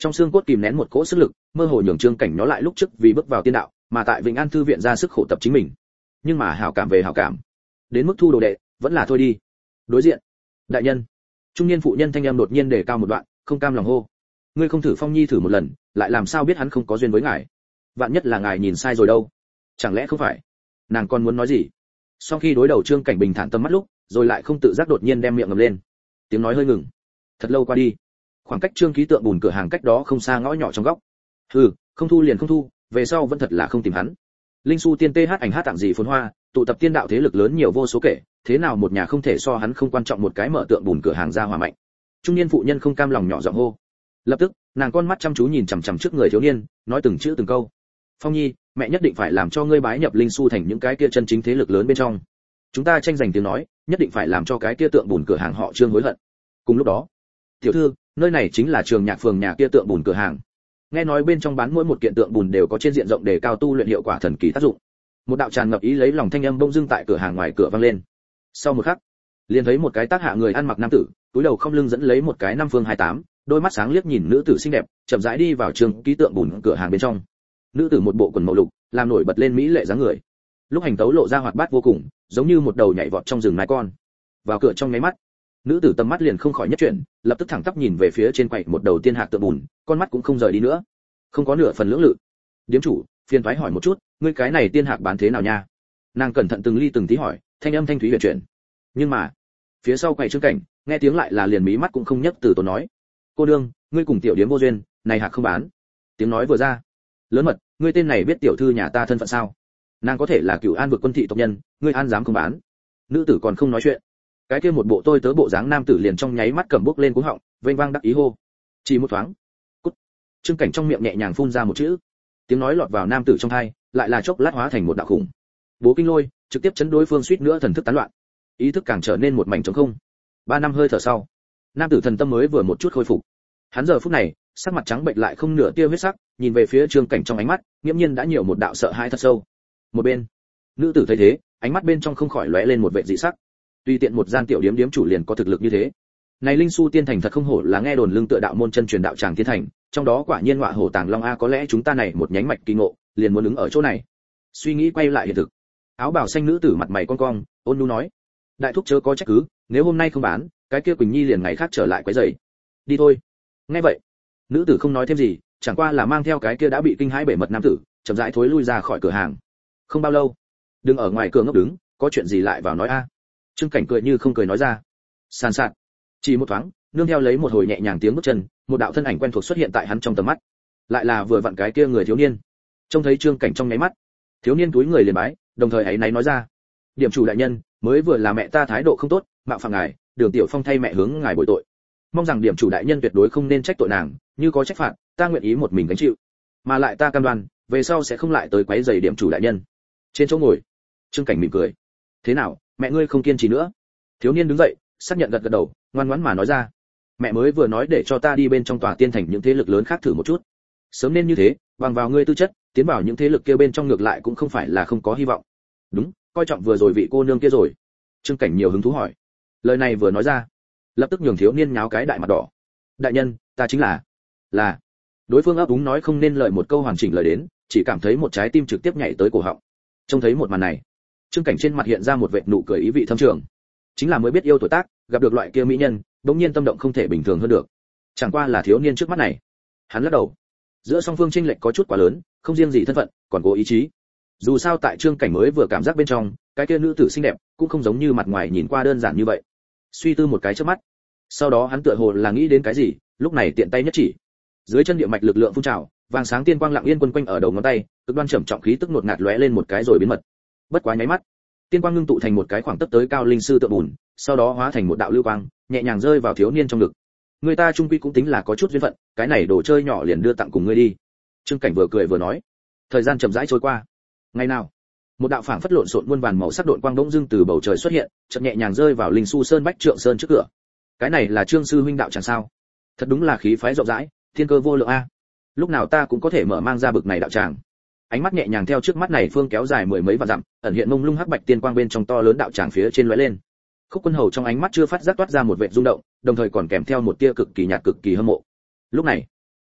Speaker 1: Trong xương cốt kìm nén một cỗ sức lực, mơ hồ nhường Trương Cảnh nhó lại lúc trước vì bước vào tiên đạo, mà tại Vĩnh An thư viện ra sức khổ tập chính mình. Nhưng mà hảo cảm về hảo cảm, đến mức thu đồ đệ, vẫn là thôi đi. Đối diện, đại nhân. Trung niên phụ nhân thanh âm đột nhiên đề cao một đoạn, không cam lòng hô. Ngươi không thử Phong Nhi thử một lần, lại làm sao biết hắn không có duyên với ngài? Vạn nhất là ngài nhìn sai rồi đâu? Chẳng lẽ không phải? Nàng còn muốn nói gì? Sau khi đối đầu Trương Cảnh bình thản tâm mắt lúc, rồi lại không tự giác đột nhiên đem miệng ngậm lên. Tiếng nói hơi ngừng. Thật lâu qua đi, khoảng cách Trương ký tượng bùn cửa hàng cách đó không xa ngõ nhỏ trong góc. Hừ, không thu liền không thu, về sau vẫn thật là không tìm hắn. Linh Su tiên tê hát ảnh hát tặng gì phồn hoa, tụ tập tiên đạo thế lực lớn nhiều vô số kể, thế nào một nhà không thể so hắn không quan trọng một cái mở tượng bùn cửa hàng ra hòa mạnh. Trung niên phụ nhân không cam lòng nhỏ giọng hô. Lập tức, nàng con mắt chăm chú nhìn chằm chằm trước người thiếu niên, nói từng chữ từng câu. Phong Nhi, mẹ nhất định phải làm cho ngươi bái nhập Linh Su thành những cái kia chân chính thế lực lớn bên trong. Chúng ta tranh giành tiếng nói, nhất định phải làm cho cái kia tượng bùn cửa hàng họ Trương hối hận. Cùng lúc đó, tiểu thư, nơi này chính là Trường Nhạc phường nhà kia tượng bùn cửa hàng. Nghe nói bên trong bán mỗi một kiện tượng bùn đều có trên diện rộng để cao tu luyện hiệu quả thần kỳ tác dụng. Một đạo tràn ngập ý lấy lòng thanh âm bỗng dưng tại cửa hàng ngoài cửa vang lên. Sau một khắc, liền thấy một cái tác hạ người ăn mặc nam tử, túi đầu không lưng dẫn lấy một cái năm phương hai tám, đôi mắt sáng liếc nhìn nữ tử xinh đẹp, chậm rãi đi vào trường ký tượng bùn cửa hàng bên trong. Nữ tử một bộ quần màu lục, làm nổi bật lên mỹ lệ dáng người. Lúc hành tấu lộ ra hoạt bát vô cùng, giống như một đầu nhảy vọt trong rừng nai con. Vào cửa trong nháy mắt, nữ tử tầm mắt liền không khỏi nhất chuyển, lập tức thẳng tắp nhìn về phía trên quầy một đầu tiên hạc tượng bùn, con mắt cũng không rời đi nữa, không có nửa phần lưỡng lự. Điếm chủ, phiền toái hỏi một chút, ngươi cái này tiên hạc bán thế nào nha? Nàng cẩn thận từng ly từng tí hỏi, thanh âm thanh thúy huyền chuyển. Nhưng mà, phía sau quầy Trương Cảnh, nghe tiếng lại là liền mí mắt cũng không nhấc từ tốn nói, cô đương, ngươi cùng tiểu điếm vô duyên, này hạc không bán. Tiếng nói vừa ra, lớn mật, ngươi tên này biết tiểu thư nhà ta thân phận sao? Nàng có thể là Cửu An vực quân thị tộc nhân, ngươi an dám không bán? Nữ tử còn không nói chuyện, cái kia một bộ tôi tớ bộ dáng nam tử liền trong nháy mắt cầm bốc lên cuống họng, vênh vang đắc ý hô, chỉ một thoáng, cút. Trương Cảnh trong miệng nhẹ nhàng phun ra một chữ, tiếng nói lọt vào nam tử trong tai, lại là chốc lát hóa thành một đạo khủng bố kinh lôi, trực tiếp chấn đối phương suýt nữa thần thức tán loạn, ý thức càng trở nên một mảnh trống không. Ba năm hơi thở sau, nam tử thần tâm mới vừa một chút khôi phục. Hắn giờ phút này, sắc mặt trắng bệch lại không nửa tia huyết sắc, nhìn về phía Trương Cảnh trong ánh mắt, nghiêm nhiên đã nhiều một đạo sợ hãi thật sâu. Một bên, nữ tử thấy thế, ánh mắt bên trong không khỏi lóe lên một vẻ dị sắc. Tuy tiện một gian tiểu điếm điếm chủ liền có thực lực như thế. Này Linh Su tiên thành thật không hổ là nghe đồn lương tựa đạo môn chân truyền đạo tràng tiên thành, trong đó quả nhiên ngọa hổ tàng long a, có lẽ chúng ta này một nhánh mạch kỳ ngộ, liền muốn ứng ở chỗ này. Suy nghĩ quay lại hiện thực. Áo bào xanh nữ tử mặt mày cong cong, ôn nhu nói: đại thúc chớ có trách cứ, nếu hôm nay không bán, cái kia Quỳnh Nhi liền ngày khác trở lại quấy rầy. Đi thôi. Nghe vậy, nữ tử không nói thêm gì, chẳng qua là mang theo cái kia đã bị kinh hãi bể mật nam tử, chậm rãi thối lui ra khỏi cửa hàng. Không bao lâu, đừng ở ngoài cửa ngốc đứng, có chuyện gì lại vào nói a. Trương Cảnh cười như không cười nói ra. Sàn sạt. Chỉ một thoáng, nương theo lấy một hồi nhẹ nhàng tiếng bước chân, một đạo thân ảnh quen thuộc xuất hiện tại hắn trong tầm mắt. Lại là vừa vặn cái kia người thiếu niên. Trông thấy Trương Cảnh trong nháy mắt, thiếu niên túi người liền bái, đồng thời ấy náy nói ra: điểm chủ đại nhân, mới vừa là mẹ ta thái độ không tốt, mạo phạm ngài, Đường Tiểu Phong thay mẹ hướng ngài bồi tội. Mong rằng điểm chủ đại nhân tuyệt đối không nên trách tội nàng, như có trách phạt, ta nguyện ý một mình gánh chịu. Mà lại ta cam đoan, về sau sẽ không lại tới quấy rầy điểm chủ đại nhân. Trên chỗ ngồi, Trương Cảnh mỉm cười. Thế nào, mẹ ngươi không kiên trì nữa? Thiếu niên đứng dậy, xác nhận gật gật đầu, ngoan ngoãn mà nói ra: mẹ mới vừa nói để cho ta đi bên trong tòa tiên thành những thế lực lớn khác thử một chút. Sớm nên như thế, bằng vào ngươi tư chất, tiến vào những thế lực kia bên trong ngược lại cũng không phải là không có hy vọng. Đúng, coi trọng vừa rồi vị cô nương kia rồi. Trương Cảnh nhiều hứng thú hỏi. Lời này vừa nói ra, lập tức nhường thiếu niên nháo cái đại mặt đỏ. Đại nhân, ta chính là là đối phương ấp úng nói không nên lời một câu hoàn chỉnh lời đến, chỉ cảm thấy một trái tim trực tiếp nhảy tới cổ họng. Trông thấy một màn này, Trương Cảnh trên mặt hiện ra một vệt nụ cười ý vị thâm trường. Chính là mới biết yêu tuổi tác, gặp được loại kia mỹ nhân, đống nhiên tâm động không thể bình thường hơn được. Chẳng qua là thiếu niên trước mắt này, hắn lắc đầu. Giữa song phương chênh lệch có chút quá lớn, không riêng gì thân phận, còn có ý chí. Dù sao tại Trương Cảnh mới vừa cảm giác bên trong, cái kia nữ tử xinh đẹp, cũng không giống như mặt ngoài nhìn qua đơn giản như vậy. Suy tư một cái trước mắt, sau đó hắn tựa hồ là nghĩ đến cái gì, lúc này tiện tay nhất chỉ. Dưới chân địa mạch lực lượng phun trào, vàng sáng tiên quang lặng yên quân quanh ở đầu ngón tay, cực đoan trầm trọng khí tức ngột ngạt lóe lên một cái rồi biến mất. Bất quá nháy mắt, tiên quang ngưng tụ thành một cái khoảng tấc tới cao linh sư tượng bùn, sau đó hóa thành một đạo lưu quang, nhẹ nhàng rơi vào thiếu niên trong ngực. Người ta trung quy cũng tính là có chút duyên phận, cái này đồ chơi nhỏ liền đưa tặng cùng ngươi đi. Trương Cảnh vừa cười vừa nói. Thời gian chậm rãi trôi qua. Ngày nào, một đạo phảng phất lộn xộn muôn vàn màu sắc độn quang bỗng dưng từ bầu trời xuất hiện, chợt nhẹ nhàng rơi vào linh su sơn bách trượng sơn trước cửa. Cái này là Trương sư huynh đạo chẳng sao? Thật đúng là khí phái rộng rãi, thiên cơ vô lượng a. Lúc nào ta cũng có thể mở mang ra bực này đạo tràng. Ánh mắt nhẹ nhàng theo trước mắt này phương kéo dài mười mấy vạn dặm, ẩn hiện mông lung hắc bạch tiên quang bên trong to lớn đạo tràng phía trên lóe lên. Khúc Quân Hầu trong ánh mắt chưa phát giác toát ra một vệt rung động, đồng thời còn kèm theo một tia cực kỳ nhạt cực kỳ hâm mộ. Lúc này,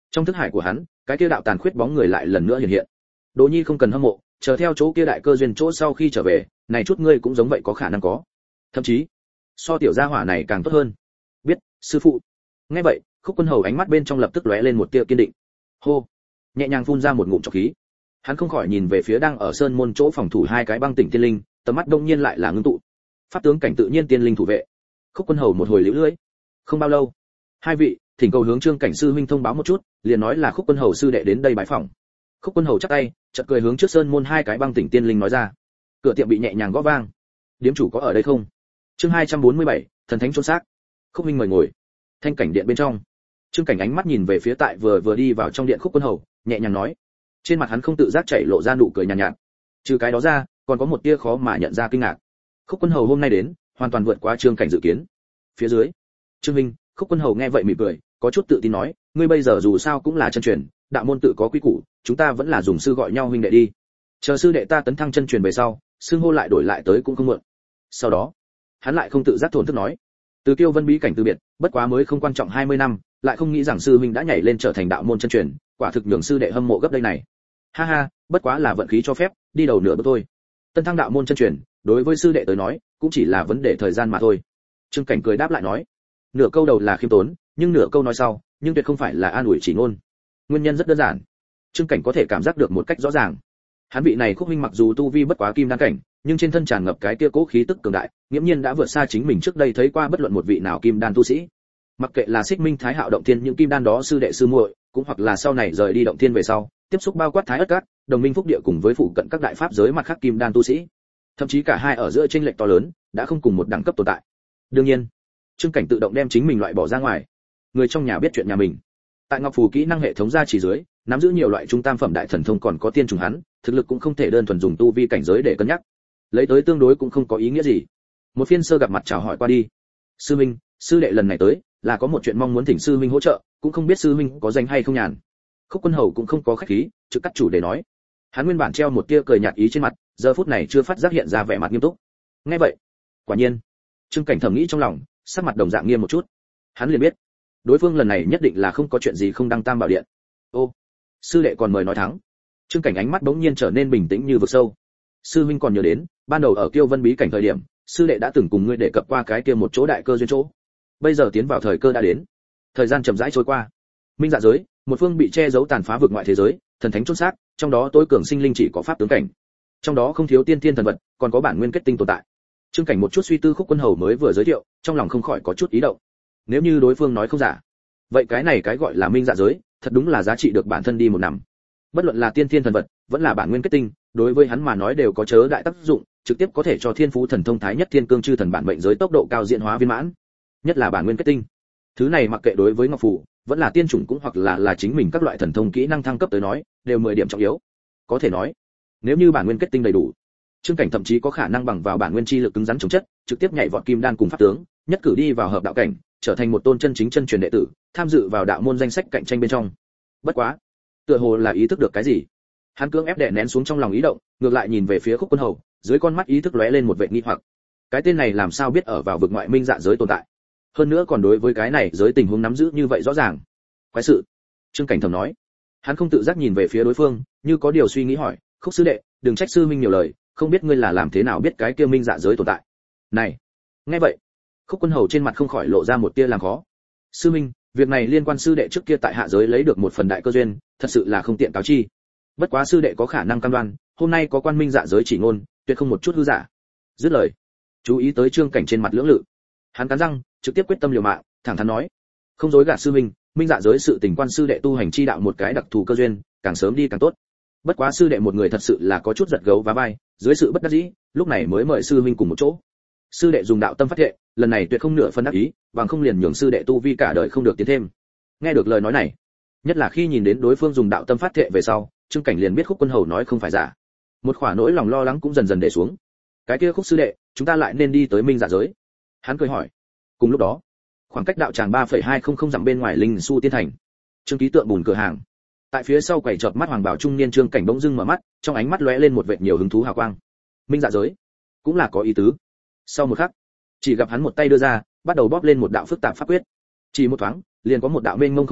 Speaker 1: Trong thức hải của hắn, cái kia đạo tàn khuyết bóng người lại lần nữa hiện hiện. Đỗ Nhi không cần hâm mộ, chờ theo chỗ kia đại cơ duyên chỗ sau khi trở về, này chút ngươi cũng giống vậy có khả năng có. Thậm chí, so tiểu gia hỏa này càng tốt hơn. Biết, sư phụ. Nghe vậy, Khúc Quân Hầu ánh mắt bên trong lập tức lóe lên một tia kiên định. Hô, nhẹ nhàng phun ra một ngụm trọc khí. Hắn không khỏi nhìn về phía đang ở sơn môn chỗ phòng thủ hai cái băng tỉnh tiên linh, tầm mắt đông nhiên lại là ngưng tụ. Pháp tướng cảnh tự nhiên tiên linh thủ vệ. Khúc Quân Hầu một hồi liễu lưỡi. Không bao lâu, hai vị, thỉnh cầu hướng Trương cảnh sư huynh thông báo một chút, liền nói là Khúc Quân Hầu sư đệ đến đây bái phỏng. Khúc Quân Hầu chắp tay, chợt cười hướng trước sơn môn hai cái băng tỉnh tiên linh nói ra. Cửa tiệm bị nhẹ nhàng gõ vang. Điếm chủ có ở đây không? Chương hai trăm bốn mươi bảy, thần thánh chôn xác. Khúc minh mời ngồi. Thanh cảnh điện bên trong, Trương cảnh ánh mắt nhìn về phía tại vừa vừa đi vào trong điện Khúc Quân Hầu, nhẹ nhàng nói. Trên mặt hắn không tự giác chảy lộ ra nụ cười nhàn nhạt, nhạt. Trừ cái đó ra, còn có một tia khó mà nhận ra kinh ngạc. Khúc Quân Hầu hôm nay đến, hoàn toàn vượt qua Trương cảnh dự kiến. Phía dưới, Trương Minh, Khúc Quân Hầu nghe vậy mỉm cười, có chút tự tin nói, ngươi bây giờ dù sao cũng là chân truyền, đạo môn tự có quy củ, chúng ta vẫn là dùng sư gọi nhau huynh đệ đi. Chờ sư đệ ta tấn thăng chân truyền về sau, xưng hô lại đổi lại tới cũng không muộn. Sau đó, hắn lại không tự giác thổn thức nói, từ Kiêu Vân bí cảnh từ biệt, bất quá mới không quan trọng hai mươi năm, lại không nghĩ rằng sư huynh đã nhảy lên trở thành đạo môn chân truyền, quả thực nhường sư đệ hâm mộ gấp đây này. Ha ha, bất quá là vận khí cho phép, đi đầu nửa bước thôi. Tân thăng đạo môn chân truyền, đối với sư đệ tới nói, cũng chỉ là vấn đề thời gian mà thôi. Trương Cảnh cười đáp lại nói, nửa câu đầu là khiêm tốn, nhưng nửa câu nói sau, nhưng tuyệt không phải là an ủi chỉ ngôn. Nguyên nhân rất đơn giản. Trương Cảnh có thể cảm giác được một cách rõ ràng. Hắn vị này Khúc huynh mặc dù tu vi bất quá kim đan cảnh, nhưng trên thân tràn ngập cái kia cố khí tức cường đại, nghiễm nhiên đã vượt xa chính mình trước đây thấy qua bất luận một vị nào kim đan tu sĩ. Mặc kệ là Xích Minh Thái Hạo động thiên những kim đan đó sư đệ sư muội, cũng hoặc là sau này rời đi động thiên về sau, tiếp xúc bao quát Thái Ất Các, Đồng Minh Phúc Địa cùng với phụ cận các đại pháp giới mặt khác kim đan tu sĩ. Thậm chí cả hai ở giữa chênh lệch to lớn, đã không cùng một đẳng cấp tồn tại. Đương nhiên, Trương Cảnh tự động đem chính mình loại bỏ ra ngoài. Người trong nhà biết chuyện nhà mình. Tại Ngọc Phù kỹ năng hệ thống gia chỉ dưới, nắm giữ nhiều loại trung tam phẩm đại thần thông còn có tiên trùng hắn, thực lực cũng không thể đơn thuần dùng tu vi cảnh giới để cân nhắc. Lấy tới tương đối cũng không có ý nghĩa gì. Một phiên sơ gặp mặt chào hỏi qua đi. Sư minh, sư đệ lần này tới, là có một chuyện mong muốn thỉnh sư minh hỗ trợ, cũng không biết sư minh có danh hay không nhàn. Khúc Quân Hầu cũng không có khách khí, trực cắt chủ để nói. Hắn nguyên bản treo một tia cười nhạt ý trên mặt, giờ phút này chưa phát giác hiện ra vẻ mặt nghiêm túc. Nghe vậy, quả nhiên, Trương Cảnh thầm nghĩ trong lòng, sắc mặt đồng dạng nghiêm một chút. Hắn liền biết, đối phương lần này nhất định là không có chuyện gì không đăng tam bảo điện. Ô, sư đệ còn mời nói thắng. Trương Cảnh ánh mắt bỗng nhiên trở nên bình tĩnh như vực sâu. Sư huynh còn nhớ đến, ban đầu ở Kiêu Vân bí cảnh thời điểm, sư đệ đã từng cùng ngươi đề cập qua cái kia một chỗ đại cơ duyên chỗ. Bây giờ tiến vào thời cơ đã đến. Thời gian chậm rãi trôi qua. Minh Dạ giới, một phương bị che giấu tàn phá vực ngoại thế giới, thần thánh chôn xác, trong đó tối cường sinh linh chỉ có pháp tướng cảnh. Trong đó không thiếu tiên thiên thần vật, còn có bản nguyên kết tinh tồn tại. Trương Cảnh một chút suy tư Khúc Quân Hầu mới vừa giới thiệu, trong lòng không khỏi có chút ý động. Nếu như đối phương nói không giả, vậy cái này cái gọi là Minh Dạ giới, thật đúng là giá trị được bản thân đi một năm. Bất luận là tiên thiên thần vật, vẫn là bản nguyên kết tinh, đối với hắn mà nói đều có chớ đại tác dụng, trực tiếp có thể cho thiên phú thần thông thái nhất thiên cương chư thần bản mệnh giới tốc độ cao diễn hóa viên mãn. Nhất là bản nguyên kết tinh. Thứ này mặc kệ đối với Ngọc Phù, vẫn là tiên chủng cũng hoặc là là chính mình các loại thần thông kỹ năng thăng cấp tới nói, đều mười điểm trọng yếu. Có thể nói, nếu như bản nguyên kết tinh đầy đủ, Trương Cảnh thậm chí có khả năng bằng vào bản nguyên chi lực cứng rắn chống chất, trực tiếp nhảy vọt kim đan cùng pháp tướng, nhất cử đi vào hợp đạo cảnh, trở thành một tôn chân chính chân truyền đệ tử, tham dự vào đạo môn danh sách cạnh tranh bên trong. Bất quá, tựa hồ là ý thức được cái gì, hắn cưỡng ép đè nén xuống trong lòng ý động, ngược lại nhìn về phía Khúc Quân Hầu, dưới con mắt ý thức lóe lên một vẻ nghi hoặc. Cái tên này làm sao biết ở vào vực ngoại Minh Dạ giới tồn tại? Hơn nữa còn đối với cái này giới tình huống nắm giữ như vậy rõ ràng. Quái sự. Trương Cảnh thầm nói. Hắn không tự giác nhìn về phía đối phương, như có điều suy nghĩ hỏi, Khúc sư đệ, đừng trách sư minh nhiều lời, không biết ngươi là làm thế nào biết cái kia Minh Dạ giới tồn tại? Này, nghe vậy, Khúc Quân Hầu trên mặt không khỏi lộ ra một tia làm khó. Sư minh, việc này liên quan sư đệ trước kia tại hạ giới lấy được một phần đại cơ duyên, thật sự là không tiện cáo chi. Bất quá sư đệ có khả năng cam đoan, hôm nay có quan Minh Dạ giới chỉ ngôn, tuyệt không một chút hư giả. Dứt lời, chú ý tới Trương Cảnh trên mặt lưỡng lự, hắn cắn răng, trực tiếp quyết tâm liều mạng, thẳng thắn nói, không dối gạt sư minh, Minh Dạ giới sự tình quan sư đệ tu hành chi đạo một cái đặc thù cơ duyên, càng sớm đi càng tốt. Bất quá sư đệ một người thật sự là có chút giật gấu và vai, dưới sự bất đắc dĩ, lúc này mới mời sư minh cùng một chỗ. Sư đệ dùng đạo tâm phát thệ, lần này tuyệt không nửa phân đắc ý, bằng không liền nhường sư đệ tu vi cả đời không được tiến thêm. Nghe được lời nói này, nhất là khi nhìn đến đối phương dùng đạo tâm phát thệ về sau, Trương Cảnh liền biết Khúc Quân Hầu nói không phải giả. Một khỏa nỗi lòng lo lắng cũng dần dần để xuống. Cái kia Khúc sư đệ, chúng ta lại nên đi tới Minh Dạ giới. Hắn cười hỏi. Cùng lúc đó, khoảng cách đạo tràng ba phẩy hai không không dặm bên ngoài Linh Su Tiên Thành, Trương Ký tượng bùn cửa hàng. Tại phía sau quầy chợp mắt hoàng bảo trung niên Trương Cảnh bỗng dưng mở mắt, trong ánh mắt lóe lên một vệt nhiều hứng thú hào quang. Minh Dạ giới, cũng là có ý tứ. Sau một khắc, chỉ gặp hắn một tay đưa ra, bắt đầu bóp lên một đạo phức tạp pháp quyết. Chỉ một thoáng, liền có một đạo mênh mông không chừng,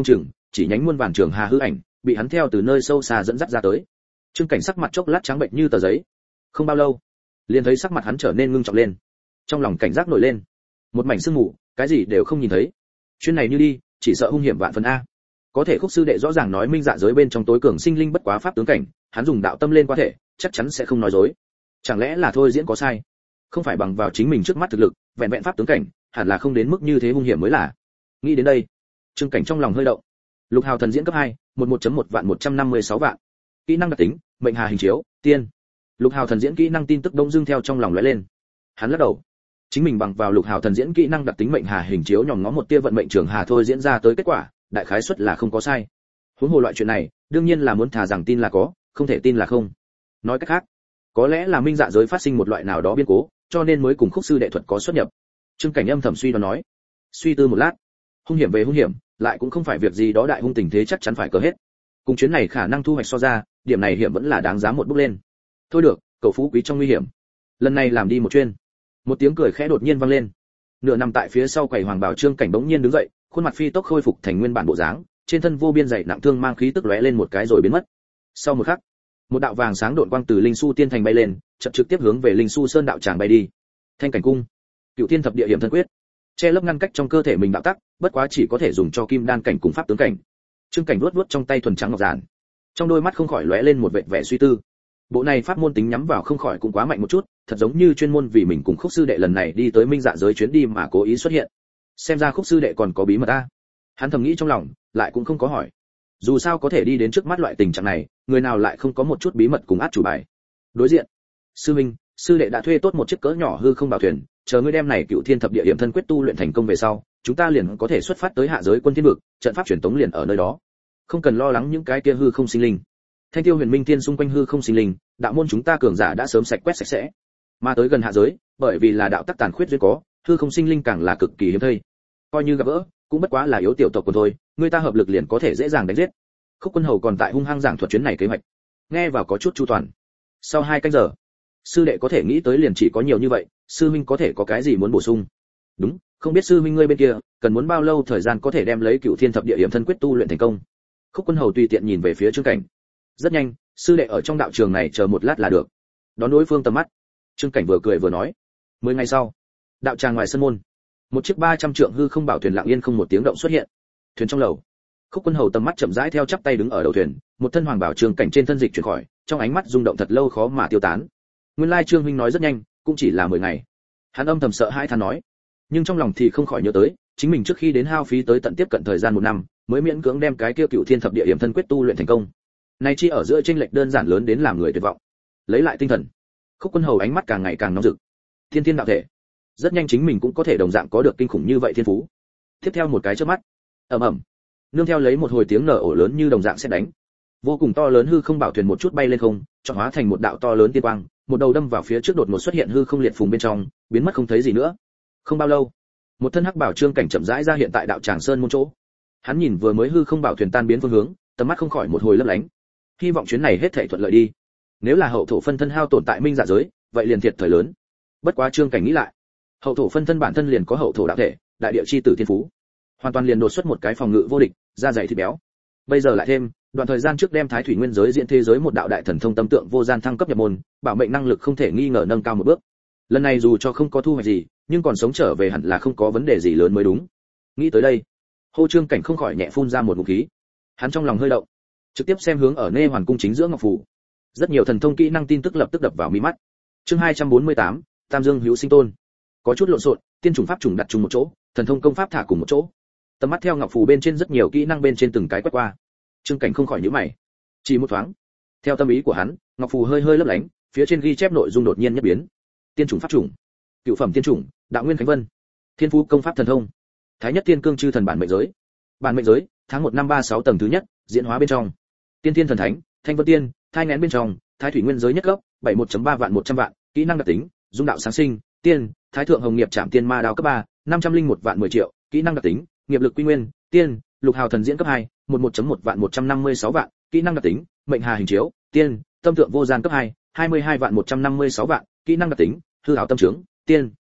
Speaker 1: chỉ nhánh muôn vàn trường hà hư ảnh bị hắn theo từ nơi sâu xa dẫn dắt ra tới. Trương Cảnh sắc mặt chốc lát trắng bệnh như tờ giấy. Không bao lâu, liền thấy sắc mặt hắn trở nên ngưng trọng lên. Trong lòng cảnh giác nổi lên. Một mảnh sương mù, cái gì đều không nhìn thấy. Chuyến này như đi, chỉ sợ hung hiểm vạn phần a. Có thể Khúc sư đệ rõ ràng nói minh dạ giới bên trong tối cường sinh linh bất quá pháp tướng cảnh, hắn dùng đạo tâm lên qua thể, chắc chắn sẽ không nói dối. Chẳng lẽ là thôi diễn có sai? Không phải bằng vào chính mình trước mắt thực lực, vẹn vẹn pháp tướng cảnh, hẳn là không đến mức như thế hung hiểm mới là. Nghĩ đến đây, Trương Cảnh trong lòng hơi động. Lục Hào thần diễn cấp hai, mười một chấm một vạn một trăm năm mươi sáu vạn. Kỹ năng đặc tính, mệnh hà hình chiếu, tiên. Lục Hào thần diễn kỹ năng tin tức đông dương theo trong lòng lóe lên. Hắn lắc đầu. Chính mình bằng vào Lục Hào thần diễn kỹ năng đặc tính mệnh hà hình chiếu nhòm ngó một tia vận mệnh trường hà thôi diễn ra tới kết quả, đại khái suất là không có sai. Huống hồ loại chuyện này, đương nhiên là muốn thà rằng tin là có, không thể tin là không. Nói cách khác, có lẽ là minh dạ giới phát sinh một loại nào đó biến cố, cho nên mới cùng Khúc sư đệ thuật có xuất nhập. Trương Cảnh âm thầm suy đoán nói. Suy tư một lát, hung hiểm về hung hiểm, lại cũng không phải việc gì đó đại hung tình thế chắc chắn phải cờ hết. Cùng chuyến này khả năng thu hoạch so ra, điểm này hiểm vẫn là đáng giá một bước lên. Thôi được, cậu phú quý trong nguy hiểm. Lần này làm đi một chuyên. Một tiếng cười khẽ đột nhiên vang lên. Nửa nằm tại phía sau quầy hoàng bảo Trương Cảnh bỗng nhiên đứng dậy, khuôn mặt phi tốc khôi phục thành nguyên bản bộ dáng, trên thân vô biên dày nặng thương mang khí tức lóe lên một cái rồi biến mất. Sau một khắc, một đạo vàng sáng độn quang từ linh su tiên thành bay lên, chậm trực tiếp hướng về linh su sơn đạo tràng bay đi. Thanh cảnh cung, cựu thiên thập địa hiểm thân quyết, che lấp ngăn cách trong cơ thể mình đạo tắc, bất quá chỉ có thể dùng cho kim đan cảnh cùng pháp tướng cảnh. Trương Cảnh vuốt vuốt trong tay thuần trắng ngọc giản, trong đôi mắt không khỏi lóe lên một vệt vẻ suy tư. Bộ này pháp môn tính nhắm vào không khỏi cũng quá mạnh một chút, thật giống như chuyên môn vì mình cùng Khúc sư đệ lần này đi tới minh dạ giới chuyến đi mà cố ý xuất hiện. Xem ra Khúc sư đệ còn có bí mật a. Hắn thầm nghĩ trong lòng, lại cũng không có hỏi. Dù sao có thể đi đến trước mắt loại tình trạng này, người nào lại không có một chút bí mật cùng át chủ bài. Đối diện, sư minh, sư đệ đã thuê tốt một chiếc cỡ nhỏ hư không bảo thuyền, chờ ngươi đem này cựu thiên thập địa hiểm thân quyết tu luyện thành công về sau, chúng ta liền có thể xuất phát tới hạ giới quân thiên vực, trận pháp truyền tống liền ở nơi đó, không cần lo lắng những cái kia hư không sinh linh. Thanh tiêu huyền minh thiên xung quanh hư không sinh linh, đạo môn chúng ta cường giả đã sớm sạch quét sạch sẽ, mà tới gần hạ giới, bởi vì là đạo tắc tàn khuyết duyên có, hư không sinh linh càng là cực kỳ hiếm thấy. Coi như gặp gỡ, cũng bất quá là yếu tiểu tộc của thôi, người ta hợp lực liền có thể dễ dàng đánh giết. Khúc Quân Hầu còn tại hung hăng giảng thuật chuyến này kế hoạch, nghe vào có chút chu toàn. Sau hai canh giờ, sư đệ có thể nghĩ tới liền chỉ có nhiều như vậy, sư huynh có thể có cái gì muốn bổ sung? Đúng, không biết sư huynh ngươi bên kia cần muốn bao lâu thời gian có thể đem lấy cựu thiên thập địa hiểm thân quyết tu luyện thành công? Khúc Quân Hầu tùy tiện nhìn về phía Trương Cảnh. Rất nhanh, sư đệ ở trong đạo trường này chờ một lát là được. Đón đối phương tầm mắt, Trương Cảnh vừa cười vừa nói. Mười ngày sau, đạo tràng ngoài sân môn, một chiếc ba trăm trượng hư không bảo thuyền lặng yên không một tiếng động xuất hiện. Thuyền trong lầu, Khúc Quân Hầu tầm mắt chậm rãi theo chắp tay đứng ở đầu thuyền, một thân hoàng bảo Trương Cảnh trên thân dịch chuyển khỏi, trong ánh mắt rung động thật lâu khó mà tiêu tán. Nguyên lai Trương huynh nói rất nhanh, cũng chỉ là mười ngày. Hắn âm thầm sợ hãi than nói, nhưng trong lòng thì không khỏi nhớ tới, chính mình trước khi đến hao phí tới tận tiếp cận thời gian một năm, mới miễn cưỡng đem cái kia cựu thiên thập địa hiểm thân quyết tu luyện thành công. Nay chi ở giữa chênh lệch đơn giản lớn đến làm người tuyệt vọng. Lấy lại tinh thần, Khúc Quân Hầu ánh mắt càng ngày càng nóng rực. Thiên thiên đạo thể, rất nhanh chính mình cũng có thể đồng dạng có được kinh khủng như vậy thiên phú. Tiếp theo một cái chớp mắt, ầm ầm, nương theo lấy một hồi tiếng nở ổ lớn như đồng dạng sẽ đánh. Vô cùng to lớn hư không bảo thuyền một chút bay lên không, chọn hóa thành một đạo to lớn tiên quang, một đầu đâm vào phía trước đột ngột xuất hiện hư không liệt phùng bên trong, biến mất không thấy gì nữa. Không bao lâu, một thân hắc bảo Trương Cảnh chậm rãi ra hiện tại đạo tràng sơn môn chỗ. Hắn nhìn vừa mới hư không bảo thuyền tan biến phương hướng, tầm mắt không khỏi một hồi lấp lánh. Hy vọng chuyến này hết thảy thuận lợi đi. Nếu là hậu thổ phân thân hao tổn tại minh dạ giới, vậy liền thiệt thời lớn. Bất quá Trương Cảnh nghĩ lại, hậu thổ phân thân bản thân liền có hậu thổ đạo thể, đại địa chi tử thiên phú, hoàn toàn liền đột xuất một cái phòng ngự vô địch, da dày thịt béo. Bây giờ lại thêm, đoạn thời gian trước đem Thái Thủy Nguyên giới diễn thế giới một đạo đại thần thông tâm tượng vô gian thăng cấp nhập môn, bảo mệnh năng lực không thể nghi ngờ nâng cao một bước. Lần này dù cho không có thu hoạch gì, nhưng còn sống trở về hẳn là không có vấn đề gì lớn mới đúng. Nghĩ tới đây, Hô Trương Cảnh không khỏi nhẹ phun ra một ngụm khí. Hắn trong lòng hơi động, trực tiếp xem hướng ở Nê Hoàn cung chính giữa ngọc phù. Rất nhiều thần thông kỹ năng tin tức lập tức đập vào mi mắt. Chương hai trăm bốn mươi tám, Tam Dương Hữu Sinh Tôn. Có chút lộn xộn, tiên chủng pháp chủng đặt chung một chỗ, thần thông công pháp thả cùng một chỗ. Tầm mắt theo ngọc phù bên trên rất nhiều kỹ năng bên trên từng cái quét qua. Trương Cảnh không khỏi nhíu mày. Chỉ một thoáng, theo tâm ý của hắn, ngọc phù hơi hơi lấp lánh, phía trên ghi chép nội dung đột nhiên nhất biến. Tiên chủng pháp chủng, cựu phẩm tiên chủng, đạo nguyên khánh vân, thiên phú công pháp thần thông, thái nhất tiên cương chư thần bản mệnh giới. Bản mệnh giới, tháng một năm ba sáu tầng thứ nhất, diễn hóa bên trong. Tiên tiên thần thánh, thanh vân tiên, thai nghén bên trong, thái thủy nguyên giới nhất cấp, bảy mươi mốt chấm ba vạn một trăm vạn, kỹ năng đặc tính, dung đạo sáng sinh, tiên, thái thượng hồng nghiệp trảm tiên ma đao cấp ba, năm trăm lẻ một vạn mười triệu, kỹ năng đặc tính, nghiệp lực quy nguyên, tiên, lục hào thần diễn cấp hai, mười một chấm một vạn một trăm năm mươi sáu vạn, kỹ năng đặc tính, mệnh hà hình chiếu, tiên, tâm tượng vô gian cấp hai, hai mươi hai vạn một trăm năm mươi sáu vạn, kỹ năng đặc tính, hư ảo tâm trướng, tiên.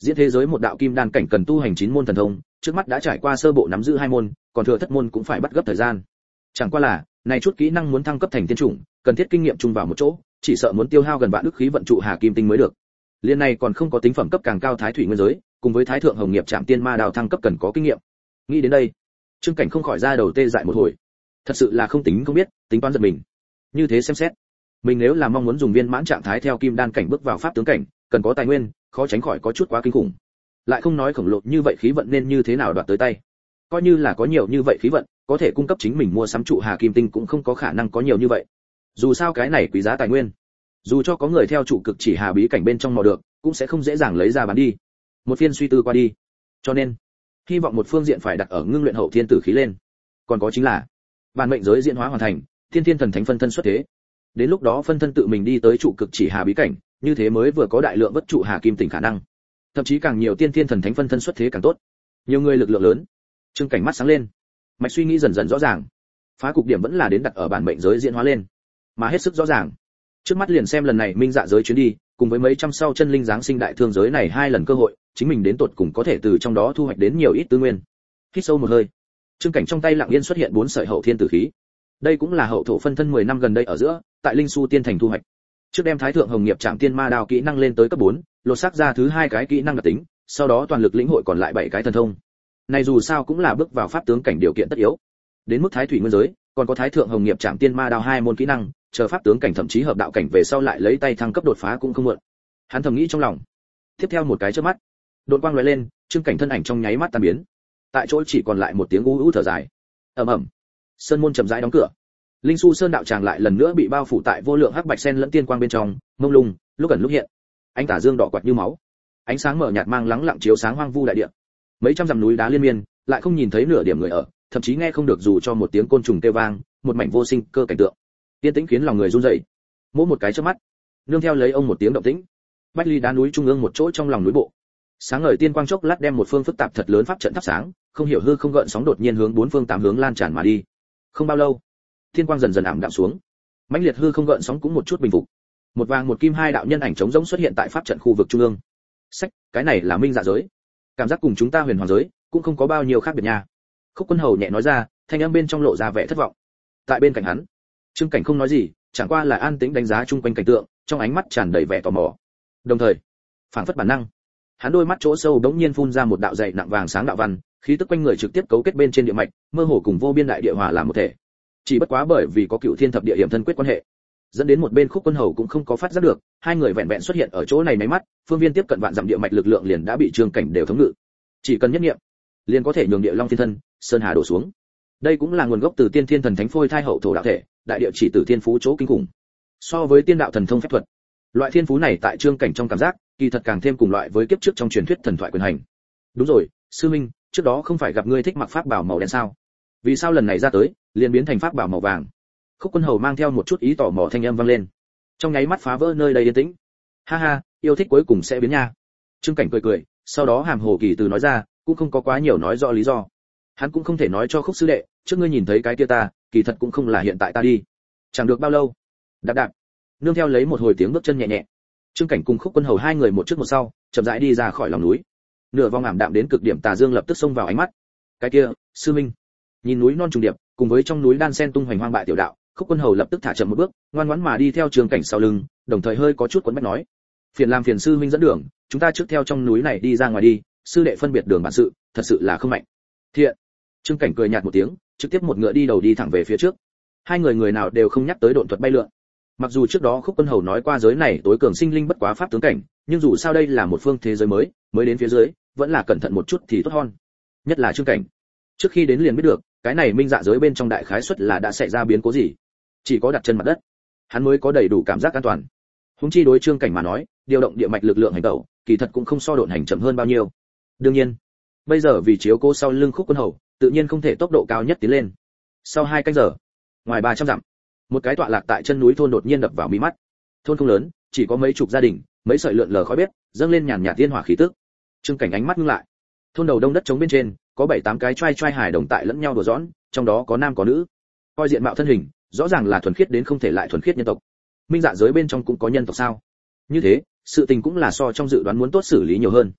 Speaker 1: Diễn thế giới một đạo kim đan cảnh cần tu hành chín môn thần thông, trước mắt đã trải qua sơ bộ nắm giữ hai môn, còn thừa thất môn cũng phải bắt gấp thời gian. Chẳng qua là, này chút kỹ năng muốn thăng cấp thành tiên chủng, cần thiết kinh nghiệm chung vào một chỗ, chỉ sợ muốn tiêu hao gần vạn ức khí vận trụ hà kim tinh mới được. Liên này còn không có tính phẩm cấp càng cao thái thủy nguyên giới, cùng với thái thượng hồng nghiệp trảm tiên ma đao thăng cấp cần có kinh nghiệm. Nghĩ đến đây, Trương Cảnh không khỏi ra đầu tê dại một hồi. Thật sự là không tính không biết, tính toán giật mình. Như thế xem xét, mình nếu là mong muốn dùng viên mãn trạng thái theo kim đan cảnh bước vào pháp tướng cảnh, cần có tài nguyên, khó tránh khỏi có chút quá kinh khủng. Lại không nói khổng lồ như vậy khí vận nên như thế nào đoạt tới tay. Coi như là có nhiều như vậy khí vận, có thể cung cấp chính mình mua sắm trụ hà kim tinh cũng không có khả năng có nhiều như vậy. Dù sao cái này quý giá tài nguyên, dù cho có người theo trụ cực chỉ hà bí cảnh bên trong mò được, cũng sẽ không dễ dàng lấy ra bán đi. Một phiên suy tư qua đi, cho nên hy vọng một phương diện phải đặt ở ngưng luyện hậu thiên tử khí lên. Còn có chính là bản mệnh giới diễn hóa hoàn thành, thiên thiên thần thánh phân thân xuất thế. Đến lúc đó phân thân tự mình đi tới trụ cực chỉ hà bí cảnh, như thế mới vừa có đại lượng vất trụ hà kim tỉnh khả năng. Thậm chí càng nhiều tiên thiên thần thánh phân thân xuất thế càng tốt. Nhiều người lực lượng lớn. Trương Cảnh mắt sáng lên, mạch suy nghĩ dần dần rõ ràng. Phá cục điểm vẫn là đến đặt ở bản mệnh giới diễn hóa lên, mà hết sức rõ ràng. Trước mắt liền xem lần này minh dạ giới chuyến đi, cùng với mấy trăm sau chân linh giáng sinh đại thương giới này hai lần cơ hội, chính mình đến tột cùng có thể từ trong đó thu hoạch đến nhiều ít tư nguyên. Hít sâu một hơi, Trương Cảnh trong tay lặng yên xuất hiện bốn sợi hậu thiên tử khí. Đây cũng là hậu thổ phân thân mười năm gần đây ở giữa, tại Linh Su Tiên Thành thu hoạch. Trước đem Thái thượng hồng nghiệp trảm tiên ma đao kỹ năng lên tới cấp bốn, lột xác ra thứ hai cái kỹ năng đặc tính, sau đó toàn lực lĩnh hội còn lại bảy cái thần thông. Này dù sao cũng là bước vào pháp tướng cảnh điều kiện tất yếu. Đến mức Thái thủy nguyên giới, còn có Thái thượng hồng nghiệp trảm tiên ma đao hai môn kỹ năng, chờ pháp tướng cảnh thậm chí hợp đạo cảnh về sau lại lấy tay thăng cấp đột phá cũng không muộn. Hắn thầm nghĩ trong lòng. Tiếp theo một cái chớp mắt, đột quang lóe lên, Trương Cảnh thân ảnh trong nháy mắt tan biến. Tại chỗ chỉ còn lại một tiếng u u thở dài. Ầm ầm. Sơn môn chậm rãi đóng cửa. Linh Su Sơn đạo tràng lại lần nữa bị bao phủ tại vô lượng hắc bạch sen lẫn tiên quang bên trong, mông lung, lúc ẩn lúc hiện. Ánh tà dương đỏ quạt như máu. Ánh sáng mở nhạt mang lắng lặng chiếu sáng hoang vu đại địa. Mấy trăm dặm núi đá liên miên, lại không nhìn thấy nửa điểm người ở, thậm chí nghe không được dù cho một tiếng côn trùng kêu vang, một mảnh vô sinh cơ cảnh tượng. Tiên tĩnh khiến lòng người run rẩy. Mỗi một cái chớp mắt, nương theo lấy ông một tiếng động tĩnh. Bách ly đá núi trung ương một chỗ trong lòng núi bộ. Sáng ngời tiên quang chốc lát đem một phương phức tạp thật lớn pháp trận thắp sáng, không hiểu hư không gợn sóng đột nhiên hướng bốn phương tám hướng lan tràn mà đi. Không bao lâu, thiên quang dần dần ảm đạm xuống, mãnh liệt hư không gợn sóng cũng một chút bình phục. Một vàng một kim hai đạo nhân ảnh trống rỗng xuất hiện tại pháp trận khu vực trung ương. Sách, cái này là minh dạ giới. Cảm giác cùng chúng ta huyền hoàng giới cũng không có bao nhiêu khác biệt nha. Khúc Quân Hầu nhẹ nói ra, thanh âm bên trong lộ ra vẻ thất vọng. Tại bên cạnh hắn, Trương Cảnh không nói gì, chẳng qua là an tĩnh đánh giá chung quanh cảnh tượng, trong ánh mắt tràn đầy vẻ tò mò. Đồng thời, phảng phất bản năng, hắn đôi mắt chỗ sâu đống nhiên phun ra một đạo dày nặng vàng sáng đạo văn, khí tức quanh người trực tiếp cấu kết bên trên địa mạch, mơ hồ cùng vô biên đại địa hòa làm một thể. Chỉ bất quá bởi vì có cựu thiên thập địa hiểm thân quyết quan hệ, dẫn đến một bên Khúc Quân Hầu cũng không có phát giác được, hai người vẹn vẹn xuất hiện ở chỗ này mấy mắt, phương viên tiếp cận vạn dặm địa mạch lực lượng liền đã bị Trương Cảnh đều thống ngự. Chỉ cần nhất niệm, liền có thể nhường địa long thiên thân, sơn hà đổ xuống. Đây cũng là nguồn gốc từ tiên thiên thần thánh phôi thai hậu thổ đạo thể, đại địa chỉ tử thiên phú chỗ kinh khủng. So với tiên đạo thần thông phép thuật, loại thiên phú này tại Trương Cảnh trong cảm giác, kỳ thật càng thêm cùng loại với kiếp trước trong truyền thuyết thần thoại quyền hành. Đúng rồi, sư minh, trước đó không phải gặp ngươi thích mặc pháp bảo màu đen sao? Vì sao lần này ra tới, liền biến thành pháp bảo màu vàng? Khúc Quân Hầu mang theo một chút ý tò mò thanh âm vang lên, trong nháy mắt phá vỡ nơi đây yên tĩnh. Ha ha, yêu thích cuối cùng sẽ biến nha. Trương Cảnh cười cười, sau đó hàm hồ kỳ từ nói ra, cũng không có quá nhiều nói rõ lý do. Hắn cũng không thể nói cho Khúc sư đệ, trước ngươi nhìn thấy cái kia ta, kỳ thật cũng không là hiện tại ta đi. Chẳng được bao lâu, đạp đạp, nương theo lấy một hồi tiếng bước chân nhẹ nhẹ, Trương Cảnh cùng Khúc Quân Hầu hai người một trước một sau, chậm rãi đi ra khỏi lòng núi. Nửa vòng ảm đạm đến cực điểm tà dương lập tức xông vào ánh mắt. Cái kia, sư minh. Nhìn núi non trùng điệp, cùng với trong núi đan sen tung hoành hoang bại tiểu đạo, Khúc Quân Hầu lập tức thả chậm một bước, ngoan ngoãn mà đi theo Trương Cảnh sau lưng, đồng thời hơi có chút quấn bách nói: "Phiền làm phiền sư minh dẫn đường, chúng ta trước theo trong núi này đi ra ngoài đi, sư đệ phân biệt đường bản sự, thật sự là không mạnh." Thiện. Trương Cảnh cười nhạt một tiếng, trực tiếp một ngựa đi đầu đi thẳng về phía trước. Hai người người nào đều không nhắc tới độn thuật bay lượn. Mặc dù trước đó Khúc Quân Hầu nói qua giới này tối cường sinh linh bất quá pháp tướng cảnh, nhưng dù sao đây là một phương thế giới mới, mới đến phía dưới, vẫn là cẩn thận một chút thì tốt hơn. Nhất là Trương Cảnh, trước khi đến liền biết được, cái này minh dạ giới bên trong đại khái suất là đã xảy ra biến cố gì. Chỉ có đặt chân mặt đất, hắn mới có đầy đủ cảm giác an toàn. Huống chi đối Trương Cảnh mà nói, điều động địa mạch lực lượng hành tẩu, kỳ thật cũng không so độn hành chậm hơn bao nhiêu. Đương nhiên, bây giờ vì chiếu cố sau lưng Khúc Quân Hầu, tự nhiên không thể tốc độ cao nhất tiến lên. Sau hai canh giờ, ngoài ba trăm dặm, một cái tọa lạc tại chân núi thôn đột nhiên đập vào mí mắt. Thôn không lớn, chỉ có mấy chục gia đình, mấy sợi lượn lờ khói bếp, dâng lên nhàn nhạt tiên hỏa khí tức. Trương Cảnh ánh mắt ngưng lại. Thôn đầu đông đất trống bên trên, có bảy tám cái trai trai hài đồng tại lẫn nhau đùa giỡn, trong đó có nam có nữ. Coi diện mạo thân hình, rõ ràng là thuần khiết đến không thể lại thuần khiết nhân tộc. Minh dạ giới bên trong cũng có nhân tộc sao? Như thế, sự tình cũng là so trong dự đoán muốn tốt xử lý nhiều hơn.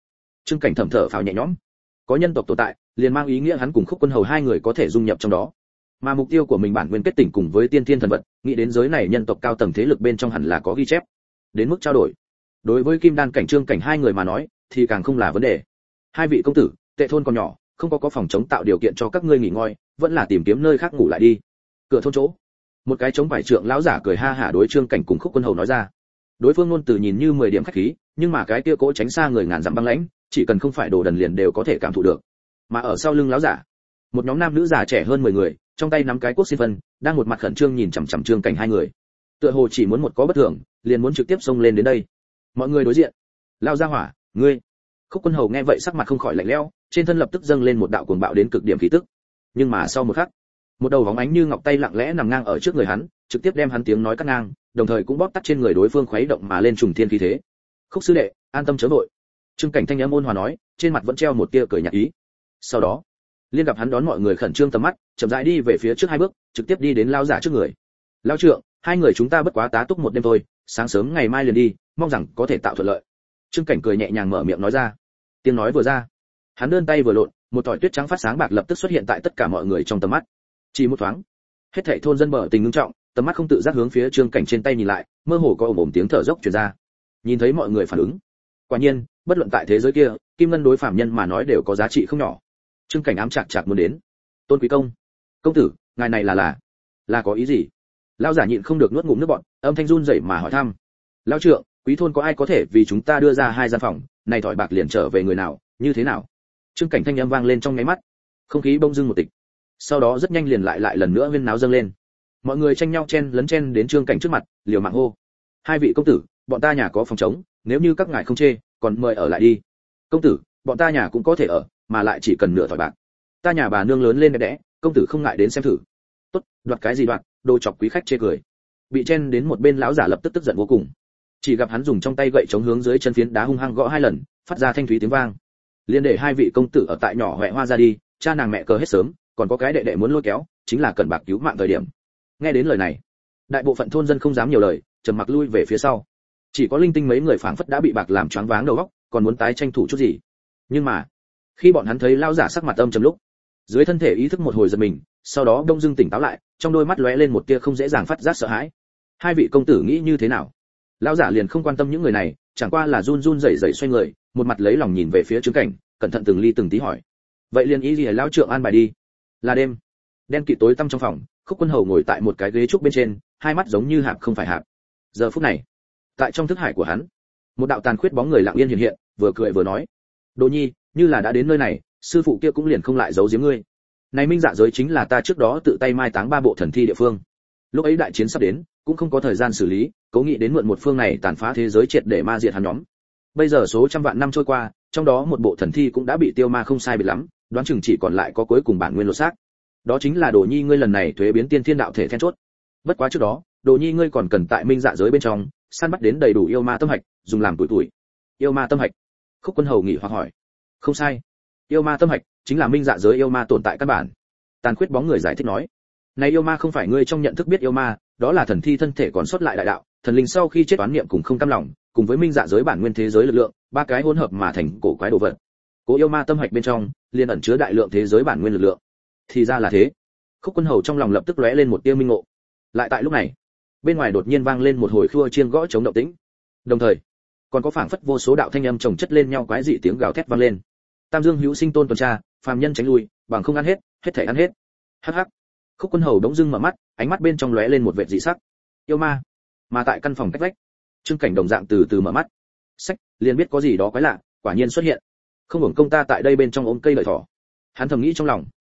Speaker 1: Trương Cảnh thầm thở phào nhẹ nhõm. Có nhân tộc tồn tại, liền mang ý nghĩa hắn cùng Khúc Quân Hầu hai người có thể dung nhập trong đó. Mà mục tiêu của mình bản nguyên kết tỉnh cùng với tiên thiên thần vật, nghĩ đến giới này nhân tộc cao tầng thế lực bên trong hẳn là có ghi chép. Đến mức trao đổi. Đối với Kim Đan cảnh Trương Cảnh hai người mà nói, thì càng không là vấn đề. Hai vị công tử, Tệ thôn còn nhỏ, không có có phòng chống tạo điều kiện cho các ngươi nghỉ ngơi, vẫn là tìm kiếm nơi khác ngủ lại đi. Cửa thôn chỗ, một cái chống vải trượng lão giả cười ha hả đối Trương Cảnh cùng Khúc Quân Hầu nói ra. Đối phương ngôn từ nhìn như mười điểm khách khí, nhưng mà cái kia cố tránh xa người ngàn dặm băng lãnh, chỉ cần không phải đồ đần liền đều có thể cảm thụ được. Mà ở sau lưng lão giả, một nhóm nam nữ già trẻ hơn mười người, trong tay nắm cái quốc xin phân, đang một mặt khẩn trương nhìn chằm chằm Trương Cảnh hai người. Tựa hồ chỉ muốn một có bất thường, liền muốn trực tiếp xông lên đến đây. Mọi người đối diện. Lao ra hỏa, ngươi. Khúc Quân Hầu nghe vậy sắc mặt không khỏi lạnh lẽo, trên thân lập tức dâng lên một đạo cuồng bạo đến cực điểm khí tức. Nhưng mà sau một khắc, một đầu bóng ánh như ngọc tay lặng lẽ nằm ngang ở trước người hắn, trực tiếp đem hắn tiếng nói cắt ngang, đồng thời cũng bóp tắt trên người đối phương khuấy động mà lên trùng thiên khí thế. Khúc sư đệ, an tâm chớ vội. Trương Cảnh thanh âm ôn hòa nói, trên mặt vẫn treo một tia cười nhạt ý. Sau đó, liên gặp hắn đón mọi người khẩn trương tầm mắt, chậm rãi đi về phía trước hai bước, trực tiếp đi đến lão giả trước người. Lão trượng, hai người chúng ta bất quá tá túc một đêm thôi, sáng sớm ngày mai liền đi, mong rằng có thể tạo thuận lợi. Trương Cảnh cười nhẹ nhàng mở miệng nói ra. Tiếng nói vừa ra, hắn đơn tay vừa lộn, một thỏi tuyết trắng phát sáng bạc lập tức xuất hiện tại tất cả mọi người trong tầm mắt. Chỉ một thoáng, hết thảy thôn dân bờ tình ngưng trọng, tầm mắt không tự giác hướng phía Trương Cảnh trên tay nhìn lại, mơ hồ có ồm ồm tiếng thở dốc truyền ra. Nhìn thấy mọi người phản ứng, quả nhiên, bất luận tại thế giới kia, kim ngân đối phàm nhân mà nói đều có giá trị không nhỏ. Trương Cảnh ám chạc chạc muốn đến. Tôn quý công, công tử, ngài này là là là có ý gì? Lão giả nhịn không được nuốt ngụm nước bọt, âm thanh run rẩy mà hỏi thăm. Lão trượng, quý thôn có ai có thể vì chúng ta đưa ra hai gian phòng, này thỏi bạc liền trở về người nào, như thế nào? Trương Cảnh thanh âm vang lên trong nháy mắt, không khí bỗng dưng một tịch. Sau đó rất nhanh liền lại lại lần nữa huyên náo dâng lên. Mọi người tranh nhau chen lấn chen đến Trương Cảnh trước mặt, liều mạng hô: hai vị công tử, bọn ta nhà có phòng trống, nếu như các ngài không chê, còn mời ở lại đi. Công tử, bọn ta nhà cũng có thể ở, mà lại chỉ cần nửa thỏi bạc. Ta nhà bà nương lớn lên đẹp đẽ, công tử không ngại đến xem thử. Tốt, đoạt cái gì đoạt, đồ chọc quý khách chê cười. Bị chen đến một bên lão giả lập tức tức giận vô cùng. Chỉ gặp hắn dùng trong tay gậy chống hướng dưới chân phiến đá hung hăng gõ hai lần, phát ra thanh thúy tiếng vang. Liên để hai vị công tử ở tại nhỏ hoẹ hoa ra đi, cha nàng mẹ cờ hết sớm, còn có cái đệ đệ muốn lôi kéo, chính là cần bạc cứu mạng thời điểm. Nghe đến lời này, đại bộ phận thôn dân không dám nhiều lời, trầm mặc lui về phía sau. Chỉ có linh tinh mấy người phảng phất đã bị bạc làm choáng váng đầu óc, còn muốn tái tranh thủ chút gì. Nhưng mà, khi bọn hắn thấy lão giả sắc mặt âm trầm lúc, dưới thân thể ý thức một hồi giật mình, sau đó đông dưng tỉnh táo lại, trong đôi mắt lóe lên một tia không dễ dàng phát giác sợ hãi. Hai vị công tử nghĩ như thế nào? Lão giả liền không quan tâm những người này, chẳng qua là run run rẩy rẩy xoay người, một mặt lấy lòng nhìn về phía Trương Cảnh, cẩn thận từng ly từng tí hỏi. Vậy liền ý gì lão trượng an bài đi. Là đêm, đen kịt tối tăm trong phòng, Khúc Quân Hầu ngồi tại một cái ghế trúc bên trên, hai mắt giống như hạp không phải hạp. Giờ phút này, tại trong thức hải của hắn, một đạo tàn khuyết bóng người lặng yên hiện hiện, vừa cười vừa nói: Đỗ Nhi, như là đã đến nơi này, sư phụ kia cũng liền không lại giấu giếm ngươi. Này minh dạ giới chính là ta trước đó tự tay mai táng ba bộ thần thi địa phương. Lúc ấy đại chiến sắp đến, cũng không có thời gian xử lý, cố nghĩ đến mượn một phương này tàn phá thế giới triệt để ma diệt hắn nhóm. Bây giờ số trăm vạn năm trôi qua, trong đó một bộ thần thi cũng đã bị tiêu ma không sai biệt lắm, đoán chừng chỉ còn lại có cuối cùng bản nguyên lột xác. Đó chính là Đồ Nhi ngươi lần này thuế biến tiên thiên đạo thể then chốt. Bất quá trước đó, Đồ Nhi ngươi còn cần tại minh dạ giới bên trong săn bắt đến đầy đủ yêu ma tâm hạch, dùng làm tuổi tuổi. Yêu ma tâm hạch? Khúc Quân Hầu nghỉ hoặc hỏi. Không sai, yêu ma tâm hạch chính là minh dạ giới yêu ma tồn tại căn bản. Tàn khuyết bóng người giải thích nói. Này yêu ma không phải ngươi trong nhận thức biết yêu ma, đó là thần thi thân thể còn sót lại đại đạo, thần linh sau khi chết toán niệm cùng không cam lòng, cùng với minh dạ giới bản nguyên thế giới lực lượng, ba cái hỗn hợp mà thành cổ quái đồ vật. Cố yêu ma tâm hạch bên trong, liên ẩn chứa đại lượng thế giới bản nguyên lực lượng. Thì ra là thế. Khúc Quân Hầu trong lòng lập tức lóe lên một tia minh ngộ. Lại tại lúc này, bên ngoài đột nhiên vang lên một hồi khua chiêng gõ chống động tĩnh. Đồng thời, còn có phảng phất vô số đạo thanh âm chồng chất lên nhau quái dị tiếng gào thét vang lên. Tam Dương hữu sinh tôn tuần tra, phàm nhân tránh lui, bằng không ăn hết, hết thảy ăn hết. Hắc hắc. Khúc Quân Hầu đống dưng mở mắt, ánh mắt bên trong lóe lên một vệt dị sắc. Yêu ma. Mà tại căn phòng cách vách, Trương Cảnh đồng dạng từ từ mở mắt. Sách, liền biết có gì đó quái lạ, quả nhiên xuất hiện. Không hưởng công ta tại đây bên trong ôm cây lợi thỏ. Hắn thầm nghĩ trong lòng.